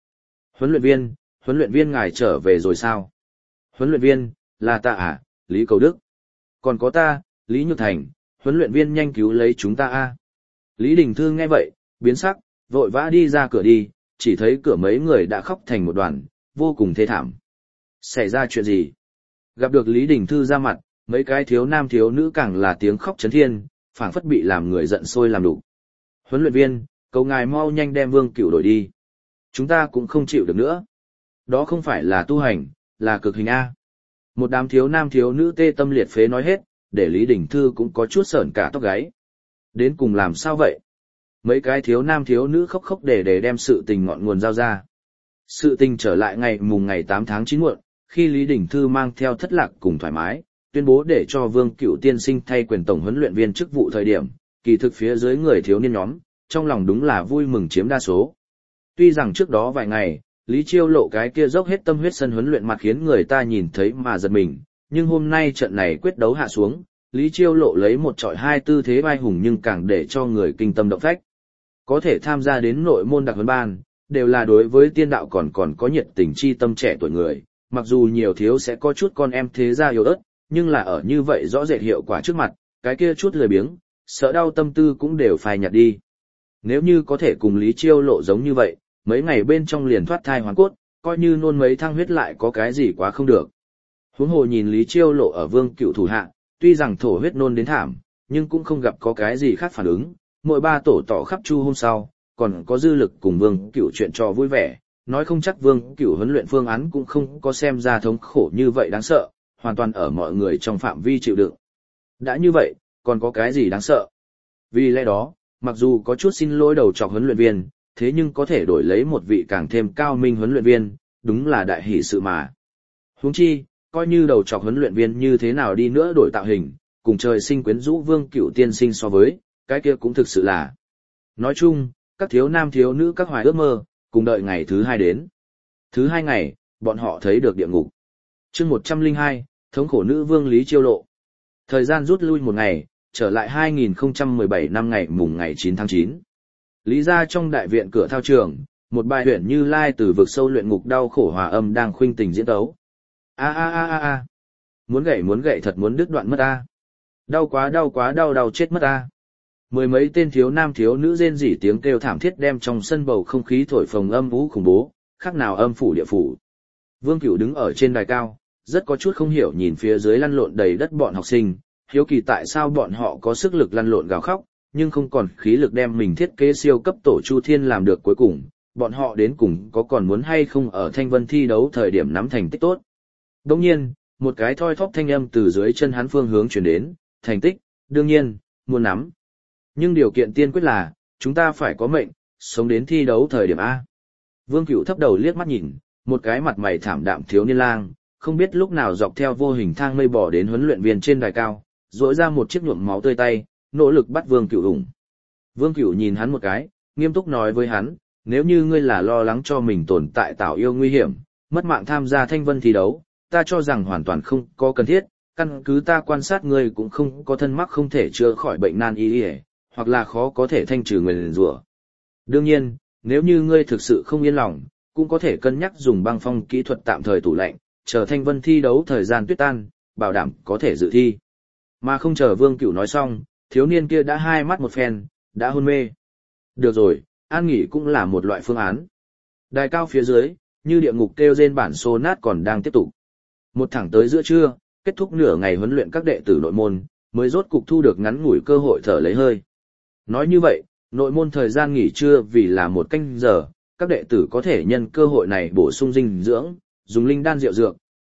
[SPEAKER 1] Huấn luyện viên ngài trở về rồi sao? Huấn luyện viên, là ta à, Lý Cầu Đức. Còn có ta, Lý Nhược Thành, huấn luyện viên nhanh cứu lấy chúng ta a. Lý Đình Thư nghe vậy, biến sắc, vội vã đi ra cửa đi, chỉ thấy cửa mấy người đã khóc thành một đoàn, vô cùng thê thảm. Xảy ra chuyện gì? Gặp được Lý Đình Thư ra mặt, mấy cái thiếu nam thiếu nữ càng là tiếng khóc chấn thiên, phảng phất bị làm người giận sôi làm đủ. Huấn luyện viên, cầu ngài mau nhanh đem Vương Cửu đổi đi. Chúng ta cũng không chịu được nữa. Đó không phải là tu hành, là cực hình A. Một đám thiếu nam thiếu nữ tê tâm liệt phế nói hết, để Lý Đình Thư cũng có chút sởn cả tóc gáy. Đến cùng làm sao vậy? Mấy cái thiếu nam thiếu nữ khóc khóc để đem sự tình ngọn nguồn giao ra. Sự tình trở lại ngày 8 tháng 9 muộn, khi Lý Đình Thư mang theo Thất Lạc cùng thoải mái, tuyên bố để cho Vương Cửu tiên sinh thay quyền tổng huấn luyện viên chức vụ thời điểm, kỳ thực phía dưới người thiếu niên nhóm, trong lòng đúng là vui mừng chiếm đa số. Tuy rằng trước đó vài ngày, Lý Chiêu Lộ cái kia dốc hết tâm huyết sân huấn luyện mặt khiến người ta nhìn thấy mà giật mình, nhưng hôm nay trận này quyết đấu hạ xuống, Lý Chiêu Lộ lấy một trọi hai tư thế vai hùng nhưng càng để cho người kinh tâm động phách. Có thể tham gia đến nội môn đặc huấn ban, đều là đối với tiên đạo còn có nhiệt tình chi tâm trẻ tuổi người, mặc dù nhiều thiếu sẽ có chút con em thế gia yếu ớt, nhưng là ở như vậy rõ rệt hiệu quả trước mặt, cái kia chút lười biếng, sợ đau tâm tư cũng đều phai nhạt đi. Nếu như có thể cùng Lý Chiêu Lộ giống như vậy, mấy ngày bên trong liền thoát thai hoàn cốt, coi như nôn mấy thăng huyết lại có cái gì quá không được. Huống hồ nhìn Lý Chiêu Lộ ở Vương Cửu thủ hạ, tuy rằng thổ huyết nôn đến thảm, nhưng cũng không gặp có cái gì khác phản ứng, mỗi ba tổ tỏ khắp chu hôm sau, còn có dư lực cùng Vương Cửu chuyện trò vui vẻ, nói không chắc Vương Cửu huấn luyện phương án cũng không có xem ra thống khổ như vậy đáng sợ, hoàn toàn ở mọi người trong phạm vi chịu đựng. Đã như vậy, còn có cái gì đáng sợ? Vì lẽ đó, mặc dù có chút xin lỗi đầu trọc huấn luyện viên, thế nhưng có thể đổi lấy một vị càng thêm cao minh huấn luyện viên, đúng là đại hỷ sự mà. Huống chi, coi như đầu trọc huấn luyện viên như thế nào đi nữa đổi tạo hình, cùng trời sinh quyến rũ Vương Cửu tiên sinh so với, cái kia cũng thực sự là. Nói chung, các thiếu nam thiếu nữ các hoài ước mơ, cùng đợi ngày thứ 2 đến. Thứ 2 ngày, bọn họ thấy được địa ngục. Chương 102, thống khổ nữ vương Lý Chiêu Lộ. Thời gian rút lui một ngày, trở lại 2017 năm ngày 9 tháng 9. Lý gia trong đại viện cửa thao trường, một bài huyền Như Lai từ vực sâu luyện ngục đau khổ hòa âm đang khuynh tình diễn tấu. A a a a a. Muốn gậy thật muốn đứt đoạn mất a. Đau quá đau chết mất a. Mười mấy tên thiếu nam thiếu nữ rên rỉ tiếng kêu thảm thiết đem trong sân bầu không khí thổi phồng âm vũ khủng bố, khác nào âm phủ địa phủ. Vương Cửu đứng ở trên đài cao, rất có chút không hiểu nhìn phía dưới lăn lộn đầy đất bọn học sinh, hiếu kỳ tại sao bọn họ có sức lực lăn lộn gào khóc, nhưng không còn khí lực đem mình thiết kế siêu cấp tổ Chu Thiên làm được cuối cùng, bọn họ đến cùng có còn muốn hay không ở Thanh Vân thi đấu thời điểm nắm thành tích tốt. Đồng nhiên, một cái thoi thóp thanh âm từ dưới chân hắn phương hướng chuyển đến, thành tích, đương nhiên, muốn nắm. Nhưng điều kiện tiên quyết là, chúng ta phải có mệnh, sống đến thi đấu thời điểm A. Vương Cửu thấp đầu liếc mắt nhìn, một cái mặt mày thảm đạm thiếu niên lang, không biết lúc nào dọc theo vô hình thang mây bò đến huấn luyện viên trên đài cao, rỗi ra một chiếc nhuộm máu tươi tay, nỗ lực bắt Vương Cửu ủng. Vương Cửu nhìn hắn một cái, nghiêm túc nói với hắn, nếu như ngươi là lo lắng cho mình tồn tại tạo yêu nguy hiểm, mất mạng tham gia Thanh Vân thi đấu, ta cho rằng hoàn toàn không có cần thiết, căn cứ ta quan sát ngươi cũng không có thân mắc không thể chữa khỏi bệnh nan y, hoặc là khó có thể thanh trừ nguyền rủa. Đương nhiên, nếu như ngươi thực sự không yên lòng, cũng có thể cân nhắc dùng băng phong kỹ thuật tạm thời tủ lạnh, chờ Thanh Vân thi đấu thời gian tuyết tan, bảo đảm có thể dự thi. Mà không chờ Vương Cửu nói xong, thiếu niên kia đã hai mắt một phen, đã hôn mê. Được rồi, an nghỉ cũng là một loại phương án. Đài cao phía dưới, như địa ngục kêu rên bản số nát còn đang tiếp tục. Một thẳng tới giữa trưa, kết thúc nửa ngày huấn luyện các đệ tử nội môn, mới rốt cục thu được ngắn ngủi cơ hội thở lấy hơi. Nói như vậy, nội môn thời gian nghỉ trưa vì là 1 canh giờ, các đệ tử có thể nhân cơ hội này bổ sung dinh dưỡng, dùng linh đan rượu dược,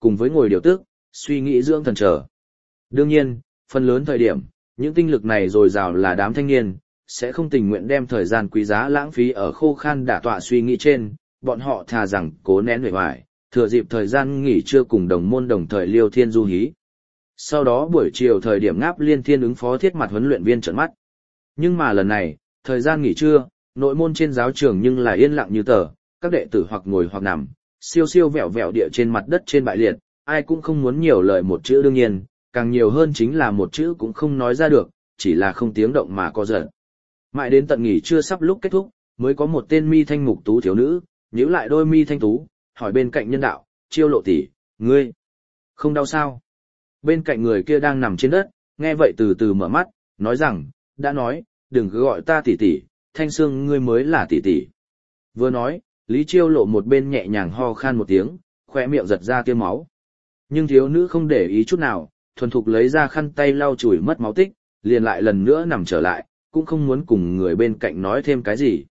[SPEAKER 1] cùng với ngồi điều tức, suy nghĩ dưỡng thần trở. Đương nhiên, phần lớn thời điểm, những tinh lực này dồi dào là đám thanh niên, sẽ không tình nguyện đem thời gian quý giá lãng phí ở khô khan đả tọa suy nghĩ trên, bọn họ thà rằng cố nén uể oải, thừa dịp thời gian nghỉ trưa cùng đồng môn đồng thời liêu thiên du hí. Sau đó buổi chiều thời điểm ngáp liên thiên ứng phó thiết mặt huấn luyện viên trợn mắt. Nhưng mà lần này, thời gian nghỉ trưa, nội môn trên giáo trường nhưng là yên lặng như tờ, các đệ tử hoặc ngồi hoặc nằm, siêu siêu vẹo vẹo địa trên mặt đất trên bãi liệt, ai cũng không muốn nhiều lời một chữ đương nhiên, càng nhiều hơn chính là một chữ cũng không nói ra được, chỉ là không tiếng động mà co giật. Mãi đến tận nghỉ trưa sắp lúc kết thúc, mới có một tên mi thanh mục tú thiếu nữ, nhíu lại đôi mi thanh tú, hỏi bên cạnh nhân đạo, Chiêu Lộ tỷ, ngươi không đau sao? Bên cạnh người kia đang nằm trên đất, nghe vậy từ từ mở mắt, nói rằng, đã nói, đừng cứ gọi ta tỷ tỷ, Thanh Sương ngươi mới là tỷ tỷ. Vừa nói, Lý Chiêu Lộ một bên nhẹ nhàng ho khan một tiếng, khóe miệng giật ra tia máu. Nhưng thiếu nữ không để ý chút nào, thuần thục lấy ra khăn tay lau chùi mất máu tích, liền lại lần nữa nằm trở lại, cũng không muốn cùng người bên cạnh nói thêm cái gì.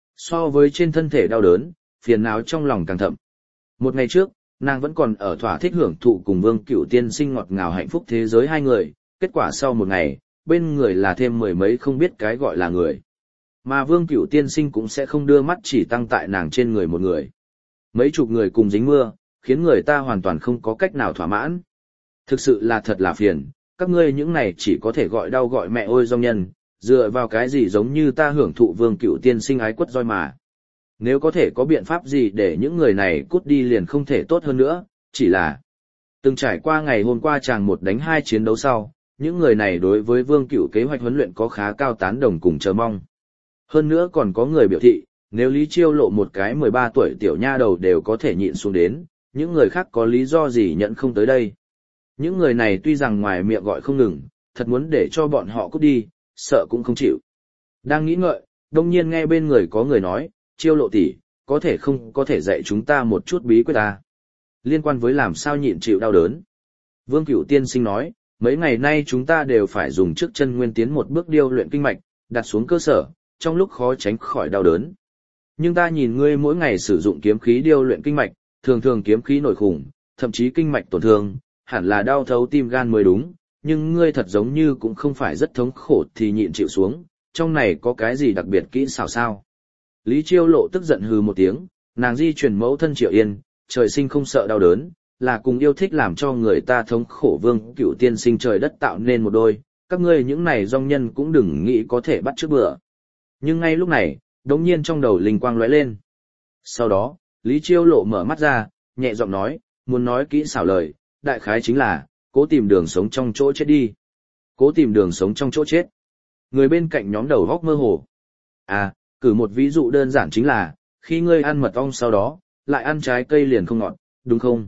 [SPEAKER 1] So với trên thân thể đau đớn, phiền não trong lòng càng thậm. Một ngày trước, nàng vẫn còn ở thỏa thích hưởng thụ cùng Vương Cửu tiên sinh ngọt ngào hạnh phúc thế giới hai người, kết quả sau một ngày, bên người là thêm mười mấy không biết cái gọi là người. Mà Vương Cửu tiên sinh cũng sẽ không đưa mắt chỉ tăng tại nàng trên người một người. Mấy chục người cùng dính mưa, khiến người ta hoàn toàn không có cách nào thỏa mãn. Thực sự là thật là phiền, các ngươi những này chỉ có thể gọi đau gọi mẹ ôi dòng nhân, dựa vào cái gì giống như ta hưởng thụ Vương Cửu tiên sinh ái quất roi mà. Nếu có thể có biện pháp gì để những người này cút đi liền không thể tốt hơn nữa, chỉ là từng trải qua ngày hôm qua chàng một đánh hai chiến đấu sau, những người này đối với Vương Cửu kế hoạch huấn luyện có khá cao tán đồng cùng chờ mong. Hơn nữa còn có người biểu thị, nếu Lý Chiêu Lộ một cái 13 tuổi tiểu nha đầu đều có thể nhịn xuống đến, những người khác có lý do gì nhận không tới đây. Những người này tuy rằng ngoài miệng gọi không ngừng, thật muốn để cho bọn họ cút đi, sợ cũng không chịu. Đang nghĩ ngợi, đông nhiên nghe bên người có người nói, Chiêu Lộ tỷ, có thể không có thể dạy chúng ta một chút bí quyết ta. Liên quan với làm sao nhịn chịu đau đớn. Vương Cửu tiên sinh nói, mấy ngày nay chúng ta đều phải dùng trước chân nguyên tiến một bước điêu luyện kinh mạch, đặt xuống cơ sở, trong lúc khó tránh khỏi đau đớn. Nhưng ta nhìn ngươi mỗi ngày sử dụng kiếm khí điêu luyện kinh mạch, thường thường kiếm khí nổi khủng, thậm chí kinh mạch tổn thương, hẳn là đau thấu tim gan mới đúng, nhưng ngươi thật giống như cũng không phải rất thống khổ thì nhịn chịu xuống, trong này có cái gì đặc biệt kỹ xảo sao? Lý Chiêu Lộ tức giận hừ một tiếng, nàng di truyền mẫu thân Triệu Yên, trời sinh không sợ đau đớn, là cùng yêu thích làm cho người ta thống khổ Vương Cửu tiên sinh trời đất tạo nên một đôi, các ngươi những này dòng nhân cũng đừng nghĩ có thể bắt trước bữa. Nhưng ngay lúc này, đống nhiên trong đầu linh quang lóe lên. Sau đó, Lý Chiêu Lộ mở mắt ra, nhẹ giọng nói, muốn nói kỹ xảo lời, đại khái chính là, cố tìm đường sống trong chỗ chết đi. Cố tìm đường sống trong chỗ chết. Người bên cạnh nhóm đầu góc mơ hồ. À, cử một ví dụ đơn giản chính là, khi ngươi ăn mật ong sau đó, lại ăn trái cây liền không ngọt, đúng không?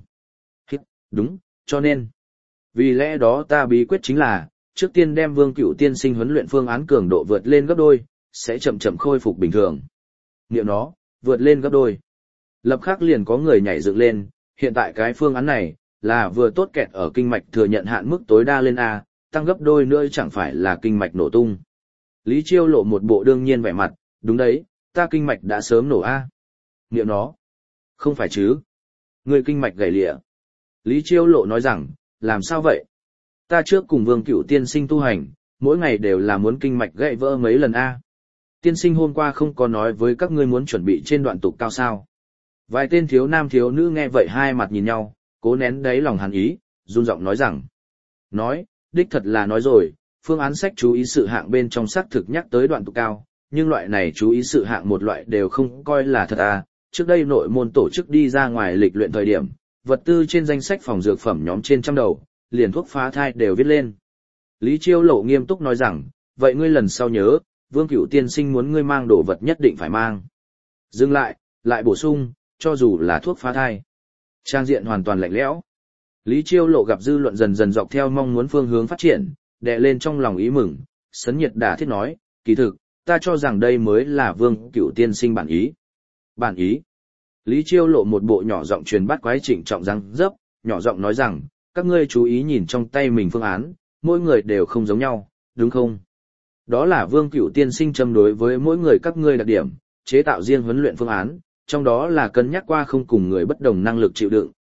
[SPEAKER 1] Đúng, cho nên. Vì lẽ đó ta bí quyết chính là, trước tiên đem Vương Cửu tiên sinh huấn luyện phương án cường độ vượt lên gấp đôi, sẽ chậm chậm khôi phục bình thường. Niệm nó, vượt lên gấp đôi. Lập khắc liền có người nhảy dựng lên, hiện tại cái phương án này, là vừa tốt kẹt ở kinh mạch thừa nhận hạn mức tối đa lên A, tăng gấp đôi nữa chẳng phải là kinh mạch nổ tung. Lý Chiêu Lộ một bộ đương nhiên vẻ mặt, đúng đấy, ta kinh mạch đã sớm nổ A. Niệm nó. Không phải chứ. Người kinh mạch gãy lịa. Lý Chiêu Lộ nói rằng, làm sao vậy? Ta trước cùng Vương Cửu tiên sinh tu hành, mỗi ngày đều là muốn kinh mạch gãy vỡ mấy lần A. Tiên sinh hôm qua không có nói với các ngươi muốn chuẩn bị trên đoạn tục cao sao. Vài tên thiếu nam thiếu nữ nghe vậy hai mặt nhìn nhau, cố nén đáy lòng hàn ý, run giọng nói rằng. Nói, đích thật là nói rồi, phương án sách chú ý sự hạng bên trong xác thực nhắc tới đoạn tục cao, nhưng loại này chú ý sự hạng một loại đều không coi là thật à. Trước đây nội môn tổ chức đi ra ngoài lịch luyện thời điểm, vật tư trên danh sách phòng dược phẩm nhóm trên trăm đầu, liền thuốc phá thai đều viết lên. Lý Chiêu Lộ nghiêm túc nói rằng, vậy ngươi lần sau nhớ, Vương Cửu tiên sinh muốn ngươi mang đồ vật nhất định phải mang. Dừng lại, lại bổ sung, cho dù là thuốc phá thai. Trang diện hoàn toàn lạnh lẽo. Lý Chiêu Lộ gặp dư luận dần dần dọc theo mong muốn phương hướng phát triển, đè lên trong lòng ý mừng, sấn nhiệt đả thiết nói, kỳ thực, ta cho rằng đây mới là Vương Cửu tiên sinh bản ý. Bản ý. Lý Chiêu Lộ một bộ nhỏ giọng truyền bắt quái trịnh trọng răng dấp, nhỏ giọng nói rằng, các ngươi chú ý nhìn trong tay mình phương án, mỗi người đều không giống nhau, đúng không? Đó là Vương Cửu tiên sinh châm đối với mỗi người các ngươi đặc điểm, chế tạo riêng huấn luyện phương án, trong đó là cân nhắc qua không cùng người bất đồng năng lực chịu đựng,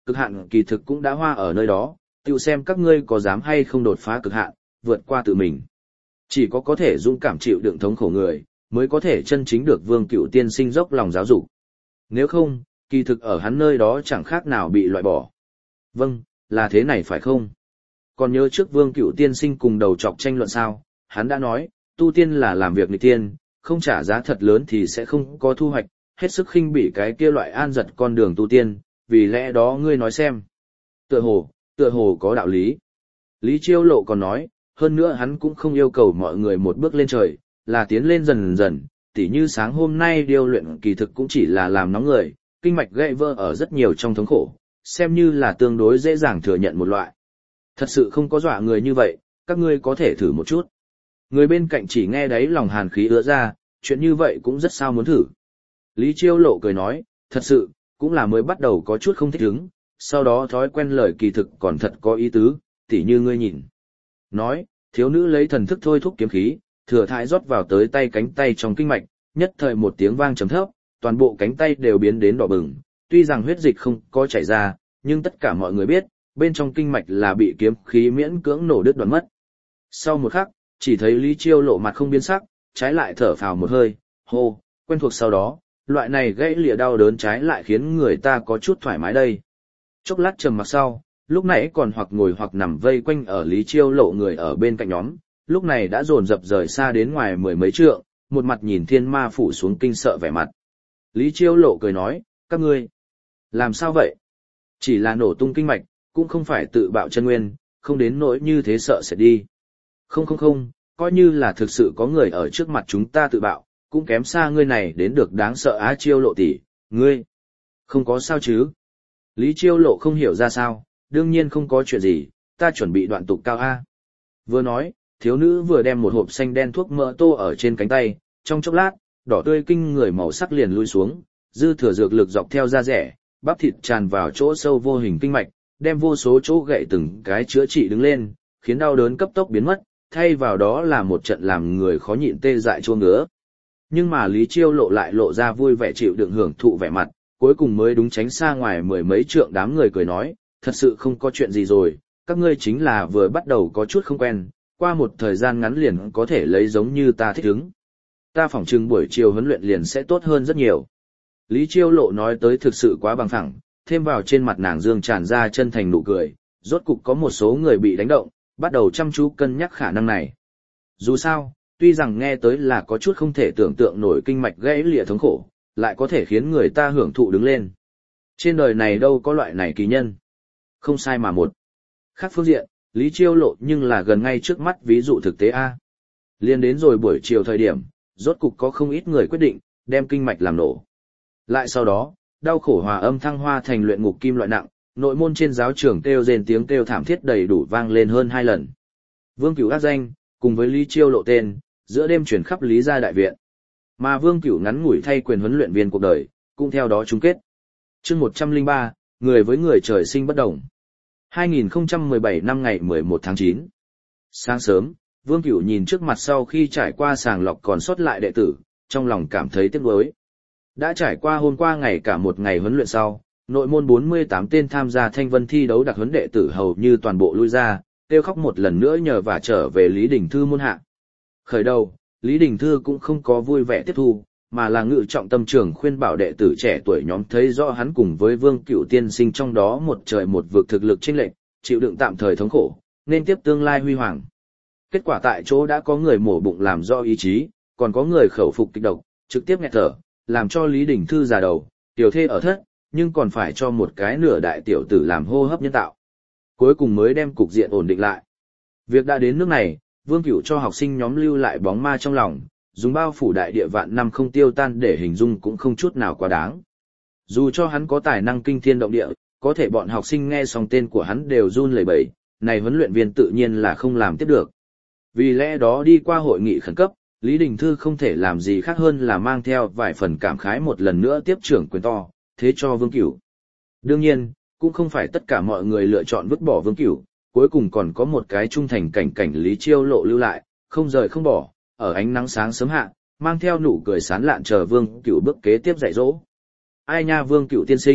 [SPEAKER 1] cực hạn kỳ thực cũng đã hoa ở nơi đó, tự xem các ngươi có dám hay không đột phá cực hạn, vượt qua tự mình. Chỉ có thể dũng cảm chịu đựng thống khổ người, mới có thể chân chính được Vương Cửu tiên sinh dốc lòng giáo dục. Nếu không, kỳ thực ở hắn nơi đó chẳng khác nào bị loại bỏ. Vâng, là thế này phải không? Còn nhớ trước Vương Cửu tiên sinh cùng đầu chọc tranh luận sao? Hắn đã nói, tu tiên là làm việc nghịch tiên, không trả giá thật lớn thì sẽ không có thu hoạch, hết sức khinh bỉ cái kia loại an giật con đường tu tiên, vì lẽ đó ngươi nói xem. Tựa hồ có đạo lý. Lý Chiêu Lộ còn nói, hơn nữa hắn cũng không yêu cầu mọi người một bước lên trời, là tiến lên dần dần, tỉ như sáng hôm nay điêu luyện kỳ thực cũng chỉ là làm nóng người, kinh mạch gãy vỡ ở rất nhiều trong thống khổ, xem như là tương đối dễ dàng thừa nhận một loại. Thật sự không có dọa người như vậy, các ngươi có thể thử một chút. Người bên cạnh chỉ nghe đấy lòng hàn khí ứa ra, chuyện như vậy cũng rất sao muốn thử. Lý Chiêu Lộ cười nói, thật sự, cũng là mới bắt đầu có chút không thích ứng, sau đó thói quen lời kỳ thực còn thật có ý tứ, tỉ như ngươi nhìn. Nói, thiếu nữ lấy thần thức thôi thúc kiếm khí, thừa thãi rót vào tới tay cánh tay trong kinh mạch, nhất thời một tiếng vang trầm thấp, toàn bộ cánh tay đều biến đến đỏ bừng, tuy rằng huyết dịch không có chảy ra, nhưng tất cả mọi người biết, bên trong kinh mạch là bị kiếm khí miễn cưỡng nổ đứt đoạn mất. Sau một khắc, chỉ thấy Lý Chiêu Lộ mặt không biến sắc, trái lại thở phào một hơi, hô, quen thuộc sau đó, loại này gãy lìa đau đớn trái lại khiến người ta có chút thoải mái đây. Chốc lát trầm mặc sau, lúc nãy còn hoặc ngồi hoặc nằm vây quanh ở Lý Chiêu Lộ người ở bên cạnh nhóm, lúc này đã dồn dập rời xa đến ngoài mười mấy trượng, một mặt nhìn thiên ma phủ xuống kinh sợ vẻ mặt. Lý Chiêu Lộ cười nói, các ngươi, làm sao vậy? Chỉ là nổ tung kinh mạch, cũng không phải tự bạo chân nguyên, không đến nỗi như thế sợ sẽ đi. Không, coi như là thực sự có người ở trước mặt chúng ta tự bạo, cũng kém xa ngươi này đến được đáng sợ Á Chiêu Lộ tỷ, ngươi, không có sao chứ? Lý Chiêu Lộ không hiểu ra sao, đương nhiên không có chuyện gì, ta chuẩn bị đoạn tục cao A. Vừa nói, thiếu nữ vừa đem một hộp xanh đen thuốc mỡ tô ở trên cánh tay, trong chốc lát, đỏ tươi kinh người màu sắc liền lui xuống, dư thừa dược lực dọc theo da rẻ, bắp thịt tràn vào chỗ sâu vô hình kinh mạch, đem vô số chỗ gậy từng cái chữa trị đứng lên, khiến đau đớn cấp tốc biến mất, thay vào đó là một trận làm người khó nhịn tê dại chua ngứa. Nhưng mà Lý Chiêu Lộ lại lộ ra vui vẻ chịu đựng hưởng thụ vẻ mặt, cuối cùng mới đúng tránh xa ngoài mười mấy trượng đám người cười nói, thật sự không có chuyện gì rồi, các ngươi chính là vừa bắt đầu có chút không quen, qua một thời gian ngắn liền có thể lấy giống như ta thích ứng. Ta phỏng chừng buổi chiều huấn luyện liền sẽ tốt hơn rất nhiều. Lý Chiêu Lộ nói tới thực sự quá bằng phẳng, thêm vào trên mặt nàng dương tràn ra chân thành nụ cười, rốt cục có một số người bị đánh động, bắt đầu chăm chú cân nhắc khả năng này. Dù sao, tuy rằng nghe tới là có chút không thể tưởng tượng nổi kinh mạch gãy lìa thống khổ, lại có thể khiến người ta hưởng thụ đứng lên. Trên đời này đâu có loại này kỳ nhân. Không sai mà một. Khác phương diện, Lý Chiêu Lộ nhưng là gần ngay trước mắt ví dụ thực tế A. Liên đến rồi buổi chiều thời điểm, rốt cục có không ít người quyết định, đem kinh mạch làm nổ. Lại sau đó, đau khổ hòa âm thăng hoa thành luyện ngục kim loại nặng, nội môn trên giáo trường kêu rền tiếng kêu thảm thiết đầy đủ vang lên hơn 2 lần. Vương Cửu ác danh, cùng với Lý Chiêu Lộ tên, giữa đêm chuyển khắp Lý gia đại viện. Mà Vương Cửu ngắn ngủi thay quyền huấn luyện viên cuộc đời, cũng theo đó chung kết. Chương 103, người với người trời sinh bất đồng. 2017 năm ngày 11 tháng 9. Sáng sớm, Vương Cửu nhìn trước mặt sau khi trải qua sàng lọc còn sót lại đệ tử, trong lòng cảm thấy tiếc nuối. Đã trải qua hôm qua ngày cả một ngày huấn luyện sau, nội môn 48 tên tham gia thanh vân thi đấu đặc huấn đệ tử hầu như toàn bộ lui ra, kêu khóc một lần nữa nhờ và trở về Lý Đình Thư môn hạ. Khởi đầu, Lý Đình Thư cũng không có vui vẻ tiếp thu, mà là ngự trọng tâm trưởng khuyên bảo đệ tử trẻ tuổi nhóm thấy rõ hắn cùng với Vương Cửu tiên sinh trong đó một trời một vực thực lực chênh lệch, chịu đựng tạm thời thống khổ, nên tiếp tương lai huy hoàng. Kết quả tại chỗ đã có người mổ bụng làm do ý chí, còn có người khẩu phục kịch độc, trực tiếp nghẹt thở, làm cho Lý Đình Thư già đầu, tiểu thê ở thất, nhưng còn phải cho một cái nửa đại tiểu tử làm hô hấp nhân tạo. Cuối cùng mới đem cục diện ổn định lại. Việc đã đến nước này, Vương Cửu cho học sinh nhóm lưu lại bóng ma trong lòng, dùng bao phủ đại địa vạn năm không tiêu tan để hình dung cũng không chút nào quá đáng. Dù cho hắn có tài năng kinh thiên động địa, có thể bọn học sinh nghe xong tên của hắn đều run lẩy bẩy, này huấn luyện viên tự nhiên là không làm tiếp được. Vì lẽ đó đi qua hội nghị khẩn cấp, Lý Đình Thư không thể làm gì khác hơn là mang theo vài phần cảm khái một lần nữa tiếp trưởng quyền to, thế cho Vương Cửu. Đương nhiên, cũng không phải tất cả mọi người lựa chọn vứt bỏ Vương Cửu, cuối cùng còn có một cái trung thành cảnh Lý Chiêu Lộ lưu lại, không rời không bỏ, ở ánh nắng sáng sớm hạ, mang theo nụ cười sán lạn chờ Vương Cửu bước kế tiếp dạy dỗ. Ai nha Vương Cửu tiên sinh,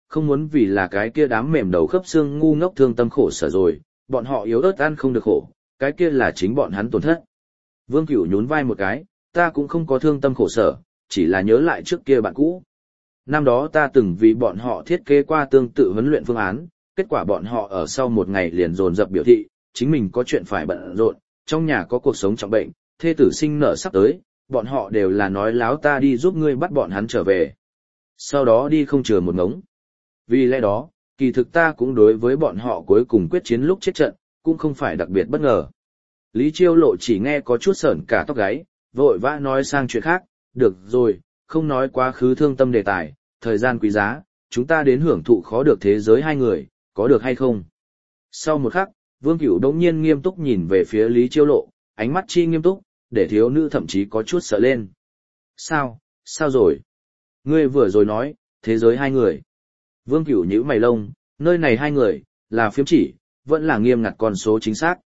[SPEAKER 1] không muốn vì là cái kia đám mềm đầu khớp xương ngu ngốc thương tâm khổ sở rồi, bọn họ yếu ớt ăn không được khổ, cái kia là chính bọn hắn tổn thất. Vương Cửu nhún vai một cái, ta cũng không có thương tâm khổ sở, chỉ là nhớ lại trước kia bạn cũ. Năm đó ta từng vì bọn họ thiết kế qua tương tự huấn luyện phương án, kết quả bọn họ ở sau một ngày liền dồn dập biểu thị, chính mình có chuyện phải bận rộn, trong nhà có cuộc sống trọng bệnh, thê tử sinh nở sắp tới, bọn họ đều là nói láo ta đi giúp ngươi bắt bọn hắn trở về. Sau đó đi không chừa một ngống. Vì lẽ đó, kỳ thực ta cũng đối với bọn họ cuối cùng quyết chiến lúc chết trận, cũng không phải đặc biệt bất ngờ. Lý Chiêu Lộ chỉ nghe có chút sởn cả tóc gáy, vội vã nói sang chuyện khác, được rồi, không nói quá khứ thương tâm đề tài, thời gian quý giá, chúng ta đến hưởng thụ khó được thế giới hai người, có được hay không? Sau một khắc, Vương Cửu đống nhiên nghiêm túc nhìn về phía Lý Chiêu Lộ, ánh mắt chi nghiêm túc, để thiếu nữ thậm chí có chút sợ lên. Sao rồi? Ngươi vừa rồi nói, thế giới hai người. Vương Cửu nhíu mày lông, nơi này hai người, là phiếm chỉ, vẫn là nghiêm ngặt con số chính xác.